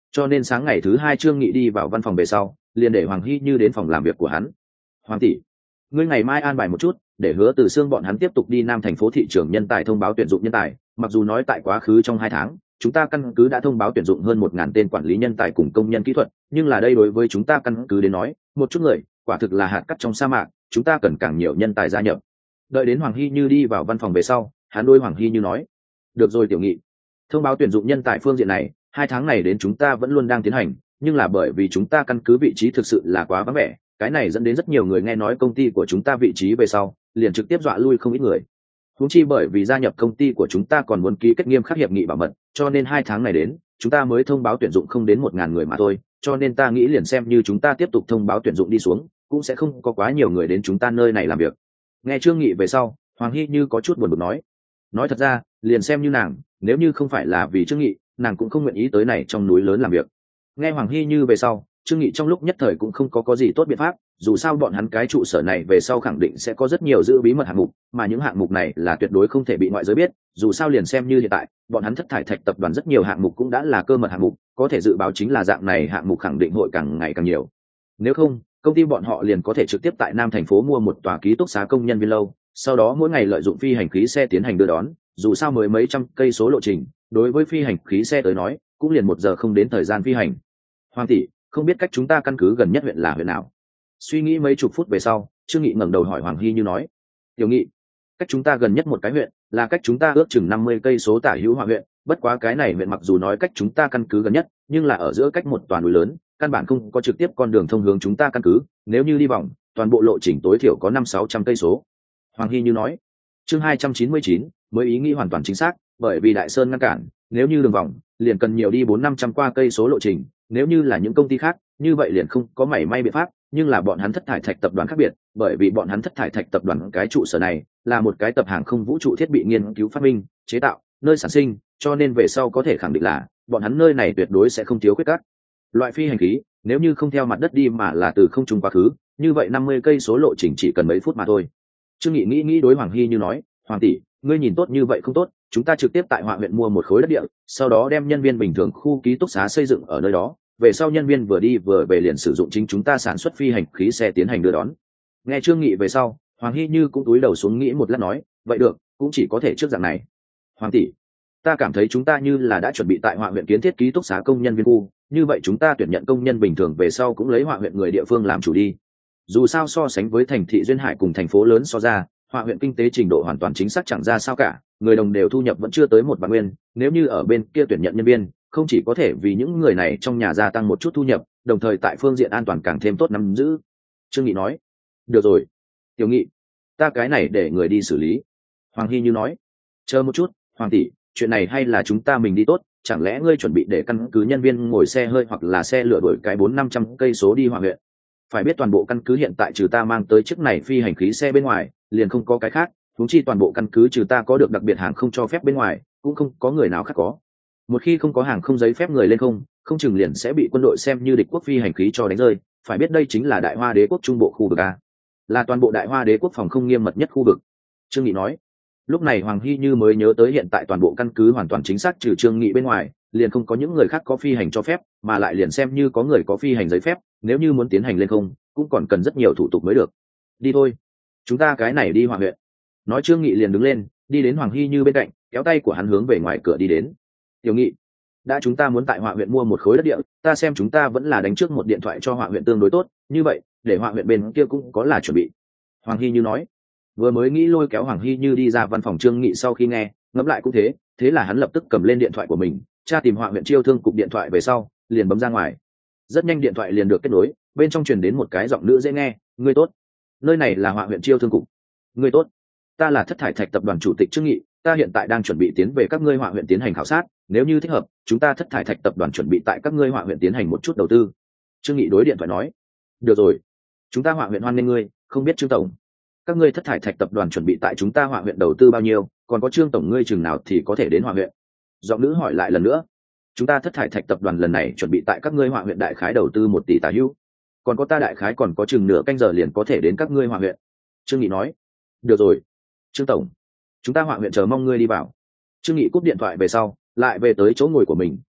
cho nên sáng ngày thứ hai Trương Nghị đi vào văn phòng về sau liền để Hoàng Hy Như đến phòng làm việc của hắn. Hoàng tỷ, ngươi ngày mai an bài một chút để Hứa Từ Xương bọn hắn tiếp tục đi Nam thành phố thị trường nhân tài thông báo tuyển dụng nhân tài. Mặc dù nói tại quá khứ trong 2 tháng chúng ta căn cứ đã thông báo tuyển dụng hơn 1.000 tên quản lý nhân tài cùng công nhân kỹ thuật, nhưng là đây đối với chúng ta căn cứ đến nói một chút người quả thực là hạt cát trong sa mạc, chúng ta cần càng nhiều nhân tài gia nhập. Đợi đến Hoàng Hy Như đi vào văn phòng về sau, hắn đôi Hoàng Hy Như nói: được rồi Tiểu Nghị, thông báo tuyển dụng nhân tài phương diện này 2 tháng này đến chúng ta vẫn luôn đang tiến hành, nhưng là bởi vì chúng ta căn cứ vị trí thực sự là quá vắng vẻ, cái này dẫn đến rất nhiều người nghe nói công ty của chúng ta vị trí về sau liền trực tiếp dọa lui không ít người. Huống chi bởi vì gia nhập công ty của chúng ta còn muốn ký kết nghiêm khắc hiệp nghị bảo mật, cho nên 2 tháng này đến chúng ta mới thông báo tuyển dụng không đến 1.000 người mà thôi, cho nên ta nghĩ liền xem như chúng ta tiếp tục thông báo tuyển dụng đi xuống cũng sẽ không có quá nhiều người đến chúng ta nơi này làm việc. Nghe Trương Nghị về sau, Hoàng Hy Như có chút buồn bực nói thật ra liền xem như nàng nếu như không phải là vì Trương Nghị nàng cũng không nguyện ý tới này trong núi lớn làm việc. Nghe Hoàng Hy Như về sau, Trương Nghị trong lúc nhất thời cũng không có gì tốt biện pháp, dù sao bọn hắn cái trụ sở này về sau khẳng định sẽ có rất nhiều giữ bí mật hạng mục, mà những hạng mục này là tuyệt đối không thể bị ngoại giới biết, dù sao liền xem như hiện tại bọn hắn Thất Thải Thạch tập đoàn rất nhiều hạng mục cũng đã là cơ mật hạng mục, có thể dự báo chính là dạng này hạng mục khẳng định hội càng ngày càng nhiều. Nếu không công ty bọn họ liền có thể trực tiếp tại Nam thành phố mua một tòa ký túc xá công nhân viên lâu, sau đó mỗi ngày lợi dụng phi hành khí xe tiến hành đưa đón, dù sao mới mấy trăm cây số lộ trình, đối với phi hành khí xe tới nói cũng liền 1 giờ không đến thời gian phi hành. Hoàng tỷ, không biết cách chúng ta căn cứ gần nhất huyện là huyện nào? Suy nghĩ mấy chục phút về sau, Trương Nghị ngẩng đầu hỏi Hoàng Hy Như nói: Tiểu Nghị, cách chúng ta gần nhất một cái huyện là cách chúng ta ước chừng 50 cây số tả hữu Họa huyện, bất quá cái này huyện mặc dù nói cách chúng ta căn cứ gần nhất, nhưng là ở giữa cách một toàn núi lớn, căn bản không có trực tiếp con đường thông hướng chúng ta căn cứ, nếu như đi vòng, toàn bộ lộ trình tối thiểu có 500-600 cây số. Hoàng Hy Như nói. Chương 299, mới ý nghĩ hoàn toàn chính xác, bởi vì Đại Sơn ngăn cản, nếu như đường vòng, liền cần nhiều đi 400-500 qua cây số lộ trình, nếu như là những công ty khác, như vậy liền không có mảy may biện pháp, nhưng là bọn hắn Thất Thải Thạch tập đoàn khác biệt, bởi vì bọn hắn Thất Thải Thạch tập đoàn cái trụ sở này là một cái tập hàng không vũ trụ thiết bị nghiên cứu phát minh, chế tạo, nơi sản sinh, cho nên về sau có thể khẳng định là bọn hắn nơi này tuyệt đối sẽ không thiếu khuyết các loại phi hành khí, nếu như không theo mặt đất đi mà là từ không trung quá khứ, như vậy 50 cây số lộ trình chỉ cần mấy phút mà thôi. Trương Nghị nghĩ đối Hoàng Hy Như nói: Hoàng tỷ, ngươi nhìn tốt như vậy không tốt, chúng ta trực tiếp tại Họa huyện mua một khối đất địa, sau đó đem nhân viên bình thường khu ký túc xá xây dựng ở nơi đó, về sau nhân viên vừa đi vừa về liền sử dụng chính chúng ta sản xuất phi hành khí xe tiến hành đưa đón. Nghe Trương Nghị về sau, Hoàng Hy Như cũng cúi đầu xuống nghĩ một lát nói: vậy được, cũng chỉ có thể trước dạng này. Hoàng tỷ, ta cảm thấy chúng ta như là đã chuẩn bị tại Họa huyện kiến thiết ký túc xá công nhân viên khu, như vậy chúng ta tuyển nhận công nhân bình thường về sau cũng lấy Họa huyện người địa phương làm chủ đi. Dù sao so sánh với thành thị duyên hải cùng thành phố lớn so ra, Họa huyện kinh tế trình độ hoàn toàn chính xác chẳng ra sao cả, người đồng đều thu nhập vẫn chưa tới 1 vạn nguyên, nếu như ở bên kia tuyển nhận nhân viên, không chỉ có thể vì những người này trong nhà gia tăng một chút thu nhập, đồng thời tại phương diện an toàn càng thêm tốt nắm giữ. Trương Nghị nói: được rồi Tiểu Nghị, ta cái này để người đi xử lý. Hoàng Hy Như nói: chờ một chút Hoàng tỷ, chuyện này hay là chúng ta mình đi tốt, chẳng lẽ ngươi chuẩn bị để căn cứ nhân viên ngồi xe hơi hoặc là xe lửa đuổi cái 400-500 cây số đi Họa huyện? Phải biết toàn bộ căn cứ hiện tại trừ ta mang tới chiếc này phi hành khí xe bên ngoài liền không có cái khác, huống chi toàn bộ căn cứ trừ ta có được đặc biệt hàng không cho phép bên ngoài cũng không có người nào khác có. Một khi không có hàng không giấy phép người lên không chừng liền sẽ bị quân đội xem như địch quốc phi hành khí cho đánh rơi. Phải biết đây chính là Đại Hoa Đế quốc trung bộ khu vực a, là toàn bộ Đại Hoa Đế quốc phòng không nghiêm mật nhất khu vực. Trương Nghị nói. Lúc này Hoàng Hy Như mới nhớ tới hiện tại toàn bộ căn cứ hoàn toàn chính xác trừ Trương Nghị bên ngoài liền không có những người khác có phi hành cho phép, mà lại liền xem như có người có phi hành giấy phép, nếu như muốn tiến hành lên không cũng còn cần rất nhiều thủ tục mới được. Đi thôi, chúng ta cái này đi Họa huyện. Nói Trương Nghị liền đứng lên đi đến Hoàng Hy Như bên cạnh, kéo tay của hắn hướng về ngoài cửa đi đến. Tiểu Nghị, đã chúng ta muốn tại Họa huyện mua một khối đất địa, ta xem chúng ta vẫn là đánh trước một điện thoại cho Họa huyện tương đối tốt, như vậy để Họa huyện bên kia cũng có là chuẩn bị. Hoàng Hy Như nói. Vừa mới nghĩ lôi kéo Hoàng Hy Như đi ra văn phòng Trương Nghị sau khi nghe ngẫm lại cũng thế là hắn lập tức cầm lên điện thoại của mình, tra tìm Họa huyện chiêu thương cục điện thoại về sau liền bấm ra ngoài. Rất nhanh điện thoại liền được kết nối, bên trong truyền đến một cái giọng nữ dễ nghe: ngươi tốt, nơi này là Họa huyện chiêu thương cục. Ngươi tốt, ta là Thất Thải Thạch tập đoàn chủ tịch Trương Nghị, ta hiện tại đang chuẩn bị tiến về các ngươi Họa huyện tiến hành khảo sát, nếu như thích hợp chúng ta Thất Thải Thạch tập đoàn chuẩn bị tại các ngươi Họa huyện tiến hành một chút đầu tư. Trương Nghị đối điện thoại nói. Được rồi, chúng ta Họa huyện hoan nghênh ngươi, không biết Trương tổng, các ngươi Thất Thải Thạch tập đoàn chuẩn bị tại chúng ta Họa huyện đầu tư bao nhiêu, còn có Trương tổng ngươi chừng nào thì có thể đến Họa huyện? Giọng nữ hỏi lại lần nữa. Chúng ta Thất Thải Thạch tập đoàn lần này chuẩn bị tại các ngươi Họa huyện đại khái đầu tư 1 tỷ tả hữu, còn có ta đại khái còn có chừng nửa canh giờ liền có thể đến các ngươi Họa huyện. Trương Nghị nói. Được rồi Trương tổng, chúng ta Họa huyện chờ mong ngươi đi vào. Trương Nghị cúp điện thoại về sau lại về tới chỗ ngồi của mình,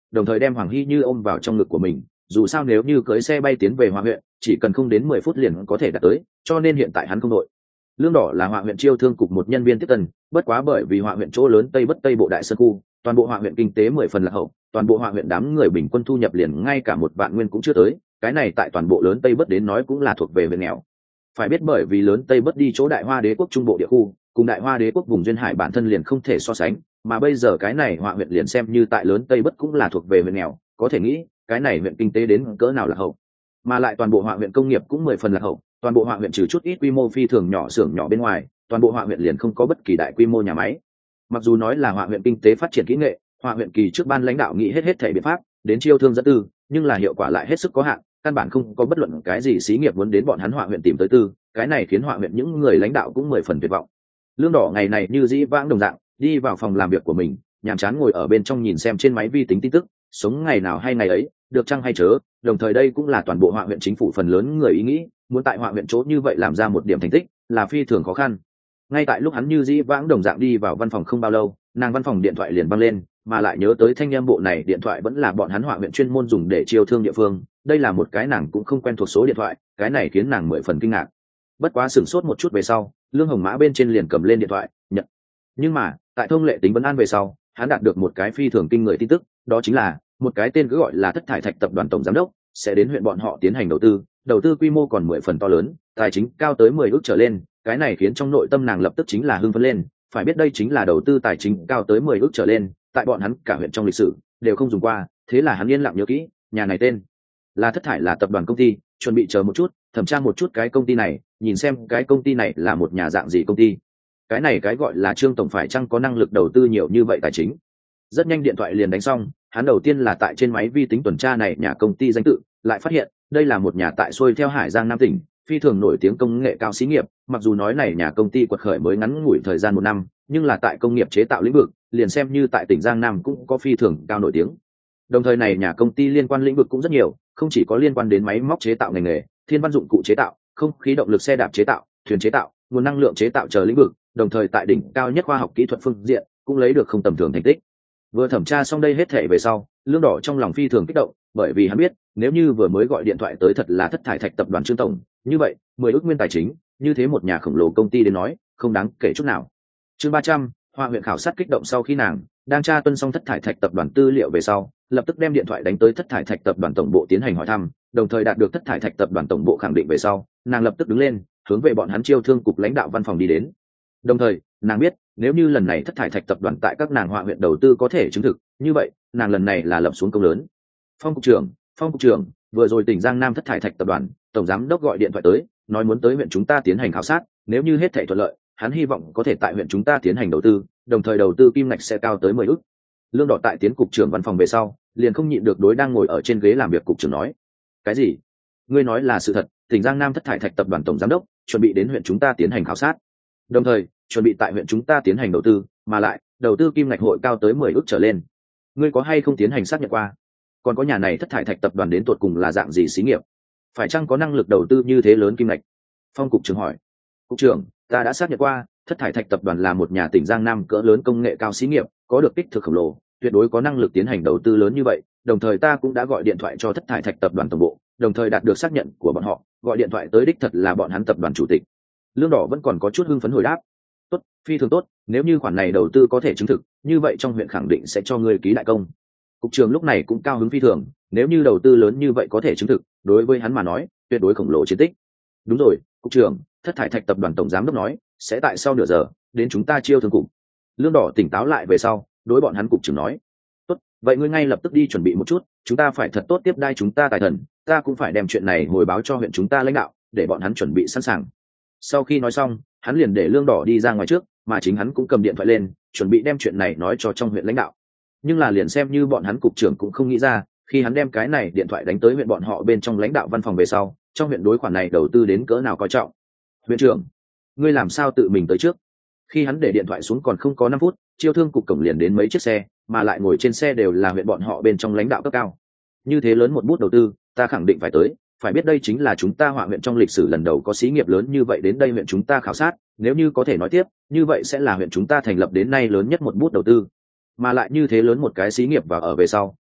đồng thời đem Hoàng Hy Như ôm vào trong ngực của mình. Dù sao nếu như cưỡi xe bay tiến về Hoa huyện, chỉ cần không đến 10 phút liền có thể đạt tới, cho nên hiện tại hắn không đội. Lương Đỏ là Hoa huyện chiêu thương cục một nhân viên tiếp tân, bất quá bởi vì Hoa huyện chỗ lớn Tây Bất Tây Bộ Đại Sơn khu, toàn bộ Hoa huyện kinh tế 10 phần lạc hậu, toàn bộ Hoa huyện đám người bình quân thu nhập liền ngay cả 1 vạn nguyên cũng chưa tới, cái này tại toàn bộ lớn Tây Bất đến nói cũng là thuộc về huyện nghèo. Phải biết bởi vì lớn Tây Bất đi chỗ Đại Hoa Đế quốc trung bộ địa khu, cùng Đại Hoa Đế quốc vùng duyên hải bản thân liền không thể so sánh, mà bây giờ cái này Hoa huyện liền xem như tại lớn Tây Bất cũng là thuộc về huyện nghèo, có thể nghĩ cái này huyện kinh tế đến cỡ nào là hậu. Mà lại toàn bộ Hoa huyện công nghiệp cũng 10 phần là hậu, toàn bộ Hoa huyện trừ chút ít quy mô phi thường nhỏ xưởng nhỏ bên ngoài, toàn bộ Hoa huyện liền không có bất kỳ đại quy mô nhà máy. Mặc dù nói là Hoa huyện kinh tế phát triển kỹ nghệ, Hoa huyện kỳ trước ban lãnh đạo nghĩ hết thể biện pháp đến chiêu thương dẫn tư, nhưng là hiệu quả lại hết sức có hạn, căn bản không có bất luận cái gì xí nghiệp muốn đến bọn hắn Hoa huyện tìm tới tư, cái này khiến Hoa huyện những người lãnh đạo cũng 10 phần tuyệt vọng. Lương Đỏ ngày này như dĩ vãng đồng dạng, đi vào phòng làm việc của mình, nhàm chán ngồi ở bên trong nhìn xem trên máy vi tính tin tức, sống ngày nào hay ngày ấy, được chăng hay chớ. Đồng thời đây cũng là toàn bộ Hoa huyện chính phủ phần lớn người ý nghĩ, muốn tại Hoa huyện chỗ như vậy làm ra một điểm thành tích là phi thường khó khăn. Ngay tại lúc hắn như dĩ vãng đồng dạng đi vào văn phòng không bao lâu, nàng văn phòng điện thoại liền vang lên, mà lại nhớ tới thanh âm bộ này điện thoại vẫn là bọn hắn Hoa huyện chuyên môn dùng để chiêu thương địa phương, đây là một cái nàng cũng không quen thuộc số điện thoại, cái này khiến nàng 10 phần kinh ngạc. Bất quá sửng sốt một chút về sau, Lương Hồng Mã bên trên liền cầm lên điện thoại nhận. Nhưng mà tại thông lệ tính vấn an về sau, hắn đạt được một cái phi thường kinh người tin tức, đó chính là một cái tên cứ gọi là Thất Thải Thạch tập đoàn tổng giám đốc sẽ đến huyện bọn họ tiến hành đầu tư quy mô còn 10 phần to lớn, tài chính cao tới 10 ức trở lên, cái này khiến trong nội tâm nàng lập tức chính là hưng phấn lên. Phải biết đây chính là đầu tư tài chính cao tới 10 ức trở lên, tại bọn hắn cả huyện trong lịch sử đều không dùng qua, thế là hắn yên lặng nhớ kỹ, nhà này tên là Thất Thải, là tập đoàn công ty, chuẩn bị chờ một chút, thẩm tra một chút cái công ty này, nhìn xem cái công ty này là một nhà dạng gì công ty. Cái này cái gọi là Trương tổng phải chăng có năng lực đầu tư nhiều như vậy tài chính. Rất nhanh điện thoại liền đánh xong, hắn đầu tiên là tại trên máy vi tính tuần tra này nhà công ty danh tự, lại phát hiện đây là một nhà tại xuôi theo Hải Giang Nam tỉnh phi thường nổi tiếng công nghệ cao xí nghiệp. Mặc dù nói này nhà công ty quật khởi mới ngắn ngủi thời gian 1 năm, nhưng là tại công nghiệp chế tạo lĩnh vực liền xem như tại tỉnh Giang Nam cũng có phi thường cao nổi tiếng. Đồng thời này nhà công ty liên quan lĩnh vực cũng rất nhiều, không chỉ có liên quan đến máy móc chế tạo ngành nghề, thiên văn dụng cụ chế tạo, không khí động lực xe đạp chế tạo, thuyền chế tạo, nguồn năng lượng chế tạo chờ lĩnh vực, đồng thời tại đỉnh cao nhất khoa học kỹ thuật phương diện cũng lấy được không tầm thường thành tích. Vừa thẩm tra xong đây hết thể về sau, Lương Đỏ trong lòng phi thường kích động, bởi vì hắn biết nếu như vừa mới gọi điện thoại tới thật là Thất Thải Thạch tập đoàn Trương tổng, như vậy 10 ức nguyên tài chính, như thế một nhà khổng lồ công ty đến nói không đáng kể chút nào. Chương 300, Hoa huyện khảo sát kích động. Sau khi nàng đang tra tuân xong Thất Thải Thạch tập đoàn tư liệu về sau, lập tức đem điện thoại đánh tới Thất Thải Thạch tập đoàn tổng bộ tiến hành hỏi thăm, đồng thời đạt được Thất Thải Thạch tập đoàn tổng bộ khẳng định về sau, nàng lập tức đứng lên hướng về bọn hắn chiêu thương cục lãnh đạo văn phòng đi đến. Đồng thời nàng biết nếu như lần này Thất Thải Thạch tập đoàn tại các nàng Hoa huyện đầu tư có thể chứng thực, như vậy nàng lần này là lập xuống công lớn. Phong cục trưởng, vừa rồi tỉnh Giang Nam Thất Thải Thạch tập đoàn tổng giám đốc gọi điện thoại tới, nói muốn tới huyện chúng ta tiến hành khảo sát, nếu như hết thảy thuận lợi, hắn hy vọng có thể tại huyện chúng ta tiến hành đầu tư, đồng thời đầu tư kim ngạch sẽ cao tới 10 ức. Lương Đỏ tại tiến cục trưởng văn phòng về sau, liền không nhịn được đối đang ngồi ở trên ghế làm việc cục trưởng nói: "Cái gì? Ngươi nói là sự thật? Tỉnh Giang Nam Thất Thải Thạch tập đoàn tổng giám đốc chuẩn bị đến huyện chúng ta tiến hành khảo sát, đồng thời chuẩn bị tại huyện chúng ta tiến hành đầu tư, mà lại đầu tư kim ngạch hội cao tới 10 ức trở lên. Ngươi có hay không tiến hành xác nhận qua? Còn có nhà này Thất Thải Thạch tập đoàn đến tột cùng là dạng gì xí nghiệp? Phải chăng có năng lực đầu tư như thế lớn kim ngạch?" Phong cục trưởng hỏi. "Cục trưởng, ta đã xác nhận qua, Thất Thải Thạch tập đoàn là một nhà tỉnh Giang Nam cỡ lớn công nghệ cao xí nghiệp, có được kích thước khổng lồ, tuyệt đối có năng lực tiến hành đầu tư lớn như vậy, đồng thời ta cũng đã gọi điện thoại cho Thất Thải Thạch tập đoàn tổng bộ, đồng thời đạt được xác nhận của bọn họ, gọi điện thoại tới đích thật là bọn hắn tập đoàn chủ tịch." Lương Đỏ vẫn còn có chút hưng phấn hồi đáp: "Tốt, phi thường tốt, nếu như khoản này đầu tư có thể chứng thực, như vậy trong huyện khẳng định sẽ cho ngươi ký đại công." Cục trưởng lúc này cũng cao hứng phi thường, nếu như đầu tư lớn như vậy có thể chứng thực, đối với hắn mà nói tuyệt đối khổng lồ chiến tích. "Đúng rồi, cục trưởng, Thất Thải Thạch tập đoàn tổng giám đốc nói sẽ tại sau nửa giờ đến chúng ta chiêu thương cục." Lương Đỏ tỉnh táo lại về sau, đối bọn hắn cục trưởng nói: "Tốt, vậy ngươi ngay lập tức đi chuẩn bị một chút, chúng ta phải thật tốt tiếp đai chúng ta tài thần, ta cũng phải đem chuyện này hồi báo cho huyện chúng ta lãnh đạo, để bọn hắn chuẩn bị sẵn sàng." Sau khi nói xong, hắn liền để Lương Đỏ đi ra ngoài trước, mà chính hắn cũng cầm điện thoại lên, chuẩn bị đem chuyện này nói cho trong huyện lãnh đạo. Nhưng là liền xem như bọn hắn cục trưởng cũng không nghĩ ra, khi hắn đem cái này điện thoại đánh tới huyện bọn họ bên trong lãnh đạo văn phòng về sau, trong huyện đối khoản này đầu tư đến cỡ nào coi trọng. "Huyện trưởng, ngươi làm sao tự mình tới trước?" Khi hắn để điện thoại xuống còn không có 5 phút, chiêu thương cục cổng liền đến mấy chiếc xe, mà lại ngồi trên xe đều là huyện bọn họ bên trong lãnh đạo cấp cao. "Như thế lớn một bút đầu tư, ta khẳng định phải tới, phải biết đây chính là chúng ta Hoa huyện trong lịch sử lần đầu có xí nghiệp lớn như vậy đến đây huyện chúng ta khảo sát, nếu như có thể nói tiếp, như vậy sẽ là huyện chúng ta thành lập đến nay lớn nhất một bút đầu tư. Mà lại như thế lớn một cái xí nghiệp vào ở về sau,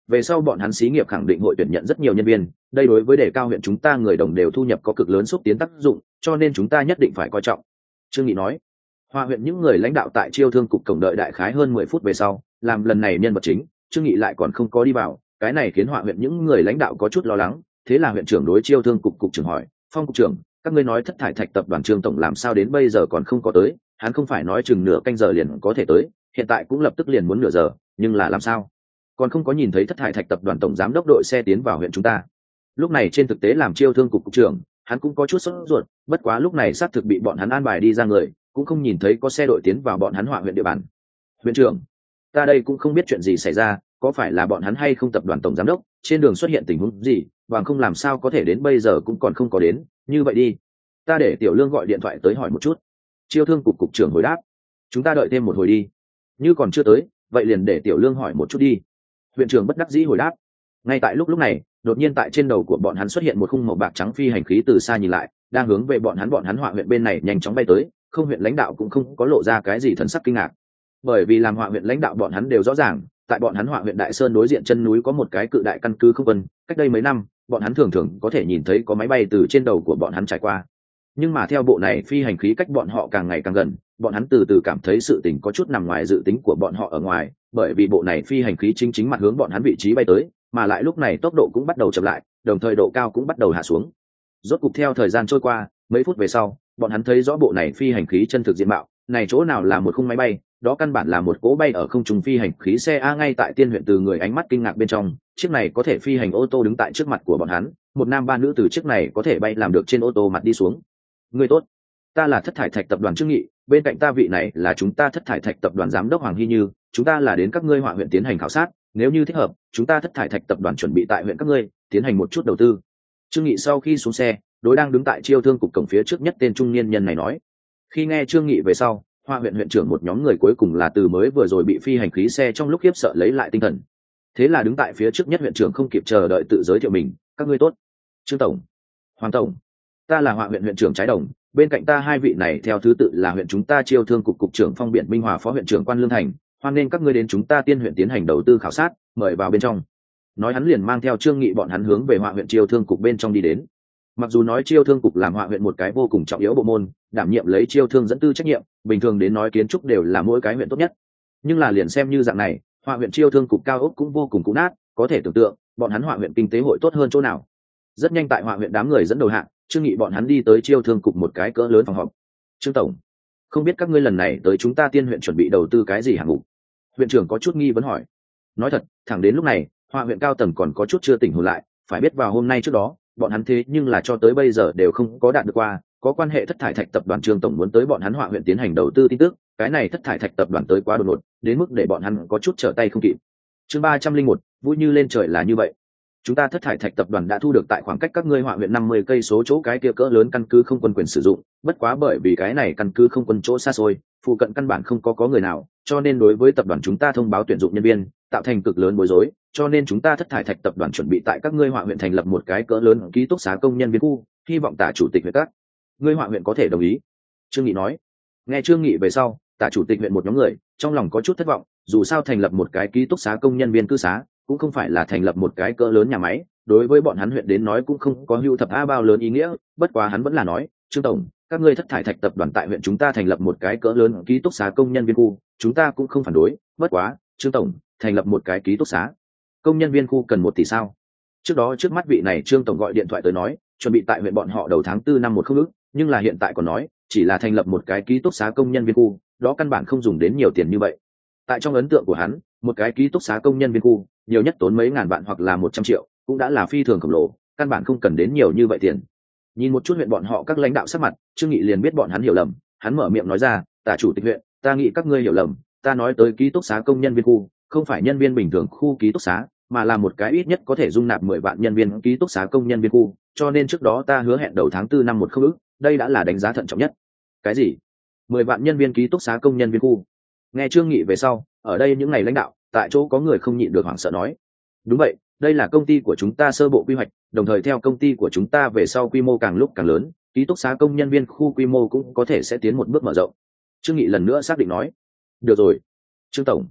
về sau bọn hắn xí nghiệp khẳng định hội tuyển nhận rất nhiều nhân viên, đây đối với đề cao huyện chúng ta người đồng đều thu nhập có cực lớn xúc tiến tác dụng, cho nên chúng ta nhất định phải coi trọng. Trương Nghị nói. Hoa huyện những người lãnh đạo tại chiêu thương cục cổng đợi đại khái hơn 10 phút về sau, làm lần này nhân vật chính, Trương Nghị lại còn không có đi vào, cái này khiến Hoa huyện những người lãnh đạo có chút lo lắng, thế là huyện trưởng đối chiêu thương cục cục trưởng hỏi, Phong cục trưởng, các ngươi nói thất thải thạch tập đoàn Trương tổng làm sao đến bây giờ còn không có tới, hắn không phải nói chừng nửa canh giờ liền có thể tới, hiện tại cũng lập tức liền muốn nửa giờ, nhưng là làm sao còn không có nhìn thấy thất thải thạch tập đoàn tổng giám đốc đội xe tiến vào huyện chúng ta. Lúc này trên thực tế làm chiêu thương cục cục trưởng, hắn cũng có chút sốt ruột, bất quá lúc này xác thực bị bọn hắn an bài đi ra người, cũng không nhìn thấy có xe đội tiến vào bọn hắn Hoa huyện địa bàn. Huyện trưởng, ta đây cũng không biết chuyện gì xảy ra, có phải là bọn hắn hay không tập đoàn tổng giám đốc trên đường xuất hiện tình huống gì, bằng không làm sao có thể đến bây giờ cũng còn không có đến, như vậy đi, ta để Tiểu Lương gọi điện thoại tới hỏi một chút. Chiêu thương cục cục trưởng hồi đáp. Chúng ta đợi thêm một hồi đi, như còn chưa tới, vậy liền để Tiểu Lương hỏi một chút đi. Huyện trưởng bất đắc dĩ hồi đáp. Ngay tại lúc này, đột nhiên tại trên đầu của bọn hắn xuất hiện một khung màu bạc trắng phi hành khí, từ xa nhìn lại đang hướng về bọn hắn Hoa huyện bên này nhanh chóng bay tới. Không huyện lãnh đạo cũng không có lộ ra cái gì thần sắc kinh ngạc, bởi vì làm Hoa huyện lãnh đạo bọn hắn đều rõ ràng, tại bọn hắn Hoa huyện Đại Sơn đối diện chân núi có một cái cự đại căn cứ không quân, cách đây mấy năm bọn hắn thường thường có thể nhìn thấy có máy bay từ trên đầu của bọn hắn trải qua. Nhưng mà theo bộ này phi hành khí cách bọn họ càng ngày càng gần, bọn hắn từ từ cảm thấy sự tình có chút nằm ngoài dự tính của bọn họ ở ngoài, bởi vì bộ này phi hành khí chính mặt hướng bọn hắn vị trí bay tới, mà lại lúc này tốc độ cũng bắt đầu chậm lại, đồng thời độ cao cũng bắt đầu hạ xuống. Rốt cục theo thời gian trôi qua, mấy phút về sau, bọn hắn thấy rõ bộ này phi hành khí chân thực diện mạo, này chỗ nào là một khung máy bay, đó căn bản là một cỗ bay ở không trung phi hành khí xe A. Ngay tại Tiên huyện từ người ánh mắt kinh ngạc bên trong, chiếc này có thể phi hành ô tô đứng tại trước mặt của bọn hắn, một nam ba nữ từ chiếc này có thể bay làm được trên ô tô mặt đi xuống. Người tốt, ta là thất thải thạch tập đoàn Trương Nghị, bên cạnh ta vị này là chúng ta thất thải thạch tập đoàn giám đốc Hoàng Hy Như, chúng ta là đến các ngươi Hoa huyện tiến hành khảo sát, nếu như thích hợp, chúng ta thất thải thạch tập đoàn chuẩn bị tại huyện các ngươi tiến hành một chút đầu tư. Trương Nghị sau khi xuống xe, đối đang đứng tại chiêu thương cục cổng phía trước nhất tên trung niên nhân này nói. Khi nghe Trương Nghị về sau, Hoa huyện huyện trưởng một nhóm người cuối cùng là từ mới vừa rồi bị phi hành khí xe trong lúc khiếp sợ lấy lại tinh thần. Thế là đứng tại phía trước nhất huyện trưởng không kịp chờ đợi tự giới thiệu mình, các ngươi tốt. Trương tổng, Hoàng tổng, ta là Hoa huyện huyện trưởng Trái Đồng, bên cạnh ta hai vị này theo thứ tự là huyện chúng ta chiêu thương cục cục trưởng Phong Biển Minh Hòa, phó huyện trưởng Quan Lương Thành, hoan nghênh các ngươi đến chúng ta Tiên huyện tiến hành đầu tư khảo sát, mời vào bên trong. Nói hắn liền mang theo Trương Nghị bọn hắn hướng về Hoa huyện chiêu thương cục bên trong đi đến. Mặc dù nói chiêu thương cục làm Hoa huyện một cái vô cùng trọng yếu bộ môn, đảm nhiệm lấy chiêu thương dẫn tư trách nhiệm, bình thường đến nói kiến trúc đều là mỗi cái huyện tốt nhất, nhưng là liền xem như dạng này, Hoa huyện chiêu thương cục cao ốc cũng vô cùng cũ nát, có thể tưởng tượng bọn hắn Hoa huyện kinh tế hội tốt hơn chỗ nào. Rất nhanh tại Hoa huyện đám người dẫn đầu hạng, Trương Nghị bọn hắn đi tới chiêu thương cục một cái cỡ lớn phòng họp. Trương tổng, không biết các ngươi lần này tới chúng ta Tiên huyện chuẩn bị đầu tư cái gì hạng mục? Huyện trưởng có chút nghi vấn hỏi. Nói thật, thẳng đến lúc này, Hoa huyện cao tầng còn có chút chưa tỉnh hồn lại, phải biết vào hôm nay trước đó, bọn hắn thế nhưng là cho tới bây giờ đều không có đạt được qua có quan hệ thất thải thạch tập đoàn Trương tổng muốn tới bọn hắn Hoa huyện tiến hành đầu tư tin tức, cái này thất thải thạch tập đoàn tới quá đột ngột, đến mức để bọn hắn có chút trở tay không kịp. Chương 301, vui như lên trời là như vậy. Chúng ta thất thải thạch tập đoàn đã thu được tại khoảng cách các ngươi Hoa huyện 50 cây số chỗ cái kia cỡ lớn căn cứ không quân quyền sử dụng, bất quá bởi vì cái này căn cứ không quân chỗ xa xôi, phụ cận căn bản không có người nào, cho nên đối với tập đoàn chúng ta thông báo tuyển dụng nhân viên, tạo thành cực lớn bối rối, cho nên chúng ta thất thải thạch tập đoàn chuẩn bị tại các ngươi Hoa huyện thành lập một cái cỡ lớn ký túc xá công nhân viên khu, hy vọng Tả chủ tịch huyện các ngươi Hoa huyện có thể đồng ý. Trương Nghị nói. Nghe Trương Nghị về sau, Tả chủ tịch huyện một nhóm người trong lòng có chút thất vọng, dù sao thành lập một cái ký túc xá công nhân viên cư xá cũng không phải là thành lập một cái cỡ lớn nhà máy, đối với bọn hắn huyện đến nói cũng không có hưu thập a bao lớn ý nghĩa, bất quá hắn vẫn là nói, Trương tổng, các ngươi thất thải thạch tập đoàn tại huyện chúng ta thành lập một cái cỡ lớn ký túc xá công nhân viên khu, chúng ta cũng không phản đối, bất quá, Trương tổng, thành lập một cái ký túc xá công nhân viên khu cần 1 tỷ sao? Trước đó trước mắt vị này Trương tổng gọi điện thoại tới nói, chuẩn bị tại huyện bọn họ đầu tháng 4 năm 10 ức, nhưng là hiện tại còn nói, chỉ là thành lập một cái ký túc xá công nhân viên khu, đó căn bản không dùng đến nhiều tiền như vậy. Tại trong ấn tượng của hắn, một cái ký túc xá công nhân viên khu, nhiều nhất tốn mấy ngàn vạn hoặc là 100 triệu, cũng đã là phi thường khổng lồ, căn bản không cần đến nhiều như vậy tiền. Nhìn một chút huyện bọn họ các lãnh đạo sắc mặt, Trương Nghị liền biết bọn hắn hiểu lầm, hắn mở miệng nói ra, Tả chủ tịch huyện, ta nghĩ các ngươi hiểu lầm, ta nói tới ký túc xá công nhân viên khu, không phải nhân viên bình thường khu ký túc xá, mà là một cái ít nhất có thể dung nạp 10 vạn nhân viên ký túc xá công nhân viên khu, cho nên trước đó ta hứa hẹn đầu tháng 4 năm 10 ức, đây đã là đánh giá thận trọng nhất. Cái gì? 10 vạn nhân viên ký túc xá công nhân viên khu? Nghe Trương Nghị về sau, ở đây những ngày lãnh đạo, tại chỗ có người không nhịn được hoảng sợ nói. Đúng vậy, đây là công ty của chúng ta sơ bộ quy hoạch, đồng thời theo công ty của chúng ta về sau quy mô càng lúc càng lớn, ký túc xá công nhân viên khu quy mô cũng có thể sẽ tiến một bước mở rộng. Trương Nghị lần nữa xác định nói. Được rồi, Trương tổng,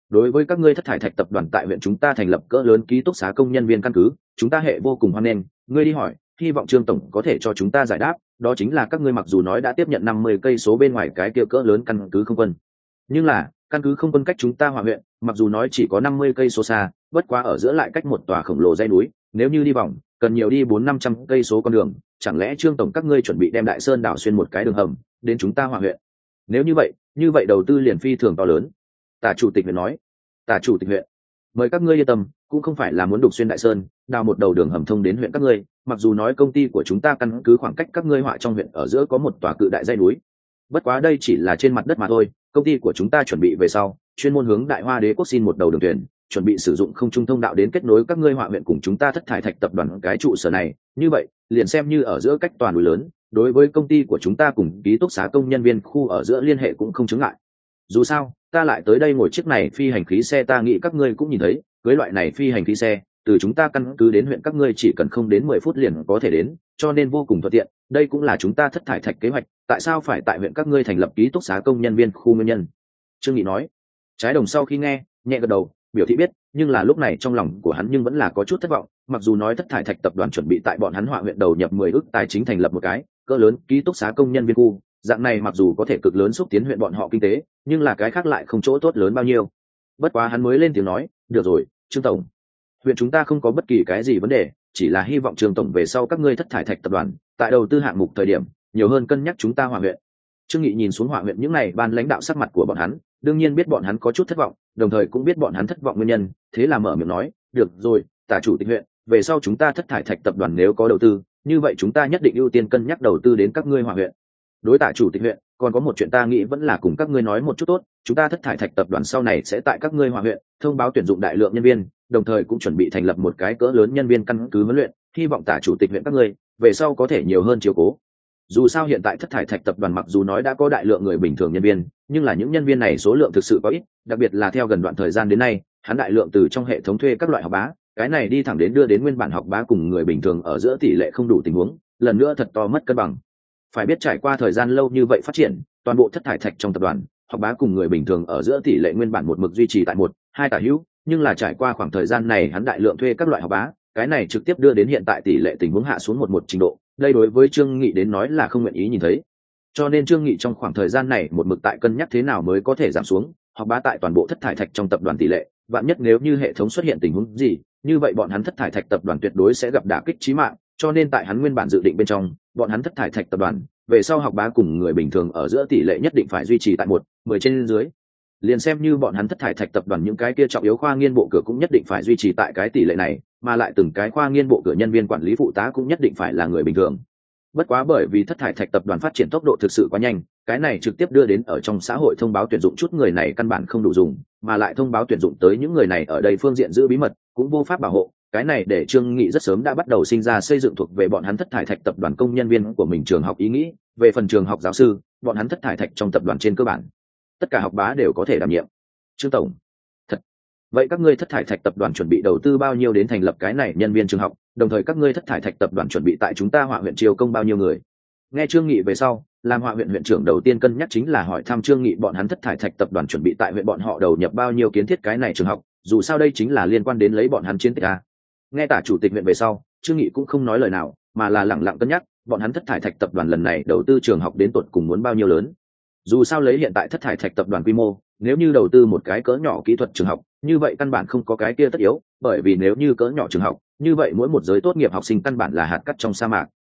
đối với các ngươi thất thải thạch tập đoàn tại huyện chúng ta thành lập cỡ lớn ký túc xá công nhân viên căn cứ, chúng ta hệ vô cùng hoan nghênh. Ngươi đi hỏi, hy vọng Trương tổng có thể cho chúng ta giải đáp, đó chính là các ngươi mặc dù nói đã tiếp nhận 50 cây số bên ngoài cái kia cỡ lớn căn cứ không quân, nhưng là căn cứ không quân cách chúng ta Hòa huyện mặc dù nói chỉ có 50 cây số xa, bất quá ở giữa lại cách một tòa khổng lồ dãy núi, nếu như đi vòng cần nhiều đi 400-500 cây số con đường, chẳng lẽ Trương tổng các ngươi chuẩn bị đem Đại Sơn đảo xuyên một cái đường hầm đến chúng ta Hòa huyện? Nếu như vậy đầu tư liền phi thường to lớn. Tả chủ tịch huyện nói. Tả chủ tịch huyện, mời các ngươi yên tâm, cũng không phải là muốn đục xuyên Đại Sơn, đào một đầu đường hầm thông đến huyện các ngươi, mặc dù nói công ty của chúng ta căn cứ khoảng cách các ngươi Họa trong huyện ở giữa có một tòa cự đại dãy núi, bất quá đây chỉ là trên mặt đất mà thôi. Công ty của chúng ta chuẩn bị về sau chuyên môn hướng Đại Hoa Đế quốc xin một đầu đường thuyền, chuẩn bị sử dụng không trung thông đạo đến kết nối các ngươi Họa huyện cùng chúng ta thất thải thạch tập đoàn cái trụ sở này, như vậy liền xem như ở giữa cách toàn núi lớn, đối với công ty của chúng ta cùng ký túc xá công nhân viên khu ở giữa liên hệ cũng không chứng ngại. Dù sao ta lại tới đây ngồi chiếc này phi hành khí xe, ta nghĩ các ngươi cũng nhìn thấy, với loại này phi hành khí xe từ chúng ta căn cứ đến huyện các ngươi chỉ cần không đến 10 phút liền có thể đến, cho nên vô cùng thuận tiện. Đây cũng là chúng ta thất thải thạch kế hoạch, tại sao phải tại huyện các ngươi thành lập ký túc xá công nhân viên khu nguyên nhân. Trương Nghị nói. Trái Đồng sau khi nghe nhẹ gật đầu biểu thị biết, nhưng là lúc này trong lòng của hắn nhưng vẫn là có chút thất vọng. Mặc dù nói thất thải thạch tập đoàn chuẩn bị tại bọn hắn Họa huyện đầu nhập 10 ức tài chính thành lập một cái cỡ lớn ký túc xá công nhân viên khu, dạng này mặc dù có thể cực lớn xúc tiến huyện bọn họ kinh tế, nhưng là cái khác lại không chỗ tốt lớn bao nhiêu. Bất quá hắn mới lên tiếng nói, được rồi Trương tổng, huyện chúng ta không có bất kỳ cái gì vấn đề, chỉ là hy vọng Trương tổng về sau các ngươi thất thải thạch tập đoàn tại đầu tư hạng mục thời điểm nhiều hơn cân nhắc chúng ta Họa huyện. Trương Nghị nhìn xuống Họa huyện những này ban lãnh đạo sắc mặt của bọn hắn, đương nhiên biết bọn hắn có chút thất vọng, đồng thời cũng biết bọn hắn thất vọng nguyên nhân, thế là mở miệng nói, được rồi Tả chủ tịch huyện, về sau chúng ta thất thải thạch tập đoàn nếu có đầu tư, như vậy chúng ta nhất định ưu tiên cân nhắc đầu tư đến các ngươi Họa huyện. Đối Tả chủ tịch huyện, còn có một chuyện ta nghĩ vẫn là cùng các ngươi nói một chút tốt, chúng ta thất thải thạch tập đoàn sau này sẽ tại các ngươi Họa huyện thông báo tuyển dụng đại lượng nhân viên, đồng thời cũng chuẩn bị thành lập một cái cỡ lớn nhân viên căn cứ huấn luyện, hy vọng Tả chủ tịch huyện các ngươi về sau có thể nhiều hơn chiếu cố. Dù sao hiện tại thất thải thạch tập đoàn mặc dù nói đã có đại lượng người bình thường nhân viên, nhưng là những nhân viên này số lượng thực sự có ít, đặc biệt là theo gần đoạn thời gian đến nay hắn đại lượng từ trong hệ thống thuê các loại học bá, cái này đi thẳng đến đưa đến nguyên bản học bá cùng người bình thường ở giữa tỷ lệ không đủ tình huống, lần nữa thật to mất cân bằng. Phải biết trải qua thời gian lâu như vậy phát triển, toàn bộ thất thải thạch trong tập đoàn học bá cùng người bình thường ở giữa tỷ lệ nguyên bản một mực duy trì tại 1-2 tả hữu, nhưng là trải qua khoảng thời gian này hắn đại lượng thuê các loại học bá, cái này trực tiếp đưa đến hiện tại tỷ lệ tình huống hạ xuống một trình độ, đây đối với Trương Nghị đến nói là không nguyện ý nhìn thấy. Cho nên Trương Nghị trong khoảng thời gian này một mực tại cân nhắc thế nào mới có thể giảm xuống học bá tại toàn bộ thất thải thạch trong tập đoàn tỷ lệ, vạn nhất nếu như hệ thống xuất hiện tình huống gì, như vậy bọn hắn thất thải thạch tập đoàn tuyệt đối sẽ gặp đả kích chí mạng, cho nên tại hắn nguyên bản dự định bên trong, bọn hắn thất thải thạch tập đoàn về sau học bá cùng người bình thường ở giữa tỷ lệ nhất định phải duy trì tại 1-10 trên dưới. Liền xem như bọn hắn thất thải thạch tập đoàn những cái kia trọng yếu khoa nghiên bộ cửa cũng nhất định phải duy trì tại cái tỷ lệ này, mà lại từng cái khoa nghiên bộ cửa nhân viên quản lý phụ tá cũng nhất định phải là người bình thường. Bất quá bởi vì thất thải thạch tập đoàn phát triển tốc độ thực sự quá nhanh, cái này trực tiếp đưa đến ở trong xã hội thông báo tuyển dụng chút người này căn bản không đủ dùng, mà lại thông báo tuyển dụng tới những người này ở đây phương diện giữ bí mật cũng vô pháp bảo hộ, cái này để Trương Nghị rất sớm đã bắt đầu sinh ra xây dựng thuộc về bọn hắn thất thải thạch tập đoàn công nhân viên của mình trường học ý nghĩ. Về phần trường học giáo sư, bọn hắn thất thải thạch trong tập đoàn trên cơ bản tất cả học bá đều có thể đảm nhiệm. Trương tổng, thật vậy các ngươi thất thải thạch tập đoàn chuẩn bị đầu tư bao nhiêu đến thành lập cái này nhân viên trường học, đồng thời các ngươi thất thải thạch tập đoàn chuẩn bị tại chúng ta Họa huyện chiêu công bao nhiêu người? Nghe Trương Nghị về sau, làm Họa huyện huyện trưởng đầu tiên cân nhắc chính là hỏi thăm Trương Nghị bọn hắn thất thải thạch tập đoàn chuẩn bị tại huyện bọn họ đầu nhập bao nhiêu kiến thiết cái này trường học, dù sao đây chính là liên quan đến lấy bọn hắn chiến tích a. Nghe Tả chủ tịch huyện về sau, Trương Nghị cũng không nói lời nào, mà là lẳng lặng cân nhắc bọn hắn thất thải thạch tập đoàn lần này đầu tư trường học đến tột cùng muốn bao nhiêu lớn. Dù sao lấy hiện tại thất thải thạch tập đoàn quy mô, nếu như đầu tư một cái cỡ nhỏ kỹ thuật trường học, như vậy căn bản không có cái kia tất yếu, bởi vì nếu như cỡ nhỏ trường học, như vậy mỗi một giới tốt nghiệp học sinh căn bản là hạt cát trong sa mạc.